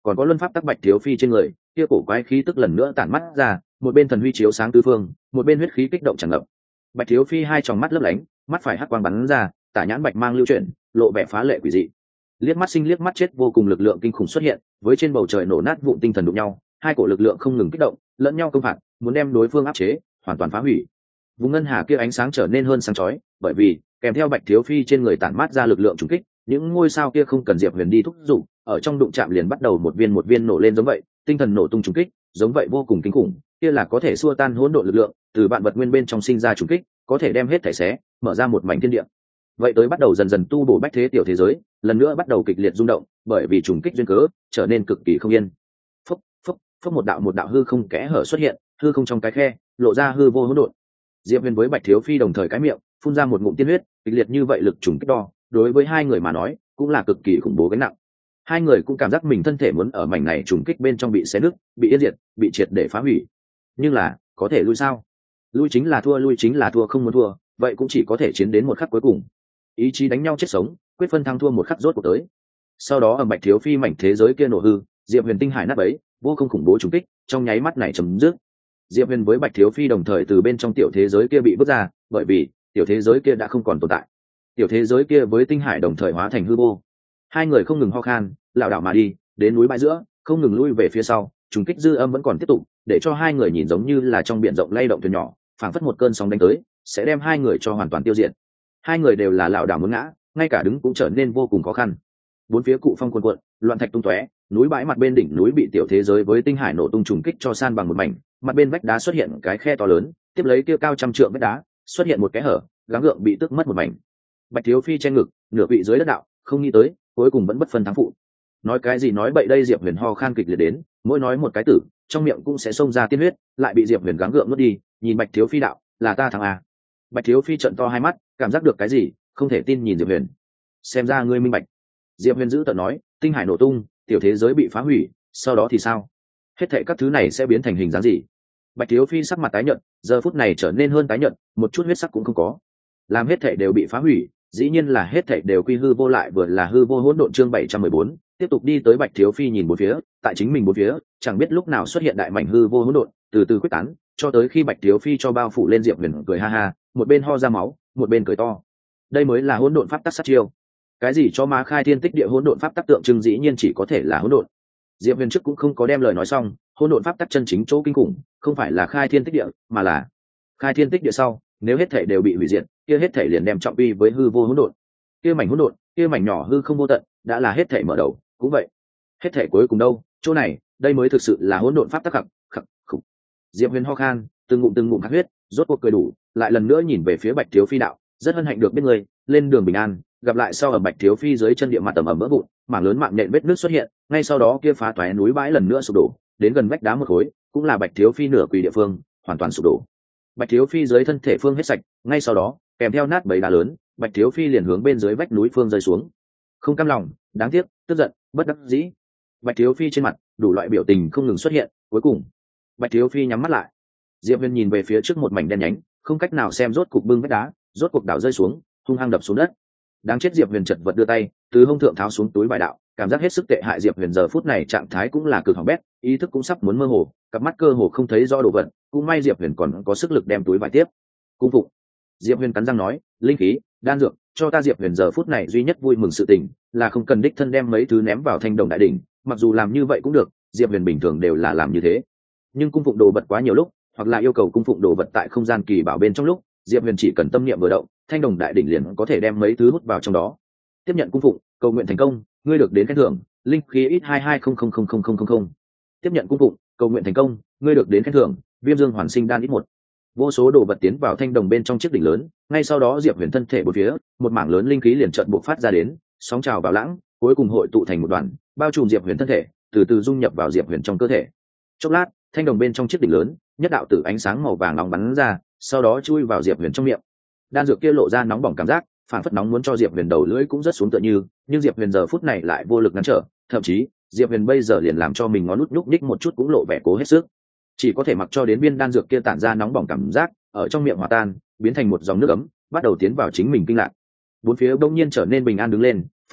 còn có luân pháp tắc bạch thiếu phi trên người kia cổ quái khí tức lần nữa tản mắt ra, một bên thần huy chiếu sáng tứ phương, một bên huyết khí kích động tràn ngập. Bạch thiếu phi hai tròng mắt lấp lánh, mắt phải hắc quang bắn ra, tả nhãn bạch mang lưu chuyển, lộ vẻ phá lệ quỷ dị. Liếc mắt sinh liếc mắt chết vô cùng lực lượng kinh khủng xuất hiện, với trên bầu trời nổ nát vụn tinh thần đụng nhau, hai cổ lực lượng không ngừng kích động, lẫn nhau công phạt, muốn đem đối phương áp chế, hoàn toàn phá hủy. Vùng ngân hà kia ánh sáng trở nên hơn sáng chói, bởi vì kèm theo bạch thiếu phi trên người tản mát ra lực lượng trùng kích, những ngôi sao kia không cần diệp huyền đi thúc giục, ở trong đụng chạm liền bắt đầu một viên một viên nổ lên giống vậy, tinh thần nổ tung trùng kích, giống vậy vô cùng kinh khủng, kia là có thể xua tan hỗn độn lực lượng, từ vạn vật nguyên bên trong sinh ra trùng kích, có thể đem hết thảy xé, mở ra một mảnh thiên địa. Vậy tới bắt đầu dần dần tu bổ bách thế tiểu thế giới, lần nữa bắt đầu kịch liệt rung động, bởi vì trùng kích duyên cớ, trở nên cực kỳ không yên. Phốc phốc phốc, một đạo một đạo hư không kẽ hở xuất hiện, hư không trong cái khe, lộ ra hư vô hỗn độn. Diệp Huyền với Bạch Thiếu Phi đồng thời cái miệng, phun ra một ngụm tiên huyết, kịch liệt như vậy lực trùng kích đo, đối với hai người mà nói, cũng là cực kỳ khủng bố gánh nặng. Hai người cũng cảm giác mình thân thể muốn ở mảnh này trùng kích bên trong bị xé nứt, bị yên diệt, bị triệt để phá hủy. Nhưng là, có thể lui sao? Lui chính là thua, lui chính là thua, không muốn thua, vậy cũng chỉ có thể chiến đến một khắc cuối cùng. Ý chí đánh nhau chết sống, quyết phân thắng thua một khắc rốt cuộc tới. Sau đó ở Bạch Thiếu Phi mảnh thế giới kia nổ hư, Diệp Huyền tinh hải nát bấy, vô không khủng bố trùng kích, trong nháy mắt này chấm dứt. Diệp Huyền với Bạch Thiếu Phi đồng thời từ bên trong tiểu thế giới kia bị vứt ra, bởi vì tiểu thế giới kia đã không còn tồn tại. Tiểu thế giới kia với tinh hải đồng thời hóa thành hư vô. Hai người không ngừng ho khan, lảo đảo mà đi, đến núi bãi giữa, không ngừng lui về phía sau, trùng kích dư âm vẫn còn tiếp tục, để cho hai người nhìn giống như là trong biển rộng lay động thuyền nhỏ, phảng phất một cơn sóng đánh tới, sẽ đem hai người cho hoàn toàn tiêu diệt. Hai người đều là lảo đảo muốn ngã, ngay cả đứng cũng trở nên vô cùng khó khăn. Bốn phía cụ phong cuồn cuộn, loạn thạch tung tóe, núi bãi mặt bên đỉnh núi bị tiểu thế giới với tinh hải nổ tung trùng kích cho san bằng một mảnh, mặt bên vách đá xuất hiện cái khe to lớn, tiếp lấy kia cao trăm trượng vách đá, xuất hiện một cái hở, gắng gượng bị tước mất một mảnh. Bạch Thiếu Phi trên ngực, nửa vị dưới đất đạo, không nghĩ tới, cuối cùng vẫn bất phân thắng phụ. Nói cái gì nói bậy đây, Diệp Huyền ho khan kịch liệt đến, mỗi nói một cái tử, trong miệng cũng sẽ xông ra tiên huyết, lại bị Diệp Huyền gắng gượng nuốt đi, nhìn Bạch Thiếu Phi đạo, là ta thắng à? Bạch Thiếu Phi trợn to hai mắt, cảm giác được cái gì, không thể tin nhìn Diệp Huyền. Xem ra ngươi minh bạch. Diệp Huyền giữ tợn nói, tinh hải nổ tung, tiểu thế giới bị phá hủy, sau đó thì sao? Hết thảy các thứ này sẽ biến thành hình dáng gì? Bạch Thiếu Phi sắc mặt tái nhợt, giờ phút này trở nên hơn tái nhợt, một chút huyết sắc cũng không có. Làm hết thảy đều bị phá hủy, dĩ nhiên là hết thảy đều quy hư vô lại, vừa là hư vô hỗn độn. Chương bảy trăm mười bốn, tiếp tục đi tới. Bạch Thiếu Phi nhìn bốn phía, tại chính mình bốn phía, chẳng biết lúc nào xuất hiện đại mảnh hư vô hỗn độn, từ từ quyết tán, cho tới khi Bạch Thiếu Phi cho bao phủ lên. Diệp Huyền cười ha ha, một bên ho ra máu, một bên cười to. Đây mới là hỗn độn pháp tắc sát chiêu. Cái gì cho ma khai thiên tích địa hỗn độn pháp tắc tượng trưng dĩ nhiên chỉ có thể là hỗn độn. Diệp Huyền trước cũng không có đem lời nói xong, hỗn độn pháp tắc chân chính chỗ kinh khủng, không phải là khai thiên tích địa, mà là khai thiên tích địa sau, nếu hết thể đều bị hủy diệt, kia hết thể liền đem trọng uy với hư vô hỗn độn. Kia mảnh hỗn độn, kia mảnh nhỏ hư không vô tận, đã là hết thể mở đầu, cũng vậy. Hết thể cuối cùng đâu? Chỗ này, đây mới thực sự là hỗn độn pháp tắc khắc, khắc, khủng. Diệp Huyền ho khan, từng ngụm từng ngụm hắc huyết, rốt cuộc cười đủ, lại lần nữa nhìn về phía Bạch Thiếu Phi đạo, rất hân hạnh được biết người, lên đường bình an. Gặp lại sau ở Bạch Thiếu Phi dưới chân địa mặt tầm ẩm vỡ vụn, mảng lớn mạng nện vết nước xuất hiện, ngay sau đó kia phá toái núi bãi lần nữa sụp đổ, đến gần vách đá một khối, cũng là Bạch Thiếu Phi nửa quỳ địa phương, hoàn toàn sụp đổ. Bạch Thiếu Phi dưới thân thể phương hết sạch, ngay sau đó, kèm theo nát bầy đá lớn, Bạch Thiếu Phi liền hướng bên dưới vách núi phương rơi xuống. Không cam lòng, đáng tiếc, tức giận, bất đắc dĩ. Bạch Thiếu Phi trên mặt, đủ loại biểu tình không ngừng xuất hiện, cuối cùng, Bạch Thiếu Phi nhắm mắt lại. Diệp Huyền nhìn về phía trước một mảnh đen nhánh, không cách nào xem rốt cục bưng vách đá, rốt cuộc đảo rơi xuống, hung hăng đập xuống đất. Đáng chết. Diệp Huyền chật vật đưa tay từ hông thượng tháo xuống túi vải đạo, cảm giác hết sức tệ hại. Diệp Huyền giờ phút này trạng thái cũng là cực hỏng bét, ý thức cũng sắp muốn mơ hồ, cặp mắt cơ hồ không thấy rõ đồ vật, cũng may Diệp Huyền còn có sức lực đem túi vải tiếp. Cung phục. Diệp Huyền cắn răng nói, linh khí, đan dược, cho ta. Diệp Huyền giờ phút này duy nhất vui mừng sự tình là không cần đích thân đem mấy thứ ném vào Thanh Đồng Đại Đỉnh, mặc dù làm như vậy cũng được, Diệp Huyền bình thường đều là làm như thế, nhưng cung phụng đồ vật quá nhiều lúc, hoặc là yêu cầu cung phụng đồ vật tại không gian kỳ bảo bên trong lúc, Diệp Huyền chỉ cần tâm niệm vừa động, Thanh Đồng Đại Đỉnh liền có thể đem mấy thứ hút vào trong đó. Tiếp nhận cung phụng, cầu nguyện thành công, ngươi được đến khen thưởng, linh khí ít hai hai không không không không không không. Tiếp nhận cung phụng, cầu nguyện thành công, ngươi được đến khen thưởng, viêm dương hoàn sinh đan ít một. Vô số đồ vật tiến vào thanh đồng bên trong chiếc đỉnh lớn, ngay sau đó Diệp Huyền thân thể bốn phía, một mảng lớn linh khí liền chợt bộc phát ra đến, sóng trào vào lãng, cuối cùng hội tụ thành một đoàn, bao trùm Diệp Huyền thân thể, từ từ dung nhập vào Diệp Huyền trong cơ thể. Chốc lát, thanh đồng bên trong chiếc đỉnh lớn, nhất đạo tử ánh sáng màu vàng nóng bắn ra, sau đó chui vào Diệp Huyền trong miệng. Đan dược kia lộ ra nóng bỏng cảm giác, phản phất nóng muốn cho Diệp Huyền đầu lưỡi cũng rất xuống tựa như, nhưng Diệp Huyền giờ phút này lại vô lực ngăn trở, thậm chí, Diệp Huyền bây giờ liền làm cho mình ngón nút nhúc nhích một chút cũng lộ vẻ cố hết sức. Chỉ có thể mặc cho đến viên đan dược kia tản ra nóng bỏng cảm giác, ở trong miệng hòa tan, biến thành một dòng nước ấm, bắt đầu tiến vào chính mình kinh lạc. Bốn phía bỗng nhiên trở nên bình an đứng lên,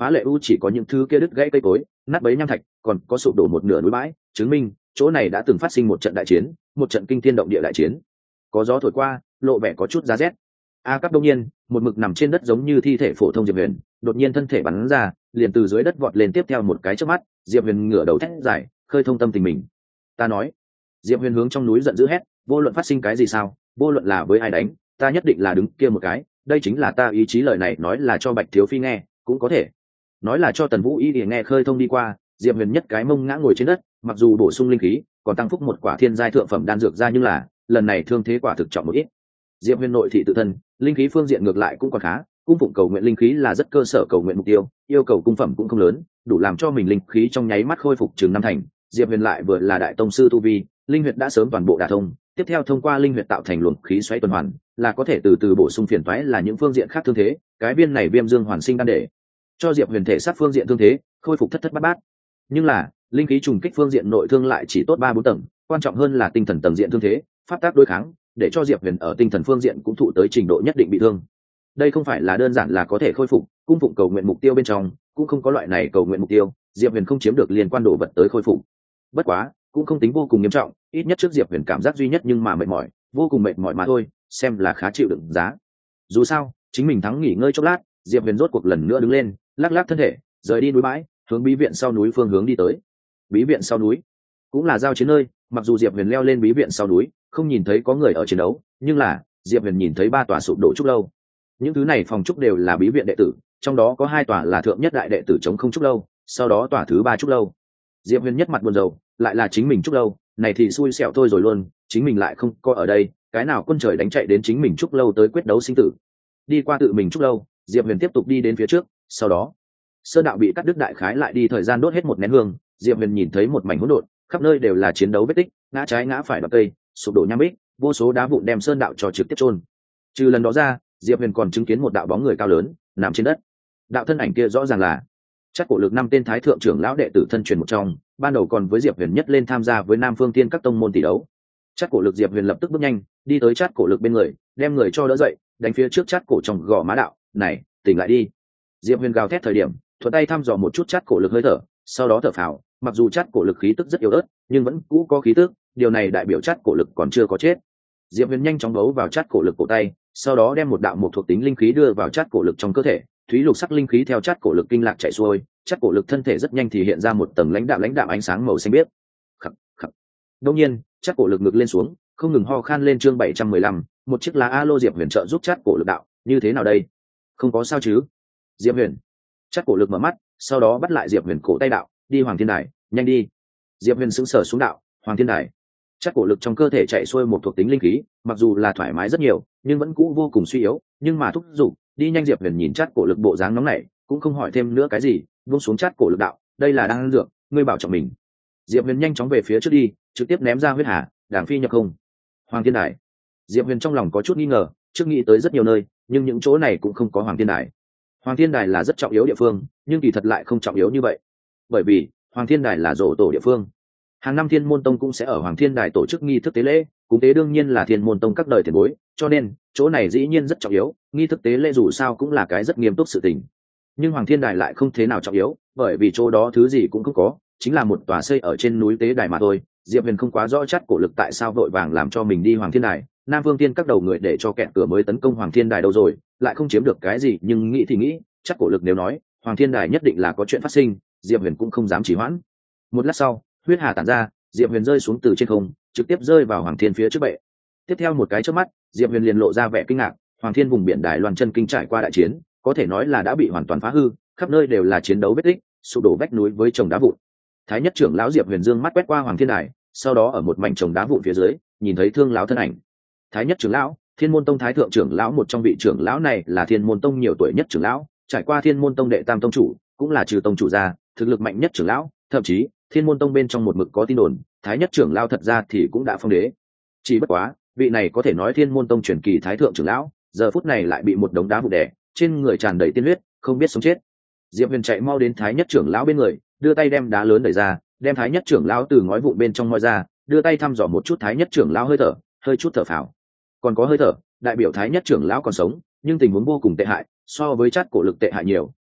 phá lệ u chỉ có những thứ kia đứt gãy cây cối, nát bấy nham thạch, còn có sụp đổ một nửa núi bãi, chứng minh chỗ này đã từng phát sinh một trận đại chiến, một trận kinh thiên động địa đại chiến. Có gió thổi qua, lộ vẻ có chút giá rét. A Cấp đông nhiên, một mực nằm trên đất giống như thi thể phổ thông Diệp Huyền, đột nhiên thân thể bắn ra, liền từ dưới đất vọt lên tiếp theo một cái chớp mắt, Diệp Huyền ngửa đầu thét giải, khơi thông tâm tình mình. Ta nói, Diệp Huyền hướng trong núi giận dữ hét, vô luận phát sinh cái gì sao, vô luận là với ai đánh, ta nhất định là đứng kia một cái, đây chính là ta ý chí. Lời này nói là cho Bạch Thiếu Phi nghe, cũng có thể nói là cho Tần Vũ Y để nghe. Khơi thông đi qua, Diệp Huyền nhất cái mông ngã ngồi trên đất, mặc dù bổ sung linh khí, còn tăng phúc một quả thiên giai thượng phẩm đan dược ra, nhưng là lần này thương thế quả thực trọng một ít. Diệp Huyền nội thị tự thân, linh khí phương diện ngược lại cũng còn khá, cung phụng cầu nguyện linh khí là rất cơ sở cầu nguyện mục tiêu, yêu cầu cung phẩm cũng không lớn, đủ làm cho mình linh khí trong nháy mắt khôi phục chừng năm thành. Diệp Huyền lại vừa là đại tông sư tu vi, linh huyệt đã sớm toàn bộ đả thông, tiếp theo thông qua linh huyệt tạo thành luồng khí xoáy tuần hoàn, là có thể từ từ bổ sung phiền toái là những phương diện khác thương thế. Cái viên này viêm dương hoàn sinh đan để cho Diệp Huyền thể sát phương diện thương thế khôi phục thất thất bát bát, nhưng là linh khí trùng kích phương diện nội thương lại chỉ tốt ba bốn tầng, quan trọng hơn là tinh thần tầng diện thương thế, pháp tác đối kháng, để cho Diệp Huyền ở tinh thần phương diện cũng thụ tới trình độ nhất định bị thương. Đây không phải là đơn giản là có thể khôi phục, cung phụng cầu nguyện mục tiêu bên trong cũng không có loại này cầu nguyện mục tiêu, Diệp Huyền không chiếm được liên quan đồ vật tới khôi phục. Bất quá cũng không tính vô cùng nghiêm trọng, ít nhất trước Diệp Huyền cảm giác duy nhất nhưng mà mệt mỏi, vô cùng mệt mỏi mà thôi, xem là khá chịu đựng giá. Dù sao chính mình thắng, nghỉ ngơi chốc lát, Diệp Huyền rốt cuộc lần nữa đứng lên, lắc lắc thân thể, rời đi núi bãi, hướng bí viện sau núi phương hướng đi tới. Bí viện sau núi cũng là giao chiến nơi, mặc dù Diệp Huyền leo lên bí viện sau núi không nhìn thấy có người ở chiến đấu, nhưng là Diệp Huyền nhìn thấy ba tòa sụp đổ trúc lâu. Những thứ này phòng trúc đều là bí viện đệ tử, trong đó có hai tòa là thượng nhất đại đệ tử chống không trúc lâu, sau đó tòa thứ ba trúc lâu. Diệp Huyền nhất mặt buồn rầu, lại là chính mình trúc lâu, này thì xui xẻo thôi rồi luôn, chính mình lại không có ở đây, cái nào quân trời đánh chạy đến chính mình trúc lâu tới quyết đấu sinh tử. Đi qua tự mình trúc lâu, Diệp Huyền tiếp tục đi đến phía trước, sau đó sơn đạo bị cắt đứt đại khái lại đi thời gian đốt hết một nén hương. Diệp Huyền nhìn thấy một mảnh hỗn độn, khắp nơi đều là chiến đấu vết tích, ngã trái ngã phải đoạn cây, sụp đổ nham bích, vô số đá vụn đem sơn đạo cho trực tiếp chôn. Trừ lần đó ra, Diệp Huyền còn chứng kiến một đạo bóng người cao lớn nằm trên đất. Đạo thân ảnh kia rõ ràng là Trác Cổ Lực, năm tên thái thượng trưởng lão đệ tử thân truyền một trong, ban đầu còn với Diệp Huyền nhất lên tham gia với Nam Phương Tiên các tông môn tỷ đấu. Trác Cổ Lực, Diệp Huyền lập tức bước nhanh đi tới Trác Cổ Lực bên người, đem người cho đỡ dậy, đánh phía trước Trác Cổ trong gò má đạo, "Này, tỉnh lại đi." Diệp Huyền gào thét thời điểm, thuận tay thăm dò một chút Trác Cổ Lực hơi thở, sau đó thở phào, mặc dù Trác Cổ Lực khí tức rất yếu ớt, nhưng vẫn cũ có khí tức, điều này đại biểu Trác Cổ Lực còn chưa có chết. Diệp Huyền nhanh chóng bấu vào Trác Cổ Lực cổ tay, sau đó đem một đạo một thuộc tính linh khí đưa vào Trác Cổ Lực trong cơ thể, thúy lục sắc linh khí theo Trác Cổ Lực kinh lạc chạy xuôi, Trác Cổ Lực thân thể rất nhanh thì hiện ra một tầng lãnh đạm lãnh đạm ánh sáng màu xanh biếc. Khắc khắc. Đương nhiên, Trác Cổ Lực ngực lên xuống, không ngừng ho khan lên. Chương bảy trăm mười lăm, một chiếc lá alo. Diệp Huyền trợ giúp Trác Cổ Lực đạo, "Như thế nào đây? Không có sao chứ?" Diệp Huyền. Trác Cổ Lực mở mắt, sau đó bắt lại Diệp Huyền cổ tay đạo, "Đi Hoàng Thiên Đài, nhanh đi." Diệp Huyền sững sờ xuống đạo, "Hoàng Thiên Đài?" Trác Cổ Lực trong cơ thể chạy xuôi một thuộc tính linh khí, mặc dù là thoải mái rất nhiều, nhưng vẫn cũ vô cùng suy yếu, nhưng mà thúc giục, "Đi nhanh." Diệp Huyền nhìn Trác Cổ Lực bộ dáng nóng nảy, cũng không hỏi thêm nữa cái gì, buông xuống Trác Cổ Lực đạo, "Đây là đan dược, ngươi bảo trọng mình." Diệp Huyền nhanh chóng về phía trước đi, trực tiếp ném ra huyết hà, đàng phi nhập không. Hoàng Thiên Đài. Diệp Huyền trong lòng có chút nghi ngờ, trước nghĩ tới rất nhiều nơi, nhưng những chỗ này cũng không có Hoàng Thiên Đài. Hoàng Thiên Đài là rất trọng yếu địa phương, nhưng kỳ thật lại không trọng yếu như vậy, bởi vì Hoàng Thiên Đài là rổ tổ địa phương. Hàng năm Thiên Môn Tông cũng sẽ ở Hoàng Thiên Đài tổ chức nghi thức tế lễ, cúng tế đương nhiên là Thiên Môn Tông các đời tiền bối, cho nên chỗ này dĩ nhiên rất trọng yếu, nghi thức tế lễ dù sao cũng là cái rất nghiêm túc sự tình. Nhưng Hoàng Thiên Đài lại không thế nào trọng yếu, bởi vì chỗ đó thứ gì cũng không có, chính là một tòa xây ở trên núi tế đài mà thôi. Diệp Huyền không quá rõ Trác Cổ Lực tại sao vội vàng làm cho mình đi Hoàng Thiên Đài, Nam Vương Tiên các đầu người để cho kẹt cửa mới tấn công Hoàng Thiên Đài đâu rồi, lại không chiếm được cái gì, nhưng nghĩ thì nghĩ, Trác Cổ Lực nếu nói Hoàng Thiên Đài nhất định là có chuyện phát sinh, Diệp Huyền cũng không dám trì hoãn. Một lát sau, huyết hà tản ra, Diệp Huyền rơi xuống từ trên không, trực tiếp rơi vào Hoàng Thiên phía trước bệ. Tiếp theo một cái chớp mắt, Diệp Huyền liền lộ ra vẻ kinh ngạc, Hoàng Thiên vùng biển Đài Loan chân kinh trải qua đại chiến, có thể nói là đã bị hoàn toàn phá hư, khắp nơi đều là chiến đấu vết tích, sụp đổ vách núi với chồng đá vụn. Thái nhất trưởng lão Diệp Huyền dương mắt quét qua Hoàng Thiên Đài, sau đó ở một mảnh chồng đá vụn phía dưới, nhìn thấy Thương lão thân ảnh. Thái nhất trưởng lão, Thiên Môn Tông thái thượng trưởng lão, một trong vị trưởng lão này là Thiên Môn Tông nhiều tuổi nhất trưởng lão, trải qua Thiên Môn Tông đệ tam tông chủ, cũng là trừ tông chủ ra, thực lực mạnh nhất trưởng lão, thậm chí Thiên Môn Tông bên trong một mực có tin đồn, Thái nhất trưởng lão thật ra thì cũng đã phong đế. Chỉ bất quá, vị này có thể nói Thiên Môn Tông truyền kỳ thái thượng trưởng lão, giờ phút này lại bị một đống đá vụn đè, trên người tràn đầy tiên huyết, không biết sống chết. Diệp Huyền chạy mau đến Thái nhất trưởng lão bên người, đưa tay đem đá lớn đẩy ra, đem Thái nhất trưởng lão từ ngói vụn bên trong moi ra, đưa tay thăm dò một chút Thái nhất trưởng lão hơi thở, hơi chút thở phào. Còn có hơi thở, đại biểu Thái nhất trưởng lão còn sống, nhưng tình huống vô cùng tệ hại, so với Trác Cổ Lực tệ hại nhiều,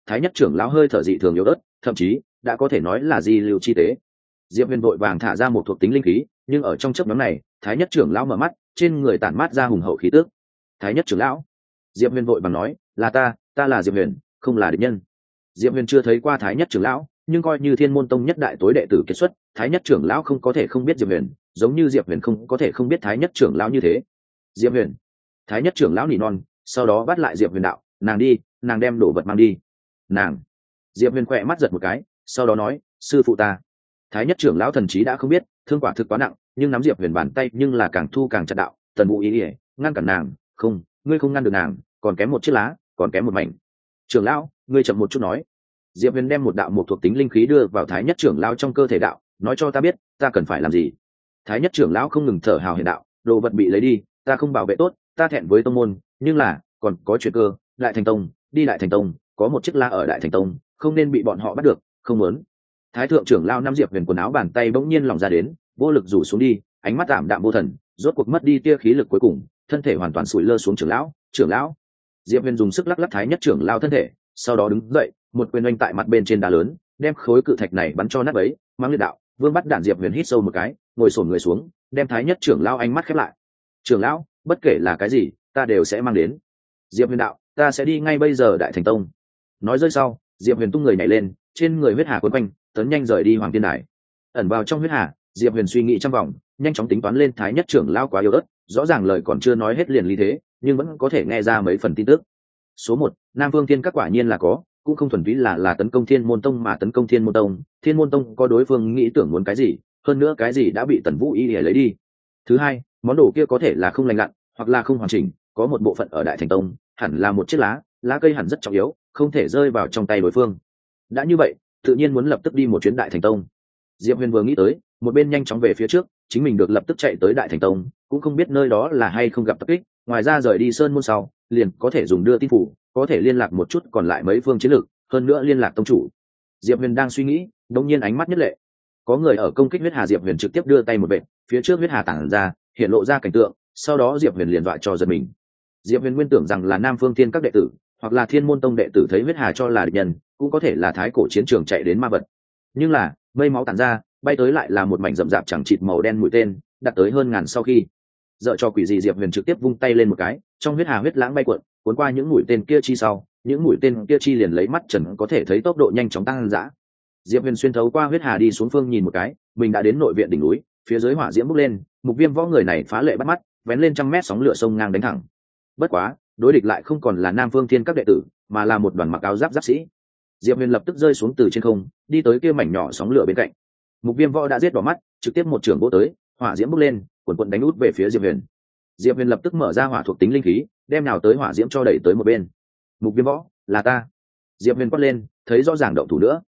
thái nhất trưởng lão hơi thở dị thường yếu ớt, thậm chí đã có thể nói là di lưu chi tế. Diệp huyền vội vàng thả ra một thuộc tính linh khí, nhưng ở trong chớp nhoáng này thái nhất trưởng lão mở mắt, trên người tản mát ra hùng hậu khí tước. Thái nhất trưởng lão. Diệp huyền vội vàng nói, là ta ta là Diệp huyền, không là địch nhân. Diệp huyền chưa thấy qua thái nhất trưởng lão, nhưng coi như thiên môn tông nhất đại tối đệ tử kết xuất, thái nhất trưởng lão không có thể không biết Diệp huyền, giống như Diệp huyền không có thể không biết thái nhất trưởng lão như thế. Diệp huyền. Thái nhất trưởng lão nỉ non, sau đó bắt lại Diệp huyền đạo, nàng đi, nàng đem đồ vật mang đi. Nàng. Diệp huyền khỏe mắt giật một cái, sau đó nói, sư phụ ta. Thái nhất trưởng lão thần trí đã không biết, thương quả thực quá nặng, nhưng nắm Diệp huyền bàn tay nhưng là càng thu càng chặt đạo. Tần Vũ ý ỉa ngăn cản nàng, không, ngươi không ngăn được nàng, còn kém một chiếc lá, còn kém một mảnh. Trưởng lão, ngươi chậm một chút nói. Diệp huyền đem một đạo một thuộc tính linh khí đưa vào thái nhất trưởng lão trong cơ thể đạo, nói cho ta biết ta cần phải làm gì. Thái nhất trưởng lão không ngừng thở hào hiền đạo, đồ vật bị lấy đi, ta không bảo vệ tốt, ta thẹn với tông môn, nhưng là còn có chuyện cơ, đại thành tông, đi đại thành tông, có một chiếc la ở đại thành tông, không nên bị bọn họ bắt được, không muốn. Thái thượng trưởng lão nắm Diệp huyền quần áo bàn tay bỗng nhiên lỏng ra đến, vô lực rủ xuống đi, ánh mắt tạm đạm vô thần, rốt cuộc mất đi tia khí lực cuối cùng, thân thể hoàn toàn sụi lơ xuống. Trưởng lão, trưởng lão. Diệp huyền dùng sức lắc lắc thái nhất trưởng lão thân thể, sau đó đứng dậy, một quyền oanh tại mặt bên trên đá lớn, đem khối cự thạch này bắn cho nát bấy. Mang liệt đạo, vương bắt đạn. Diệp huyền hít sâu một cái, ngồi xổm người xuống, đem thái nhất trưởng lão ánh mắt khép lại. Trưởng lão, bất kể là cái gì ta đều sẽ mang đến. Diệp huyền đạo, ta sẽ đi ngay bây giờ đại thành tông. Nói rơi sau, Diệp huyền tung người nhảy lên, trên người huyết hà quấn quanh, tấn nhanh rời đi hoàng tiên đài. Ẩn vào trong huyết hà, Diệp huyền suy nghĩ trong vòng, nhanh chóng tính toán lên thái nhất trưởng lão quá yếu ớt, rõ ràng lời còn chưa nói hết liền ly thế, nhưng vẫn có thể nghe ra mấy phần tin tức. Số một, Nam Vương Thiên Các quả nhiên là có, cũng không thuần túy là là tấn công Thiên Môn Tông mà tấn công Thiên Môn Tông. Thiên Môn Tông có đối phương nghĩ tưởng muốn cái gì, hơn nữa cái gì đã bị Tần Vũ Y để lấy đi. Thứ hai, món đồ kia có thể là không lành lặn, hoặc là không hoàn chỉnh, có một bộ phận ở Đại Thành Tông, hẳn là một chiếc lá, lá cây hẳn rất trọng yếu, không thể rơi vào trong tay đối phương. Đã như vậy, tự nhiên muốn lập tức đi một chuyến Đại Thành Tông. Diệp huyền vừa nghĩ tới, một bên nhanh chóng về phía trước, chính mình được lập tức chạy tới Đại Thành Tông, cũng không biết nơi đó là hay không gặp tập kích, ngoài ra rời đi sơn môn sau liền có thể dùng đưa tin phủ, có thể liên lạc một chút còn lại mấy phương chiến lược, hơn nữa liên lạc tông chủ. Diệp huyền đang suy nghĩ, đột nhiên ánh mắt nhất lệ, có người ở công kích huyết hà. Diệp huyền trực tiếp đưa tay một vệt, phía trước huyết hà tản ra, hiện lộ ra cảnh tượng, sau đó Diệp huyền liền dọa cho giật mình. Diệp huyền nguyên tưởng rằng là Nam Phương Thiên các đệ tử hoặc là Thiên Môn Tông đệ tử thấy huyết hà cho là địch nhân, cũng có thể là thái cổ chiến trường chạy đến ma vật, nhưng là mây máu tản ra, bay tới lại là một mảnh rậm rạp chẳng chịt màu đen mũi tên, đặt tới hơn ngàn. Sau khi dợ cho quỷ gì, Diệp huyền trực tiếp vung tay lên một cái, trong huyết hà huyết lãng bay cuộn, cuốn qua những mũi tên kia chi sau, những mũi tên kia chi liền lấy mắt trần có thể thấy tốc độ nhanh chóng tăng dã. Diệp huyền xuyên thấu qua huyết hà đi xuống phương nhìn một cái, mình đã đến nội viện đỉnh núi, phía dưới hỏa diễm bốc lên, mục viêm võ người này phá lệ bắt mắt, vén lên trăm mét sóng lửa sông ngang đánh thẳng. Bất quá đối địch lại không còn là Nam Phương Thiên các đệ tử, mà là một đoàn mặc áo giáp giáp sĩ. Diệp huyền lập tức rơi xuống từ trên không, đi tới kia mảnh nhỏ sóng lửa bên cạnh. Mục viêm võ đã giết đỏ mắt, trực tiếp một trường vỗ tới, hỏa diễm bốc lên, cuồn cuộn đánh út về phía Diệp huyền. Diệp huyền lập tức mở ra hỏa thuộc tính linh khí, đem nào tới hỏa diễm cho đẩy tới một bên. Mục viêm võ, là ta. Diệp huyền quát lên, thấy rõ ràng động thủ nữa.